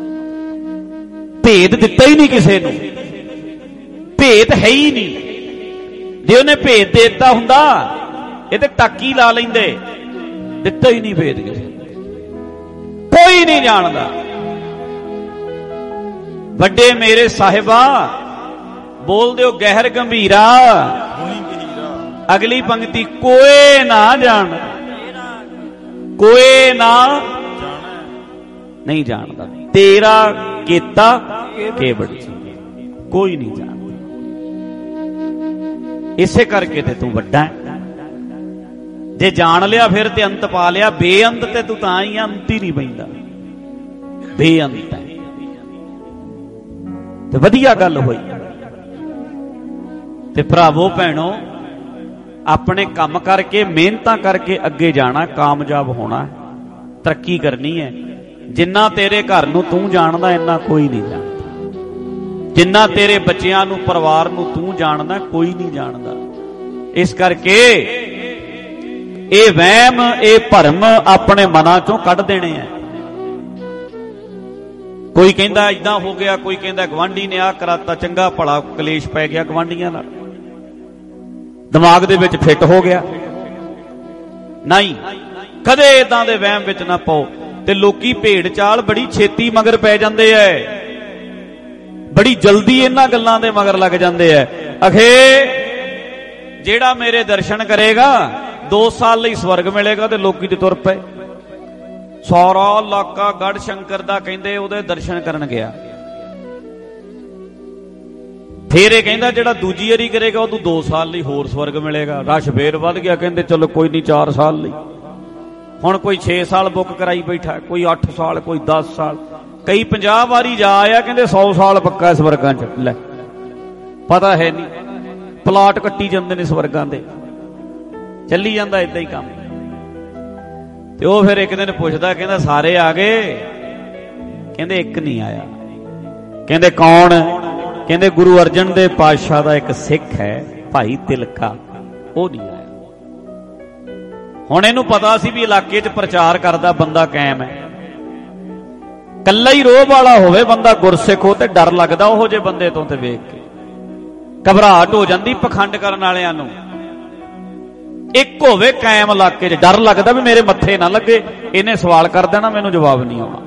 ਭੇਦ ਦਿੱਤਾ ਹੀ ਨਹੀਂ ਕਿਸੇ ਨੂੰ, ਭੇਦ ਹੈ ਹੀ ਨਹੀਂ। ਜੇ ਉਹਨੇ ਭੇਦ ਦੇ ਦਿੱਤਾ ਹੁੰਦਾ, ਇਹ ਤੇ ਟਾਕੀ ਲਾ ਲੈਂਦੇ, ਦਿੱਤਾ ਹੀ ਨਹੀਂ ਭੇਦ ਕਿਸੇ ਨੂੰ, ਕੋਈ ਨਹੀਂ ਜਾਣਦਾ। ਵੱਡੇ ਮੇਰੇ ਸਾਹਿਬਾ ਬੋਲਦੇ ਹੋ ਗਹਿਰ ਗੰਭੀਰਾ, ਅਗਲੀ ਪੰਕਤੀ ਕੋਏ ਨਾ ਜਾਣ, ਕੋਏ ਨਾ ਨਹੀਂ ਜਾਣਦਾ, ਤੇਰਾ ਕੀਤਾ ਕੇਵੜ ਜੀ, ਕੋਈ ਨਹੀਂ ਜਾਣਦਾ। ਇਸੇ ਕਰਕੇ ਤੇ ਤੂੰ ਵੱਡਾ ਹੈ। ਜੇ ਜਾਣ ਲਿਆ ਫਿਰ ਤੇ ਅੰਤ ਪਾ ਲਿਆ, ਬੇਅੰਤ ਤੇ ਤੂੰ ਤਾਂ ਹੀ ਅੰਤ ਹੀ ਨਹੀਂ ਪੈਂਦਾ, ਬੇਅੰਤ ਹੈ। ਤੇ ਵਧੀਆ ਗੱਲ ਹੋਈ। ਤੇ ਭਰਾਵੋ ਭੈਣੋ, ਆਪਣੇ ਕੰਮ ਕਰਕੇ, ਮਿਹਨਤਾਂ ਕਰਕੇ ਅੱਗੇ ਜਾਣਾ, ਕਾਮਯਾਬ ਹੋਣਾ, ਤਰੱਕੀ ਕਰਨੀ ਹੈ। ਜਿੰਨਾ ਤੇਰੇ ਘਰ ਨੂੰ ਤੂੰ ਜਾਣਦਾ, ਇੰਨਾ ਕੋਈ ਨਹੀਂ ਜਾਣਦਾ। ਜਿੰਨਾ ਤੇਰੇ ਬੱਚਿਆਂ ਨੂੰ, ਪਰਿਵਾਰ ਨੂੰ ਤੂੰ ਜਾਣਦਾ, ਕੋਈ ਨਹੀਂ ਜਾਣਦਾ। ਇਸ ਕਰਕੇ ਇਹ ਵਹਿਮ, ਇਹ ਭਰਮ ਆਪਣੇ ਮਨਾਂ ਚੋਂ ਕੱਢ ਦੇਣੇ ਆ। ਕੋਈ ਕਹਿੰਦਾ ਇਦਾਂ ਹੋ ਗਿਆ, ਕੋਈ ਕਹਿੰਦਾ ਗਵਾਂਢੀ ਨੇ ਆ ਕਰਾਤਾ, ਚੰਗਾ ਭਲਾ ਕਲੇਸ਼ ਪੈ ਗਿਆ ਗਵਾਂਢੀਆਂ ਨਾਲ, ਦਿਮਾਗ ਦੇ ਵਿੱਚ ਫਿੱਟ ਹੋ ਗਿਆ। ਨਹੀਂ, ਕਦੇ ਇਦਾਂ ਦੇ ਵਹਿਮ ਵਿੱਚ ਨਾ ਪਾਓ। ਤੇ ਲੋਕੀ ਭੇਡ ਚਾਲ ਬੜੀ ਛੇਤੀ ਮਗਰ ਪੈ ਜਾਂਦੇ ਐ, ਬੜੀ ਜਲਦੀ ਇਹਨਾਂ ਗੱਲਾਂ ਦੇ ਮਗਰ ਲੱਗ ਜਾਂਦੇ ਐ। ਅਖੇ ਜਿਹੜਾ ਮੇਰੇ ਦਰਸ਼ਨ ਕਰੇਗਾ 2 ਸਾਲ ਲਈ ਸਵਰਗ ਮਿਲੇਗਾ, ਤੇ ਲੋਕੀ ਤੇ ਤੁਰ ਪਏ। ਸਾਰਾ ਇਲਾਕਾ ਗੜ ਸ਼ੰਕਰ ਦਾ ਕਹਿੰਦੇ ਉਹਦੇ ਦਰਸ਼ਨ ਕਰਨ ਗਿਆ। ਫੇਰ ਇਹ ਕਹਿੰਦਾ ਜਿਹੜਾ ਦੂਜੀ ਵਾਰੀ ਕਰੇਗਾ ਉਹਨੂੰ 2 ਸਾਲ ਲਈ ਹੋਰ ਸਵਰਗ ਮਿਲੇਗਾ। ਰਸ਼ ਫੇਰ ਵੱਧ ਗਿਆ, ਕਹਿੰਦੇ ਚਲੋ ਕੋਈ ਨਹੀਂ 4 ਸਾਲ ਲਈ। ਹੁਣ ਕੋਈ 6 ਸਾਲ ਬੁੱਕ ਕਰਾਈ ਬੈਠਾ, ਕੋਈ 8 ਸਾਲ, ਕੋਈ 10 ਸਾਲ, ਕਈ 50 ਵਾਰੀ ਜਾ ਆਇਆ, ਕਹਿੰਦੇ 100 ਸਾਲ ਪੱਕਾ ਸਵਰਗਾਂ ਚ। ਲੈ ਪਤਾ ਹੈ ਨਹੀਂ, ਪਲਾਟ ਕੱਟੀ ਜਾਂਦੇ ਨੇ ਸਵਰਗਾਂ ਦੇ, ਚੱਲੀ ਜਾਂਦਾ ਏਦਾਂ ਹੀ ਕੰਮ। ਤੇ ਉਹ ਫਿਰ ਇੱਕ ਦਿਨ ਪੁੱਛਦਾ, ਕਹਿੰਦਾ ਸਾਰੇ ਆ ਗਏ? ਕਹਿੰਦੇ ਇੱਕ ਨਹੀਂ ਆਇਆ। ਕਹਿੰਦੇ ਕੌਣ? ਕਹਿੰਦੇ ਗੁਰੂ ਅਰਜਨ ਦੇਵ ਪਾਤਸ਼ਾਹ ਦਾ ਇੱਕ ਸਿੱਖ ਹੈ, ਭਾਈ ਤਿਲਕਾ, ਉਹ ਨਹੀਂ ਆਇਆ। ਹੁਣ ਇਹਨੂੰ ਪਤਾ ਸੀ ਵੀ ਇਲਾਕੇ 'ਚ ਪ੍ਰਚਾਰ ਕਰਦਾ ਬੰਦਾ ਕਾਇਮ ਹੈ। ਕੱਲਾ ਹੀ ਰੋਹ ਵਾਲਾ ਹੋਵੇ ਬੰਦਾ, ਗੁਰਸਿੱਖ ਹੋ, ਤੇ ਡਰ ਲੱਗਦਾ ਉਹੋ ਜਿਹੇ ਬੰਦੇ ਤੋਂ। ਤੇ ਵੇਖ ਕੇ ਘਬਰਾਹਟ ਹੋ ਜਾਂਦੀ ਪਖੰਡ ਕਰਨ ਵਾਲਿਆਂ ਨੂੰ। ਇੱਕ ਹੋਵੇ ਕਾਇਮ ਇਲਾਕੇ 'ਚ, ਡਰ ਲੱਗਦਾ ਵੀ ਮੇਰੇ ਮੱਥੇ ਨਾ ਲੱਗੇ, ਇਹਨੇ ਸਵਾਲ ਕਰ ਦੇਣਾ, ਮੈਨੂੰ ਜਵਾਬ ਨਹੀਂ ਆਉਣਾ।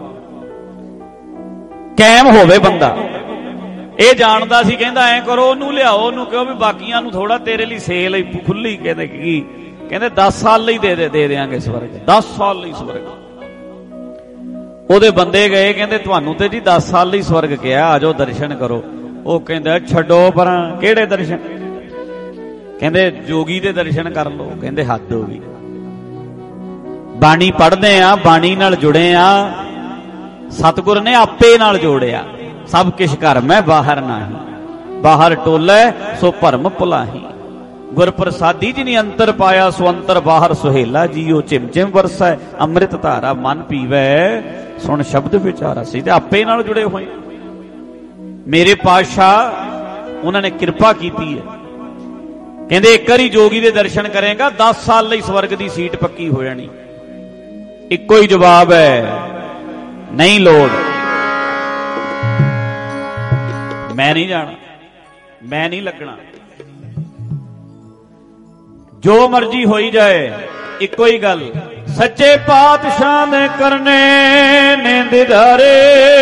ਕਾਇਮ ਹੋਵੇ ਬੰਦਾ। ਇਹ ਜਾਣਦਾ ਸੀ, ਕਹਿੰਦਾ ਐਂ ਕਰੋ, ਉਹਨੂੰ ਲਿਆਓ, ਉਹਨੂੰ ਕਹੋ ਵੀ ਬਾਕੀਆਂ ਨੂੰ ਥੋੜਾ ਤੇਰੇ ਲਈ ਸੇਲ ਖੁੱਲੀ। ਕਹਿੰਦੇ ਕੀ? ਕਹਿੰਦੇ 10 ਸਾਲ ਲਈ ਦੇ ਦੇਾਂਗੇ ਸਵਰਗ, 10 ਸਾਲ ਲਈ ਸਵਰਗ। ਉਹਦੇ ਬੰਦੇ ਗਏ, ਕਹਿੰਦੇ ਤੁਹਾਨੂੰ ਤੇ ਜੀ 10 ਸਾਲ ਲਈ ਸਵਰਗ ਕਿਹਾ, ਆਜੋ ਦਰਸ਼ਨ ਕਰੋ। ਉਹ ਕਹਿੰਦਾ ਛੱਡੋ ਪਰਾਂ, ਕਿਹੜੇ ਦਰਸ਼ਨ? ਕਹਿੰਦੇ ਜੋਗੀ ਦੇ ਦਰਸ਼ਨ ਕਰ ਲਓ। ਕਹਿੰਦੇ ਹੱਦ ਹੋ ਗਈ, ਬਾਣੀ ਪੜ੍ਹਦੇ ਆ, ਬਾਣੀ ਨਾਲ ਜੁੜੇ ਆ, ਸਤਿਗੁਰ ਨੇ ਆਪੇ ਨਾਲ ਜੋੜਿਆ। ਸਭ ਕਿਛ ਘਰ ਮੈਂ ਬਾਹਰ ਨਾਹੀ, ਬਾਹਰ ਟੋਲੇ ਸੋ ਭਰਮ ਭੁਲਾਹੀ। ਗੁਰ ਪ੍ਰਸਾਦੀ ਜਿਨੀ ਅੰਤਰ ਪਾਇਆ, ਸੋ ਅੰਤਰ ਬਾਹਰ ਸੁਹੇਲਾ ਜੀਓ। ਚਿਮ ਚਿਮ ਵਰਸੈ ਅੰਮ੍ਰਿਤ ਧਾਰਾ, ਮਨ ਪੀਵੈ ਸੁਣ ਸ਼ਬਦ ਵਿਚਾਰਾ। ਸੀ ਤੇ ਆਪੇ ਨਾਲ ਜੁੜੇ ਹੋਏ ਮੇਰੇ ਪਾਤਸ਼ਾਹ, ਉਹਨਾਂ ਨੇ ਕਿਰਪਾ ਕੀਤੀ ਹੈ। ਕਹਿੰਦੇ ਇੱਕ ਵਾਰੀ ਜੋਗੀ ਦੇ ਦਰਸ਼ਨ ਕਰੇਗਾ 10 ਸਾਲ ਲਈ ਸਵਰਗ ਦੀ ਸੀਟ ਪੱਕੀ ਹੋ ਜਾਣੀ। ਇੱਕੋ ਹੀ ਜਵਾਬ ਹੈ, ਨਹੀਂ ਲੋੜ, ਮੈਂ ਨਹੀਂ ਜਾਣਾ, ਮੈਂ ਨਹੀਂ ਲੱਗਣਾ। ਜੋ ਮਰਜ਼ੀ ਹੋਈ ਜਾਏ, ਇੱਕੋ ਹੀ ਗੱਲ, ਸੱਚੇ ਪਾਤਸ਼ਾਹ ਨੇ ਕਰਨੇ ਨੇ ਦੀਦਾਰੇ।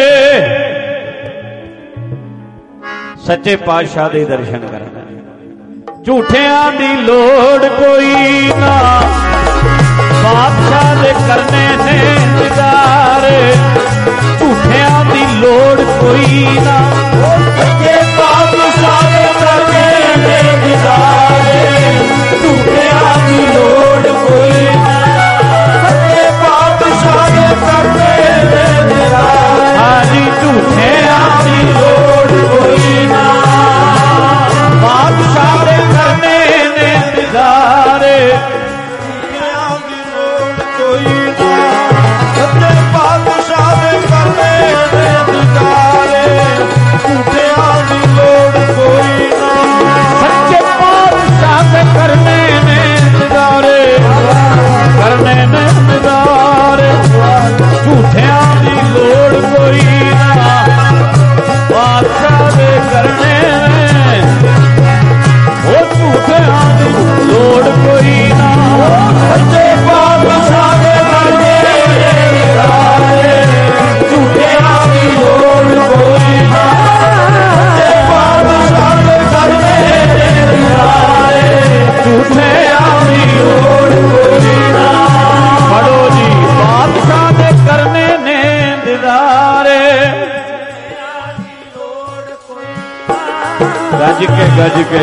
ਸੱਚੇ ਪਾਤਸ਼ਾਹ ਦੇ ਦਰਸ਼ਨ ਕਰਨਾ, ਝੂਠਿਆਂ ਦੀ ਲੋੜ ਕੋਈ ਨਾ, ਪਾਤਸ਼ਾਹ ਦੇ ਕਰਨੇ ਨੇ ਦੀਦਾਰੇ। ਝੂਠਿਆਂ ਦੀ ਲੋੜ ਕੋਈ ਨਾ, ਸੱਚੇ ਪਾਤਸ਼ਾਹ ਦੇ ਕਰਨੇ ਨੇ ਦੀਦਾਰੇ। ਝੂਠਿਆਂ ਦੀ ਲੋੜ ਕੋਈ ਨਾ, ਸੱਚੇ ਪਾਤਸ਼ਾਹ ਦੇ ਕਰਨੇ ਨੇ ਦੀਦਾਰੇ। ਹਾਂਜੀ, ਝੂਠਿਆਂ ਦੀ ਲੋੜ ਕੋਈ ਨਾ, ਪਾਤਸ਼ਾਹ ਦੇ ਕਰਨੇ ਨੇ ਦੀਦਾਰੇ। ਝੂਠਿਆਂ ਦੀ ਲੋੜ ਕੋਈ ਨਾ, ਸੱਚੇ ਪਾਤਸ਼ਾਹ ਦੇ ਕਰਨੇ ਨੇ ਦੀਦਾਰੇ। ਝੂਠਿਆਂ ਦੀ ਲੋੜ ਕੋਈ ਨਾ, ਸੱਚੇ ਪਾਤਸ਼ਾਹ ਦੇ ਕਰਨੇ ਨੇ ਦੀਦਾਰੇ। ਕਰਨੇ ਨੇ ਦੀਦਾਰੇ, ਝੂਠਿਆਂ ਦੀ ਲੋੜ ਕੋਈ ਨਾ, ਪਾਤਸ਼ਾਹ ਦੇ ਕਰਨੇ ਨੇ। ਉਹ ਝੂਠਿਆਂ ਦੀ ਲੋੜ ਕੋਈ ਨਾ, ਸੱਚੇ ਪਾਤਸ਼ਾਹ ਦੇ ਕਰਨੇ ਨੇ ਦੀਦਾਰੇ। ਝੂਠਿਆਂ ਦੀ ਲੋੜ ਕੋਈ ਨਾ, ਸੱਚੇ ਪਾਤਸ਼ਾਹ ਦੇ ਕਰਨੇ ਨੇ ਦੀਦਾਰੇ। ਝੂਠਿਆਂ ਦੀ ਲੋੜ ਕੋਈ ਨਾ। ਪੜੋ ਜੀ, ਪਾਤਸ਼ਾਹ ਦੇ ਕਰਨੇ ਨੇ ਦੀਦਾਰੇ। ਗੱਜ ਕੇ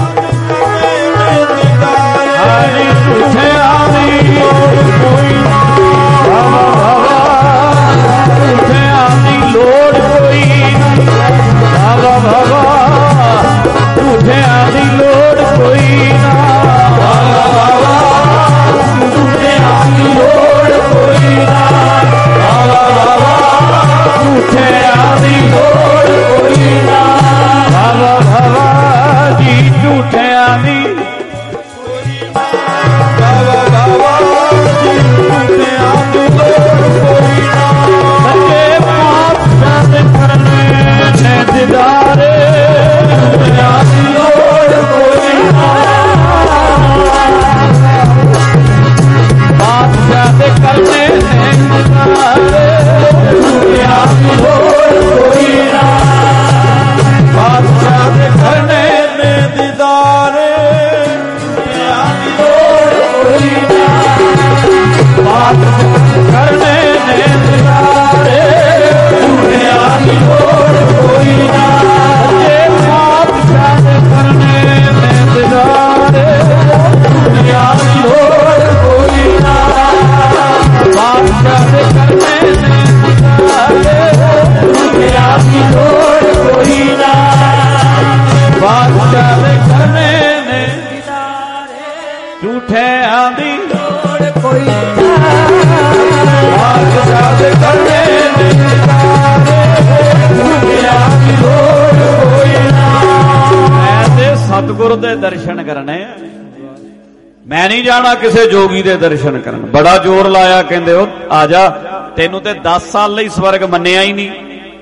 ਹਾਰੀ, ਝੂਠਿਆਂ ਦੀ ਲੋੜ ਕੋਈ ਨਾ, ਝੂਠਿਆਂ ਦੀ ਲੋੜ ਕੋਈ ਨਾ, ਝੂਠਿਆਂ ਦੀ ਲੋੜ ਕੋਈ ਨਾ, ਝੂਠਿਆਂ ਦੀ ਲੋੜ ਕੋਈ ਨਾ, ਝੂਠਿਆਂ ਦੀ ਲੋੜ ਕੋਈ ਨਾ। ਜੀ, ਝੂਠਿਆਂ ਦੀ ਸੱਚੇ ਪਾਤਸ਼ਾਹ ਦੇ ਕਰਨੇ ਨੇ ਦੀਦਾਰੇ। ਝੂਠਿਆਂ ਦੀ ਲੋੜ ਕੋਈ ਨਾ, ਪਾਤਸ਼ਾਹ ਦੇ ਕਰਨੇ ਨੇ ਦੀਦਾਰੇ। ਝੂਠਿਆਂ ਦੀ ਲੋੜ ਕੋਈ ਨਾ, ਪਾਤਸ਼ਾਹ ਦੇ ਕਰਨੇ ਨੇ ਦੀਦਾਰੇ। ਝੂਠਿਆਂ ਦੀ ਲੋੜ ਕੋਈ ਨਾ, ਪਾਤਸ਼ਾਹ ਦੇ ਕਰਨੇ ਨੇ ਦੀਦਾਰੇ। ਝੂਠਿਆਂ ਦੀ ਲੋੜ ਕੋਈ ਨਾ, ਸੱਚੇ ਪਾਤਸ਼ਾਹ ਦੇ ਕਰਨੇ ਨੇ ਦੀਦਾਰੇ। ਝੂਠਿਆਂ ਦੀ ਲੋੜ ਕੋਈ ਨਾ, ਪਾਤਸ਼ਾਹ ਦੇ ਕਰਨੇ ਨੇ ਦੀਦਾਰੇ। ਝੂਠਿਆਂ ਦੀ ਲੋੜ ਕੋਈ ਨਾ, ਪਾਤਸ਼ਾਹ ਦੇ ਕਰਨੇ ਨੇ ਦੀਦਾਰੇ। ਝੂਠਿਆਂ ਦੀ ਲੋੜ ਕੋਈ ਨਾ, ਪਾਤਸ਼ਾਹ ਦੇ ਕਰਨੇ ਨੇ ਦੀਦਾਰੇ। ਝੂਠਿਆਂ ਦੀ ਲੋੜ ਕੋਈ ਨਾ। ਮੈਂ ਤੇ ਸਤਿਗੁਰ ਦੇ ਦਰਸ਼ਨ ਕਰਨੇ, ਮੈਂ ਨਹੀਂ ਜਾਣਾ ਕਿਸੇ ਜੋਗੀ ਦੇ ਦਰਸ਼ਨ ਕਰਨ। ਬੜਾ ਜ਼ੋਰ ਲਾਇਆ, ਕਹਿੰਦੇ ਉਹ ਆ ਜਾ, ਤੈਨੂੰ ਤੇ 10 ਸਾਲ ਲਈ ਸਵਰਗ ਮੰਨਿਆ ਹੀ ਨਹੀਂ।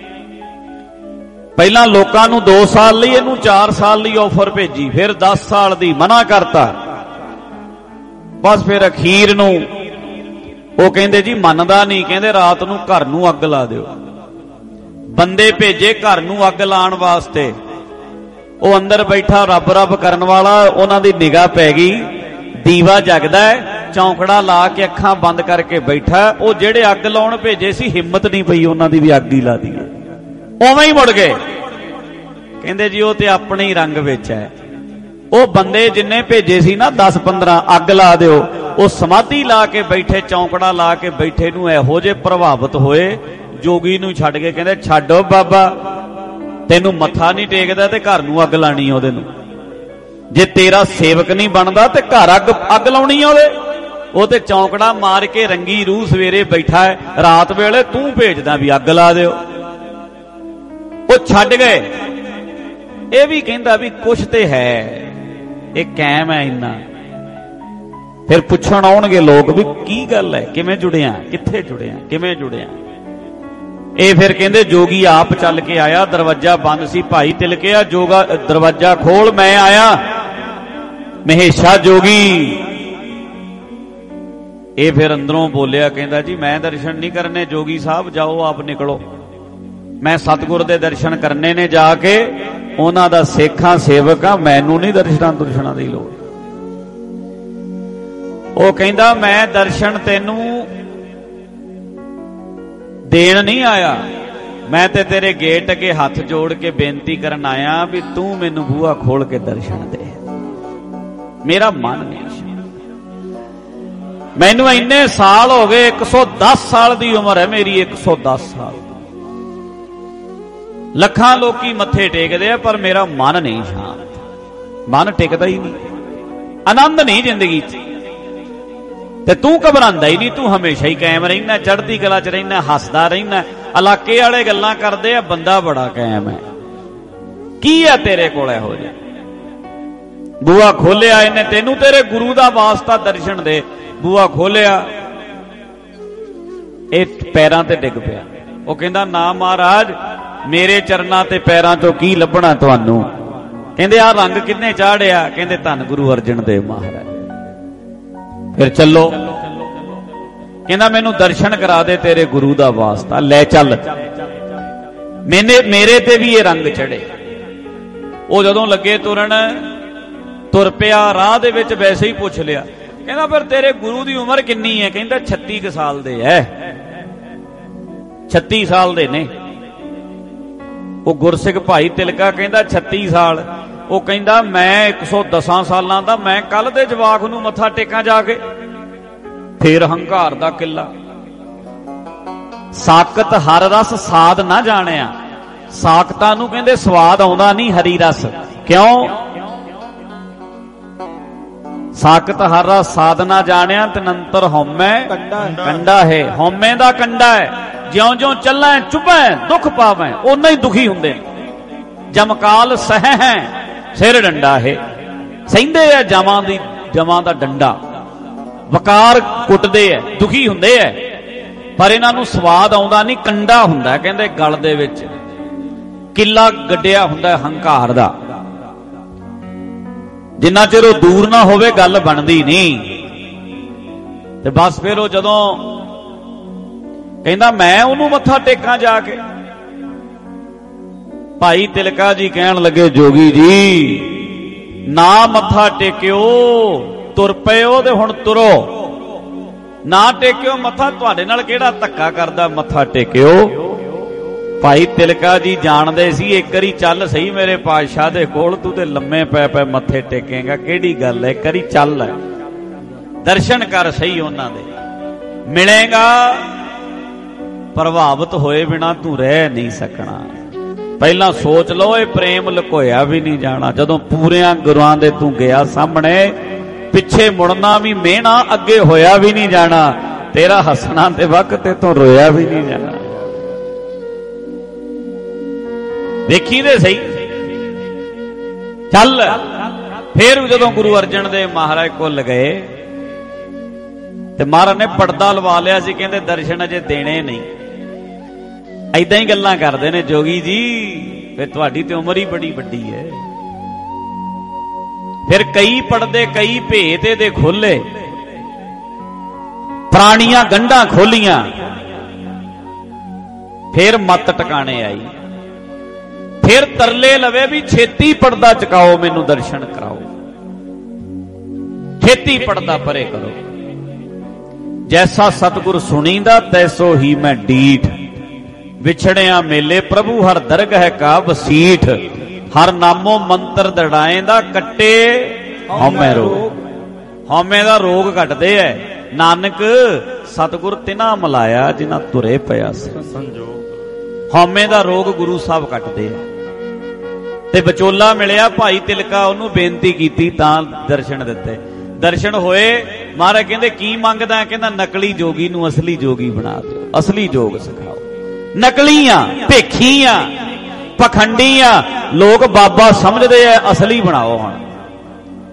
ਪਹਿਲਾਂ ਲੋਕਾਂ ਨੂੰ 2 ਸਾਲ ਲਈ, ਇਹਨੂੰ 4 ਸਾਲ ਲਈ ਆਫਰ ਭੇਜੀ, ਫਿਰ 10 ਸਾਲ ਦੀ ਮਨਾ ਕਰਤਾ। ਬਸ ਫਿਰ ਅਖੀਰ ਨੂੰ ਉਹ ਕਹਿੰਦੇ ਜੀ ਮੰਨਦਾ ਨਹੀਂ, ਕਹਿੰਦੇ ਰਾਤ ਨੂੰ ਘਰ ਨੂੰ ਅੱਗ ਲਾ ਦਿਓ। ਬੰਦੇ ਭੇਜੇ ਘਰ ਨੂੰ ਅੱਗ ਲਾਉਣ ਵਾਸਤੇ। ਉਹ ਅੰਦਰ ਬੈਠਾ ਰੱਬ ਰੱਬ ਕਰਨ ਵਾਲਾ, ਉਹਨਾਂ ਦੀ ਨਿਗਾਹ ਪੈ ਗਈ, ਦੀਵਾ ਜਗਦਾ ਹੈ, ਚੌਂਕੜਾ ਲਾ ਕੇ ਅੱਖਾਂ ਬੰਦ ਕਰਕੇ ਬੈਠਾ। ਉਹ ਜਿਹੜੇ ਅੱਗ ਲਾਉਣ ਭੇਜੇ ਸੀ, ਹਿੰਮਤ ਨਹੀਂ ਪਈ ਉਹਨਾਂ ਦੀ ਵੀ ਅੱਗ ਹੀ ਲਾ ਦਈਏ, ਉਵੇਂ ਹੀ ਮੁੜ ਗਏ। ਕਹਿੰਦੇ ਜੀ ਉਹ ਤੇ ਆਪਣੇ ਹੀ ਰੰਗ ਵਿੱਚ ਹੈ। ਉਹ ਬੰਦੇ ਜਿੰਨੇ ਭੇਜੇ ਸੀ ਨਾ 10-15, ਅੱਗ ਲਾ ਦਿਓ, ਉਹ ਸਮਾਧੀ ਲਾ ਕੇ ਬੈਠੇ, ਚੌਂਕੜਾ ਲਾ ਕੇ ਬੈਠੇ ਨੂੰ ਇਹੋ ਜਿਹੇ ਪ੍ਰਭਾਵਿਤ ਹੋਏ, ਜੋਗੀ ਨੂੰ ਛੱਡ ਕੇ ਕਹਿੰਦੇ ਛੱਡੋ ਬਾਬਾ, ਤੈਨੂੰ ਮੱਥਾ ਨਹੀਂ ਟੇਕਦਾ ਤੇ ਘਰ ਨੂੰ ਅੱਗ ਲਾਣੀ ਉਹਦੇ ਨੂੰ। ਜੇ ਤੇਰਾ ਸੇਵਕ ਨਹੀਂ ਬਣਦਾ ਤੇ ਘਰ ਅੱਗ ਲਾਉਣੀ ਉਹਦੇ। ਉਹ ਤੇ ਚੌਂਕੜਾ ਮਾਰ ਕੇ ਰੰਗੀ ਰੂਹ ਸਵੇਰੇ ਬੈਠਾ ਹੈ, ਰਾਤ ਵੇਲੇ ਤੂੰ ਭੇਜਦਾ ਵੀ ਅੱਗ ਲਾ ਦਿਓ। ਉਹ ਛੱਡ ਗਏ। ਇਹ ਵੀ ਕਹਿੰਦਾ ਵੀ ਕੁਛ ਤੇ ਹੈ, ਇਹ ਕਾਇਮ ਹੈ ਇੰਨਾ। ਫਿਰ ਪੁੱਛਣ ਆਉਣਗੇ ਲੋਕ ਵੀ ਕੀ ਗੱਲ ਹੈ, ਕਿਵੇਂ ਜੁੜਿਆ, ਕਿੱਥੇ ਜੁੜਿਆ, ਕਿਵੇਂ ਜੁੜਿਆ। ਇਹ ਫਿਰ ਕਹਿੰਦੇ ਜੋਗੀ ਆਪ ਚੱਲ ਕੇ ਆਇਆ, ਦਰਵਾਜ਼ਾ ਬੰਦ ਸੀ, ਭਾਈ ਤਿਲਕਿਆ ਜੋਗਾ ਦਰਵਾਜ਼ਾ ਖੋਲ, ਮੈਂ ਆਇਆ ਮਹੇਸ਼ਾ ਜੋਗੀ। ਇਹ ਫਿਰ ਅੰਦਰੋਂ ਬੋਲਿਆ, ਕਹਿੰਦਾ ਜੀ ਮੈਂ ਦਰਸ਼ਨ ਨਹੀਂ ਕਰਨੇ, ਜੋਗੀ ਸਾਹਿਬ ਜਾਓ ਆਪ ਨਿਕਲੋ, ਮੈਂ ਸਤਿਗੁਰ ਦੇ ਦਰਸ਼ਨ ਕਰਨੇ ਨੇ, ਜਾ ਕੇ ਉਹਨਾਂ ਦਾ ਸੇਖਾਂ ਸੇਵਕ ਆ, ਮੈਨੂੰ ਨਹੀਂ ਦਰਸ਼ਨਾਂ ਦੀ ਲੋੜ। ਉਹ ਕਹਿੰਦਾ ਮੈਂ ਦਰਸ਼ਨ ਤੈਨੂੰ ਦੇਣ ਨਹੀਂ ਆਇਆ, ਮੈਂ ਤੇ ਤੇਰੇ ਗੇਟ ਅੱਗੇ ਹੱਥ ਜੋੜ ਕੇ ਬੇਨਤੀ ਕਰਨ ਆਇਆ ਵੀ ਤੂੰ ਮੈਨੂੰ ਬੂਹਾ ਖੋਲ ਕੇ ਦਰਸ਼ਨ ਦੇ। ਮੇਰਾ ਮਨ ਨਹੀਂ, ਮੈਨੂੰ ਇੰਨੇ ਸਾਲ ਹੋ ਗਏ, 110 ਸਾਲ ਦੀ ਉਮਰ ਹੈ ਮੇਰੀ, 110 ਸਾਲ। ਲੱਖਾਂ ਲੋਕੀ ਮੱਥੇ ਟੇਕਦੇ ਆ ਪਰ ਮੇਰਾ ਮਨ ਨਹੀਂ ਸ਼ਾਂਤ, ਮਨ ਟਿਕਦਾ ਹੀ ਨਹੀਂ, ਆਨੰਦ ਨਹੀਂ ਜ਼ਿੰਦਗੀ 'ਚ। ਤੇ ਤੂੰ ਘਬਰਾਉਂਦਾ ਹੀ ਨਹੀਂ, ਤੂੰ ਹਮੇਸ਼ਾ ਹੀ ਕਾਇਮ ਰਹਿਣਾ, ਚੜ੍ਹਦੀ ਕਲਾ 'ਚ ਰਹਿਣਾ, ਹੱਸਦਾ ਰਹਿਣਾ। ਇਲਾਕੇ ਵਾਲੇ ਗੱਲਾਂ ਕਰਦੇ ਆ ਬੰਦਾ ਬੜਾ ਕਾਇਮ ਹੈ, ਕੀ ਆ ਤੇਰੇ ਕੋਲ ਇਹੋ ਜਿਹਾ? ਬੂਹਾ ਖੋਲਿਆ ਇਹਨੇ, ਤੈਨੂੰ ਤੇਰੇ ਗੁਰੂ ਦਾ ਵਾਸਤਾ ਦਰਸ਼ਨ ਦੇ। ਬੂਹਾ ਖੋਲਿਆ, ਇਹ ਪੈਰਾਂ ਤੇ ਡਿੱਗ ਪਿਆ। ਉਹ ਕਹਿੰਦਾ ਨਾ ਮਹਾਰਾਜ, ਮੇਰੇ ਚਰਨਾਂ ਤੇ ਪੈਰਾਂ ਚੋਂ ਕੀ ਲੱਭਣਾ ਤੁਹਾਨੂੰ? ਕਹਿੰਦੇ ਆਹ ਰੰਗ ਕਿੰਨੇ ਚਾੜਿਆ? ਕਹਿੰਦੇ ਧੰਨ ਗੁਰੂ ਅਰਜਨ ਦੇਵ ਮਹਾਰਾਜ। ਫਿਰ ਚੱਲੋ, ਕਹਿੰਦਾ ਮੈਨੂੰ ਦਰਸ਼ਨ ਕਰਾ ਦੇ ਤੇਰੇ ਗੁਰੂ ਦਾ ਵਾਸਤਾ, ਲੈ ਚੱਲ। ਮੇਰੇ ਤੇ ਵੀ ਇਹ ਰੰਗ ਚੜੇ। ਉਹ ਜਦੋਂ ਲੱਗੇ ਤੁਰਨ, ਤੁਰ ਪਿਆ, ਰਾਹ ਦੇ ਵਿੱਚ ਵੈਸੇ ਹੀ ਪੁੱਛ ਲਿਆ, ਕਹਿੰਦਾ ਫਿਰ ਤੇਰੇ ਗੁਰੂ ਦੀ ਉਮਰ ਕਿੰਨੀ ਹੈ? ਕਹਿੰਦਾ 36 ਕੁ ਸਾਲ ਦੇ ਐ, 36 ਸਾਲ ਦੇ ਨੇ। ਉਹ ਗੁਰਸਿੱਖ ਭਾਈ ਤਿਲਕਾ ਕਹਿੰਦਾ 36 ਸਾਲ। ਉਹ ਕਹਿੰਦਾ ਮੈਂ 110 ਸਾਲਾਂ ਦਾ, ਮੈਂ ਕੱਲ ਦੇ ਜਵਾਕ ਨੂੰ ਮੱਥਾ ਟੇਕਾਂ ਜਾ ਕੇ। ਫੇਰ ਹੰਕਾਰ ਦਾ ਕਿੱਲਾ। ਸਾਕਤ ਹਰ ਰਸ ਸਾਧ ਨਾ ਜਾਣਿਆ, ਸਾਕਤਾਂ ਨੂੰ ਕਹਿੰਦੇ ਸਵਾਦ ਆਉਂਦਾ ਨਹੀਂ ਹਰੀ ਰਸ। ਕਿਉਂ? ਸਾਕਤ ਹਰ ਰਸ ਸਾਧ ਨਾ ਜਾਣਿਆ, ਤਨੰਤਰ ਹਉਮੈ ਕੰਡਾ ਹੈ। ਹਉਮੈ ਦਾ ਕੰਡਾ ਹੈ, ਜਿਉਂ-ਜਿਉਂ ਚੱਲਾਂ ਚੁਭੈ ਦੁੱਖ ਪਾਵੈ, ਓਨਾ ਹੀ ਦੁਖੀ ਹੁੰਦੇ। ਜਮਕਾਲ ਸਹਿ ਹੈ ਸਿਰ ਡੰਡਾ ਹੈ, ਸਹਿੰਦੇ ਆ ਜਮਾਂ ਦਾ ਡੰਡਾ, ਵਕਾਰ ਕੁੱਟਦੇ ਐ, ਦੁਖੀ ਹੁੰਦੇ ਐ, ਪਰ ਇਹਨਾਂ ਨੂੰ ਸਵਾਦ ਆਉਂਦਾ ਨਹੀਂ। ਕੰਡਾ ਹੁੰਦਾ ਕਹਿੰਦੇ ਗਲ ਦੇ ਵਿੱਚ, ਕਿੱਲਾ ਗੱਡਿਆ ਹੁੰਦਾ ਹੰਕਾਰ ਦਾ। ਜਿੰਨਾ ਚਿਰ ਉਹ ਦੂਰ ਨਾ ਹੋਵੇ ਗੱਲ ਬਣਦੀ ਨਹੀਂ। ਤੇ ਬਸ ਫਿਰ ਉਹ ਜਦੋਂ ਕਹਿੰਦਾ ਮੈਂ ਉਹਨੂੰ ਮੱਥਾ ਟੇਕਾਂ ਜਾ ਕੇ, ਭਾਈ ਤਿਲਕਾ ਜੀ ਕਹਿਣ ਲੱਗੇ ਜੋਗੀ ਜੀ ਨਾ ਮੱਥਾ ਟੇਕਿਓ, ਤੁਰ ਪਇਓ ਤੇ ਹੁਣ ਤੁਰੋ, ਨਾ ਟੇਕਿਓ ਮੱਥਾ, ਤੁਹਾਡੇ ਨਾਲ ਕਿਹੜਾ ਧੱਕਾ ਕਰਦਾ, ਮੱਥਾ ਟੇਕਿਓ। ਭਾਈ ਤਿਲਕਾ ਜੀ ਜਾਣਦੇ ਸੀ ਇੱਕ ਵਾਰੀ ਚੱਲ ਸਹੀ ਮੇਰੇ ਪਾਤਸ਼ਾਹ ਦੇ ਕੋਲ, ਤੂੰ ਤੇ ਲੰਮੇ ਪੈ ਪੈ ਮੱਥੇ ਟੇਕੇਗਾ, ਕਿਹੜੀ ਗੱਲ ਹੈ, ਇੱਕ ਵਾਰੀ ਚੱਲ ਦਰਸ਼ਨ ਕਰ ਸਹੀ ਉਹਨਾਂ ਦੇ, ਮਿਲੇਗਾ। ਪ੍ਰਭਾਵਿਤ ਹੋਏ ਬਿਨਾ ਤੂੰ ਰਹਿ ਨਹੀਂ ਸਕਣਾ। ਪਹਿਲਾਂ ਸੋਚ ਲਓ, ਇਹ ਪ੍ਰੇਮ ਲੁਕੋਇਆ ਵੀ ਨਹੀਂ ਜਾਣਾ। ਜਦੋਂ ਪੂਰਿਆਂ ਗੁਰੂਆਂ ਦੇ ਤੂੰ ਗਿਆ ਸਾਹਮਣੇ, ਪਿੱਛੇ ਮੁੜਨਾ ਵੀ ਮਿਹਣਾ, ਅੱਗੇ ਹੋਇਆ ਵੀ ਨਹੀਂ ਜਾਣਾ। ਤੇਰਾ ਹੱਸਣਾ ਤੇ ਵਕਤ ਤੇ ਤੂੰ ਰੋਇਆ ਵੀ ਨਹੀਂ ਜਾਣਾ। ਦੇਖੀ ਦੇ ਸਹੀ, ਚੱਲ। ਫੇਰ ਜਦੋਂ ਗੁਰੂ ਅਰਜਨ ਦੇਵ ਮਹਾਰਾਜ ਕੋਲ ਗਏ ਤੇ ਮਹਾਰਾਜ ਨੇ ਪਰਦਾ ਲਵਾ ਲਿਆ ਸੀ, ਕਹਿੰਦੇ ਦਰਸ਼ਨ ਅਜੇ ਦੇਣੇ ਨਹੀਂ। ਏਦਾਂ ਹੀ ਗੱਲਾਂ ਕਰਦੇ ਨੇ ਜੋਗੀ ਜੀ, ਫਿਰ ਤੁਹਾਡੀ ਤੇ ਉਮਰ ਹੀ ਬੜੀ ਵੱਡੀ ਹੈ। ਫਿਰ ਕਈ ਪੜਦੇ, ਕਈ ਭੇਤ ਇਹਦੇ ਖੋਲੇ, ਪ੍ਰਾਣੀਆਂ ਗੰਢਾਂ ਖੋਲੀਆਂ। ਫਿਰ ਮੱਤ ਟਿਕਾਣੇ ਆਈ, ਫਿਰ ਤਰਲੇ ਲਵੇ ਵੀ ਛੇਤੀ ਪਰਦਾ ਚਕਾਓ, ਮੈਨੂੰ ਦਰਸ਼ਨ ਕਰਾਓ, ਛੇਤੀ ਪਰਦਾ ਪਰੇ ਕਰੋ। ਜੈਸਾ ਸਤਿਗੁਰ ਸੁਣੀਂਦਾ ਤੈਸੋ ਹੀ ਮੈਂ ਡੀਠ, ਵਿਛੜਿਆ ਮੇਲੇ ਪ੍ਰਭੂ ਹਰ ਦਰਗਹਿ ਕਾ ਵਸੀਠ, ਹਰ ਨਾਮੋ ਮੰਤਰ ਦੜਾਏਂਦਾ ਕੱਟੇ ਹਉਮੈ ਰੋਗ। ਹਉਮੈ ਦਾ ਰੋਗ ਕੱਟਦੇ ਐ ਨਾਨਕ, ਸਤਿਗੁਰ ਤਿਨਾ ਮਲਾਇਆ ਜਿਨ੍ਹਾਂ ਤੁਰੇ ਪਿਆ ਸੰਜੋਗ। ਹਉਮੈ ਦਾ ਰੋਗ ਗੁਰੂ ਸਾਹਿਬ ਕੱਟਦੇ ਆ। ਤੇ ਵਿਚੋਲਾ ਮਿਲਿਆ ਭਾਈ ਤਿਲਕਾ, ਉਹਨੂੰ ਬੇਨਤੀ ਕੀਤੀ ਤਾਂ ਦਰਸ਼ਨ ਦਿੱਤੇ। ਦਰਸ਼ਨ ਹੋਏ, ਮਹਾਰਾਜ ਕਹਿੰਦੇ ਕੀ ਮੰਗਦਾ? ਕਹਿੰਦਾ ਨਕਲੀ ਜੋਗੀ ਨੂੰ ਅਸਲੀ ਜੋਗੀ ਬਣਾ ਦਿਓ, ਅਸਲੀ ਜੋਗ ਸਿਖਾਓ। ਨਕਲੀਆਂ,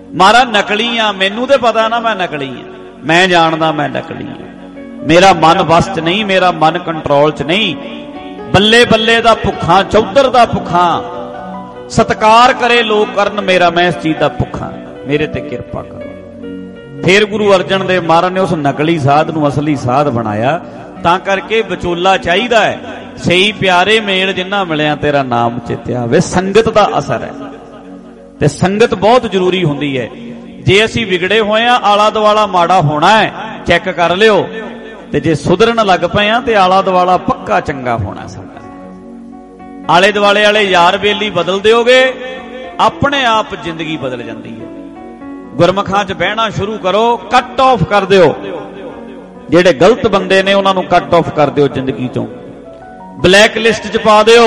ਮਹਾਰਾਜ ਨਕਲੀ ਆ, ਮੈਨੂੰ ਤੇ ਪਤਾ ਨਾ ਮੈਂ ਨਕਲੀ ਆ, ਮੈਂ ਜਾਣਦਾ ਮੈਂ ਨਕਲੀ ਆ, ਮੇਰਾ ਮਨ ਵਸ ਚ ਨਹੀਂ, ਮੇਰਾ ਮਨ ਕੰਟਰੋਲ ਚ ਨਹੀਂ। ਬੱਲੇ ਬੱਲੇ ਦਾ ਭੁੱਖਾ, ਚੌਧਰ ਦਾ ਭੁੱਖਾ, ਸਤਿਕਾਰ ਕਰੇ ਲੋਕ ਕਰਨ ਮੇਰਾ, ਮੈਂ ਇਸ ਚੀਜ਼ ਦਾ ਭੁੱਖਾ, ਮੇਰੇ ਤੇ ਕਿਰਪਾ ਕਰੋ। ਫਿਰ ਗੁਰੂ ਅਰਜਨ ਦੇਵ ਮਹਾਰਾਜ ਨੇ ਉਸ ਨਕਲੀ ਸਾਧ ਨੂੰ ਅਸਲੀ ਸਾਧ ਬਣਾਇਆ। ਤਾਂ ਕਰਕੇ ਵਿਚੋਲਾ ਚਾਹੀਦਾ ਹੈ, ਸਹੀ ਪਿਆਰੇ ਮੇਲ ਜਿੰਨਾ ਮਿਲਿਆ ਤੇਰਾ ਨਾਮ ਚੇਤਿਆ ਵੇ। ਸੰਗਤ ਦਾ ਅਸਰ ਹੈ ਤੇ ਸੰਗਤ ਬਹੁਤ ਜ਼ਰੂਰੀ ਹੁੰਦੀ ਹੈ। ਜੇ ਅਸੀਂ ਵਿਗੜੇ ਹੋਏ ਆ, ਆਲਾ ਦੁਆਲਾ ਮਾੜਾ ਹੋਣਾ ਹੈ, ਚੈੱਕ ਕਰ ਲਿਓ। ਤੇ ਜੇ ਸੁਧਰਨ ਲੱਗ ਪਏ ਆ ਤੇ ਆਲਾ ਦੁਆਲਾ ਪੱਕਾ ਚੰਗਾ ਹੋਣਾ ਸਾਡਾ। ਆਲੇ ਦੁਆਲੇ ਵਾਲੇ ਯਾਰ ਬੇਲੀ ਬਦਲ ਦਿਓਗੇ, ਆਪਣੇ ਆਪ ਜ਼ਿੰਦਗੀ ਬਦਲ ਜਾਂਦੀ ਹੈ। ਗੁਰਮੁਖਾਂ 'ਚ ਬਹਿਣਾ ਸ਼ੁਰੂ ਕਰੋ, ਕੱਟ ਆਫ ਕਰ ਦਿਓ ਜਿਹੜੇ ਗਲਤ ਬੰਦੇ ਨੇ, ਉਹਨਾਂ ਨੂੰ ਕੱਟ ਆਫ ਕਰ ਦਿਓ ਜ਼ਿੰਦਗੀ ਚੋਂ, ਬਲੈਕ ਲਿਸਟ 'ਚ ਪਾ ਦਿਓ,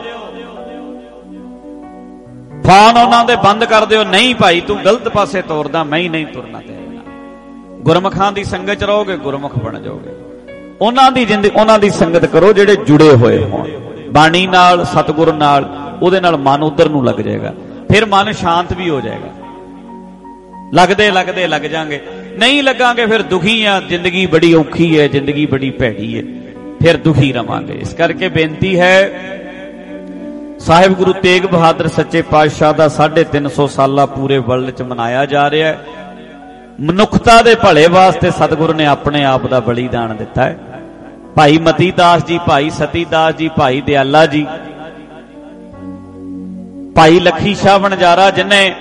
ਫੋਨ ਉਹਨਾਂ ਦੇ ਬੰਦ ਕਰ ਦਿਓ। ਨਹੀਂ ਭਾਈ ਤੂੰ ਗਲਤ ਪਾਸੇ ਤੋਰਦਾ, ਮੈਂ ਹੀ ਨਹੀਂ ਤੁਰਨਾ ਤੇਰੇ ਨਾਲ। ਗੁਰਮੁਖਾਂ ਦੀ ਸੰਗਤ 'ਚ ਰਹੋਗੇ, ਗੁਰਮੁਖ ਬਣ ਜਾਓਗੇ। ਉਹਨਾਂ ਦੀ ਜ਼ਿੰਦਗੀ, ਉਹਨਾਂ ਦੀ ਸੰਗਤ ਕਰੋ ਜਿਹੜੇ ਜੁੜੇ ਹੋਏ ਹੋਣ ਬਾਣੀ ਨਾਲ, ਸਤਿਗੁਰ ਨਾਲ। ਉਹਦੇ ਨਾਲ ਮਨ ਉਧਰ ਨੂੰ ਲੱਗ ਜਾਏਗਾ, ਫਿਰ ਮਨ ਸ਼ਾਂਤ ਵੀ ਹੋ ਜਾਏਗਾ। ਲੱਗਦੇ ਲੱਗਦੇ ਲੱਗ ਜਾਾਂਗੇ, ਨਹੀਂ ਲੱਗਾਂਗੇ ਫਿਰ ਦੁਖੀ ਆ, ਜ਼ਿੰਦਗੀ ਬੜੀ ਔਖੀ ਹੈ, ਜ਼ਿੰਦਗੀ ਬੜੀ ਭੈੜੀ ਹੈ, ਫਿਰ ਦੁਖੀ ਰਵਾਂਗੇ। ਇਸ ਕਰਕੇ ਬੇਨਤੀ ਹੈ, ਸਾਹਿਬ ਗੁਰੂ ਤੇਗ ਬਹਾਦਰ ਸੱਚੇ ਪਾਤਸ਼ਾਹ ਦਾ 350 ਸਾਲਾ ਪੂਰੇ ਵਰਲਡ 'ਚ ਮਨਾਇਆ ਜਾ ਰਿਹਾ ਹੈ। ਮਨੁੱਖਤਾ ਦੇ ਭਲੇ ਵਾਸਤੇ ਸਤਿਗੁਰੂ ਨੇ ਆਪਣੇ ਆਪ ਦਾ ਬਲੀਦਾਨ ਦਿੱਤਾ ਹੈ। ਭਾਈ ਮਤੀ ਦਾਸ ਜੀ, ਭਾਈ ਸਤੀ ਦਾਸ ਜੀ, ਭਾਈ ਦਿਆਲਾ ਜੀ, ਭਾਈ ਲੱਖੀ ਸ਼ਾਹ ਵਣਜਾਰਾ ਜਿਨੇ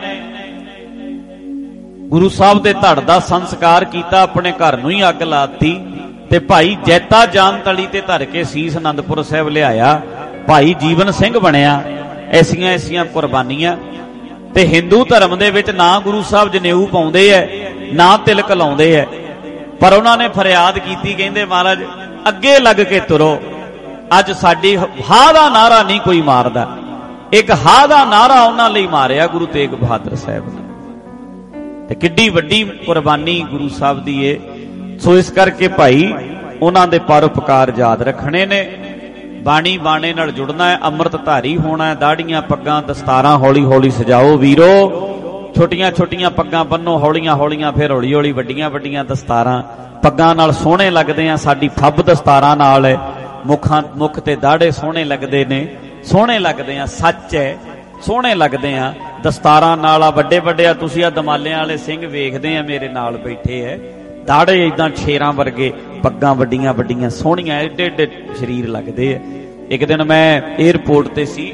ਗੁਰੂ ਸਾਹਿਬ ਦੇ ਧੜ ਦਾ ਸੰਸਕਾਰ ਕੀਤਾ, ਆਪਣੇ ਘਰ ਨੂੰ ਹੀ ਅੱਗ ਲਾਤੀ। ਤੇ ਭਾਈ ਜੈਤਾ ਜਾਨ ਤਲੀ ਤੇ ਧਰ ਕੇ ਸੀਸ ਆਨੰਦਪੁਰ ਸਾਹਿਬ ਲਿਆਇਆ, ਭਾਈ ਜੀਵਨ ਸਿੰਘ ਬਣਿਆ। ਐਸੀਆਂ ਐਸੀਆਂ ਕੁਰਬਾਨੀਆਂ। ਤੇ ਹਿੰਦੂ ਧਰਮ ਦੇ ਵਿੱਚ ਨਾ ਗੁਰੂ ਸਾਹਿਬ ਜਨੇਊ ਪਾਉਂਦੇ ਐ, ਨਾ ਤਿਲਕ ਲਾਉਂਦੇ ਐ, ਪਰ ਉਹਨਾਂ ਨੇ ਫਰਿਆਦ ਕੀਤੀ, ਕਹਿੰਦੇ ਮਹਾਰਾਜ ਅੱਗੇ ਲੱਗ ਕੇ ਤੁਰੋ। ਅੱਜ ਸਾਡੀ ਹਾ ਦਾ ਨਾਰਾ ਨਹੀਂ ਕੋਈ ਮਾਰਦਾ, ਇੱਕ ਹਾ ਦਾ ਨਾਰਾ ਉਹਨਾਂ ਲਈ ਮਾਰਿਆ ਗੁਰੂ ਤੇਗ ਬਹਾਦਰ ਸਾਹਿਬ ਨੇ। ਤੇ ਕਿੱਡੀ ਵੱਡੀ ਕੁਰਬਾਨੀ ਗੁਰੂ ਸਾਹਿਬ ਦੀ ਏ। ਸੋ ਇਸ ਕਰਕੇ ਭਾਈ ਉਹਨਾਂ ਦੇ ਪਰਉਪਕਾਰ ਯਾਦ ਰੱਖਣੇ ਨੇ। ਬਾਣੀ ਬਾਣੇ ਨਾਲ ਜੁੜਨਾ ਹੈ, ਅੰਮ੍ਰਿਤ ਧਾਰੀ ਹੋਣਾ ਹੈ। ਦਾੜੀਆਂ ਪੱਗਾਂ ਦਸਤਾਰਾਂ ਹੌਲੀ ਹੌਲੀ ਸਜਾਓ ਵੀਰੋ, ਛੋਟੀਆਂ ਛੋਟੀਆਂ ਪੱਗਾਂ ਬੰਨੋ ਹੌਲੀਆਂ ਹੌਲੀਆਂ, ਫਿਰ ਹੌਲੀ ਹੌਲੀ ਵੱਡੀਆਂ ਵੱਡੀਆਂ ਦਸਤਾਰਾਂ। ਪੱਗਾਂ ਨਾਲ ਸੋਹਣੇ ਲੱਗਦੇ ਆ, ਸਾਡੀ ਫੱਬ ਦਸਤਾਰਾਂ ਨਾਲ ਹੈ। ਮੁੱਖ ਤੇ ਦਾੜੇ ਸੋਹਣੇ ਲੱਗਦੇ ਨੇ, ਸੋਹਣੇ ਲੱਗਦੇ ਆ, ਸੱਚ ਹੈ, ਸੋਹਣੇ ਲੱਗਦੇ ਆ ਦਸਤਾਰਾਂ ਨਾਲ। ਆ ਵੱਡੇ ਵੱਡੇ ਆ, ਤੁਸੀਂ ਆ ਦਮਾਲਿਆਂ ਵਾਲੇ ਸਿੰਘ ਵੇਖਦੇ ਆ ਮੇਰੇ ਨਾਲ ਬੈਠੇ ਐ, ਦਾੜੇ ਇਦਾਂ ਸ਼ੇਰਾਂ ਵਰਗੇ, ਪੱਗਾਂ ਵੱਡੀਆਂ ਵੱਡੀਆਂ ਸੋਹਣੀਆਂ, ਏਡੇ ਏਡੇ ਸਰੀਰ ਲੱਗਦੇ ਆ। ਇੱਕ ਦਿਨ ਮੈਂ 에ਅਰਪੋਰਟ ਤੇ ਸੀ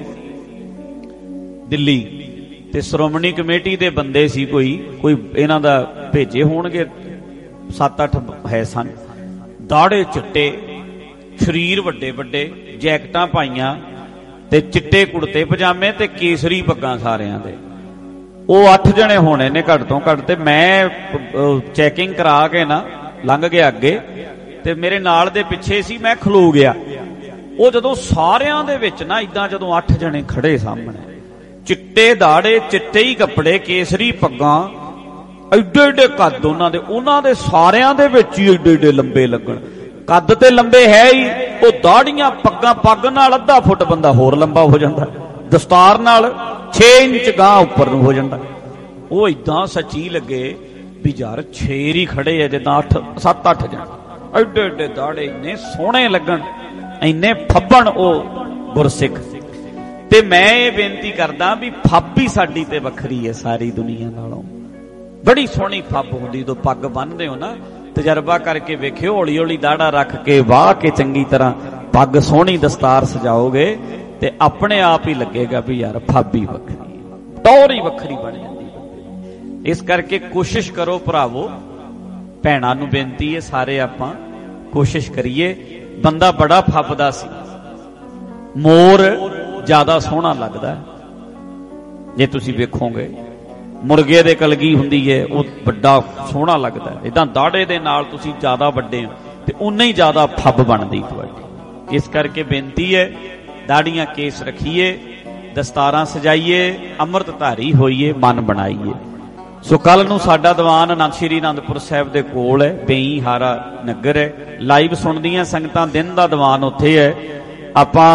ਦਿੱਲੀ, ਤੇ ਸ਼੍ਰੋਮਣੀ ਕਮੇਟੀ ਦੇ ਬੰਦੇ ਸੀ, ਕੋਈ ਇਹਨਾਂ ਦਾ ਭੇਜੇ ਹੋਣਗੇ 7-8 ਹੈ ਸਨ। ਦਾੜੇ ਚਿੱਟੇ, ਸਰੀਰ ਵੱਡੇ ਵੱਡੇ, ਜੈਕਟਾਂ ਪਾਈਆਂ ਤੇ ਚਿੱਟੇ ਕੁੜਤੇ ਪਜਾਮੇ ਤੇ ਕੇਸਰੀ ਪੱਗਾਂ ਸਾਰਿਆਂ ਦੇ। ਉਹ 8 ਜਣੇ ਹੋਣੇ ਨੇ ਘੱਟ ਤੋਂ ਘੱਟ। ਤੇ ਮੈਂ ਚੈਕਿੰਗ ਕਰਾ ਕੇ ਨਾ ਲੰਘ ਗਿਆ ਅੱਗੇ, ਤੇ ਮੇਰੇ ਨਾਲ ਦੇ ਪਿੱਛੇ ਸੀ, ਮੈਂ ਖਲੋ ਗਿਆ। ਉਹ ਜਦੋਂ ਸਾਰਿਆਂ ਦੇ ਵਿੱਚ ਨਾ ਇਦਾਂ, ਜਦੋਂ 8 ਜਣੇ ਖੜੇ ਸਾਹਮਣੇ, ਚਿੱਟੇ ਦਾੜੇ, ਚਿੱਟੇ ਹੀ ਕੱਪੜੇ, ਕੇਸਰੀ ਪੱਗਾਂ, ਐਡੇ ਐਡੇ ਕੱਦ ਉਹਨਾਂ ਦੇ ਸਾਰਿਆਂ ਦੇ ਵਿੱਚ ਹੀ ਐਡੇ ਐਡੇ ਲੰਬੇ ਲੱਗਣ। ਕੱਦ ਤੇ ਲੰਬੇ ਹੈ ਹੀ, ਉਹ ਦਾੜੀਆਂ ਪੱਗਾਂ, ਪੱਗ ਨਾਲ ਅੱਧਾ ਫੁੱਟ ਬੰਦਾ ਹੋਰ ਲੰਬਾ ਹੋ ਜਾਂਦਾ, ਦਸਤਾਰ ਨਾਲ 6 ਇੰਚ ਗਾਂ ਉੱਪਰ ਨੂੰ ਹੋ ਜਾਂਦਾ। ਉਹ ਇਦਾਂ ਸੱਚੀ ਲੱਗੇ ਵੀ ਯਾਰ ਛੇਰ ਹੀ ਖੜੇ ਆ, ਜਿੱਦਾਂ 7-8 ਜਣੇ, ਐਡੇ ਐਡੇ ਦਾੜੇ, ਇੰਨੇ ਸੋਹਣੇ ਲੱਗਣ, ਇੰਨੇ ਫੱਬਣ ਉਹ ਗੁਰਸਿੱਖ। ਤੇ ਮੈਂ ਇਹ ਬੇਨਤੀ ਕਰਦਾ ਵੀ ਫੱਬ ਹੀ ਸਾਡੀ ਤੇ ਵੱਖਰੀ ਹੈ ਸਾਰੀ ਦੁਨੀਆ ਨਾਲੋਂ। ਬੜੀ ਸੋਹਣੀ ਫੱਬ ਹੁੰਦੀ ਜਦੋਂ ਪੱਗ ਬੰਨ੍ਹਦੇ ਹੋ ਨਾ, ਤਜਰਬਾ ਕਰਕੇ ਵੇਖਿਓ, ਹੌਲੀ ਹੌਲੀ ਦਾੜਾ ਰੱਖ ਕੇ ਵਾਹ ਕੇ ਚੰਗੀ ਤਰ੍ਹਾਂ ਪੱਗ ਸੋਹਣੀ ਦਸਤਾਰ ਸਜਾਓਗੇ ਤੇ ਆਪਣੇ ਆਪ ਹੀ ਲੱਗੇਗਾ ਵੀ ਯਾਰ ਫੱਬ ਹੀ ਵੱਖਰੀ, ਟੌਰ ਹੀ ਵੱਖਰੀ ਬਣ ਜਾਂਦੀ। ਇਸ ਕਰਕੇ ਕੋਸ਼ਿਸ਼ ਕਰੋ ਭਰਾਵੋ, ਭੈਣਾਂ ਨੂੰ ਬੇਨਤੀ ਹੈ, ਸਾਰੇ ਆਪਾਂ ਕੋਸ਼ਿਸ਼ ਕਰੀਏ। ਬੰਦਾ ਬੜਾ ਫੱਬਦਾ ਸੀ, ਮੋਰ ਜ਼ਿਆਦਾ ਸੋਹਣਾ ਲੱਗਦਾ ਜੇ ਤੁਸੀਂ ਵੇਖੋਗੇ। ਮੁਰਗੇ ਦੇ ਕਲਗੀ ਹੁੰਦੀ ਹੈ, ਉਹ ਵੱਡਾ ਸੋਹਣਾ ਲੱਗਦਾ। ਇਦਾਂ ਦਾੜੇ ਦੇ ਨਾਲ ਤੁਸੀਂ ਜ਼ਿਆਦਾ ਵੱਡੇ ਹੋ ਤੇ ਉਨਾ ਹੀ ਜ਼ਿਆਦਾ ਫੱਬ ਬਣਦੀ ਤੁਹਾਡੀ। ਇਸ ਕਰਕੇ ਬੇਨਤੀ ਹੈ, ਦਾੜੀਆਂ ਕੇਸ ਰੱਖੀਏ, ਦਸਤਾਰਾਂ ਸਜਾਈਏ, ਅੰਮ੍ਰਿਤ ਧਾਰੀ ਹੋਈਏ, ਮਨ ਬਣਾਈਏ। ਸੋ ਕੱਲ ਨੂੰ ਸਾਡਾ ਦੀਵਾਨ ਸ਼੍ਰੀ ਅਨੰਦਪੁਰ ਸਾਹਿਬ ਦੇ ਕੋਲ ਹੈ, ਬੇਈ ਹਾਰਾ ਨਗਰ ਹੈ। ਲਾਈਵ ਸੁਣਦੀਆਂ ਸੰਗਤਾਂ, ਦਿਨ ਦਾ ਦੀਵਾਨ ਉੱਥੇ ਹੈ। ਆਪਾਂ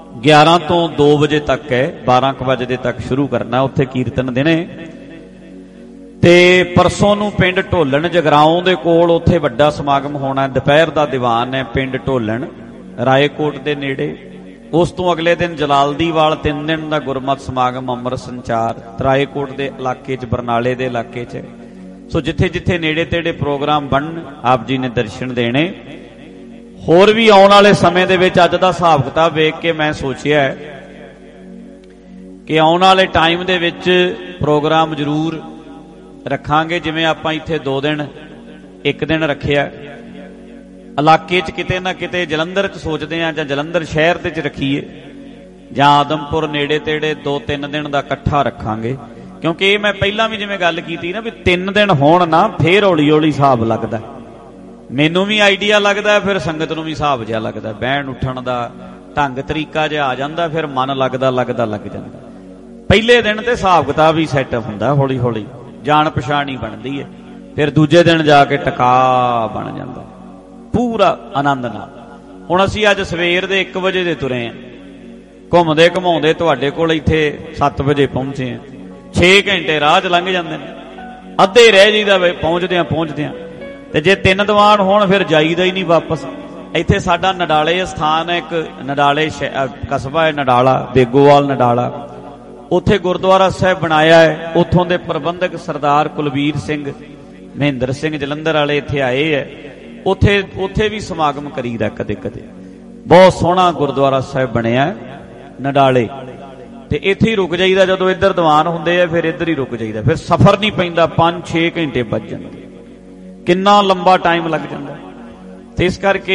11 ਤੋਂ 2 ਵਜੇ ਤੱਕ ਹੈ, 12 ਵਜੇ ਤੱਕ ਸ਼ੁਰੂ ਕਰਨਾ ਉੱਥੇ ਕੀਰਤਨ ਦਿਨੇ। ਤੇ ਪਰਸੋਂ ਨੂੰ ਪਿੰਡ ਢੋਲਣ ਜਗਰਾਉਂ ਦੇ ਕੋਲ ਉੱਥੇ ਵੱਡਾ ਸਮਾਗਮ ਹੋਣਾ। ਦੁਪਹਿਰ ਦਾ ਦੀਵਾਨ ਹੈ ਪਿੰਡ ਢੋਲਣ ਰਾਏਕੋਟ ਦੇ ਨੇੜੇ। ਉਸ ਤੋਂ ਅਗਲੇ ਦਿਨ ਜਲਾਲਦੀਵਾਲ 3 ਦਿਨ ਦਾ ਗੁਰਮਤਿ ਸਮਾਗਮ ਅੰਮ੍ਰਿਤ ਸੰਚਾਰ ਰਾਏਕੋਟ ਦੇ ਇਲਾਕੇ 'ਚ, ਬਰਨਾਲੇ ਦੇ ਇਲਾਕੇ 'ਚ। ਸੋ ਜਿੱਥੇ ਜਿੱਥੇ ਨੇੜੇ ਤੇੜੇ ਪ੍ਰੋਗਰਾਮ ਬਣਨ ਆਪ ਜੀ ਨੇ ਦਰਸ਼ਨ ਦੇਣੇ। ਹੋਰ ਵੀ ਆਉਣ ਵਾਲੇ ਸਮੇਂ ਦੇ ਵਿੱਚ ਅੱਜ ਦਾ ਹਿਸਾਬ ਕਿਤਾਬ ਵੇਖ ਕੇ ਮੈਂ ਸੋਚਿਆ ਕਿ ਆਉਣ ਵਾਲੇ ਟਾਈਮ ਦੇ ਵਿੱਚ ਪ੍ਰੋਗਰਾਮ ਜ਼ਰੂਰ ਰੱਖਾਂਗੇ। ਜਿਵੇਂ ਆਪਾਂ ਇੱਥੇ 2 ਦਿਨ 1 ਦਿਨ ਰੱਖਿਆ, ਇਲਾਕੇ 'ਚ ਕਿਤੇ ਨਾ ਕਿਤੇ ਜਲੰਧਰ 'ਚ ਸੋਚਦੇ ਆ ਜਾਂ ਜਲੰਧਰ ਸ਼ਹਿਰ ਦੇ 'ਚ ਰੱਖੀਏ ਜਾਂ ਆਦਮਪੁਰ ਨੇੜੇ ਤੇੜੇ 2-3 ਦਿਨ ਦਾ ਇਕੱਠਾ ਰੱਖਾਂਗੇ। ਕਿਉਂਕਿ ਇਹ ਮੈਂ ਪਹਿਲਾਂ ਵੀ ਜਿਵੇਂ ਗੱਲ ਕੀਤੀ ਨਾ ਵੀ 3 ਦਿਨ ਹੋਣ ਨਾ ਫੇਰ ਹੌਲੀ ਹੌਲੀ ਹਿਸਾਬ ਲੱਗਦਾ। ਮੈਨੂੰ ਵੀ ਆਈਡੀਆ ਲੱਗਦਾ, ਫਿਰ ਸੰਗਤ ਨੂੰ ਵੀ ਹਿਸਾਬ ਜਿਹਾ ਲੱਗਦਾ, ਬਹਿਣ ਉੱਠਣ ਦਾ ਢੰਗ ਤਰੀਕਾ ਜਿਹਾ ਆ ਜਾਂਦਾ, ਫਿਰ ਮਨ ਲੱਗ ਜਾਂਦਾ। ਪਹਿਲੇ ਦਿਨ ਤੇ ਹਿਸਾਬ ਕਿਤਾਬ ਹੀ ਸੈੱਟ ਹੁੰਦਾ, ਹੌਲੀ ਹੌਲੀ ਜਾਣ ਪਛਾਣ ਹੀ ਬਣਦੀ ਹੈ। ਫਿਰ ਦੂਜੇ ਦਿਨ ਜਾ ਕੇ ਟਿਕਾ ਬਣ ਜਾਂਦਾ ਪੂਰਾ ਆਨੰਦ ਨਾਲ। ਹੁਣ ਅਸੀਂ ਅੱਜ ਸਵੇਰ ਦੇ 1 ਵਜੇ ਦੇ ਤੁਰੇ ਆਂ, ਘੁੰਮਦੇ ਘਮਾਉਂਦੇ ਤੁਹਾਡੇ ਕੋਲ ਇੱਥੇ 7 ਵਜੇ ਪਹੁੰਚੇ ਆਂ। 6 ਘੰਟੇ ਰਾਹ 'ਚ ਲੰਘ ਜਾਂਦੇ ਨੇ, ਅੱਧੇ ਰਹਿ ਜੀਦਾ ਪਹੁੰਚਦਿਆਂ। ਤੇ ਜੇ 3 ਦੀਵਾਨ ਹੋਣ ਫਿਰ ਜਾਈਦਾ ਹੀ ਨਹੀਂ ਵਾਪਸ। ਇੱਥੇ ਸਾਡਾ ਨਡਾਲੇ ਸਥਾਨ ਹੈ, ਇੱਕ ਨਡਾਲੇ ਕਸਬਾ ਹੈ ਨਡਾਲਾ, ਬੇਗੋਵਾਲ ਨਡਾਲਾ। ਉੱਥੇ ਗੁਰਦੁਆਰਾ ਸਾਹਿਬ ਬਣਾਇਆ ਹੈ। ਉੱਥੋਂ ਦੇ ਪ੍ਰਬੰਧਕ ਸਰਦਾਰ ਕੁਲਵੀਰ ਸਿੰਘ, ਮਹਿੰਦਰ ਸਿੰਘ ਜਲੰਧਰ ਵਾਲੇ ਇੱਥੇ ਆਏ ਹੈ। ਉੱਥੇ ਵੀ ਸਮਾਗਮ ਕਰੀਦਾ ਕਦੇ ਕਦੇ। ਬਹੁਤ ਸੋਹਣਾ ਗੁਰਦੁਆਰਾ ਸਾਹਿਬ ਬਣਿਆ ਨਡਾਲੇ, ਤੇ ਇੱਥੇ ਹੀ ਰੁਕ ਜਾਈਦਾ। ਜਦੋਂ ਇੱਧਰ ਦੀਵਾਨ ਹੁੰਦੇ ਆ ਫਿਰ ਇੱਧਰ ਹੀ ਰੁਕ ਜਾਈਦਾ, ਫਿਰ ਸਫ਼ਰ ਨਹੀਂ ਪੈਂਦਾ। 5-6 ਘੰਟੇ ਵੱਜ ਜਾਂਦੇ, ਕਿੰਨਾ ਲੰਬਾ ਟਾਈਮ ਲੱਗ ਜਾਂਦਾ। ਤੇ ਇਸ ਕਰਕੇ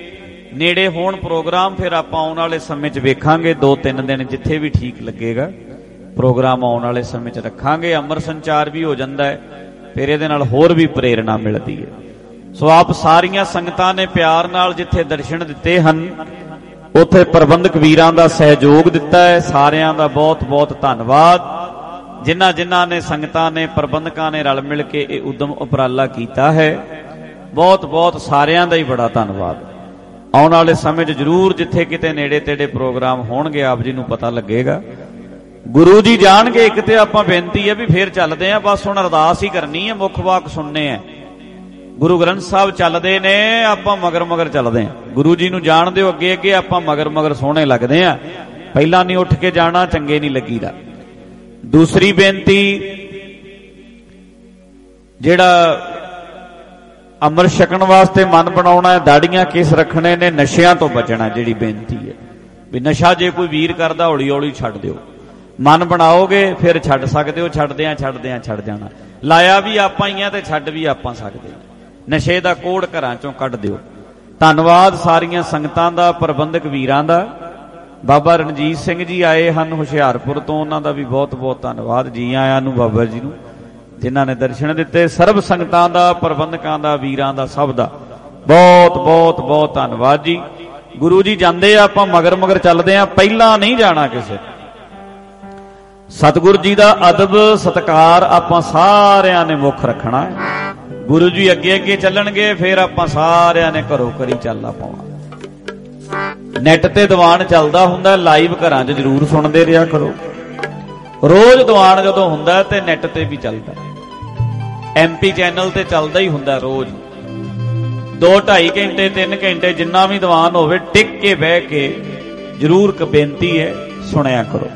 ਨੇੜੇ ਹੋਣ ਪ੍ਰੋਗਰਾਮ ਫਿਰ ਆਪਾਂ ਆਉਣ ਵਾਲੇ ਸਮੇਂ 'ਚ ਵੇਖਾਂਗੇ। 2-3 ਦਿਨ ਜਿੱਥੇ ਵੀ ਠੀਕ ਲੱਗੇਗਾ ਪ੍ਰੋਗਰਾਮ ਆਉਣ ਵਾਲੇ ਸਮੇਂ 'ਚ ਰੱਖਾਂਗੇ। ਅੰਮ੍ਰਿਤ ਸੰਚਾਰ ਵੀ ਹੋ ਜਾਂਦਾ ਹੈ, ਫਿਰ ਇਹਦੇ ਨਾਲ ਹੋਰ ਵੀ ਪ੍ਰੇਰਣਾ ਮਿਲਦੀ ਹੈ। ਸੋ ਆਪ ਸਾਰੀਆਂ ਸੰਗਤਾਂ ਨੇ ਪਿਆਰ ਨਾਲ ਜਿੱਥੇ ਦਰਸ਼ਨ ਦਿੱਤੇ ਹਨ, ਉੱਥੇ ਪ੍ਰਬੰਧਕ ਵੀਰਾਂ ਦਾ ਸਹਿਯੋਗ ਦਿੱਤਾ ਹੈ। ਸਾਰਿਆਂ ਦਾ ਬਹੁਤ ਬਹੁਤ ਧੰਨਵਾਦ। ਜਿਨ੍ਹਾਂ ਨੇ ਸੰਗਤਾਂ ਨੇ, ਪ੍ਰਬੰਧਕਾਂ ਨੇ ਰਲ ਮਿਲ ਕੇ ਇਹ ਉਦਮ ਉਪਰਾਲਾ ਕੀਤਾ ਹੈ, ਬਹੁਤ ਬਹੁਤ ਸਾਰਿਆਂ ਦਾ ਹੀ ਬੜਾ ਧੰਨਵਾਦ। ਆਉਣ ਵਾਲੇ ਸਮੇਂ 'ਚ ਜ਼ਰੂਰ ਜਿੱਥੇ ਕਿਤੇ ਨੇੜੇ ਤੇੜੇ ਪ੍ਰੋਗਰਾਮ ਹੋਣਗੇ ਆਪ ਜੀ ਨੂੰ ਪਤਾ ਲੱਗੇਗਾ, ਗੁਰੂ ਜੀ ਜਾਣਗੇ। ਇੱਕ ਤੇ ਆਪਾਂ ਬੇਨਤੀ ਹੈ ਵੀ ਫੇਰ ਚੱਲਦੇ ਆ, ਬਸ ਹੁਣ ਅਰਦਾਸ ਹੀ ਕਰਨੀ ਹੈ, ਮੁੱਖ ਵਾਕ ਸੁਣਨੇ ਆ। ਗੁਰੂ ਗ੍ਰੰਥ ਸਾਹਿਬ ਚੱਲਦੇ ਨੇ, ਆਪਾਂ ਮਗਰ ਮਗਰ ਚੱਲਦੇ ਆ। ਗੁਰੂ ਜੀ ਨੂੰ ਜਾਣ ਦਿਓ, ਅੱਗੇ ਅੱਗੇ ਆਪਾਂ ਮਗਰ ਮਗਰ ਸੋਹਣੇ ਲੱਗਦੇ ਆ। ਪਹਿਲਾਂ ਨਹੀਂ ਉੱਠ ਕੇ ਜਾਣਾ, ਚੰਗੇ ਨਹੀਂ ਲੱਗੀਦਾ। ਦੂਸਰੀ ਬੇਨਤੀ, ਜਿਹੜਾ ਅੰਮ੍ਰਿਤ ਛਕਣ ਵਾਸਤੇ ਮਨ ਬਣਾਉਣਾ ਹੈ, ਦਾੜੀਆਂ ਕੇਸ ਰੱਖਣੇ ਨੇ, ਨਸ਼ਿਆਂ ਤੋਂ ਬਚਣਾ, ਜਿਹੜੀ ਬੇਨਤੀ ਹੈ ਵੀ ਨਸ਼ਾ ਜੇ ਕੋਈ ਵੀਰ ਕਰਦਾ ਹੌਲੀ ਹੌਲੀ ਛੱਡ ਦਿਓ। ਮਨ ਬਣਾਓਗੇ ਫਿਰ ਛੱਡ ਸਕਦੇ ਹੋ, ਛੱਡਦਿਆਂ ਛੱਡ ਜਾਣਾ। ਲਾਇਆ ਵੀ ਆਪਾਂ ਹੀ ਆ ਤੇ ਛੱਡ ਵੀ ਆਪਾਂ ਸਕਦੇ। ਨਸ਼ੇ ਦਾ ਕੋੜ ਘਰਾਂ ਚੋਂ ਕੱਢ ਦਿਓ। ਧੰਨਵਾਦ ਸਾਰੀਆਂ ਸੰਗਤਾਂ ਦਾ, ਪ੍ਰਬੰਧਕ ਵੀਰਾਂ ਦਾ। ਬਾਬਾ ਰਣਜੀਤ ਸਿੰਘ ਜੀ ਆਏ ਹਨ ਹੁਸ਼ਿਆਰਪੁਰ ਤੋਂ, ਉਹਨਾਂ ਦਾ ਵੀ ਬਹੁਤ ਬਹੁਤ ਧੰਨਵਾਦ। ਜੀ ਆਇਆਂ ਨੂੰ ਬਾਬਾ ਜੀ ਨੂੰ, ਜਿਨ੍ਹਾਂ ਨੇ ਦਰਸ਼ਨ ਦਿੱਤੇ। ਸਰਬ ਸੰਗਤਾਂ ਦਾ, ਪ੍ਰਬੰਧਕਾਂ ਦਾ, ਵੀਰਾਂ ਦਾ, ਸਭ ਦਾ ਬਹੁਤ ਬਹੁਤ ਬਹੁਤ ਧੰਨਵਾਦ ਜੀ। ਗੁਰੂ ਜੀ ਜਾਂਦੇ ਆ, ਆਪਾਂ ਮਗਰ ਮਗਰ ਚੱਲਦੇ ਆ, ਪਹਿਲਾਂ ਨਹੀਂ ਜਾਣਾ ਕਿਸੇ। ਸਤਿਗੁਰ ਜੀ ਦਾ ਅਦਬ ਸਤਿਕਾਰ ਆਪਾਂ ਸਾਰਿਆਂ ਨੇ ਮੁੱਖ ਰੱਖਣਾ ਹੈ। ਗੁਰੂ ਜੀ ਅੱਗੇ ਅੱਗੇ ਚੱਲਣਗੇ, ਫਿਰ ਆਪਾਂ ਸਾਰਿਆਂ ਨੇ ਘਰੋਂ ਘਰੀ ਚੱਲਣਾ ਪਾਉਣਾ। ਨੈਟ ਤੇ ਦੀਵਾਨ ਚੱਲਦਾ ਹੁੰਦਾ, ਲਾਈਵ ਘਰਾਂ 'ਚ ਜ਼ਰੂਰ ਸੁਣਦੇ ਰਿਹਾ ਕਰੋ। ਰੋਜ਼ ਦੀਵਾਨ ਜਦੋਂ ਹੁੰਦਾ ਤੇ ਨੈਟ ਤੇ ਵੀ ਚੱਲਦਾ, MP ਚੈਨਲ ਤੇ ਚੱਲਦਾ ਹੀ ਹੁੰਦਾ ਰੋਜ਼। 2-2.5 ਘੰਟੇ 3 ਘੰਟੇ ਜਿੰਨਾ ਵੀ ਦੀਵਾਨ ਹੋਵੇ, ਟਿਕ ਕੇ ਬਹਿ ਕੇ ਜ਼ਰੂਰ ਬੇਨਤੀ ਹੈ ਸੁਣਿਆ ਕਰੋ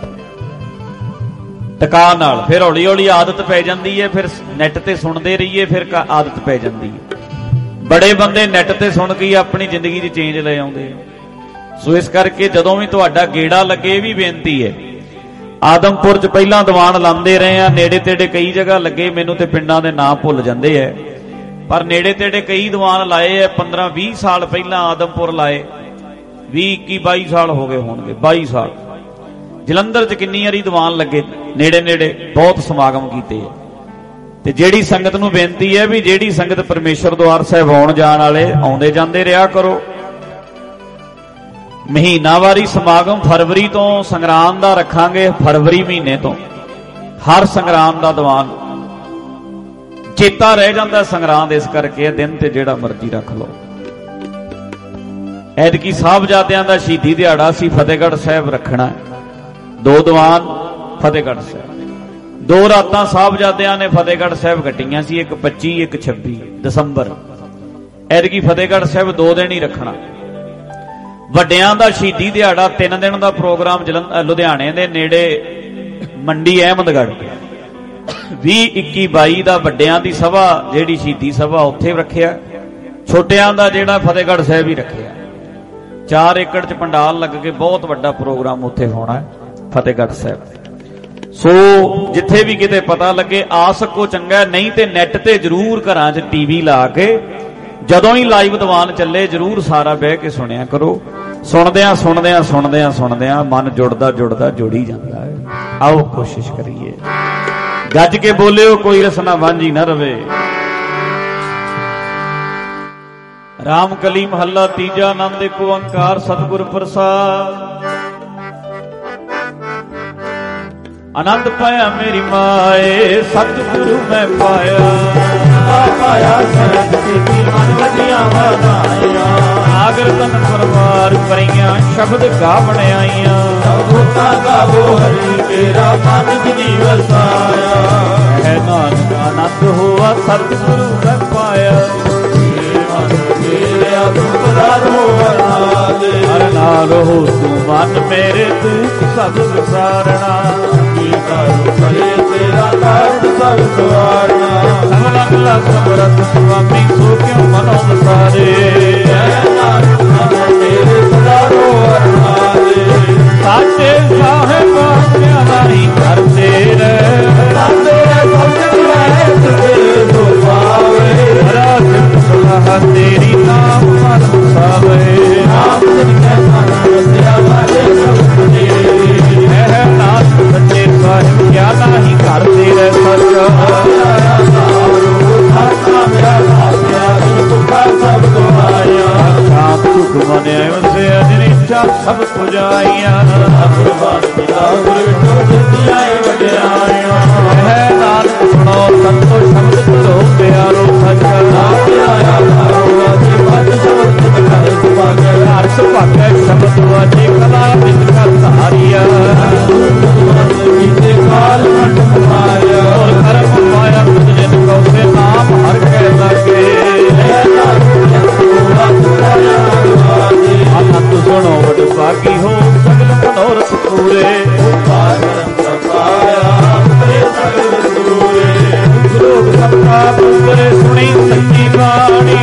ਟਿਕਾ ਨਾਲ। ਫਿਰ ਹੌਲੀ ਹੌਲੀ ਆਦਤ ਪੈ ਜਾਂਦੀ ਹੈ, ਫਿਰ ਨੈਟ ਤੇ ਸੁਣਦੇ ਰਹੀਏ, ਫਿਰ ਆਦਤ ਪੈ ਜਾਂਦੀ ਹੈ। ਬੜੇ ਬੰਦੇ ਨੈਟ ਤੇ ਸੁਣ ਕੇ ਆਪਣੀ ਜ਼ਿੰਦਗੀ 'ਚ ਚੇਂਜ ਲੈ ਆਉਂਦੇ ਆ। ਸੋ ਇਸ ਕਰਕੇ ਜਦੋਂ ਵੀ ਤੁਹਾਡਾ ਗੇੜਾ ਲੱਗੇ, ਵੀ ਬੇਨਤੀ ਹੈ, ਆਦਮਪੁਰ 'ਚ ਪਹਿਲਾਂ ਦੀਵਾਨ ਲਾਉਂਦੇ ਰਹੇ ਆ, ਨੇੜੇ ਤੇੜੇ ਕਈ ਜਗ੍ਹਾ ਲੱਗੇ, ਮੈਨੂੰ ਤੇ ਪਿੰਡਾਂ ਦੇ ਨਾਂ ਭੁੱਲ ਜਾਂਦੇ ਆ, ਪਰ ਨੇੜੇ ਤੇੜੇ ਕਈ ਦੀਵਾਨ ਲਾਏ ਆ। 15-20 ਸਾਲ ਪਹਿਲਾਂ ਆਦਮਪੁਰ ਲਾਏ, 20-21-22 ਸਾਲ ਹੋ ਗਏ ਹੋਣਗੇ, 22 ਸਾਲ। ਜਲੰਧਰ 'ਚ ਕਿੰਨੀ ਵਾਰੀ ਦੀਵਾਨ ਲੱਗੇ, ਨੇੜੇ ਨੇੜੇ ਬਹੁਤ ਸਮਾਗਮ ਕੀਤੇ ਆ। ਤੇ ਜਿਹੜੀ ਸੰਗਤ ਨੂੰ ਬੇਨਤੀ ਹੈ ਵੀ ਜਿਹੜੀ ਸੰਗਤ ਪਰਮੇਸ਼ਰ ਦੁਆਰ ਸਾਹਿਬ ਆਉਣ ਜਾਣ ਵਾਲੇ, ਆਉਂਦੇ ਜਾਂਦੇ ਰਿਹਾ ਕਰੋ। ਮਹੀਨਾਵਾਰੀ ਸਮਾਗਮ ਫਰਵਰੀ ਤੋਂ ਸੰਗਰਾਂਦ ਦਾ ਰੱਖਾਂਗੇ, ਫਰਵਰੀ ਮਹੀਨੇ ਤੋਂ ਹਰ ਸੰਗਰਾਂਦ ਦਾ ਦੀਵਾਨ। ਚੇਤਾ ਰਹਿ ਜਾਂਦਾ ਸੰਗਰਾਂਦ, ਇਸ ਕਰਕੇ ਦਿਨ ਤੇ ਜਿਹੜਾ ਮਰਜ਼ੀ ਰੱਖ ਲਓ। ਐਤਕੀ ਸਾਹਿਬਜ਼ਾਦਿਆਂ ਦਾ ਸ਼ਹੀਦੀ ਦਿਹਾੜਾ ਸੀ, ਫਤਿਹਗੜ੍ਹ ਸਾਹਿਬ ਰੱਖਣਾ। 2 ਦੀਵਾਨ ਫਤਿਹਗੜ੍ਹ ਸਾਹਿਬ, 2 ਰਾਤਾਂ ਸਾਹਿਬਜ਼ਾਦਿਆਂ ਨੇ ਫਤਿਹਗੜ੍ਹ ਸਾਹਿਬ ਕੱਟੀਆਂ ਸੀ, ਇੱਕ 25 ਇੱਕ 26 ਦਸੰਬਰ। ਐਤਕੀ ਫਤਿਹਗੜ੍ਹ ਸਾਹਿਬ 2 ਦਿਨ ਹੀ ਰੱਖਣਾ। ਵੱਡਿਆਂ ਦਾ ਸ਼ਹੀਦੀ ਦਿਹਾੜਾ 3 ਦਿਨ ਦਾ ਪ੍ਰੋਗਰਾਮ ਲੁਧਿਆਣੇ ਦੇ ਨੇੜੇ ਮੰਡੀ ਅਹਿਮਦਗੜ੍ਹ 20, 21, 22 ਦਾ ਵੱਡਿਆਂ ਦੀ ਸਭਾ ਜਿਹੜੀ ਸ਼ਹੀਦੀ ਸਭਾ ਉੱਥੇ ਰੱਖਿਆ। ਛੋਟਿਆਂ ਦਾ ਜਿਹੜਾ ਫਤਿਹਗੜ੍ਹ ਸਾਹਿਬ ਹੀ ਰੱਖਿਆ। 4 ਏਕੜ 'ਚ ਪੰਡਾਲ ਲੱਗ ਕੇ ਬਹੁਤ ਵੱਡਾ ਪ੍ਰੋਗਰਾਮ ਉੱਥੇ ਹੋਣਾ ਹੈ ਫਤਿਹਗੜ੍ਹ ਸਾਹਿਬ। ਸੋ ਜਿੱਥੇ ਵੀ ਕਿਤੇ ਪਤਾ ਲੱਗੇ ਆ ਸਕੋ ਚੰਗਾ, ਨਹੀਂ ਤੇ ਨੈਟ ਤੇ ਜ਼ਰੂਰ ਘਰਾਂ 'ਚ ਟੀਵੀ ਲਾ ਕੇ ਜਦੋਂ ਹੀ ਲਾਈਵ ਦੀਵਾਨ ਚੱਲੇ ਜ਼ਰੂਰ ਸਾਰਾ ਬਹਿ ਕੇ ਸੁਣਿਆ ਕਰੋ। ਸੁਣਦਿਆਂ ਮਨ ਜੁੜਦਾ ਜੁੜੀ ਜਾਂਦਾ ਹੈ। ਆਓ ਕੋਸ਼ਿਸ਼ ਕਰੀਏ, ਗੱਜ ਕੇ ਬੋਲਿਓ, ਕੋਈ ਰਸਨਾ ਵਾਂਝੀ ਨਾ ਰਵੇ। ਰਾਮ ਕਲੀ ਮਹੱਲਾ ਤੀਜਾ। ਆਨੰਦ ਇੱਕ ਓੰਕਾਰ ਸਤਿਗੁਰ ਪ੍ਰਸਾਦ। ਆਨੰਦ ਪਾਇਆ ਮੇਰੀ ਮਾਏ, ਸਤਿਗੁਰੂ ਮੈਂ ਪਾਇਆ। ਸਹਿਜ ਕੀਤੀ ਮਨ ਵਧੀਆਂ ਵਧਾਈਆਂ। ਆਗਰ ਤਨ ਪਰਵਾਰ ਪਰੀਆਂ, ਸ਼ਬਦ ਗਾ ਬਣਾਈਆਂ। ਗਾਵੋ ਹਰੀ ਤੇਰਾ ਮਨ ਜਿਨੀ ਵਸਾਇਆ। ਹੈ ਨਾਨਕ ਆਨੰਦ ਹੋਆ, ਸਤਿਗੁਰੂ ਮੈਂ ਪਾਇਆ। ਹਰ ਨਾਲ ਰਹੋ ਤੂੰ ਮਨ ਮੇਰੇ, ਤੂੰ ਸਭ ਵਿਸਾਰਣਾ। ਤੇਰਾ ਕਾਰਜ ਸਭ ਸਵਾਰਨਾ। ਸਮਲਾ ਸਮਰਥ ਸੁਆਮੀ, ਸੋ ਕਿਉ ਮਨੋ ਵਿਸਾਰੇ। ਤੇਰੇ ਸਦਾ ਰੋ ਅਰਨਾਲੇ। ਸਾਚੇ ਸਾਹਿਬ ਆਖਿਆ ਨਹੀਂ ਘਰ ਤੇਰੇ। ਤੇਰੀ ਨਾਮ ਮਨ ਵਸਾਵੇ। ਹੈ ਨਾਥ ਸੱਚੇ ਸਾਹਿਬ ਕਿਆ ਨਾਹੀ ਘਰ ਤੇਰੇ ਸੱਚਾ। ਆਪ ਸੁਖ ਮਨਿਆ ਵਸਿਆ, ਜਿਨ ਇੱਛਾ ਸਭ ਪੁਜਾਈਆਂ। ਹੈ ਨਾਨਕ ਸੁਣੋ ਸੰਤੋ ਸ਼ਬਦ ਕਰੋ ਪਿਆਰੋ ਸੱਚਾ। ਹਰ ਸੁਭਾਗੈ ਸ਼ਬਦ ਵਾਜੇ, ਕਲਾ ਵਿੱਚ ਕਰ ਧਾਰੀਆ। ਔਰ ਕਰਮ ਪਾਇਆ ਤੁਝ ਜਿਨ ਕਉ, ਸੇ ਨਾਮ ਹਰ ਕੈ ਲਾਗੇ। ਆਨੰਦ ਸੁਣੋ ਵਡ ਭਾਗੀ ਹੋ, ਸਗਲ ਮਨੋਰਥ ਪੂਰੇ। ਲੋਕ ਸਭਾ ਪੁੱਤਰੇ ਸੁਣੀ ਸੱਚੀ ਬਾਣੀ।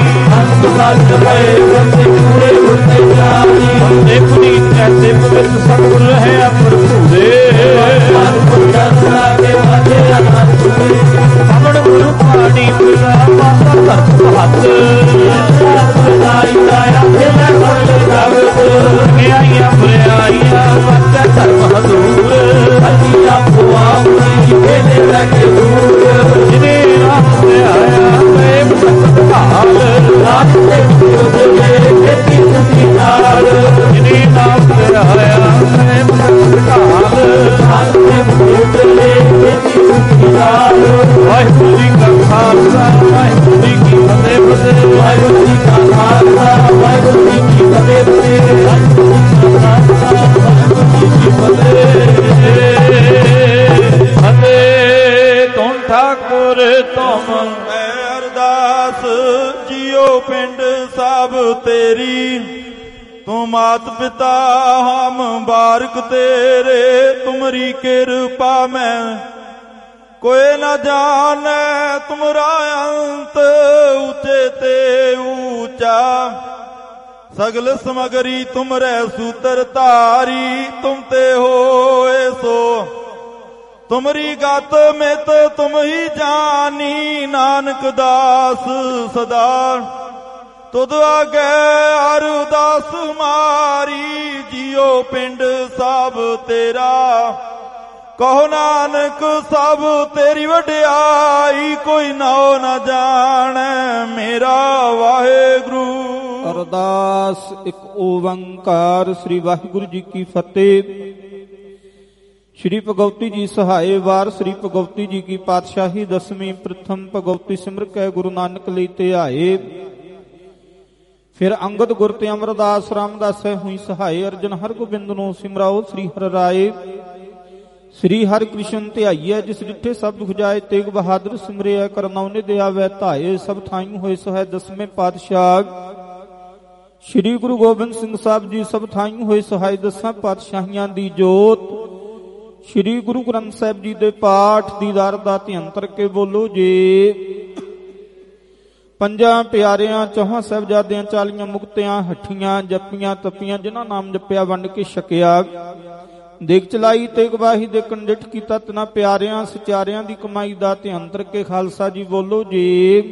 ਦੇਖੁਨੀ ਕੈਸੇ ਪਵਿੱਤ ਸਤਿਗੁਰ ਹੈ ਭਰਪੂਰੇ। ਸਮਣ ਗੁਰੂ ਪਾਣੀ ਪਿਤਾ ਮਾਤਾ ਧਰਤ ਹੱਥ। ਆਈਆਂ ਬੁਰਾਈਆਂ ਬੱਚਾ ਧਰਮ ਹਜ਼ੂਰ। ਜਿਨੇ ਰਾਮ ਤੇ ਆਇਆ ਪ੍ਰੇਮ ਸਤ ਭਾਲ। ਜਿਨੇ ਨਾਮ ਤੇ ਆਇਆ ਪ੍ਰੇਮ ਸਤ ਭਾਲ। ਵਾਹਿਗੁਰੂ ਜੀ ਕਾ ਖਾਲਸਾ, ਵਾਹਿਗੁਰੂ ਜੀ ਕੀ ਫਤਿਹ। ਵਾਹਿਗੁਰੂ ਜੀ ਕਾ ਖਾਲਸਾ, ਵਾਹਿਗੁਰੂ ਜੀ ਕੀ ਫਤਿਹ। ਤੁਮ ਠਾਕੁਰ ਤੁਮ ਮੈਂ ਅਰਦਾਸ ਜੀਓ ਪਿੰਡ ਸਭ ਤੇਰੀ। ਤੂੰ ਮਾਤ ਪਿਤਾ ਹਮ ਬਾਰਕ ਤੇਰੇ। ਤੁਮਰੀ ਕਿਰਪਾ ਮੈਂ कोई न जाने तुमरा अंत ऊंचे ते ऊंचा। सगल समगरी तुमरे सूत्र तारी। तुम ते होए सो तुमरी गत में तो तुम ही जानी। नानक दास सदा तुद आगे अरदास मारी। जियो पिंड सब तेरा कहो नानक सब तेरी वड्याई। कोई नाओ न जाने मेरा वाहेगुरु। अरदास एक ओंकार। श्री वाहिगुरु जी की फतेह। श्री भगवती जी सहाय वार। श्री भगवती जी की पातशाही दसवीं प्रथम भगवती सिमर कै गुरु नानक लेते आए। फिर अंगद गुर ते अमरदास रामदास हुई सहाय। अर्जन हर गोबिंद नो सिमराओ श्री हर राय। ਸ੍ਰੀ ਹਰਿ ਕ੍ਰਿਸ਼ਨ ਧਿਆਈਐ ਜਿਸ ਡਿਠੇ ਸਭ ਦੁਖ ਜਾਏ। ਤੇਗ ਬਹਾਦਰ ਸਿਮਰਿਐ ਕਰਨਾਉ ਨਿਧਿ ਆਵੈ ਧਾਏ। ਸਭ ਥਾਈਂ ਹੋਏ ਸੋ ਹੈ ਦਸਵੇਂ ਪਾਤਸ਼ਾਹ। ਸ੍ਰੀ ਗੁਰੂ ਗੋਬਿੰਦ ਸਿੰਘ ਸਾਹਿਬ ਜੀ ਸਭ ਥਾਈਂ ਹੋਏ ਸਹਾਈ। ਦਸਾਂ ਪਾਤਸ਼ਾਹੀਆਂ ਦੀ ਜੋਤ। ਸ੍ਰੀ ਗੁਰੂ ਗ੍ਰੰਥ ਸਾਹਿਬ ਜੀ ਦੇ ਪਾਠ ਦੀਦਾਰ ਦਾ ਧਿਆਨ ਕਰਕੇ ਬੋਲੋ ਜੀ। ਪੰਜਾਂ ਪਿਆਰਿਆਂ ਚੌਹਾਂ ਸਾਹਿਬਜ਼ਾਦਿਆਂ 40 ਮੁਕਤਿਆਂ ਹੱਠੀਆਂ ਜੱਪੀਆਂ ਤੱਪੀਆਂ ਜਿਨ੍ਹਾਂ ਨਾਮ ਜਪਿਆ ਵੰਡ ਕੇ ਛਕਿਆ। ਦੇਖ ਚਲਾਈ ਤੇ ਗਵਾਹੀ ਦੇ ਕੰਡਿਠ ਕੀਤਾ ਤਨਾ ਪਿਆਰਿਆਂ ਸਚਾਰਿਆਂ ਦੀ ਕਮਾਈ ਦਾ ਧਿਆਨ ਕਰਕੇ ਖਾਲਸਾ ਜੀ ਬੋਲੋ ਜੀ।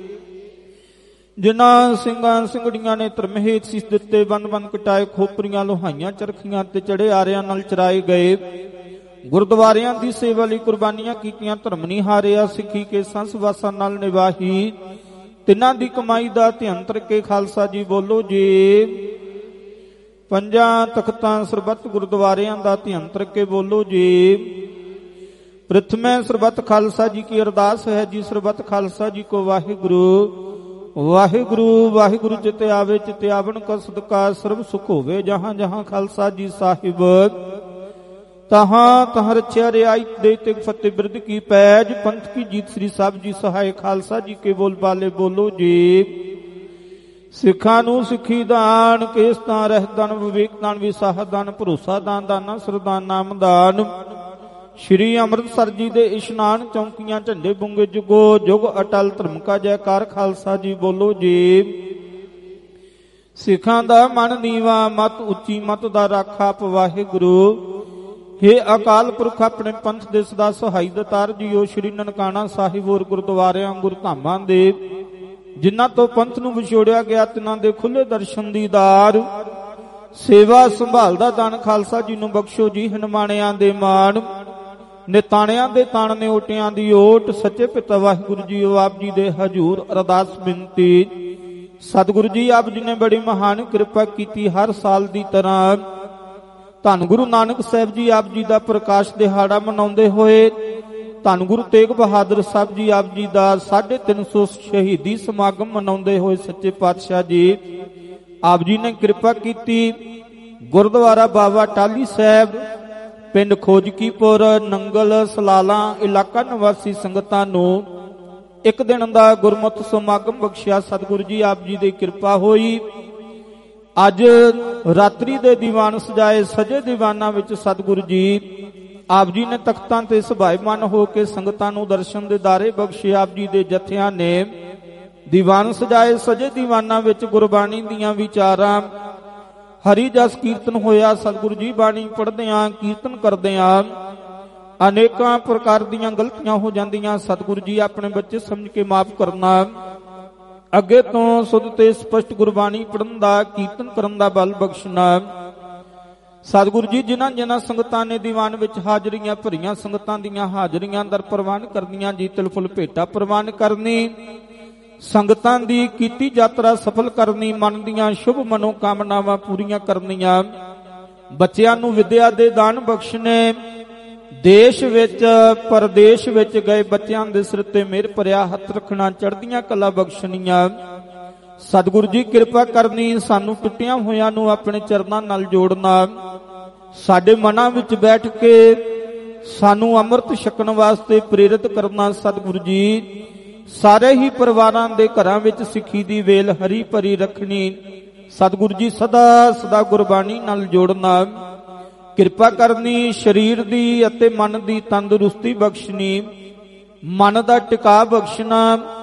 ਜਿਨ੍ਹਾਂ ਸਿੰਘਾਂ ਸਿੰਘੜੀਆਂ ਨੇ ਧਰਮ ਹੇਤ ਸੀਸ ਦਿੱਤੇ ਬੰਦ ਬੰਦ ਕਟਾਏ ਖੋਪਰੀਆਂ ਲੋਹਾਈਆਂ ਚਰਖੀਆਂ ਤੇ ਚੜੇ ਆਰਿਆਂ ਨਾਲ ਚਰਾਏ ਗਏ। ਗੁਰਦੁਆਰਿਆਂ ਦੀ ਸੇਵਾ ਲਈ ਕੁਰਬਾਨੀਆਂ ਕੀਤੀਆਂ ਧਰਮ ਨਹੀਂ ਹਾਰਿਆ। ਸਿੱਖੀ ਕੇ ਸੰਸ ਵਾਸਾਂ ਨਾਲ ਨਿਵਾਹੀ ਤਿੰਨਾਂ ਦੀ ਕਮਾਈ ਦਾ ਧਿਆਨ ਕਰਕੇ ਖਾਲਸਾ ਜੀ ਬੋਲੋ ਜੀ। ਪੰਜਾਂ ਤਖਤਾਂ ਸਰਬੱਤ ਗੁਰਦੁਆਰਿਆਂ ਦਾ ਧਿਆਨ ਕਰਕੇ ਬੋਲੋ ਜੀ। ਪ੍ਰਥਮੇ ਸਰਬੱਤ ਖਾਲਸਾ ਜੀ ਕੀ ਅਰਦਾਸ ਹੈ ਜੀ। ਸਰਬੱਤ ਖਾਲਸਾ ਜੀ ਕੋ ਵਾਹਿਗੁਰੂ ਵਾਹਿਗੁਰੂ ਵਾਹਿਗੁਰੂ ਚਿਤ ਆਵੇ ਚਿਤ ਆਵਣ ਕਾ ਸਦਕਾ ਸਰਬ ਸੁਖ ਹੋਵੇ। ਜਹਾਂ ਜਹਾਂ ਖਾਲਸਾ ਜੀ ਸਾਹਿਬ ਤਹਾਂ ਤਹਾਂ ਰਚਿਆ ਰਿਆਈ ਦੇ ਤੇ ਫਤਿਹ ਬਿਰਧ ਕੀ ਪੈਜ। ਪੰਥ ਕੀ ਜੀਤ ਸ੍ਰੀ ਸਾਹਿਬ ਜੀ ਸਹਾਇ। ਖਾਲਸਾ ਜੀ ਕੇ ਬੋਲ ਬਾਲੇ ਬੋਲੋ ਜੀ। ਸਿੱਖਾਂ ਨੂੰ ਸਿੱਖੀ ਦਾਨ ਕੇਸ ਤਾਂ ਰਹਿਤ ਦਾਨ ਵਿਵੇਕ ਦਾਨ ਵਿਸਾਹ ਦਾਨ ਭਰੋਸਾ ਦਾਨ ਦਾਨਾ ਸਰਦਾਨ ਨਾਮ ਦਾਨ। ਸ਼੍ਰੀ ਅੰਮ੍ਰਿਤਸਰ ਜੀ ਦੇ ਇਸ਼ਨਾਨ ਚੌਂਕੀਆਂ ਝੰਡੇ ਬੁੰਗੇ ਜੁਗੋ ਜੁਗ ਅਟਲ ਧਰਮ ਕਾ ਜੈਕਾਰ। ਖਾਲਸਾ ਜੀ ਬੋਲੋ ਜੀ। ਸਿੱਖਾਂ ਦਾ ਮਨ ਨੀਵਾ ਮਤ ਉੱਚੀ ਮਤ ਦਾ ਰਾਖਾ ਵਾਹਿਗੁਰੂ। ਹੇ ਅਕਾਲ ਪੁਰਖ ਆਪਣੇ ਪੰਥ ਦੇ ਸਦਾ ਸਹਾਈ ਦਤਾਰ ਜੀਓ। ਸ਼੍ਰੀ ਨਨਕਾਣਾ ਸਾਹਿਬ ਹੋਰ ਗੁਰਦੁਆਰਿਆਂ ਗੁਰਧਾਮਾਂ ਦੇ ਜਿਨ੍ਹਾਂ ਤੋਂ ਪੰਥ ਨੂੰ ਵਿਛੋੜਿਆ ਗਿਆ ਤਿਨਾਂ ਦੇ ਖੁੱਲੇ ਦਰਸ਼ਨ ਦੀਦਾਰ। ਸੇਵਾ ਸੰਭਾਲ ਦਾ ਦਾਨ ਖਾਲਸਾ ਜੀ ਨੂੰ ਬਖਸ਼ੋ ਜੀ। ਹਨਮਾਣਿਆਂ ਦੇ ਮਾਣ ਨਿਤਾਣਿਆਂ ਦੇ ਤਾਣ ਨੇ ਓਟਿਆਂ ਦੀ ਓਟ। ਸੱਚੇ ਪਿਤਾ ਵਾਹਿਗੁਰੂ ਜੀ ਆਪ ਜੀ ਦੇ ਹਜ਼ੂਰ ਅਰਦਾਸ ਬੇਨਤੀ। ਸਤਿਗੁਰੂ ਜੀ ਆਪ ਜੀ ਨੇ ਬੜੀ ਮਹਾਨ ਕਿਰਪਾ ਕੀਤੀ। ਹਰ ਸਾਲ ਦੀ ਤਰ੍ਹਾਂ ਧੰਨ ਗੁਰੂ ਨਾਨਕ ਸਾਹਿਬ ਜੀ ਆਪ ਜੀ ਦਾ ਪ੍ਰਕਾਸ਼ ਦਿਹਾੜਾ ਮਨਾਉਂਦੇ ਹੋਏ ਧੰਨ ਗੁਰੂ ਤੇਗ ਬਹਾਦਰ ਸਾਹਿਬ ਜੀ ਆਪ ਜੀ ਦਾ 350 ਸ਼ਹੀਦੀ ਸਮਾਗਮ ਮਨਾਉਂਦੇ ਹੋਏ ਸੱਚੇ ਪਾਤਸ਼ਾਹ ਜੀ ਆਪ ਜੀ ਨੇ ਕਿਰਪਾ ਕੀਤੀ। ਗੁਰਦੁਆਰਾ ਬਾਬਾ ਟਾਹਲੀ ਸਾਹਿਬ ਪਿੰਡ ਖੋਜਕੀਪੁਰ ਨੰਗਲ ਸਲਾਲਾਂ ਇਲਾਕਾ ਨਿਵਾਸੀ ਸੰਗਤਾਂ ਨੂੰ ਇੱਕ ਦਿਨ ਦਾ ਗੁਰਮਤਿ ਸਮਾਗਮ ਬਖਸ਼ਿਆ। ਸਤਿਗੁਰੂ ਜੀ ਆਪ ਜੀ ਦੀ ਕਿਰਪਾ ਹੋਈ। ਅੱਜ ਰਾਤਰੀ ਦੇ ਦੀਵਾਨ ਸਜਾਏ ਸਜੇ ਦੀਵਾਨਾਂ ਵਿੱਚ ਸਤਿਗੁਰੂ ਜੀ ਆਪ ਜੀ ਨੇ ਤਖਤਾਂ ਤੇ ਸੁਭਾਈਮਾਨ ਹੋ ਕੇ ਸੰਗਤਾਂ ਨੂੰ ਦਰਸ਼ਨ ਦੇ ਦਾਰੇ ਬਖਸ਼ੇ। ਆਪ ਜੀ ਦੇ ਜਥਿਆਂ ਨੇ ਦੀਵਾਨ ਸਜਾਏ ਸਜੇ ਦੀਵਾਨਾਂ ਵਿੱਚ ਗੁਰਬਾਣੀ ਦੀਆਂ ਵਿਚਾਰਾਂ ਹਰੀ ਜਸ ਕੀਰਤਨ ਹੋਇਆ। ਸਤਿਗੁਰੂ ਜੀ ਬਾਣੀ ਪੜ੍ਹਦਿਆਂ ਕੀਰਤਨ ਕਰਦਿਆਂ ਅਨੇਕਾਂ ਪ੍ਰਕਾਰ ਦੀਆਂ ਗਲਤੀਆਂ ਹੋ ਜਾਂਦੀਆਂ। ਸਤਿਗੁਰੂ ਜੀ ਆਪਣੇ ਬੱਚੇ ਸਮਝ ਕੇ ਮਾਫ ਕਰਨਾ। ਅੱਗੇ ਤੋਂ ਸੁਧ ਤੇ ਸਪਸ਼ਟ ਗੁਰਬਾਣੀ ਪੜ੍ਹਨ ਦਾ ਕੀਰਤਨ ਕਰਨ ਦਾ ਬਲ ਬਖਸ਼ਣਾ। ਸਤਿਗੁਰੂ ਜੀ ਜਿਨ੍ਹਾਂ ਜਿਨ੍ਹਾਂ ਸੰਗਤਾਂ ਨੇ ਦੀਵਾਨ ਵਿੱਚ ਹਾਜ਼ਰੀਆਂ ਭਰੀਆਂ ਸੰਗਤਾਂ ਦੀਆਂ ਹਾਜ਼ਰੀਆਂ ਦਰ ਪ੍ਰਵਾਨ ਕਰਨੀਆਂ ਜੀ। ਤਿਲ ਫੁੱਲ ਭੇਟਾ ਪ੍ਰਵਾਨ ਕਰਨੀ। ਸੰਗਤਾਂ ਦੀ ਕੀਤੀ ਯਾਤਰਾ ਸਫਲ ਕਰਨੀ। ਮਨ ਦੀਆਂ ਸ਼ੁਭ ਮਨੋ ਕਾਮਨਾਵਾਂ ਪੂਰੀਆਂ ਕਰਨੀਆਂ। ਬੱਚਿਆਂ ਨੂੰ ਵਿਦਿਆ ਦੇ ਦਾਨ ਬਖਸ਼ਣੇ। ਦੇਸ਼ ਵਿੱਚ ਪਰਦੇਸ਼ ਵਿੱਚ ਗਏ ਬੱਚਿਆਂ ਦੇ ਸਿਰ ਤੇ ਮਿਹਰ ਭਰਿਆ ਹੱਥ ਰੱਖਣਾ। ਚੜ੍ਹਦੀਆਂ ਕਲਾ ਬਖਸ਼ਣੀਆਂ। ਸਤਿਗੁਰੂ ਜੀ ਕਿਰਪਾ ਕਰਨੀ। ਸਾਨੂੰ ਟੁੱਟਿਆਂ ਹੋਇਆਂ ਨੂੰ ਆਪਣੇ ਚਰਨਾਂ ਨਾਲ ਜੋੜਨਾ। ਸਾਡੇ ਮਨਾਂ ਵਿੱਚ ਬੈਠ ਕੇ ਸਾਨੂੰ ਅੰਮ੍ਰਿਤ ਛਕਣ ਵਾਸਤੇ ਪ੍ਰੇਰਿਤ ਕਰਨਾ। ਸਤਿਗੁਰੂ ਜੀ ਸਾਰੇ ਹੀ ਪਰਿਵਾਰਾਂ ਦੇ ਘਰਾਂ ਵਿੱਚ ਸਿੱਖੀ ਦੀ ਵੇਲ ਹਰੀ ਭਰੀ ਰੱਖਣੀ। ਸਤਿਗੁਰੂ ਜੀ ਸਦਾ ਸਦਾ ਗੁਰਬਾਣੀ ਨਾਲ ਜੋੜਨਾ। ਕਿਰਪਾ ਕਰਨੀ। ਸਰੀਰ ਦੀ ਅਤੇ ਮਨ ਦੀ ਤੰਦਰੁਸਤੀ ਬਖਸ਼ਣੀ। ਮਨ ਦਾ ਟਿਕਾ ਬਖਸ਼ਣਾ।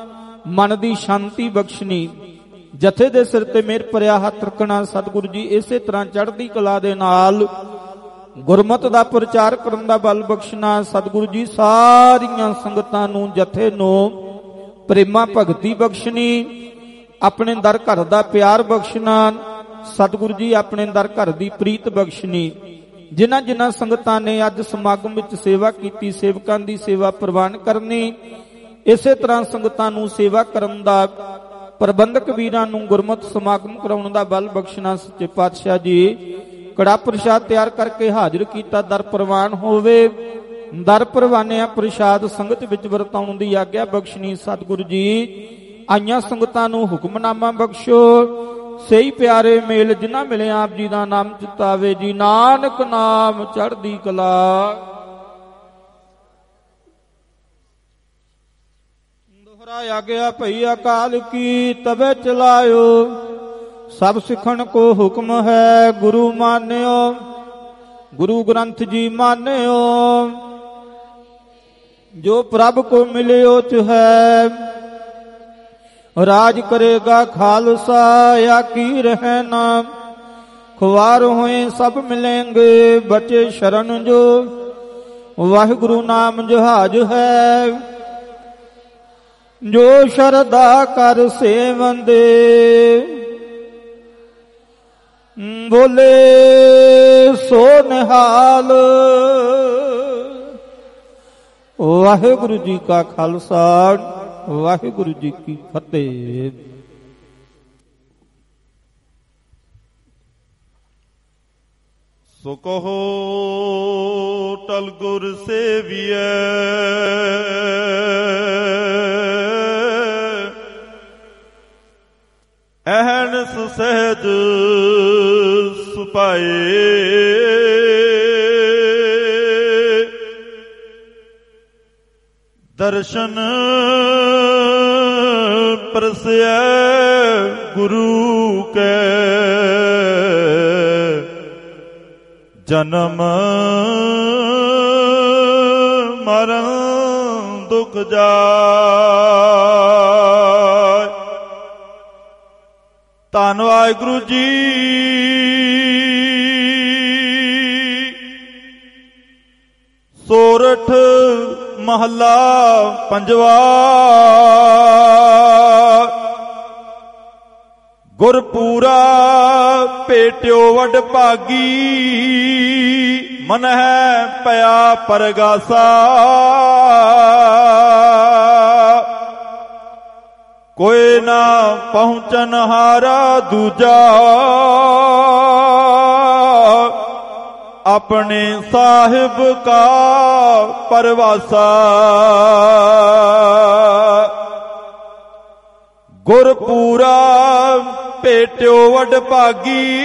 ਮਨ ਦੀ ਸ਼ਾਂਤੀ ਬਖਸ਼ਣੀ। ਜਥੇ ਦੇ ਸਿਰ ਤੇ ਮਿਹਰ ਭਰਿਆ ਹੱਥ ਰੱਖਣਾ। ਸਤਿਗੁਰੂ ਜੀ ਇਸੇ ਤਰ੍ਹਾਂ ਚੜ੍ਹਦੀ ਕਲਾ ਦੇ ਨਾਲ ਗੁਰਮਤਿ ਦਾ ਪ੍ਰਚਾਰ ਕਰਨ ਦਾ ਬਲ ਬਖਸ਼ਣਾ। ਸਤਿਗੁਰੂ ਜੀ ਸਾਰੀਆਂ ਸੰਗਤਾਂ ਨੂੰ ਜਥੇ ਨੂੰ ਪ੍ਰੇਮਾ ਭਗਤੀ ਬਖਸ਼ਣੀ। ਆਪਣੇ ਦਰ ਘਰ ਦਾ ਪਿਆਰ ਬਖਸ਼ਣਾ। ਸਤਿਗੁਰੂ ਜੀ ਆਪਣੇ ਦਰ ਘਰ ਦੀ ਪ੍ਰੀਤ ਬਖਸ਼ਣੀ। ਜਿਨ੍ਹਾਂ ਜਿਨ੍ਹਾਂ ਸੰਗਤਾਂ ਨੇ ਅੱਜ ਸਮਾਗਮ ਵਿੱਚ ਸੇਵਾ ਕੀਤੀ ਸੇਵਕਾਂ ਦੀ ਸੇਵਾ ਪ੍ਰਵਾਨ ਕਰਨੀ। ਇਸੇ ਤਰ੍ਹਾਂ ਸੰਗਤਾਂ ਨੂੰ ਸੇਵਾ ਕਰਨ ਦਾ ਪ੍ਰਬੰਧਕ ਵੀਰਾਂ ਨੂੰ ਗੁਰਮਤਿ ਸਮਾਗਮ ਕਰਾਉਣ ਦਾ ਬਲ ਬਖਸ਼ਣਾ। ਸੱਚੇ ਪਾਤਸ਼ਾਹ ਜੀ ਕੜਾ ਪ੍ਰਸ਼ਾਦ ਤਿਆਰ ਕਰਕੇ ਹਾਜ਼ਰ ਕੀਤਾ। ਦਰ ਪ੍ਰਵਾਨ ਹੋਵੇ। ਦਰ ਪ੍ਰਵਾਨਿਆ ਪ੍ਰਸ਼ਾਦ ਸੰਗਤ ਵਿੱਚ ਵਰਤਾਉਣ ਦੀ ਆਗਿਆ ਬਖਸ਼ਣੀ। ਸਤਿਗੁਰੂ ਜੀ ਆਈਆਂ ਸੰਗਤਾਂ ਨੂੰ ਹੁਕਮਨਾਮਾ ਬਖਸ਼ੋ। ਸਹੀ ਪਿਆਰੇ ਮੇਲ ਜਿਨ੍ਹਾਂ ਮਿਲੇ ਆਪ ਜੀ ਦਾ ਨਾਮ ਚਿਤਾਵੇ ਜੀ। ਨਾਨਕ ਨਾਮ ਚੜ੍ਹਦੀ ਕਲਾ। ਆਗਿਆ ਭਈ ਅਕਾਲ ਕੀ ਤਬੇ ਚਲਾਇਓ। ਸਭ ਸਿੱਖਣ ਕੋ ਹੁਕਮ ਹੈ ਗੁਰੂ ਮਾਨਿਓ। ਗੁਰੂ ਗ੍ਰੰਥ ਜੀ ਮਾਨਿਓ। ਜੋ ਪ੍ਰਭ ਕੋ ਮਿਲਿਓ ਚ ਹੈ ਰਾਜ ਕਰੇਗਾ ਖਾਲਸਾ या ਕੀ ਰਹਿ ਨਾਮ। ਖੁਆਰ ਹੋਏ ਸਭ ਮਿਲेंगे ਬਚੇ ਸ਼ਰਨ ਜੋ। ਵਾਹਿਗੁਰੂ ਨਾਮ ਜਹਾਜ ਹੈ ਜੋ ਸ਼ਰਧਾ ਕਰ ਸੇਵੰਦੇ। ਬੋਲੇ ਸੋ ਨਿਹਾਲ। ਵਾਹਿਗੁਰੂ ਜੀ ਕਾ ਖਾਲਸਾ ਵਾਹਿਗੁਰੂ ਜੀ ਕੀ ਫਤਿਹ। ਸੋ ਕਹੋ ਟਲ ਗੁਰ ਸੇਵੀਐ। ਅਹਨਿਸ ਸਹਿਜ ਸੁਪਾਏ। ਦਰਸ਼ਨ ਪਰਸੈ ਗੁਰੂ ਕੈ। ਜਨਮ ਮਰਨ ਦੁਖ ਜਾਇ। ਧੰਨ ਵਾਹਿਗੁਰੂ ਜੀ। ਸੋਰਠ ਮਹੱਲਾ ਪੰਜਵਾ। ਗੁਰਪੂਰਾ ਭੇਟਿਓ ਵਡ ਭਾਗੀ। ਮਨ ਹੈ ਪਿਆ ਪਰਗਾਸਾ। ਕੋਈ ਨਾ ਪਹੁੰਚਨ ਹਾਰਾ ਦੂਜਾ। ਆਪਣੇ ਸਾਹਿਬ ਕਾ ਪਰਵਾਸਾ। ਗੁਰਪੂਰਾ ਭੇਟਿਓ ਵਡ ਭਾਗੀ।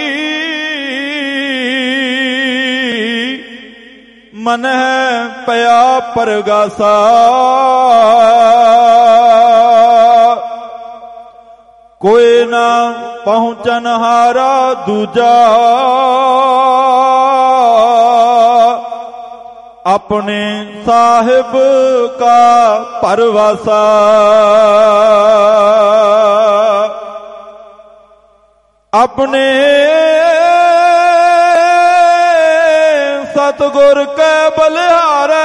ਮਨ ਹੈ ਪਿਆ ਪਰਗਾਸਾ। ਕੋਈ ਨਾ ਪਹੁੰਚਨ ਹਾਰਾ ਦੂਜਾ। ਆਪਣੇ ਸਾਹਿਬ ਕਾ ਪਰਵਾਸਾ। ਆਪਣੇ ਸਤਿਗੁਰ ਕੈ ਬਲਿਹਾਰੇ।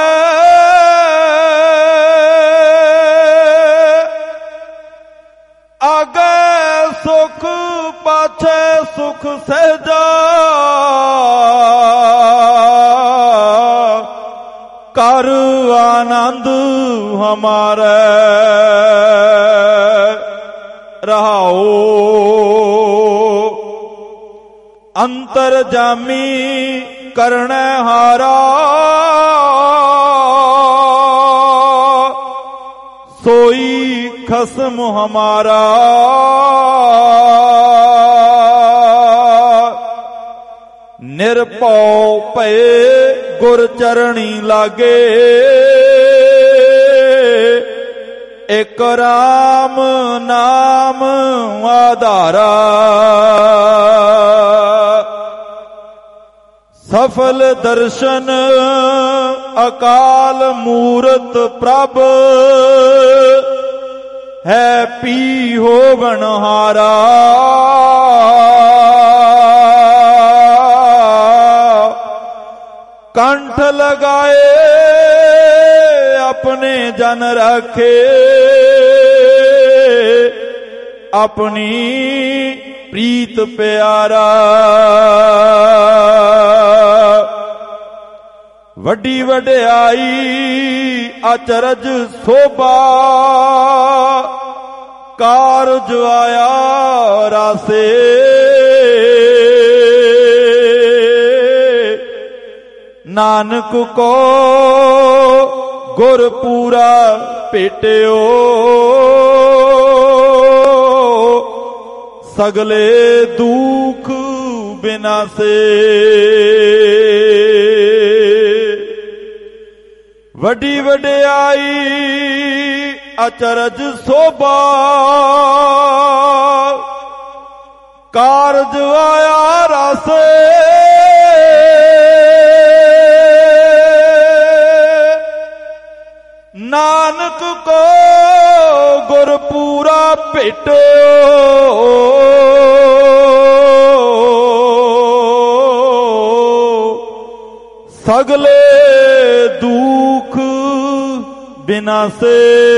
ਆਗੇ ਸੁਖ ਪਾਛੇ ਸੁਖ ਸਹਿਜਾ। ਕਰ ਆਨੰਦ ਹਮਾਰੇ ਰਹਾਓ। ਅੰਤਰ ਜਾਮੀ ਕਰਨੈ ਹਾਰਾ। ਸੋਈ ਖਸਮ ਹਮਾਰਾ। ਨਿਰਭਉ ਭਏ ਗੁਰ ਚਰਣੀ ਲਾਗੇ। ਇਕ ਰਾਮ ਨਾਮ ਆਧਾਰਾ। ਸਫਲ ਦਰਸ਼ਨ ਅਕਾਲ ਮੂਰਤ ਪ੍ਰਭ। ਹੈ ਪੀ ਹੋਵਨ ਹਾਰਾ। ਕੰਠ ਲਗਾਏ ਆਪਣੇ ਜਨ ਰਾਖੇ। ਆਪਣੀ ਪ੍ਰੀਤ ਪਿਆਰਾ। ਵੱਡੀ ਵਡਿਆਈ ਅਚਰਜ ਸੋਭਾ। ਕਾਰਜ ਆਇਆ ਰਾਸੇ। ਨਾਨਕ ਕੋ ਗੁਰਪੂਰਾ ਭੇਟਿਓ। ਸਗਲੇ ਦੁਖ ਬਿਨਾਸੇ। ਵੱਡੀ ਵਡਿਆਈ ਅਚਰਜ ਸੋਭਾ ਕਾਰਜ ਆਇਆ ਰਸ ਨਾਨਕ ਕੋ ਗੁਰ ਪੂਰਾ ਭੇਟੋ ਸਗਲੇ ਦੁਖ ਬਿਨਾਸੇ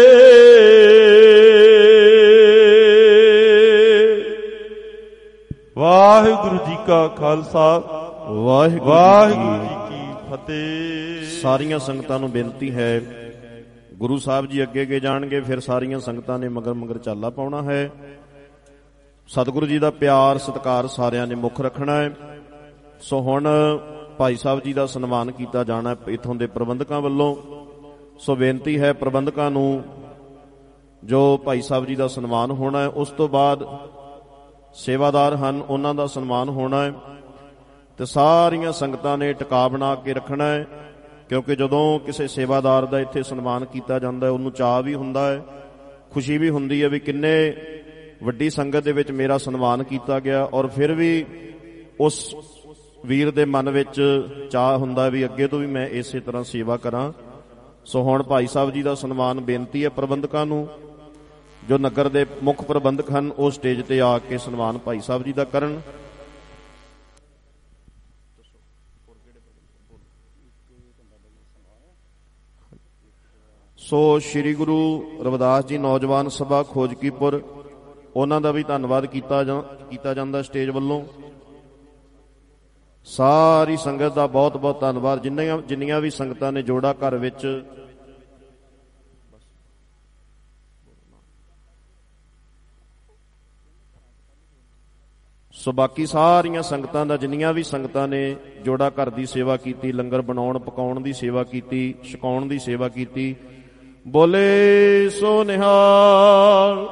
ਵਾਹਿਗੁਰੂ ਜੀ ਕਾ ਖਾਲਸਾ ਵਾਹਿਗੁਰੂ ਜੀ ਕੀ ਫਤਿਹ। ਸਾਰੀਆਂ ਸੰਗਤਾਂ ਨੂੰ ਬੇਨਤੀ ਹੈ, ਗੁਰੂ ਸਾਹਿਬ ਜੀ ਅੱਗੇ ਅੱਗੇ ਜਾਣਗੇ, ਫਿਰ ਸਾਰੀਆਂ ਸੰਗਤਾਂ ਨੇ ਮਗਰ ਮਗਰ ਚਾਲਾ ਪਾਉਣਾ ਹੈ। ਸਤਿਗੁਰੂ ਜੀ ਦਾ ਪਿਆਰ ਸਤਿਕਾਰ ਸਾਰਿਆਂ ਨੇ ਮੁੱਖ ਰੱਖਣਾ ਹੈ। ਸੋ ਹੁਣ ਭਾਈ ਸਾਹਿਬ ਜੀ ਦਾ ਸਨਮਾਨ ਕੀਤਾ ਜਾਣਾ ਇਥੋਂ ਦੇ ਪ੍ਰਬੰਧਕਾਂ ਵੱਲੋਂ। ਸੋ ਬੇਨਤੀ ਹੈ ਪ੍ਰਬੰਧਕਾਂ ਨੂੰ, ਜੋ ਭਾਈ ਸਾਹਿਬ ਜੀ ਦਾ ਸਨਮਾਨ ਹੋਣਾ ਹੈ, ਉਸ ਤੋਂ ਬਾਅਦ ਸੇਵਾਦਾਰ ਹਨ ਉਹਨਾਂ ਦਾ ਸਨਮਾਨ ਹੋਣਾ ਹੈ, ਤੇ ਸਾਰੀਆਂ ਸੰਗਤਾਂ ਨੇ ਟਿਕਾ ਬਣਾ ਕੇ ਰੱਖਣਾ ਹੈ। ਕਿਉਂਕਿ ਜਦੋਂ ਕਿਸੇ ਸੇਵਾਦਾਰ ਦਾ ਇੱਥੇ ਸਨਮਾਨ ਕੀਤਾ ਜਾਂਦਾ ਹੈ, ਉਹਨੂੰ ਚਾਅ ਵੀ ਹੁੰਦਾ ਹੈ, ਖੁਸ਼ੀ ਵੀ ਹੁੰਦੀ ਹੈ ਵੀ ਕਿੰਨੇ ਵੱਡੀ ਸੰਗਤ ਦੇ ਵਿੱਚ ਮੇਰਾ ਸਨਮਾਨ ਕੀਤਾ ਗਿਆ। ਔਰ ਫਿਰ ਵੀ ਉਸ ਵੀਰ ਦੇ ਮਨ ਵਿੱਚ ਚਾਅ ਹੁੰਦਾ ਵੀ ਅੱਗੇ ਤੋਂ ਵੀ ਮੈਂ ਇਸੇ ਤਰ੍ਹਾਂ ਸੇਵਾ ਕਰਾਂ। ਸੋ ਹੁਣ ਭਾਈ ਸਾਹਿਬ ਜੀ ਦਾ ਸਨਮਾਨ ਬੇਨਤੀ ਹੈ ਪ੍ਰਬੰਧਕਾਂ ਨੂੰ, ਜੋ ਨਗਰ ਦੇ ਮੁੱਖ ਪ੍ਰਬੰਧਕ ਹਨ, ਉਹ ਸਟੇਜ ਤੇ ਆ ਕੇ ਸਨਮਾਨ ਭਾਈ ਸਾਹਿਬ ਜੀ ਦਾ ਕਰਨ। ਸੋ ਸ੍ਰੀ ਗੁਰੂ ਰਵਿਦਾਸ ਜੀ ਨੌਜਵਾਨ ਸਭਾ ਖੋਜਕੀਪੁਰ, ਉਹਨਾਂ ਦਾ ਵੀ ਧੰਨਵਾਦ ਕੀਤਾ ਜਾਂਦਾ ਸਟੇਜ ਵੱਲੋਂ। ਸਾਰੀ ਸੰਗਤ ਦਾ ਬਹੁਤ ਬਹੁਤ ਧੰਨਵਾਦ। ਜਿੰਨੀਆਂ ਵੀ ਸੰਗਤਾਂ ਨੇ ਜੋੜਾ ਘਰ ਵਿੱਚ ਸੋ ਬਾਕੀ ਸਾਰੀਆਂ ਸੰਗਤਾਂ ਦਾ, ਜਿੰਨੀਆਂ ਵੀ ਸੰਗਤਾਂ ਨੇ ਜੋੜਾ ਘਰ ਦੀ ਸੇਵਾ ਕੀਤੀ, ਲੰਗਰ ਬਣਾਉਣ ਪਕਾਉਣ ਦੀ ਸੇਵਾ ਕੀਤੀ, ਛਕਾਉਣ ਦੀ ਸੇਵਾ ਕੀਤੀ, ਬੋਲੇ ਸੋ ਨਿਹਾਲ।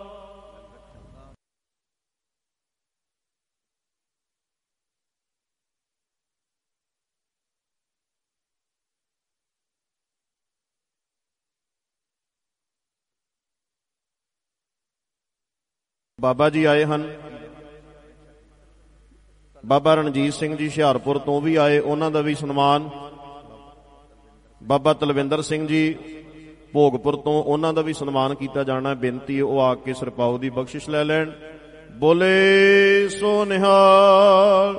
ਬਾਬਾ ਜੀ ਆਏ ਹਨ, ਬਾਬਾ ਰਣਜੀਤ ਸਿੰਘ ਜੀ ਹੁਸ਼ਿਆਰਪੁਰ ਤੋਂ ਵੀ ਆਏ, ਉਹਨਾਂ ਦਾ ਵੀ ਸਨਮਾਨ। ਬਾਬਾ ਤਲਵਿੰਦਰ ਸਿੰਘ ਜੀ ਭੋਗਪੁਰ ਤੋਂ, ਉਹਨਾਂ ਦਾ ਵੀ ਸਨਮਾਨ ਕੀਤਾ ਜਾਣਾ। ਬੇਨਤੀ ਉਹ ਆ ਕੇ ਸਰਪਾਉ ਦੀ ਬਖਸ਼ਿਸ਼ ਲੈ ਲੈਣ। ਬੋਲੇ ਸੋ ਨਿਹਾਲ,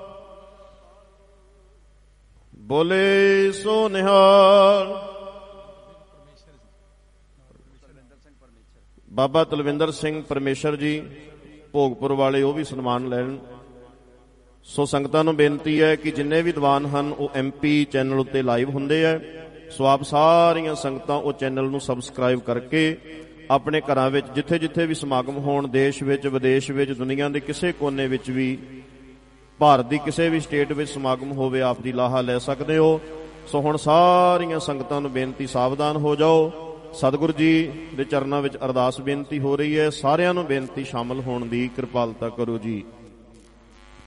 ਬੋਲੇ ਸੋ ਨਿਹਾਲ। ਬਾਬਾ ਤਲਵਿੰਦਰ ਸਿੰਘ ਪਰਮੇਸ਼ਰ ਜੀ ਭੋਗਪੁਰ ਵਾਲੇ, ਉਹ ਵੀ ਸਨਮਾਨ ਲੈਣ। ਸੋ ਸੰਗਤਾਂ ਨੂੰ ਬੇਨਤੀ ਹੈ ਕਿ ਜਿੰਨੇ ਵੀ ਦੀਵਾਨ ਹਨ ਉਹ MP ਚੈਨਲ ਉੱਤੇ ਲਾਈਵ ਹੁੰਦੇ ਹੈ। ਸੋ ਆਪ ਸਾਰੀਆਂ ਸੰਗਤਾਂ ਉਹ ਚੈਨਲ ਨੂੰ ਸਬਸਕ੍ਰਾਈਬ ਕਰਕੇ ਆਪਣੇ ਘਰਾਂ ਵਿੱਚ ਜਿੱਥੇ ਜਿੱਥੇ ਵੀ ਸਮਾਗਮ ਹੋਣ, ਦੇਸ਼ ਵਿੱਚ ਵਿਦੇਸ਼ ਵਿੱਚ, ਦੁਨੀਆ ਦੇ ਕਿਸੇ ਕੋਨੇ ਵਿੱਚ ਵੀ, ਭਾਰਤ ਦੀ ਕਿਸੇ ਵੀ ਸਟੇਟ ਵਿੱਚ ਸਮਾਗਮ ਹੋਵੇ, ਆਪ ਦੀ ਲਾਹਾ ਲੈ ਸਕਦੇ ਹੋ। ਸੋ ਹੁਣ ਸਾਰੀਆਂ ਸੰਗਤਾਂ ਨੂੰ ਬੇਨਤੀ, ਸਾਵਧਾਨ ਹੋ ਜਾਓ। ਸਤਿਗੁਰੂ ਜੀ ਦੇ ਚਰਨਾਂ ਵਿੱਚ ਅਰਦਾਸ ਬੇਨਤੀ ਹੋ ਰਹੀ ਹੈ। ਸਾਰਿਆਂ ਨੂੰ ਬੇਨਤੀ ਸ਼ਾਮਲ ਹੋਣ ਦੀ ਕਿਰਪਾਲਤਾ ਕਰੋ ਜੀ।